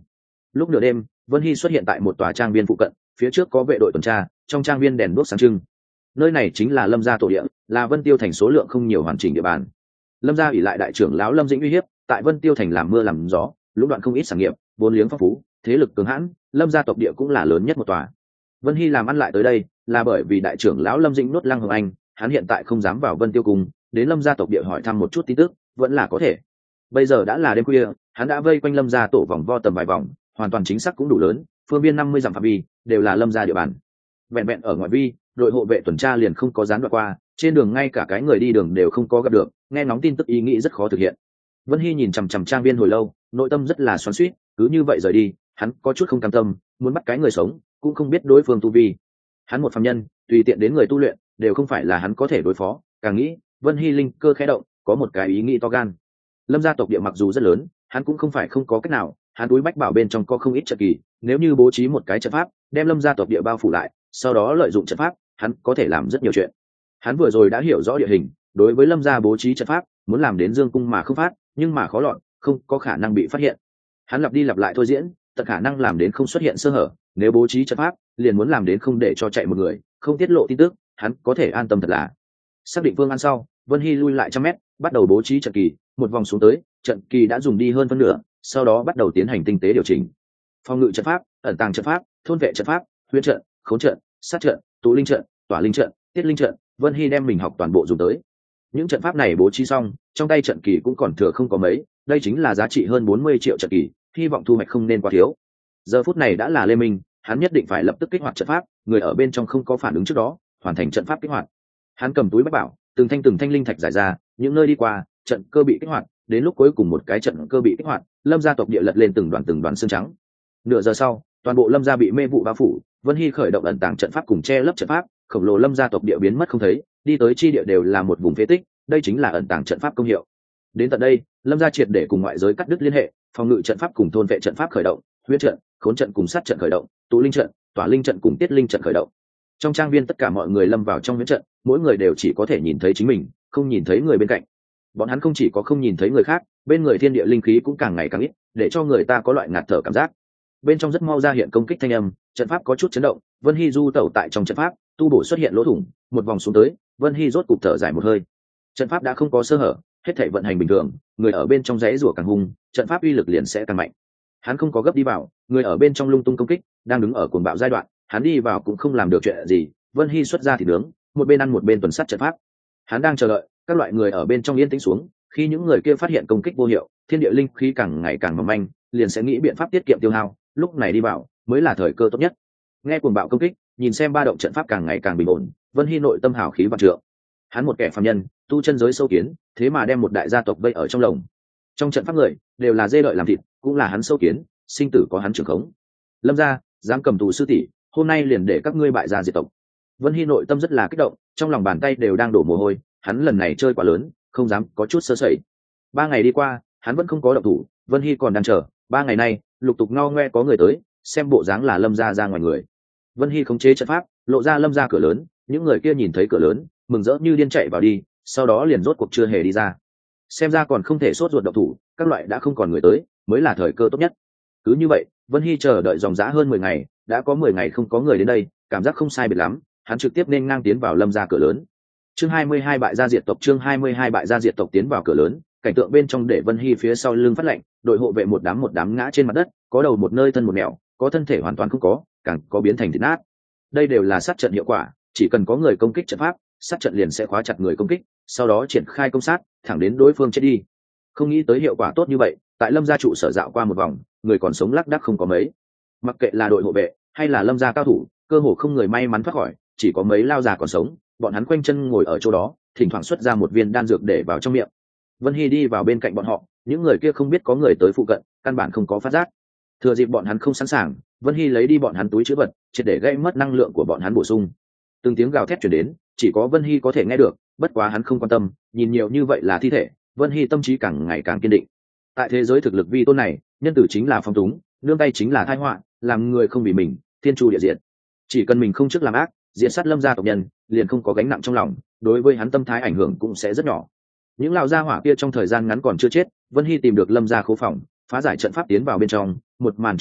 Speaker 1: Lúc nửa đêm, Vân Hy xuất hiện tại một tòa trang viên phụ cận, phía trước có vệ đội tuần tra, trong trang viên đèn đuốc sáng trưng. Nơi này chính là Lâm gia tổ địa, là Vân Tiêu thành số lượng không nhiều hoàn chỉnh địa bàn. Lâm gia ủy lại đại trưởng lão Lâm Dĩnh uy hiếp, tại Vân Tiêu thành làm mưa làm gió, lũng đoạn không ít sản nghiệp, vốn liếng phong phú, thế lực cường hãn, Lâm gia tộc địa cũng là lớn nhất một tòa. Vân Hy làm ăn lại tới đây, là bởi vì đại trưởng lão Lâm Dĩnh nuốt Lăng Hồng Anh, hắn hiện tại không dám vào Vân Tiêu cung, đến Lâm gia tộc địa hỏi thăm một chút tin tức, vẫn là có thể. Bây giờ đã là đêm khuya, hắn đã vây quanh Lâm gia tổ vòng vo tầm vài vòng, hoàn toàn chính xác cũng đủ lớn, phương viên 50 dặm phạm vi đều là Lâm gia địa bàn. Vẹn vẹn ở ngoại vi, đội hộ vệ tuần tra liền không có gián đoạn qua, trên đường ngay cả cái người đi đường đều không có gặp được, nghe ngóng tin tức ý nghĩ rất khó thực hiện. Vân Hy nhìn chằm chằm trang viên hồi lâu, nội tâm rất là xoắn xuýt, cứ như vậy rời đi, hắn có chút không cam tâm, muốn bắt cái người sống, cũng không biết đối phương tu vi. Hắn một phàm nhân, tùy tiện đến người tu luyện, đều không phải là hắn có thể đối phó, càng nghĩ, Vân Hy linh cơ khẽ động, có một cái ý nghĩ to gan. Lâm gia tộc địa mặc dù rất lớn, hắn cũng không phải không có cách nào, hắn túi bách bảo bên trong có không ít trận kỳ, nếu như bố trí một cái trận pháp, đem Lâm gia tộc địa bao phủ lại, sau đó lợi dụng trận pháp, hắn có thể làm rất nhiều chuyện. Hắn vừa rồi đã hiểu rõ địa hình, đối với Lâm gia bố trí trận pháp, muốn làm đến dương cung mà không phát, nhưng mà khó lọt, không có khả năng bị phát hiện. Hắn lặp đi lặp lại thôi diễn, tận khả năng làm đến không xuất hiện sơ hở, nếu bố trí trận pháp, liền muốn làm đến không để cho chạy một người, không tiết lộ tin tức, hắn có thể an tâm thật là. Xác định phương án sau, Vân Hy lui lại 100 mét, bắt đầu bố trí trận kỳ, một vòng xuống tới, trận kỳ đã dùng đi hơn phân nửa, sau đó bắt đầu tiến hành tinh tế điều chỉnh. Phòng ngự trận pháp, ẩn tàng trận pháp, thôn vệ trận pháp, huyễn trận, khốn trận, sát trận, tụ linh trận, tỏa linh trận, tiết linh trận, Vân Hy đem mình học toàn bộ dùng tới. Những trận pháp này bố trí xong, trong tay trận kỳ cũng còn thừa không có mấy, đây chính là giá trị hơn 40 triệu trận kỳ, hy vọng thu hoạch không nên quá thiếu. Giờ phút này đã là Lê Minh, hắn nhất định phải lập tức kích hoạt trận pháp, người ở bên trong không có phản ứng trước đó, hoàn thành trận pháp kích hoạt. Hắn cầm túi bách bảo, từng thanh linh thạch giải ra, những nơi đi qua, trận cơ bị kích hoạt, đến lúc cuối cùng một cái trận cơ bị kích hoạt, Lâm gia tộc địa lật lên từng đoàn xương trắng. Nửa giờ sau, toàn bộ Lâm gia bị mê vụ bao phủ, Vân Hy khởi động ẩn tàng trận pháp cùng che lấp trận pháp, khổng lồ Lâm gia tộc địa biến mất không thấy, đi tới chi địa đều là một vùng phế tích, đây chính là ẩn tàng trận pháp công hiệu. Đến tận đây, Lâm gia triệt để cùng ngoại giới cắt đứt liên hệ, phòng ngự trận pháp cùng thôn vệ trận pháp khởi động, huyễn trận, khốn trận cùng sát trận khởi động, tụ linh trận, tỏa linh trận cùng tiết linh trận khởi động. Trong trang viên tất cả mọi người lâm vào trong huyễn trận, mỗi người đều chỉ có thể nhìn thấy chính mình, không nhìn thấy người bên cạnh. Bọn hắn không chỉ có không nhìn thấy người khác, bên người thiên địa linh khí cũng càng ngày càng ít, để cho người ta có loại ngạt thở cảm giác. Bên trong rất mau ra hiện công kích thanh âm, trận pháp có chút chấn động, Vân Hy du tẩu tại trong trận pháp, tu bổ xuất hiện lỗ thủng, một vòng xuống tới, Vân Hy rốt cục thở dài một hơi. Trận pháp đã không có sơ hở, hết thảy vận hành bình thường, người ở bên trong rẽ rủa càng hung, trận pháp uy lực liền sẽ càng mạnh. Hắn không có gấp đi vào, người ở bên trong lung tung công kích, đang đứng ở cuồng bạo giai đoạn, hắn đi vào cũng không làm được chuyện gì. Vân Hy xuất ra thì nướng, một bên ăn một bên tuần sát trận pháp. Hắn đang chờ đợi các loại người ở bên trong yên tĩnh xuống, khi những người kia phát hiện công kích vô hiệu, thiên địa linh khí càng ngày càng mỏng manh, liền sẽ nghĩ biện pháp tiết kiệm tiêu hao, lúc này đi vào mới là thời cơ tốt nhất. Nghe cuồng bạo công kích, nhìn xem ba động trận pháp càng ngày càng bình ổn, Vân Hy nội tâm hào khí vạn trượng. Hắn một kẻ phàm nhân, tu chân giới sâu kiến, thế mà đem một đại gia tộc vây ở trong lồng. Trong trận pháp người đều là dê đợi làm thịt, cũng là hắn sâu kiến, sinh tử có hắn trưởng khống. Lâm gia dám cầm tù sư tỷ, hôm nay liền để các ngươi bại gia diệt tộc. Vân Hy nội tâm rất là kích động, trong lòng bàn tay đều đang đổ mồ hôi, hắn lần này chơi quá lớn, không dám có chút sơ sẩy. 3 ngày đi qua, hắn vẫn không có động thủ, Vân Hy còn đang chờ. 3 ngày nay, lục tục ngao ngoe có người tới, xem bộ dáng là Lâm gia ra ngoài người. Vân Hy khống chế trận pháp, lộ ra Lâm gia cửa lớn, những người kia nhìn thấy cửa lớn, mừng rỡ như điên chạy vào đi, sau đó liền rốt cuộc chưa hề đi ra. Xem ra còn không thể sốt ruột động thủ, các loại đã không còn người tới, mới là thời cơ tốt nhất. Cứ như vậy, Vân Hy chờ đợi dòng dã hơn 10 ngày, đã có 10 ngày không có người đến đây, cảm giác không sai biệt lắm, hắn trực tiếp nên ngang tiến vào Lâm gia cửa lớn. Chương 22 bại gia diệt tộc, chương 22 bại gia diệt tộc tiến vào cửa lớn, cảnh tượng bên trong để Vân Hy phía sau lưng phát lạnh, đội hộ vệ một đám ngã trên mặt đất, có đầu một nơi thân một nẻo, có thân thể hoàn toàn không có, càng có biến thành thịt nát. Đây đều là sát trận hiệu quả, chỉ cần có người công kích trận pháp, sát trận liền sẽ khóa chặt người công kích, sau đó triển khai công sát, thẳng đến đối phương chết đi. Không nghĩ tới hiệu quả tốt như vậy, tại Lâm gia trụ sở dạo qua một vòng, người còn sống lác đác không có mấy. Mặc kệ là đội hộ vệ hay là Lâm gia cao thủ, cơ hồ không người may mắn thoát khỏi, chỉ có mấy lao già còn sống, bọn hắn quanh chân ngồi ở chỗ đó, thỉnh thoảng xuất ra một viên đan dược để vào trong miệng. Vân Hy đi vào bên cạnh bọn họ, những người kia không biết có người tới phụ cận, căn bản không có phát giác. Thừa dịp bọn hắn không sẵn sàng, Vân Hy lấy đi bọn hắn túi trữ vật, triệt để gây mất năng lượng của bọn hắn bổ sung. Từng tiếng gào thét truyền đến, chỉ có Vân Hy có thể nghe được, bất quá hắn không quan tâm, nhìn nhiều như vậy là thi thể, Vân Hy tâm trí càng ngày càng kiên định. Tại thế giới thực lực vi tôn này, nhân tử chính là phong túng, nương tay chính là tai họa, làm người không vì mình, thiên chu địa diệt. Chỉ cần mình không trước làm ác, diệt sát Lâm gia tộc nhân, liền không có gánh nặng trong lòng, đối với hắn tâm thái ảnh hưởng cũng sẽ rất nhỏ. Những lão gia hỏa kia trong thời gian ngắn còn chưa chết, Vân Hy tìm được Lâm gia khố phòng, phá giải trận pháp tiến vào bên trong, một màn trước mắt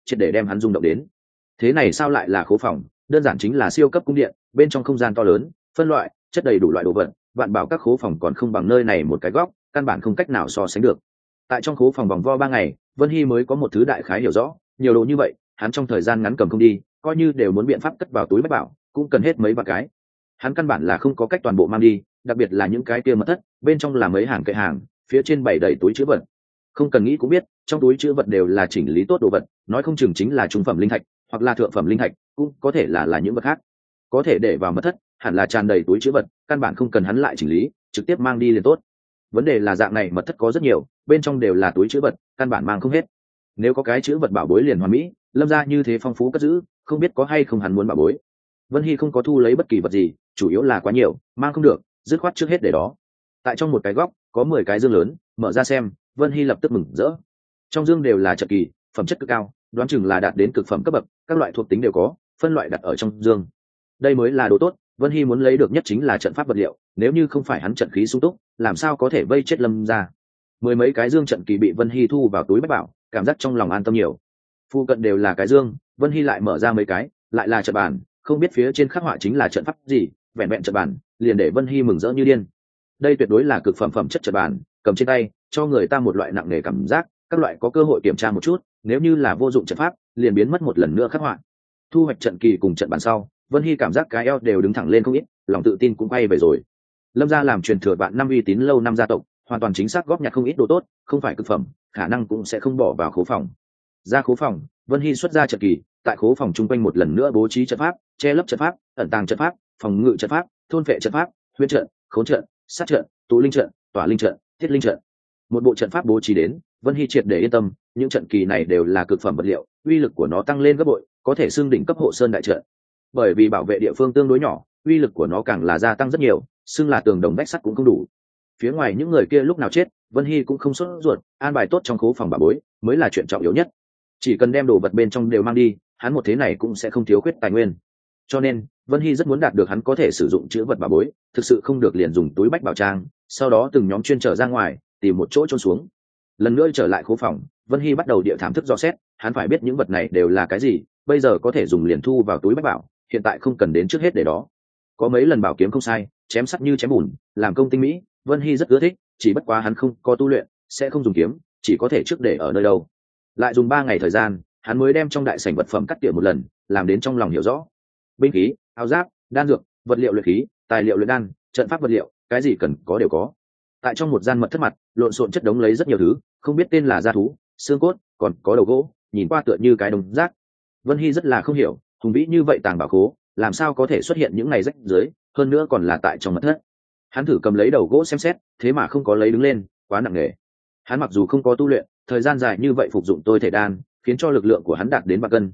Speaker 1: triệt để đem hắn rung động đến. Thế này sao lại là khố phòng, đơn giản chính là siêu cấp cung điện, bên trong không gian to lớn, phân loại chất đầy đủ loại đồ vật, vạn bảo các khố phòng còn không bằng nơi này một cái góc, căn bản không cách nào so sánh được. Tại trong khố phòng vòng vo 3 ngày, Vân Hy mới có một thứ đại khái hiểu rõ, nhiều đồ như vậy hắn trong thời gian ngắn cầm không đi, coi như đều muốn biện pháp cất vào túi bách bảo cũng cần hết mấy vạn cái. Hắn căn bản là không có cách toàn bộ mang đi, đặc biệt là những cái kia mật thất, bên trong là mấy hàng kệ hàng, phía trên bày đầy túi chứa vật. Không cần nghĩ cũng biết, trong túi chứa vật đều là chỉnh lý tốt đồ vật, nói không chừng chính là trung phẩm linh thạch, hoặc là thượng phẩm linh thạch, cũng có thể là những vật khác. Có thể để vào mật thất, hẳn là tràn đầy túi chứa vật, căn bản không cần hắn lại chỉnh lý, trực tiếp mang đi liền tốt. Vấn đề là dạng này mật thất có rất nhiều, bên trong đều là túi chứa vật, căn bản mang không hết. Nếu có cái chứa vật bảo bối liền hoàn mỹ, Lâm gia như thế phong phú cất giữ, không biết có hay không hắn muốn bảo bối. Vân Hy không có thu lấy bất kỳ vật gì, chủ yếu là quá nhiều, mang không được, dứt khoát trước hết để đó. Tại trong một cái góc có 10 cái dương lớn, mở ra xem, Vân Hy lập tức mừng rỡ. Trong dương đều là trận kỳ, phẩm chất cực cao, đoán chừng là đạt đến cực phẩm cấp bậc, các loại thuộc tính đều có, phân loại đặt ở trong dương. Đây mới là đồ tốt, Vân Hy muốn lấy được nhất chính là trận pháp vật liệu, nếu như không phải hắn trận khí sung túc, làm sao có thể vây chết Lâm gia. 10 mấy cái dương trận kỳ bị Vân Hy thu vào túi bách bảo, cảm giác trong lòng an tâm nhiều. Phu cận đều là cái dương, Vân Hy lại mở ra mấy cái, lại là trận bàn, không biết phía trên khắc họa chính là trận pháp gì, vẹn vẹn trận bàn, liền để Vân Hy mừng rỡ như điên. Đây tuyệt đối là cực phẩm phẩm chất trận bàn, cầm trên tay, cho người ta một loại nặng nề cảm giác, các loại có cơ hội kiểm tra một chút, nếu như là vô dụng trận pháp, liền biến mất một lần nữa khắc họa. Thu hoạch trận kỳ cùng trận bàn sau, Vân Hy cảm giác cái eo đều đứng thẳng lên không ít, lòng tự tin cũng quay về rồi. Lâm gia làm truyền thừa bạn năm uy tín lâu năm gia tộc, hoàn toàn chính xác góp nhặt không ít đồ tốt, không phải cực phẩm, khả năng cũng sẽ không bỏ vào khố phòng. Ra khố phòng, Vân Hy xuất ra trận kỳ, tại khố phòng trung quanh một lần nữa bố trí trận pháp, che lấp trận pháp, ẩn tàng trận pháp, phòng ngự trận pháp, thôn phệ trận pháp, huyễn trận, khốn trận, sát trận, tụ linh trận, tỏa linh trận, thiết linh trận. Một bộ trận pháp bố trí đến, Vân Hy triệt để yên tâm, những trận kỳ này đều là cực phẩm vật liệu, uy lực của nó tăng lên gấp bội, có thể xưng đỉnh cấp hộ sơn đại trận. Bởi vì bảo vệ địa phương tương đối nhỏ, uy lực của nó càng là gia tăng rất nhiều, xưng là tường đồng vách sắt cũng không đủ. Phía ngoài những người kia lúc nào chết, Vân Hy cũng không sốt ruột, an bài tốt trong khố phòng bảo bối mới là chuyện trọng yếu nhất. Chỉ cần đem đồ vật bên trong đều mang đi, hắn một thế này cũng sẽ không thiếu khuyết tài nguyên. Cho nên Vân Hy rất muốn đạt được hắn có thể sử dụng chữ vật bảo bối, thực sự không được liền dùng túi bách bảo trang, sau đó từng nhóm chuyên trở ra ngoài, tìm một chỗ chôn xuống. Lần nữa trở lại khố phòng, Vân Hy bắt đầu địa thám thức dò xét, hắn phải biết những vật này đều là cái gì, bây giờ có thể dùng liền thu vào túi bách bảo, hiện tại không cần đến trước hết để đó. Có mấy lần bảo kiếm không sai, chém sắt như chém bùn, làm công tinh mỹ, Vân Hy rất ưa thích, chỉ bất quá hắn không có tu luyện, sẽ không dùng kiếm, chỉ có thể trước để ở nơi đâu. Lại dùng 3 ngày thời gian, hắn mới đem trong đại sảnh vật phẩm cắt tỉa một lần, làm đến trong lòng hiểu rõ. Binh khí, áo giáp, đan dược, vật liệu luyện khí, tài liệu luyện đan, trận pháp vật liệu, cái gì cần có đều có. Tại trong một gian mật thất mặt, lộn xộn chất đống lấy rất nhiều thứ, không biết tên là da thú, xương cốt, còn có đầu gỗ, nhìn qua tựa như cái đống rác. Vân Hy rất là không hiểu, hùng vĩ như vậy tàng bảo khố, làm sao có thể xuất hiện những này rách dưới, hơn nữa còn là tại trong mật thất. Hắn thử cầm lấy đầu gỗ xem xét, thế mà không có lấy đứng lên, quá nặng nề. Hắn mặc dù không có tu luyện, thời gian dài như vậy phục dụng tôi thể đan, khiến cho lực lượng của hắn đạt đến 3 cân,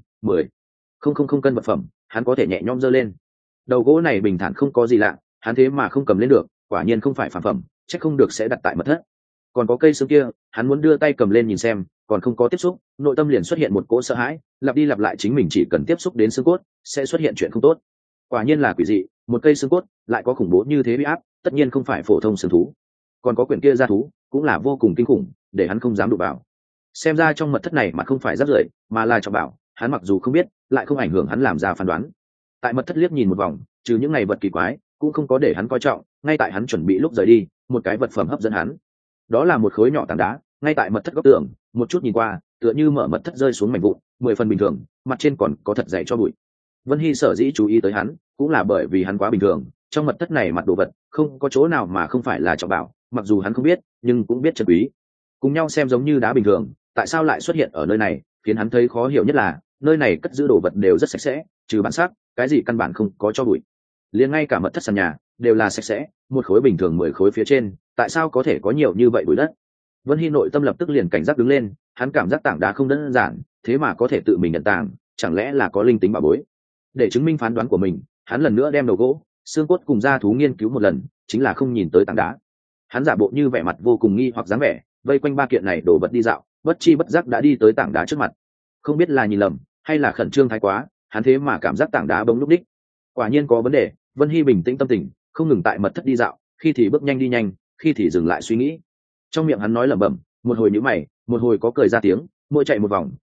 Speaker 1: 10,000 cân vật phẩm, hắn có thể nhẹ nhõm giơ lên. Đầu gỗ này bình thản không có gì lạ, hắn thế mà không cầm lên được, quả nhiên không phải phàm phẩm, chắc không được sẽ đặt tại mật thất. Còn có cây xương kia, hắn muốn đưa tay cầm lên nhìn xem, còn không có tiếp xúc, nội tâm liền xuất hiện một cỗ sợ hãi, lặp đi lặp lại chính mình chỉ cần tiếp xúc đến xương cốt, sẽ xuất hiện chuyện không tốt. Quả nhiên là quỷ dị, một cây xương cốt lại có khủng bố như thế uy áp, tất nhiên không phải phổ thông xương thú. Còn có quyển kia da thú, cũng là vô cùng kinh khủng, để hắn không dám đụng vào. Xem ra trong mật thất này mà không phải rác rưởi, mà là trọng bảo, hắn mặc dù không biết, lại không ảnh hưởng hắn làm ra phán đoán. Tại mật thất liếc nhìn một vòng, trừ những ngày vật kỳ quái, cũng không có để hắn coi trọng, ngay tại hắn chuẩn bị lúc rời đi, một cái vật phẩm hấp dẫn hắn. Đó là một khối nhỏ tảng đá, ngay tại mật thất góc tường, một chút nhìn qua, tựa như mở mật thất rơi xuống mảnh vụn, 10 phần bình thường, mặt trên còn có thật dày cho bụi. Vân Hy sở dĩ chú ý tới hắn, cũng là bởi vì hắn quá bình thường, trong mật thất này mặt đồ vật, không có chỗ nào mà không phải là trọng bảo, mặc dù hắn không biết, nhưng cũng biết trân quý. Cùng nhau xem giống như đá bình thường, tại sao lại xuất hiện ở nơi này, khiến hắn thấy khó hiểu nhất là, nơi này cất giữ đồ vật đều rất sạch sẽ, trừ bản sắc, cái gì căn bản không có cho bụi. Liền ngay cả mật thất sàn nhà đều là sạch sẽ, một khối bình thường 10 khối phía trên, tại sao có thể có nhiều như vậy bụi đất? Vân Hy nội tâm lập tức liền cảnh giác đứng lên, hắn cảm giác tảng đá không đơn giản, thế mà có thể tự mình nhận tảng, chẳng lẽ là có linh tính bảo bối? Để chứng minh phán đoán của mình, hắn lần nữa đem đầu gỗ, xương cốt cùng da thú nghiên cứu một lần, chính là không nhìn tới tảng đá. Hắn giả bộ như vẻ mặt vô cùng nghi hoặc dáng vẻ, vây quanh 3 kiện này đổ vật đi dạo, bất chi bất giác đã đi tới tảng đá trước mặt. Không biết là nhìn lầm hay là khẩn trương thái quá, hắn thế mà cảm giác tảng đá bỗng lúc đích. Quả nhiên có vấn đề. Vân Hy bình tĩnh tâm tình, không ngừng tại mật thất đi dạo, khi thì bước nhanh đi nhanh, khi thì dừng lại suy nghĩ. Trong miệng hắn nói lẩm bẩm, một hồi nhíu mày, một hồi có cười ra tiếng, mỗi chạy một vòng,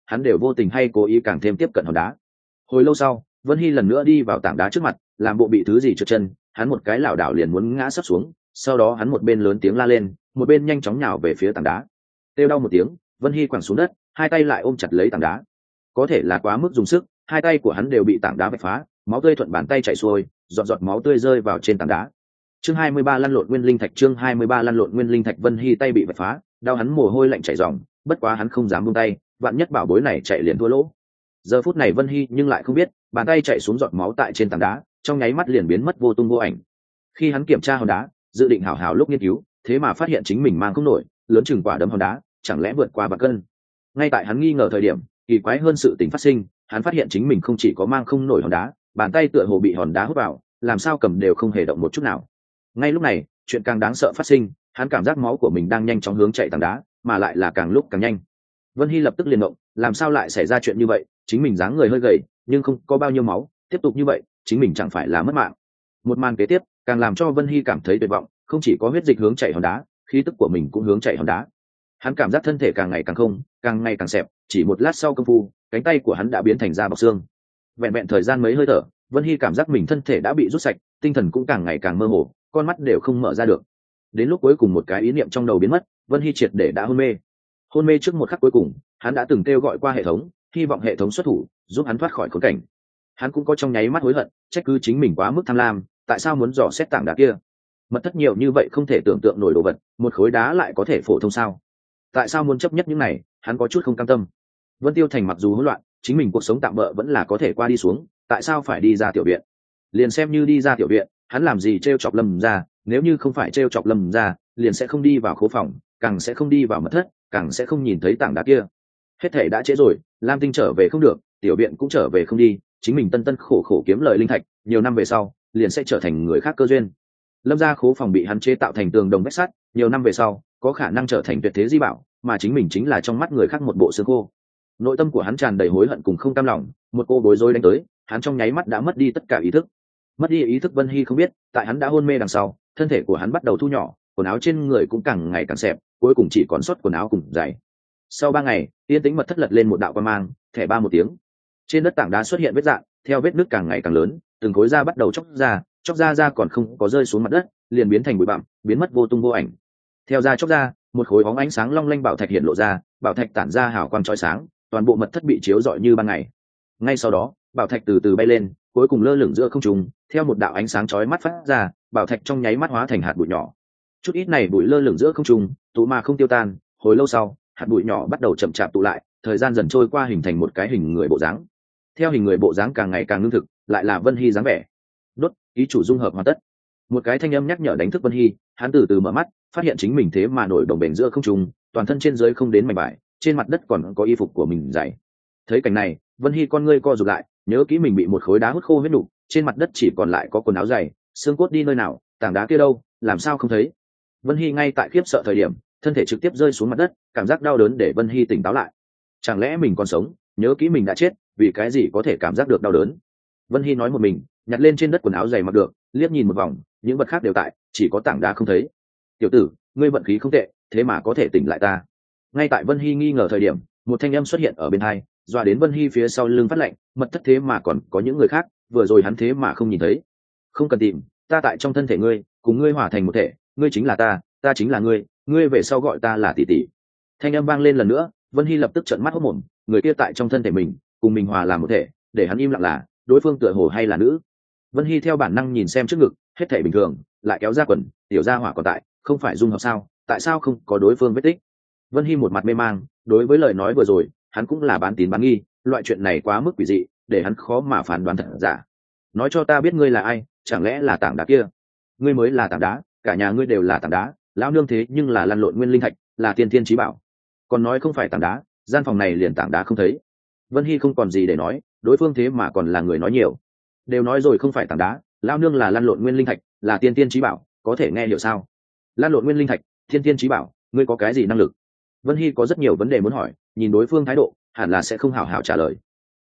Speaker 1: hắn đều vô tình hay cố ý càng thêm tiếp cận hòn đá. Hồi lâu sau, Vân Hy lần nữa đi vào tảng đá trước mặt, làm bộ bị thứ gì trượt chân, hắn một cái lảo đảo liền muốn ngã sấp xuống, sau đó hắn một bên lớn tiếng la lên, một bên nhanh chóng nhào về phía tảng đá. Kêu đau một tiếng, Vân Hy quẳng xuống đất, hai tay lại ôm chặt lấy tảng đá. Có thể là quá mức dùng sức, hai tay của hắn đều bị tảng đá vạch phá, máu tươi thuận bàn tay chảy xuôi, giọt giọt máu tươi rơi vào trên tảng đá. Chương 23 lăn lộn nguyên linh thạch, chương 23 lăn lộn nguyên linh thạch. Vân Hy tay bị vạch phá, đau hắn mồ hôi lạnh chảy ròng, bất quá hắn không dám buông tay, vạn nhất bảo bối này chạy liền thua lỗ. Giờ phút này Vân Hy nhưng lại không biết, bàn tay chạy xuống giọt máu tại trên tảng đá, trong nháy mắt liền biến mất vô tung vô ảnh. Khi hắn kiểm tra hòn đá, dự định hảo hảo lúc nghiên cứu, thế mà phát hiện chính mình mang không nổi, lớn chừng quả đấm hòn đá, chẳng lẽ vượt qua bạc cân. Ngay tại hắn nghi ngờ thời điểm, kỳ quái hơn sự tình phát sinh, hắn phát hiện chính mình không chỉ có mang không nổi hòn đá, bàn tay tựa hồ bị hòn đá hút vào, làm sao cầm đều không hề động một chút nào. Ngay lúc này, chuyện càng đáng sợ phát sinh, hắn cảm giác máu của mình đang nhanh chóng hướng chạy tảng đá, mà lại là càng lúc càng nhanh. Vân Hy lập tức liền động, làm sao lại xảy ra chuyện như vậy, chính mình dáng người hơi gầy, nhưng không có bao nhiêu máu, tiếp tục như vậy, chính mình chẳng phải là mất mạng. Một màn kế tiếp, càng làm cho Vân Hy cảm thấy tuyệt vọng, không chỉ có huyết dịch hướng chạy hòn đá, khí tức của mình cũng hướng chạy hòn đá. Hắn cảm giác thân thể càng ngày càng không, càng ngày càng xẹp, chỉ một lát sau công phu, cánh tay của hắn đã biến thành da bọc xương. Vẹn vẹn thời gian mấy hơi thở, Vân Hy cảm giác mình thân thể đã bị rút sạch, tinh thần cũng càng ngày càng mơ hồ, con mắt đều không mở ra được. Đến lúc cuối cùng một cái ý niệm trong đầu biến mất, Vân Hy triệt để đã hôn mê. Hôn mê trước một khắc cuối cùng, hắn đã từng kêu gọi qua hệ thống, hy vọng hệ thống xuất thủ, giúp hắn thoát khỏi khốn cảnh. Hắn cũng có trong nháy mắt hối hận, trách cứ chính mình quá mức tham lam, tại sao muốn dò xét tảng đá kia? Mật thất nhiều như vậy không thể tưởng tượng nổi đồ vật, một khối đá lại có thể phổ thông sao? Tại sao muốn chấp nhất những này? Hắn có chút không cam tâm. Vân Tiêu Thành mặc dù hỗn loạn, chính mình cuộc sống tạm bỡ vẫn là có thể qua đi xuống, tại sao phải đi ra tiểu viện? Liền xem như đi ra tiểu viện, hắn làm gì trêu chọc Lâm ra, nếu như không phải trêu chọc Lâm ra, liền sẽ không đi vào khố phòng, càng sẽ không đi vào mật thất, càng sẽ không nhìn thấy tảng đá kia. Hết thể đã trễ rồi, Lam Tinh trở về không được, tiểu viện cũng trở về không đi, chính mình tân tân khổ khổ kiếm lời linh thạch, nhiều năm về sau, liền sẽ trở thành người khác cơ duyên. Lâm gia khố phòng bị hắn chế tạo thành tường đồng vách sắt, nhiều năm về sau, có khả năng trở thành tuyệt thế di bảo, mà chính mình chính là trong mắt người khác một bộ xương khô. Nội tâm của hắn tràn đầy hối hận cùng không cam lòng, một cô bối rối đánh tới, hắn trong nháy mắt đã mất đi tất cả ý thức. Mất đi ý thức Vân Hy không biết, tại hắn đã hôn mê đằng sau, thân thể của hắn bắt đầu thu nhỏ, quần áo trên người cũng càng ngày càng xẹp, cuối cùng chỉ còn sót quần áo cùng giày. Sau 3 ngày, yên tĩnh mật thất lật lên một đạo quang mang, thẻ ba một tiếng. Trên đất tảng đá xuất hiện vết rạn, theo vết nứt càng ngày càng lớn, từng khối da bắt đầu chóc ra còn không có rơi xuống mặt đất, liền biến thành bụi bặm, biến mất vô tung vô ảnh. Theo da chóc ra, một khối bóng ánh sáng long lanh bảo thạch hiện lộ ra, bảo thạch tản ra hào quang chói sáng, toàn bộ mật thất bị chiếu rọi như ban ngày. Ngay sau đó, bảo thạch từ từ bay lên, cuối cùng lơ lửng giữa không trung, theo một đạo ánh sáng chói mắt phát ra, bảo thạch trong nháy mắt hóa thành hạt bụi nhỏ. Chút ít này bụi lơ lửng giữa không trung, tụ mà không tiêu tan, hồi lâu sau, hạt bụi nhỏ bắt đầu chậm chạp tụ lại, thời gian dần trôi qua hình thành một cái hình người bộ dáng. Theo hình người bộ dáng càng ngày càng ngưng thực, lại là Vân Hy dáng vẻ. Đốt, ý chủ dung hợp hoàn tất. Một cái thanh âm nhắc nhở đánh thức Vân Hy, hắn từ từ mở mắt, phát hiện chính mình thế mà nổi đồng bền giữa không trung, toàn thân trên dưới không đến mảnh vải, trên mặt đất còn có y phục của mình dày. Thấy cảnh này, Vân Hy con ngươi co rụt lại, nhớ kỹ mình bị một khối đá hút khô huyết nục, trên mặt đất chỉ còn lại có quần áo dày, xương cốt đi nơi nào, tảng đá kia đâu, làm sao không thấy? Vân Hy ngay tại khiếp sợ thời điểm, thân thể trực tiếp rơi xuống mặt đất, cảm giác đau đớn để Vân Hy tỉnh táo lại. Chẳng lẽ mình còn sống? Nhớ kỹ mình đã chết, vì cái gì có thể cảm giác được đau đớn? Vân Hy nói một mình, nhặt lên trên đất quần áo dày mặc được, liếc nhìn một vòng, những vật khác đều tại, chỉ có tảng đá không thấy. Tiểu tử, ngươi vận khí không tệ, thế mà có thể tỉnh lại ta. Ngay tại Vân Hy nghi ngờ thời điểm, một thanh âm xuất hiện ở bên tai, dọa đến Vân Hy phía sau lưng phát lạnh, mật thất thế mà còn có những người khác, vừa rồi hắn thế mà không nhìn thấy. Không cần tìm, ta tại trong thân thể ngươi, cùng ngươi hòa thành một thể, ngươi chính là ta, ta chính là ngươi, ngươi về sau gọi ta là tỷ tỷ. Thanh âm vang lên lần nữa, Vân Hy lập tức trợn mắt hốt mồm, người kia tại trong thân thể mình, cùng mình hòa làm một thể, để hắn im lặng là, đối phương tựa hồ hay là nữ. Vân Hy theo bản năng nhìn xem trước ngực, hết thể bình thường, lại kéo ra quần, tiểu gia hỏa còn tại, không phải dung hợp sao, tại sao không có đối phương vết tích? Vân Hy một mặt mê mang, đối với lời nói vừa rồi, hắn cũng là bán tín bán nghi, loại chuyện này quá mức quỷ dị, để hắn khó mà phán đoán thật giả. Nói cho ta biết ngươi là ai, chẳng lẽ là tảng đá kia? Ngươi mới là tảng đá, cả nhà ngươi đều là tảng đá, lão nương thế nhưng là lăn lộn nguyên linh thạch, là tiên thiên chí bảo. Còn nói không phải tảng đá, gian phòng này liền tảng đá không thấy. Vân Hy không còn gì để nói, đối phương thế mà còn là người nói nhiều. Đều nói rồi không phải tảng đá, lão nương là lăn lộn nguyên linh thạch, là tiên thiên chí bảo, có thể nghe hiểu sao? Lăn lộn nguyên linh thạch, tiên thiên chí bảo, ngươi có cái gì năng lực? Vân Hy có rất nhiều vấn đề muốn hỏi, nhìn đối phương thái độ, hẳn là sẽ không hào hào trả lời.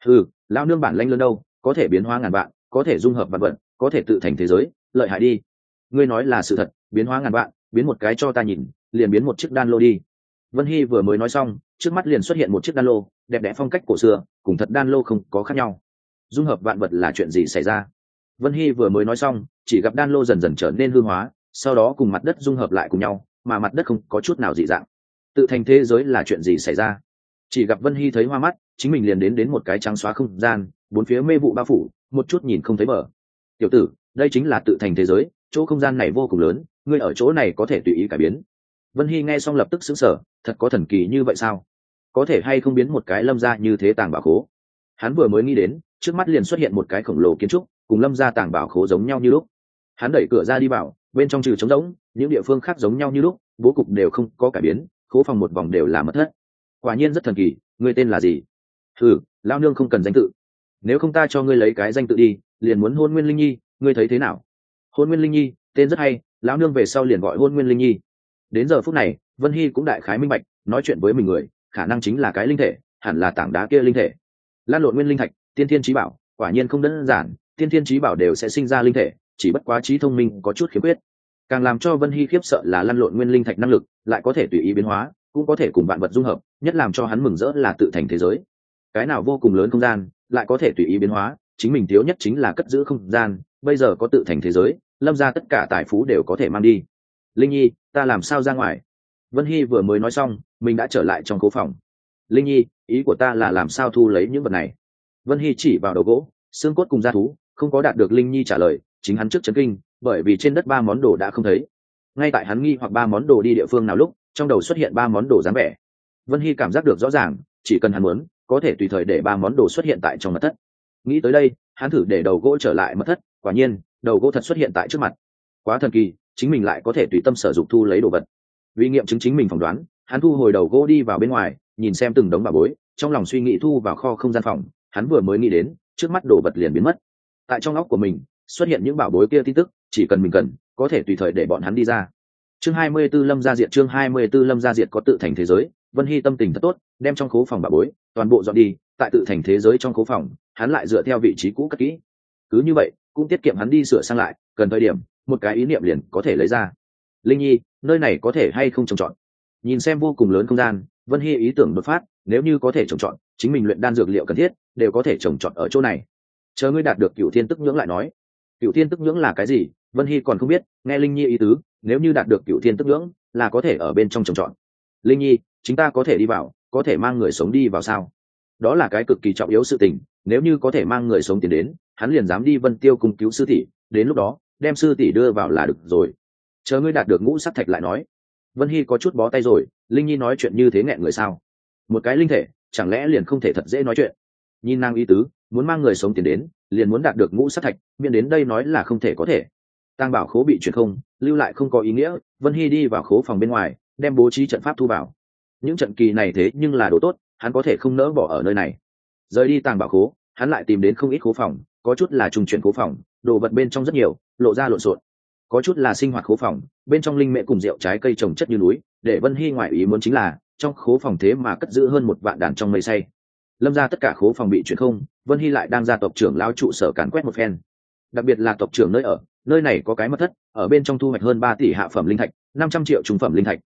Speaker 1: Lão nương bản lanh lớn đâu, có thể biến hóa ngàn vạn, có thể dung hợp vạn vật, có thể tự thành thế giới, lợi hại đi. Ngươi nói là sự thật, biến hóa ngàn vạn, biến một cái cho ta nhìn, liền biến một chiếc đan lô đi. Vân Hy vừa mới nói xong, trước mắt liền xuất hiện một chiếc đan lô, đẹp đẽ phong cách cổ xưa cùng thật đan lô không có khác nhau. Dung hợp vạn vật là chuyện gì xảy ra? Vân Hy vừa mới nói xong, chỉ gặp đan lô dần dần trở nên hư hóa, sau đó cùng mặt đất dung hợp lại cùng nhau, mà mặt đất không có chút nào dị dạng. Tự thành thế giới là chuyện gì xảy ra? Chỉ gặp Vân Hy thấy hoa mắt, chính mình liền đến một cái trắng xóa không gian, bốn phía mê vụ bao phủ, một chút nhìn không thấy bờ. Tiểu tử, đây chính là tự thành thế giới, chỗ không gian này vô cùng lớn, ngươi ở chỗ này có thể tùy ý cải biến. Vân Hy nghe xong lập tức sững sờ, thật có thần kỳ như vậy sao? Có thể hay không biến một cái Lâm gia như thế tàng bảo khố? Hắn vừa mới nghĩ đến, trước mắt liền xuất hiện một cái khổng lồ kiến trúc, cùng Lâm gia tàng bảo khố giống nhau như lúc. Hắn đẩy cửa ra đi vào, bên trong trừ trống rỗng, những địa phương khác giống nhau như lúc, bố cục đều không có cải biến, khố phòng một vòng đều là mật thất. Quả nhiên rất thần kỳ, ngươi tên là gì? Ừ, lão nương không cần danh tự. Nếu không ta cho ngươi lấy cái danh tự đi, liền muốn Hôn Nguyên Linh Nhi, ngươi thấy thế nào? Hôn Nguyên Linh Nhi, tên rất hay, lão nương về sau liền gọi Hôn Nguyên Linh Nhi. Đến giờ phút này, Vân Hy cũng đại khái minh bạch, nói chuyện với mình người, khả năng chính là cái linh thể, hẳn là tảng đá kia linh thể. Lan lộn nguyên linh thạch, tiên thiên chí bảo, quả nhiên không đơn giản, tiên thiên chí bảo đều sẽ sinh ra linh thể, chỉ bất quá trí thông minh có chút khiếm khuyết. Càng làm cho Vân Hy khiếp sợ là lăn lộn nguyên linh thạch năng lực, lại có thể tùy ý biến hóa, cũng có thể cùng vạn vật dung hợp, nhất làm cho hắn mừng rỡ là tự thành thế giới. Cái nào vô cùng lớn không gian, lại có thể tùy ý biến hóa, chính mình thiếu nhất chính là cất giữ không gian, bây giờ có tự thành thế giới, Lâm ra tất cả tài phú đều có thể mang đi. Linh Nhi, ta làm sao ra ngoài? Vân Hy vừa mới nói xong, mình đã trở lại trong khố phòng. Linh Nhi, ý của ta là làm sao thu lấy những vật này? Vân Hy chỉ vào đầu gỗ, xương cốt cùng da thú, không có đạt được Linh Nhi trả lời, chính hắn trước chấn kinh, bởi vì trên đất 3 món đồ đã không thấy. Ngay tại hắn nghi hoặc 3 món đồ đi địa phương nào lúc, trong đầu xuất hiện 3 món đồ dáng vẻ. Vân Hy cảm giác được rõ ràng, chỉ cần hắn muốn, có thể tùy thời để 3 món đồ xuất hiện tại trong mật thất. Nghĩ tới đây, hắn thử để đầu gỗ trở lại mật thất, quả nhiên, đầu gỗ thật xuất hiện tại trước mặt. Quá thần kỳ, chính mình lại có thể tùy tâm sở dụng thu lấy đồ vật. Vì nghiệm chứng chính mình phỏng đoán, hắn thu hồi đầu gỗ đi vào bên ngoài, nhìn xem từng đống bảo bối, trong lòng suy nghĩ thu vào kho không gian phòng, hắn vừa mới nghĩ đến, trước mắt đồ vật liền biến mất. Tại trong óc của mình, xuất hiện những bảo bối kia tin tức, chỉ cần mình cần, có thể tùy thời để bọn hắn đi ra. Chương 24 Lâm gia diệt, chương 24 Lâm gia diệt có tự thành thế giới, Vân Hy tâm tình thật tốt, đem trong khố phòng bảo bối toàn bộ dọn đi, tại tự thành thế giới trong khố phòng, hắn lại dựa theo vị trí cũ cất kỹ. Cứ như vậy, cũng tiết kiệm hắn đi sửa sang lại, cần thời điểm, một cái ý niệm liền có thể lấy ra. Linh Nhi, nơi này có thể hay không trồng trọt? Nhìn xem vô cùng lớn không gian, Vân Hy ý tưởng đột phát, nếu như có thể trồng trọt, chính mình luyện đan dược liệu cần thiết đều có thể trồng trọt ở chỗ này. Chờ ngươi đạt được Cửu Thiên Tức Nhưỡng lại nói. Cửu Thiên Tức Nhưỡng là cái gì? Vân Hy còn không biết, nghe Linh Nhi ý tứ, nếu như đạt được Cửu Thiên Tức Nhưỡng, là có thể ở bên trong trồng trọt. Linh Nhi, chúng ta có thể đi vào, có thể mang người sống đi vào sao? Đó là cái cực kỳ trọng yếu sự tình, nếu như có thể mang người sống tiến đến, hắn liền dám đi Vân Tiêu cung cứu sư tỷ, đến lúc đó, đem sư tỷ đưa vào là được rồi. Chờ ngươi đạt được ngũ sắc thạch lại nói. Vân Hy có chút bó tay rồi, Linh Nhi nói chuyện như thế nghẹn người sao? Một cái linh thể, chẳng lẽ liền không thể thật dễ nói chuyện? Nhìn nàng ý tứ, muốn mang người sống tiến đến, liền muốn đạt được ngũ sắc thạch, miễn đến đây nói là không thể có thể. Tang bảo khố bị chuyển không, lưu lại không có ý nghĩa, Vân Hy đi vào khố phòng bên ngoài, đem bố trí trận pháp thu vào. Những trận kỳ này thế nhưng là đồ tốt, hắn có thể không nỡ bỏ ở nơi này. Rời đi tàng bảo khố, hắn lại tìm đến không ít khố phòng, có chút là trùng chuyển khố phòng, đồ vật bên trong rất nhiều, lộ ra lộn xộn. Có chút là sinh hoạt khố phòng, bên trong linh mễ cùng rượu trái cây trồng chất như núi, để Vân Hy ngoại ý muốn chính là, trong khố phòng thế mà cất giữ hơn 1 vạn đàn trong mây say. Lâm ra tất cả khố phòng bị chuyển không, Vân Hy lại đang ra tộc trưởng lão trụ sở càn quét một phen. Đặc biệt là tộc trưởng nơi ở, nơi này có cái mật thất, ở bên trong thu hoạch hơn 3 tỷ hạ phẩm linh thạch, 500 triệu trung phẩm linh thạch,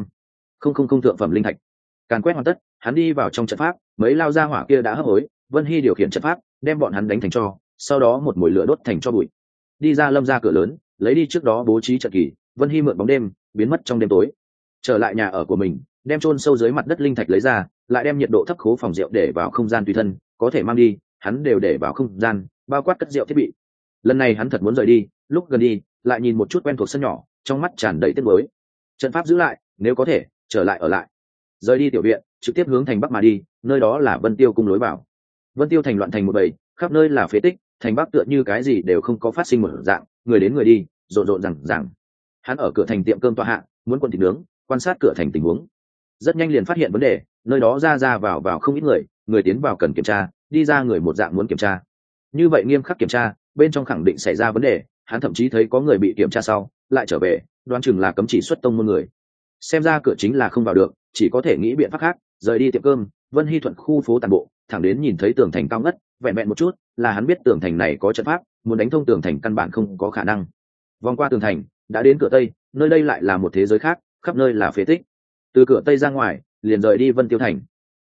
Speaker 1: 100,000 thượng phẩm linh thạch. Càn quét hoàn tất, hắn đi vào trong trận pháp, mấy lao ra hỏa kia đã hấp hối, Vân Hy điều khiển trận pháp, đem bọn hắn đánh thành tro, sau đó một mồi lửa đốt thành tro bụi. Đi ra Lâm ra cửa lớn, lấy đi trước đó bố trí trận kỳ, Vân Hy mượn bóng đêm, biến mất trong đêm tối. Trở lại nhà ở của mình, đem chôn sâu dưới mặt đất linh thạch lấy ra, lại đem nhiệt độ thấp khố phòng rượu để vào không gian tùy thân, có thể mang đi, hắn đều để vào không gian, bao quát cất rượu thiết bị. Lần này hắn thật muốn rời đi, lúc gần đi, lại nhìn một chút quen thuộc sân nhỏ, trong mắt tràn đầy tiếc nuối. Trận pháp giữ lại, nếu có thể, trở lại ở lại. Rời đi tiểu viện, trực tiếp hướng thành bắc mà đi, nơi đó là Vân Tiêu cung lối vào. Vân Tiêu thành loạn thành một bầy, khắp nơi là phế tích, thành bắc tựa như cái gì đều không có phát sinh một dạng, người đến người đi, rộn rộn rằng. Hắn ở cửa thành tiệm cơm tọa hạ, muốn quân thịt nướng, quan sát cửa thành tình huống. Rất nhanh liền phát hiện vấn đề, nơi đó ra vào không ít người, người tiến vào cần kiểm tra, đi ra người một dạng muốn kiểm tra. Như vậy nghiêm khắc kiểm tra, bên trong khẳng định xảy ra vấn đề, hắn thậm chí thấy có người bị kiểm tra sau, lại trở về, đoán chừng là cấm chỉ xuất tông môn người. Xem ra cửa chính là không vào được, chỉ có thể nghĩ biện pháp khác, rời đi tiệm cơm, Vân Hy thuận khu phố tàn bộ, thẳng đến nhìn thấy tường thành cao ngất, vẹn vẹn một chút, là hắn biết tường thành này có trận pháp, muốn đánh thông tường thành căn bản không có khả năng. Vòng qua tường thành, đã đến cửa tây, nơi đây lại là một thế giới khác, khắp nơi là phế tích. Từ cửa tây ra ngoài, liền rời đi Vân Tiêu thành.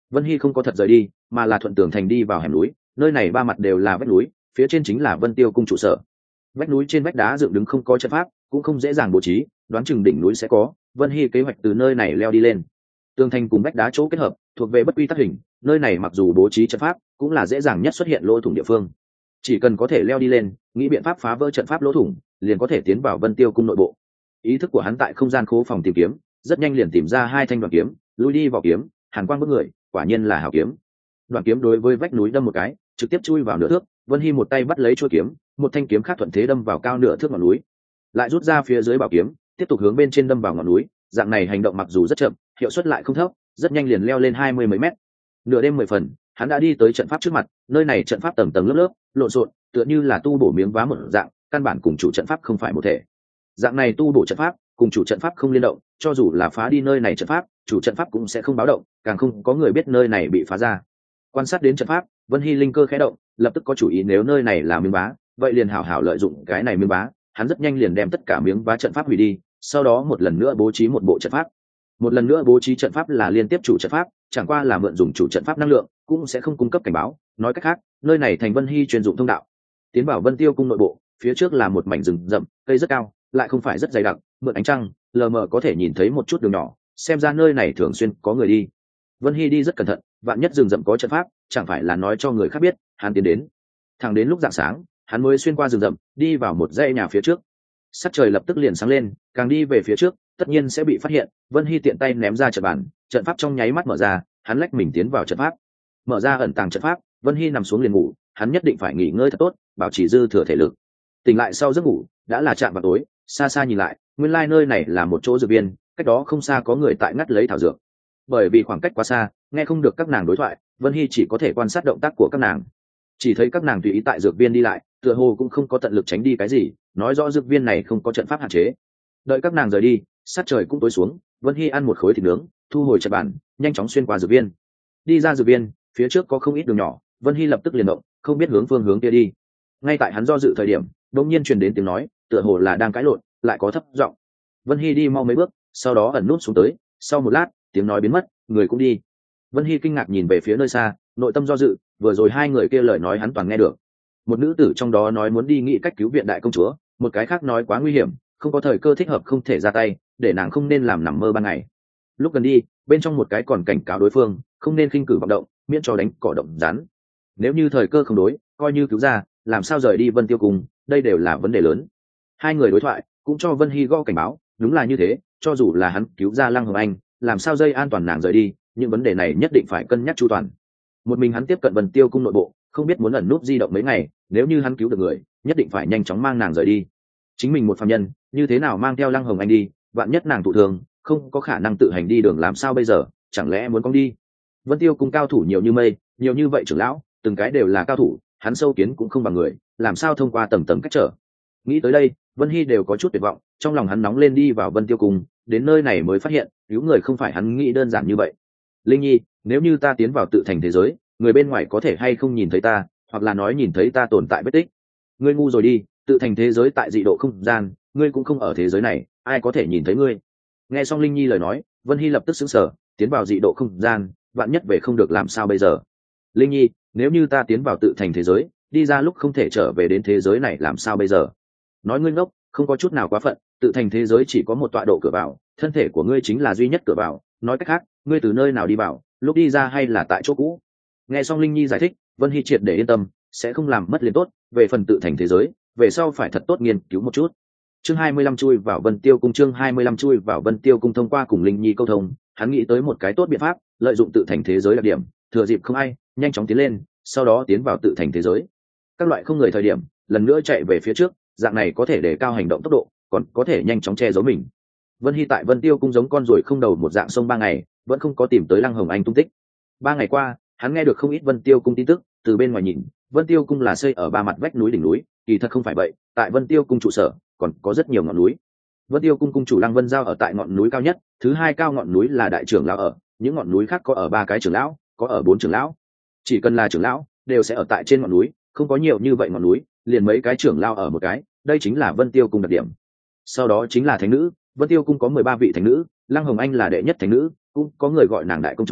Speaker 1: Vân Hy không có thật rời đi, mà là thuận tường thành đi vào hẻm núi. Nơi này ba mặt đều là vách núi, phía trên chính là Vân Tiêu cung trụ sở. Vách núi trên vách đá dựng đứng không có trận pháp, cũng không dễ dàng bố trí, đoán chừng đỉnh núi sẽ có. Vân Hy kế hoạch từ nơi này leo đi lên. Tường thành cùng vách đá chỗ kết hợp, thuộc về bất quy tắc hình, nơi này mặc dù bố trí trận pháp, cũng là dễ dàng nhất xuất hiện lỗ thủng địa phương. Chỉ cần có thể leo đi lên, nghĩ biện pháp phá vỡ trận pháp lỗ thủng, liền có thể tiến vào Vân Tiêu cung nội bộ. Ý thức của hắn tại không gian khố phòng tìm kiếm, rất nhanh liền tìm ra hai thanh đoạn kiếm, lui đi vào kiếm, hàn quang bức người, quả nhiên là hảo kiếm. Đoạn kiếm đối với vách núi đâm một cái, trực tiếp chui vào nửa thước. Vân Hy một tay bắt lấy chuôi kiếm, một thanh kiếm khác thuận thế đâm vào cao nửa thước ngọn núi, lại rút ra phía dưới bảo kiếm, tiếp tục hướng bên trên đâm vào ngọn núi. Dạng này hành động mặc dù rất chậm, hiệu suất lại không thấp, rất nhanh liền leo lên 20 mấy mét. Nửa đêm 10 phần, hắn đã đi tới trận pháp trước mặt. Nơi này trận pháp tầng tầng lớp lớp, lộn xộn, tựa như là tu bổ miếng vá một dạng, căn bản cùng chủ trận pháp không phải một thể. Dạng này tu bổ trận pháp cùng chủ trận pháp không liên động, cho dù là phá đi nơi này trận pháp, chủ trận pháp cũng sẽ không báo động, càng không có người biết nơi này bị phá ra. Quan sát đến trận pháp, Vân Hy linh cơ khẽ động, lập tức có chủ ý, nếu nơi này là miếng vá, vậy liền hảo hảo lợi dụng cái này miếng vá. Hắn rất nhanh liền đem tất cả miếng vá trận pháp hủy đi, sau đó một lần nữa bố trí một bộ trận pháp. Một lần nữa bố trí trận pháp là liên tiếp chủ trận pháp, chẳng qua là mượn dùng chủ trận pháp năng lượng, cũng sẽ không cung cấp cảnh báo. Nói cách khác, nơi này thành Vân Hy chuyên dụng thông đạo. Tiến vào Vân Tiêu cung nội bộ, phía trước là một mảnh rừng rậm, cây rất cao, lại không phải rất dày đặc, mượn ánh trăng, lờ mờ có thể nhìn thấy một chút đường nhỏ, xem ra nơi này thường xuyên có người đi. Vân Hy đi rất cẩn thận, vạn nhất rừng rậm có trận pháp, chẳng phải là nói cho người khác biết, hắn tiến đến. Thẳng đến lúc rạng sáng, hắn mới xuyên qua rừng rậm, đi vào một dãy nhà phía trước. Sắc trời lập tức liền sáng lên, càng đi về phía trước, tất nhiên sẽ bị phát hiện. Vân Hy tiện tay ném ra trận bàn, trận pháp trong nháy mắt mở ra, hắn lách mình tiến vào trận pháp. Mở ra ẩn tàng trận pháp, Vân Hy nằm xuống liền ngủ, hắn nhất định phải nghỉ ngơi thật tốt, bảo trì dư thừa thể lực. Tỉnh lại sau giấc ngủ, đã là chạm vào tối, xa xa nhìn lại, nguyên lai nơi này là một chỗ dược viên, cách đó không xa có người tại ngắt lấy thảo dược. Bởi vì khoảng cách quá xa, nghe không được các nàng đối thoại, Vân Hy chỉ có thể quan sát động tác của các nàng. Chỉ thấy các nàng tùy ý tại dược viên đi lại, tựa hồ cũng không có tận lực tránh đi cái gì, nói rõ dược viên này không có trận pháp hạn chế. Đợi các nàng rời đi, sát trời cũng tối xuống, Vân Hy ăn một khối thịt nướng, thu hồi trận bàn, nhanh chóng xuyên qua dược viên. Đi ra dược viên, phía trước có không ít đường nhỏ, Vân Hy lập tức liền động, không biết hướng phương hướng kia đi. Ngay tại hắn do dự thời điểm, đột nhiên truyền đến tiếng nói, tựa hồ là đang cãi lộn, lại có thấp giọng. Vân Hy đi mau mấy bước, sau đó ẩn nút xuống tới, sau một lát, tiếng nói biến mất, người cũng đi. Vân Hy kinh ngạc nhìn về phía nơi xa, nội tâm do dự, vừa rồi hai người kia lời nói hắn toàn nghe được. Một nữ tử trong đó nói muốn đi nghĩ cách cứu viện đại công chúa, một cái khác nói quá nguy hiểm, không có thời cơ thích hợp không thể ra tay, để nàng không nên làm nằm mơ ban ngày. Lúc gần đi, bên trong một cái còn cảnh cáo đối phương không nên khinh cử vọng động, miễn cho đánh cỏ động rắn. Nếu như thời cơ không đối, coi như cứu ra, làm sao rời đi Vân Tiêu cung, đây đều là vấn đề lớn. Hai người đối thoại cũng cho Vân Hy gõ cảnh báo, đúng là như thế, cho dù là hắn cứu ra Lăng Hồng Anh, làm sao dây an toàn nàng rời đi, những vấn đề này nhất định phải cân nhắc chu toàn. Một mình hắn tiếp cận Vân Tiêu cung nội bộ, không biết muốn ẩn núp di động mấy ngày, nếu như hắn cứu được người, nhất định phải nhanh chóng mang nàng rời đi. Chính mình một phàm nhân, như thế nào mang theo Lăng Hồng Anh đi, vạn nhất nàng thụ thương, không có khả năng tự hành đi đường, làm sao bây giờ, chẳng lẽ muốn con đi. Vân Tiêu cung cao thủ nhiều như mây, nhiều như vậy trưởng lão, từng cái đều là cao thủ, hắn sâu kiến cũng không bằng người, làm sao thông qua tầng tầng cách trở. Nghĩ tới đây, Vân Hy đều có chút tuyệt vọng, trong lòng hắn nóng lên, đi vào Vân Tiêu cung, đến nơi này mới phát hiện cứu người không phải hắn nghĩ đơn giản như vậy. Linh Nhi, nếu như ta tiến vào tự thành thế giới, người bên ngoài có thể hay không nhìn thấy ta, hoặc là nói nhìn thấy ta tồn tại vết tích. Ngươi ngu rồi đi, tự thành thế giới tại dị độ không gian, ngươi cũng không ở thế giới này, ai có thể nhìn thấy ngươi. Nghe xong Linh Nhi lời nói, Vân Hy lập tức sững sờ, tiến vào dị độ không gian, vạn nhất về không được làm sao bây giờ. Linh Nhi, nếu như ta tiến vào tự thành thế giới, đi ra lúc không thể trở về đến thế giới này làm sao bây giờ. Nói ngươi ngốc, không có chút nào quá phận, tự thành thế giới chỉ có một tọa độ cửa vào, thân thể của ngươi chính là duy nhất cửa vào, nói cách khác, ngươi từ nơi nào đi vào, lúc đi ra hay là tại chỗ cũ. Nghe xong Linh Nhi giải thích, Vân Hy triệt để yên tâm, sẽ không làm mất liền tốt, về phần tự thành thế giới, về sau phải thật tốt nghiên cứu một chút. Chương 25 chui vào Vân Tiêu cung, chương 25 chui vào Vân Tiêu cung. Thông qua cùng Linh Nhi câu thông, hắn nghĩ tới một cái tốt biện pháp, lợi dụng tự thành thế giới đặc điểm, thừa dịp không ai, nhanh chóng tiến lên, sau đó tiến vào tự thành thế giới. Các loại không người thời điểm, lần nữa chạy về phía trước, dạng này có thể đề cao hành động tốc độ, còn có thể nhanh chóng che giấu mình. Vân Hy tại Vân Tiêu cung giống con ruồi không đầu một dạng sông 3 ngày, vẫn không có tìm tới Lăng Hồng Anh tung tích. 3 ngày qua, hắn nghe được không ít Vân Tiêu cung tin tức, từ bên ngoài nhìn, Vân Tiêu cung là xây ở 3 mặt vách núi đỉnh núi, kỳ thật không phải vậy, tại Vân Tiêu cung trụ sở còn có rất nhiều ngọn núi. Vân Tiêu cung cung chủ Lăng Vân Giao ở tại ngọn núi cao nhất, thứ hai cao ngọn núi là đại trưởng lão ở, những ngọn núi khác có ở 3 cái trưởng lão, có ở 4 trưởng lão. Chỉ cần là trưởng lão, đều sẽ ở tại trên ngọn núi, không có nhiều như vậy ngọn núi, liền mấy cái trưởng lão ở một cái, đây chính là Vân Tiêu cung đặc điểm. Sau đó chính là thánh nữ, Vân Tiêu cung có 13 vị thánh nữ, Lăng Hồng Anh là đệ nhất thánh nữ, cũng có người gọi nàng đại công chúa,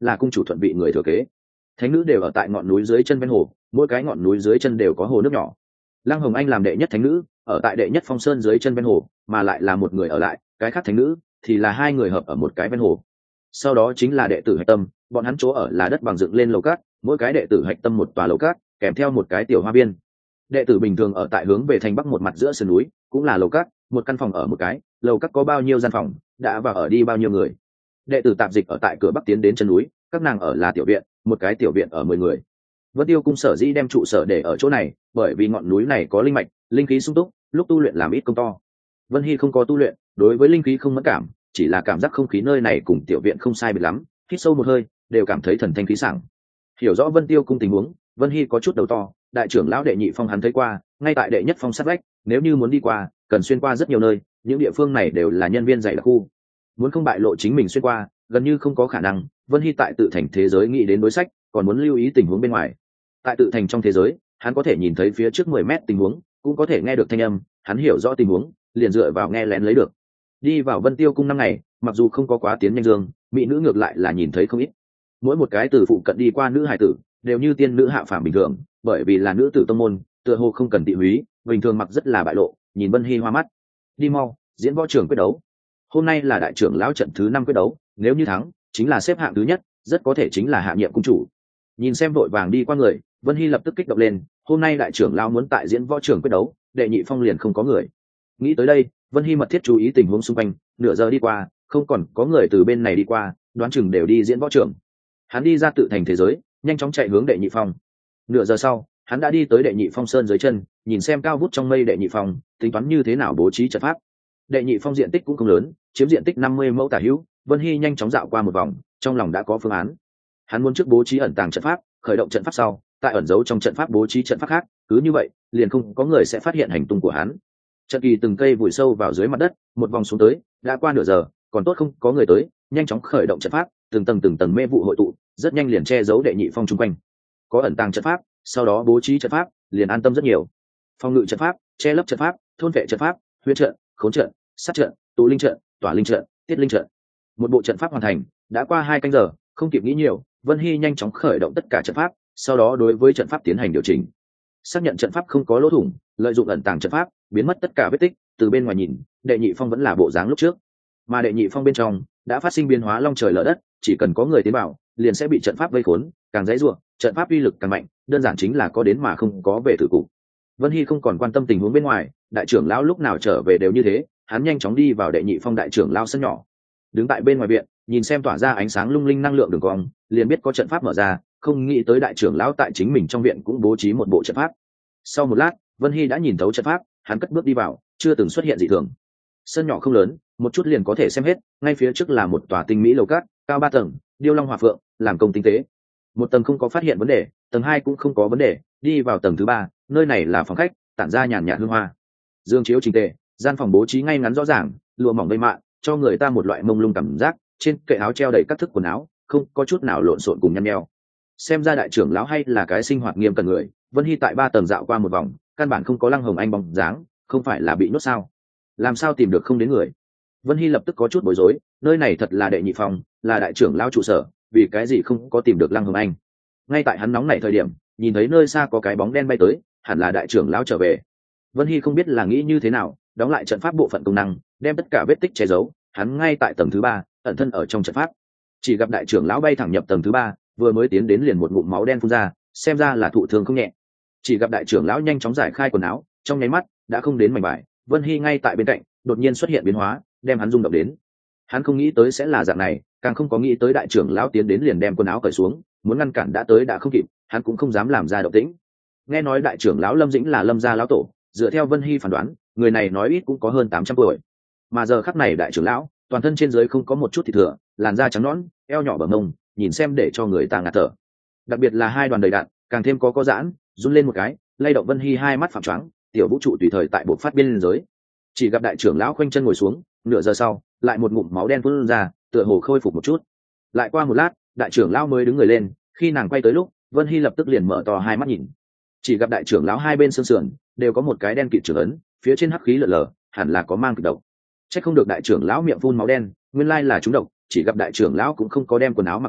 Speaker 1: là cung chủ thuận vị người thừa kế. Thánh nữ đều ở tại ngọn núi dưới chân ven hồ, mỗi cái ngọn núi dưới chân đều có hồ nước nhỏ. Lăng Hồng Anh làm đệ nhất thánh nữ, ở tại đệ nhất phong sơn dưới chân ven hồ, mà lại là một người ở lại, cái khác thánh nữ thì là hai người hợp ở một cái ven hồ. Sau đó chính là đệ tử hạch tâm, bọn hắn chỗ ở là đất bằng dựng lên lầu cát, mỗi cái đệ tử hạch tâm một tòa lầu cát, kèm theo một cái tiểu hoa viên. Đệ tử bình thường ở tại hướng về thành bắc một mặt giữa sườn núi, cũng là lầu cát, một căn phòng ở một cái, lầu cát có bao nhiêu gian phòng, đã vào ở đi bao nhiêu người. Đệ tử tạp dịch ở tại cửa bắc tiến đến chân núi, các nàng ở là tiểu viện, một cái tiểu viện ở 10 người. Vân Tiêu cung sở dĩ đem trụ sở để ở chỗ này, bởi vì ngọn núi này có linh mạch, linh khí sung túc, lúc tu luyện làm ít công to. Vân Hy không có tu luyện, đối với linh khí không mẫn cảm, chỉ là cảm giác không khí nơi này cùng tiểu viện không sai biệt lắm, hít sâu một hơi, đều cảm thấy thần thanh khí sảng. Hiểu rõ Vân Tiêu cung tình huống, Vân Hy có chút đầu to, đại trưởng lão đệ nhị phong hắn thấy qua, ngay tại đệ nhất phong sát vách, nếu như muốn đi qua, cần xuyên qua rất nhiều nơi, những địa phương này đều là nhân viên dày đặc khu. Muốn không bại lộ chính mình xuyên qua, gần như không có khả năng. Vân Hy tại tự thành thế giới nghĩ đến đối sách, còn muốn lưu ý tình huống bên ngoài. Tại tự thành trong thế giới, hắn có thể nhìn thấy phía trước 10 mét tình huống, cũng có thể nghe được thanh âm, hắn hiểu rõ tình huống, liền dựa vào nghe lén lấy được. Đi vào Vân Tiêu cung 5 ngày, mặc dù không có quá tiến nhanh dương, mỹ nữ ngược lại là nhìn thấy không ít. Mỗi một cái từ phụ cận đi qua nữ hải tử, đều như tiên nữ hạ phàm bình thường, bởi vì là nữ tử tông môn, tựa hồ không cần tị húy, bình thường mặc rất là bại lộ, nhìn Vân Hy hoa mắt. Đi mau, diễn võ trường quyết đấu. Hôm nay là đại trưởng lão trận thứ 5 quyết đấu, nếu như thắng, chính là xếp hạng thứ nhất, rất có thể chính là hạ nhiệm cung chủ. Nhìn xem vội vàng đi qua người, Vân Hy lập tức kích động lên, hôm nay đại trưởng lão muốn tại diễn võ trường quyết đấu, đệ nhị phong liền không có người. Nghĩ tới đây, Vân Hy mật thiết chú ý tình huống xung quanh, nửa giờ đi qua, không còn có người từ bên này đi qua, đoán chừng đều đi diễn võ trường. Hắn đi ra tự thành thế giới, nhanh chóng chạy hướng đệ nhị phong. Nửa giờ sau, hắn đã đi tới đệ nhị phong sơn dưới chân, nhìn xem cao vút trong mây đệ nhị phong, tính toán như thế nào bố trí trận pháp. Đệ nhị phong diện tích cũng không lớn, chiếm diện tích 50 mẫu tả hữu. Vân Hy nhanh chóng dạo qua một vòng, trong lòng đã có phương án. Hắn muốn trước bố trí ẩn tàng trận pháp, khởi động trận pháp sau, tại ẩn giấu trong trận pháp bố trí trận pháp khác, cứ như vậy, liền không có người sẽ phát hiện hành tung của hắn. Trận kỳ từng cây vùi sâu vào dưới mặt đất, một vòng xuống tới, đã qua nửa giờ, còn tốt không có người tới, nhanh chóng khởi động trận pháp, từng tầng mê vụ hội tụ, rất nhanh liền che giấu đệ nhị phong chung quanh. Có ẩn tàng trận pháp, sau đó bố trí trận pháp, liền an tâm rất nhiều. Phòng ngự trận pháp, che lấp trận pháp, thôn vệ trận pháp, huyễn trận, khốn trận, sát trận, tụ linh trận, tỏa linh trận, tiết linh trận. Một bộ trận pháp hoàn thành, đã qua 2 canh giờ, không kịp nghĩ nhiều, Vân Hy nhanh chóng khởi động tất cả trận pháp, sau đó đối với trận pháp tiến hành điều chỉnh. Xác nhận trận pháp không có lỗ thủng, lợi dụng ẩn tàng trận pháp, biến mất tất cả vết tích, từ bên ngoài nhìn, đệ nhị phong vẫn là bộ dáng lúc trước. Mà đệ nhị phong bên trong đã phát sinh biến hóa long trời lở đất, chỉ cần có người tiến vào, liền sẽ bị trận pháp vây khốn, càng dễ dùa, trận pháp uy lực càng mạnh, đơn giản chính là có đến mà không có về thử cục. Vân Hy không còn quan tâm tình huống bên ngoài, đại trưởng lão lúc nào trở về đều như thế, hắn nhanh chóng đi vào đệ nhị phong đại trưởng lão sân nhỏ. Đứng tại bên ngoài viện, nhìn xem tỏa ra ánh sáng lung linh năng lượng đường cong, liền biết có trận pháp mở ra, không nghĩ tới đại trưởng lão tại chính mình trong viện cũng bố trí một bộ trận pháp. Sau một lát, Vân Hy đã nhìn thấu trận pháp, hắn cất bước đi vào, chưa từng xuất hiện dị thường. Sân nhỏ không lớn, một chút liền có thể xem hết, ngay phía trước là một tòa tinh mỹ lầu cát, cao 3 tầng, điêu long hỏa phượng, làm công tinh tế. Một tầng không có phát hiện vấn đề, tầng 2 cũng không có vấn đề, đi vào tầng thứ 3, nơi này là phòng khách, tản ra nhàn nhạt hương hoa. Dương chiếu chỉnh tề, gian phòng bố trí ngay ngắn rõ ràng, lụa mỏng vây mạ, cho người ta một loại mông lung cảm giác, trên kệ áo treo đầy các thức quần áo, không có chút nào lộn xộn cùng nhăn nheo. Xem ra đại trưởng lão hay là cái sinh hoạt nghiêm cẩn người. Vân Hy tại 3 tầng dạo qua một vòng, căn bản không có Lăng Hồng Anh bóng dáng, không phải là bị nhốt sao? Làm sao tìm được không đến người? Vân Hy lập tức có chút bối rối, nơi này thật là đệ nhị phòng, là đại trưởng lão trụ sở, vì cái gì không có tìm được Lăng Hồng Anh? Ngay tại hắn nóng nảy thời điểm, nhìn thấy nơi xa có cái bóng đen bay tới, hẳn là đại trưởng lão trở về. Vân Hy không biết là nghĩ như thế nào, đóng lại trận pháp bộ phận công năng, đem tất cả vết tích che giấu, hắn ngay tại tầng thứ 3, ẩn thân ở trong trận pháp. Chỉ gặp đại trưởng lão bay thẳng nhập tầng thứ 3, vừa mới tiến đến liền một ngụm máu đen phun ra, xem ra là thụ thương không nhẹ. Chỉ gặp đại trưởng lão nhanh chóng giải khai quần áo, trong nháy mắt đã không đến mảnh vải. Vân Hy ngay tại bên cạnh, đột nhiên xuất hiện biến hóa, đem hắn rung động đến. Hắn không nghĩ tới sẽ là dạng này, càng không có nghĩ tới đại trưởng lão tiến đến liền đem quần áo cởi xuống, muốn ngăn cản đã tới đã không kịp, hắn cũng không dám làm ra động tĩnh. Nghe nói đại trưởng lão Lâm Dĩnh là Lâm gia lão tổ, dựa theo Vân Hy phán đoán, người này nói ít cũng có hơn 800 tuổi. Mà giờ khắc này đại trưởng lão, toàn thân trên dưới không có một chút thịt thừa, làn da trắng nõn, eo nhỏ bờ mông, nhìn xem để cho người ta ngạt thở. Đặc biệt là hai đoàn đầy đặn, càng thêm có giãn, run lên một cái, lay động Vân Hy hai mắt phạm choáng, tiểu vũ trụ tùy thời tại bộ phát biên giới. Chỉ gặp đại trưởng lão khoanh chân ngồi xuống, nửa giờ sau, lại một ngụm máu đen phun ra, tựa hồ khôi phục một chút. Lại qua một lát, đại trưởng lão mới đứng người lên, khi nàng quay tới lúc, Vân Hy lập tức liền mở to hai mắt nhìn. Chỉ gặp đại trưởng lão hai bên xương sườn đều có một cái đen kịt trưởng ấn, phía trên hắc khí lờ lờ, hẳn là có mang kịch độc. Chắc không được đại trưởng lão miệng phun máu đen, nguyên lai là trúng độc. Chỉ gặp đại trưởng lão cũng không có đem quần áo mặc vào,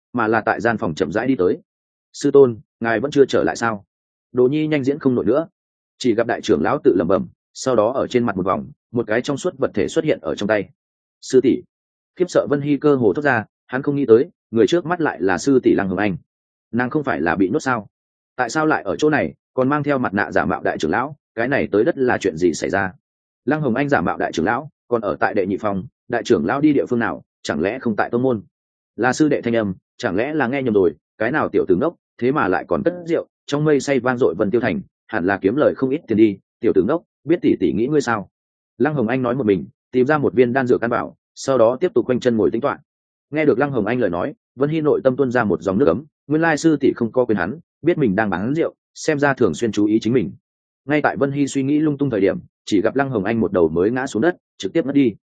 Speaker 1: mà là tại gian phòng chậm rãi đi tới. Sư tôn, ngài vẫn chưa trở lại sao? Đồ nhi nhanh diễn không nổi nữa. Chỉ gặp đại trưởng lão tự lẩm bẩm, sau đó ở trên mặt một vòng, một cái trong suốt vật thể xuất hiện ở trong tay. Sư tỷ. Khiếp sợ Vân Hy cơ hồ thốt ra, hắn không nghĩ tới người trước mắt lại là sư tỷ Lăng Hồng Anh. Nàng không phải là bị nhốt sao? Tại sao lại ở chỗ này còn mang theo mặt nạ giả mạo đại trưởng lão? Cái này tới đất là chuyện gì xảy ra? Lăng Hồng Anh giả mạo đại trưởng lão còn ở tại đệ nhị phòng, đại trưởng lão đi địa phương nào? Chẳng lẽ không tại tông môn? Là sư đệ thanh âm, chẳng lẽ là nghe nhầm rồi? Cái nào tiểu tử ngốc thế mà lại còn cất rượu trong mây say vang dội Vân Tiêu Thành, hẳn là kiếm lời không ít tiền đi. Tiểu tử ngốc, biết tỷ tỷ nghĩ ngươi sao? Lăng Hồng Anh nói một mình, tìm ra một viên đan dược căn bảo, sau đó tiếp tục quanh chân ngồi tính toán. Nghe được Lăng Hồng Anh lời nói, Vân Hy nội tâm tuôn ra một dòng nước ấm, nguyên lai sư tỷ không có quyền hắn, biết mình đang bán rượu, xem ra thường xuyên chú ý chính mình. Ngay tại Vân Hy suy nghĩ lung tung thời điểm, chỉ gặp Lăng Hồng Anh một đầu mới ngã xuống đất, trực tiếp mất đi.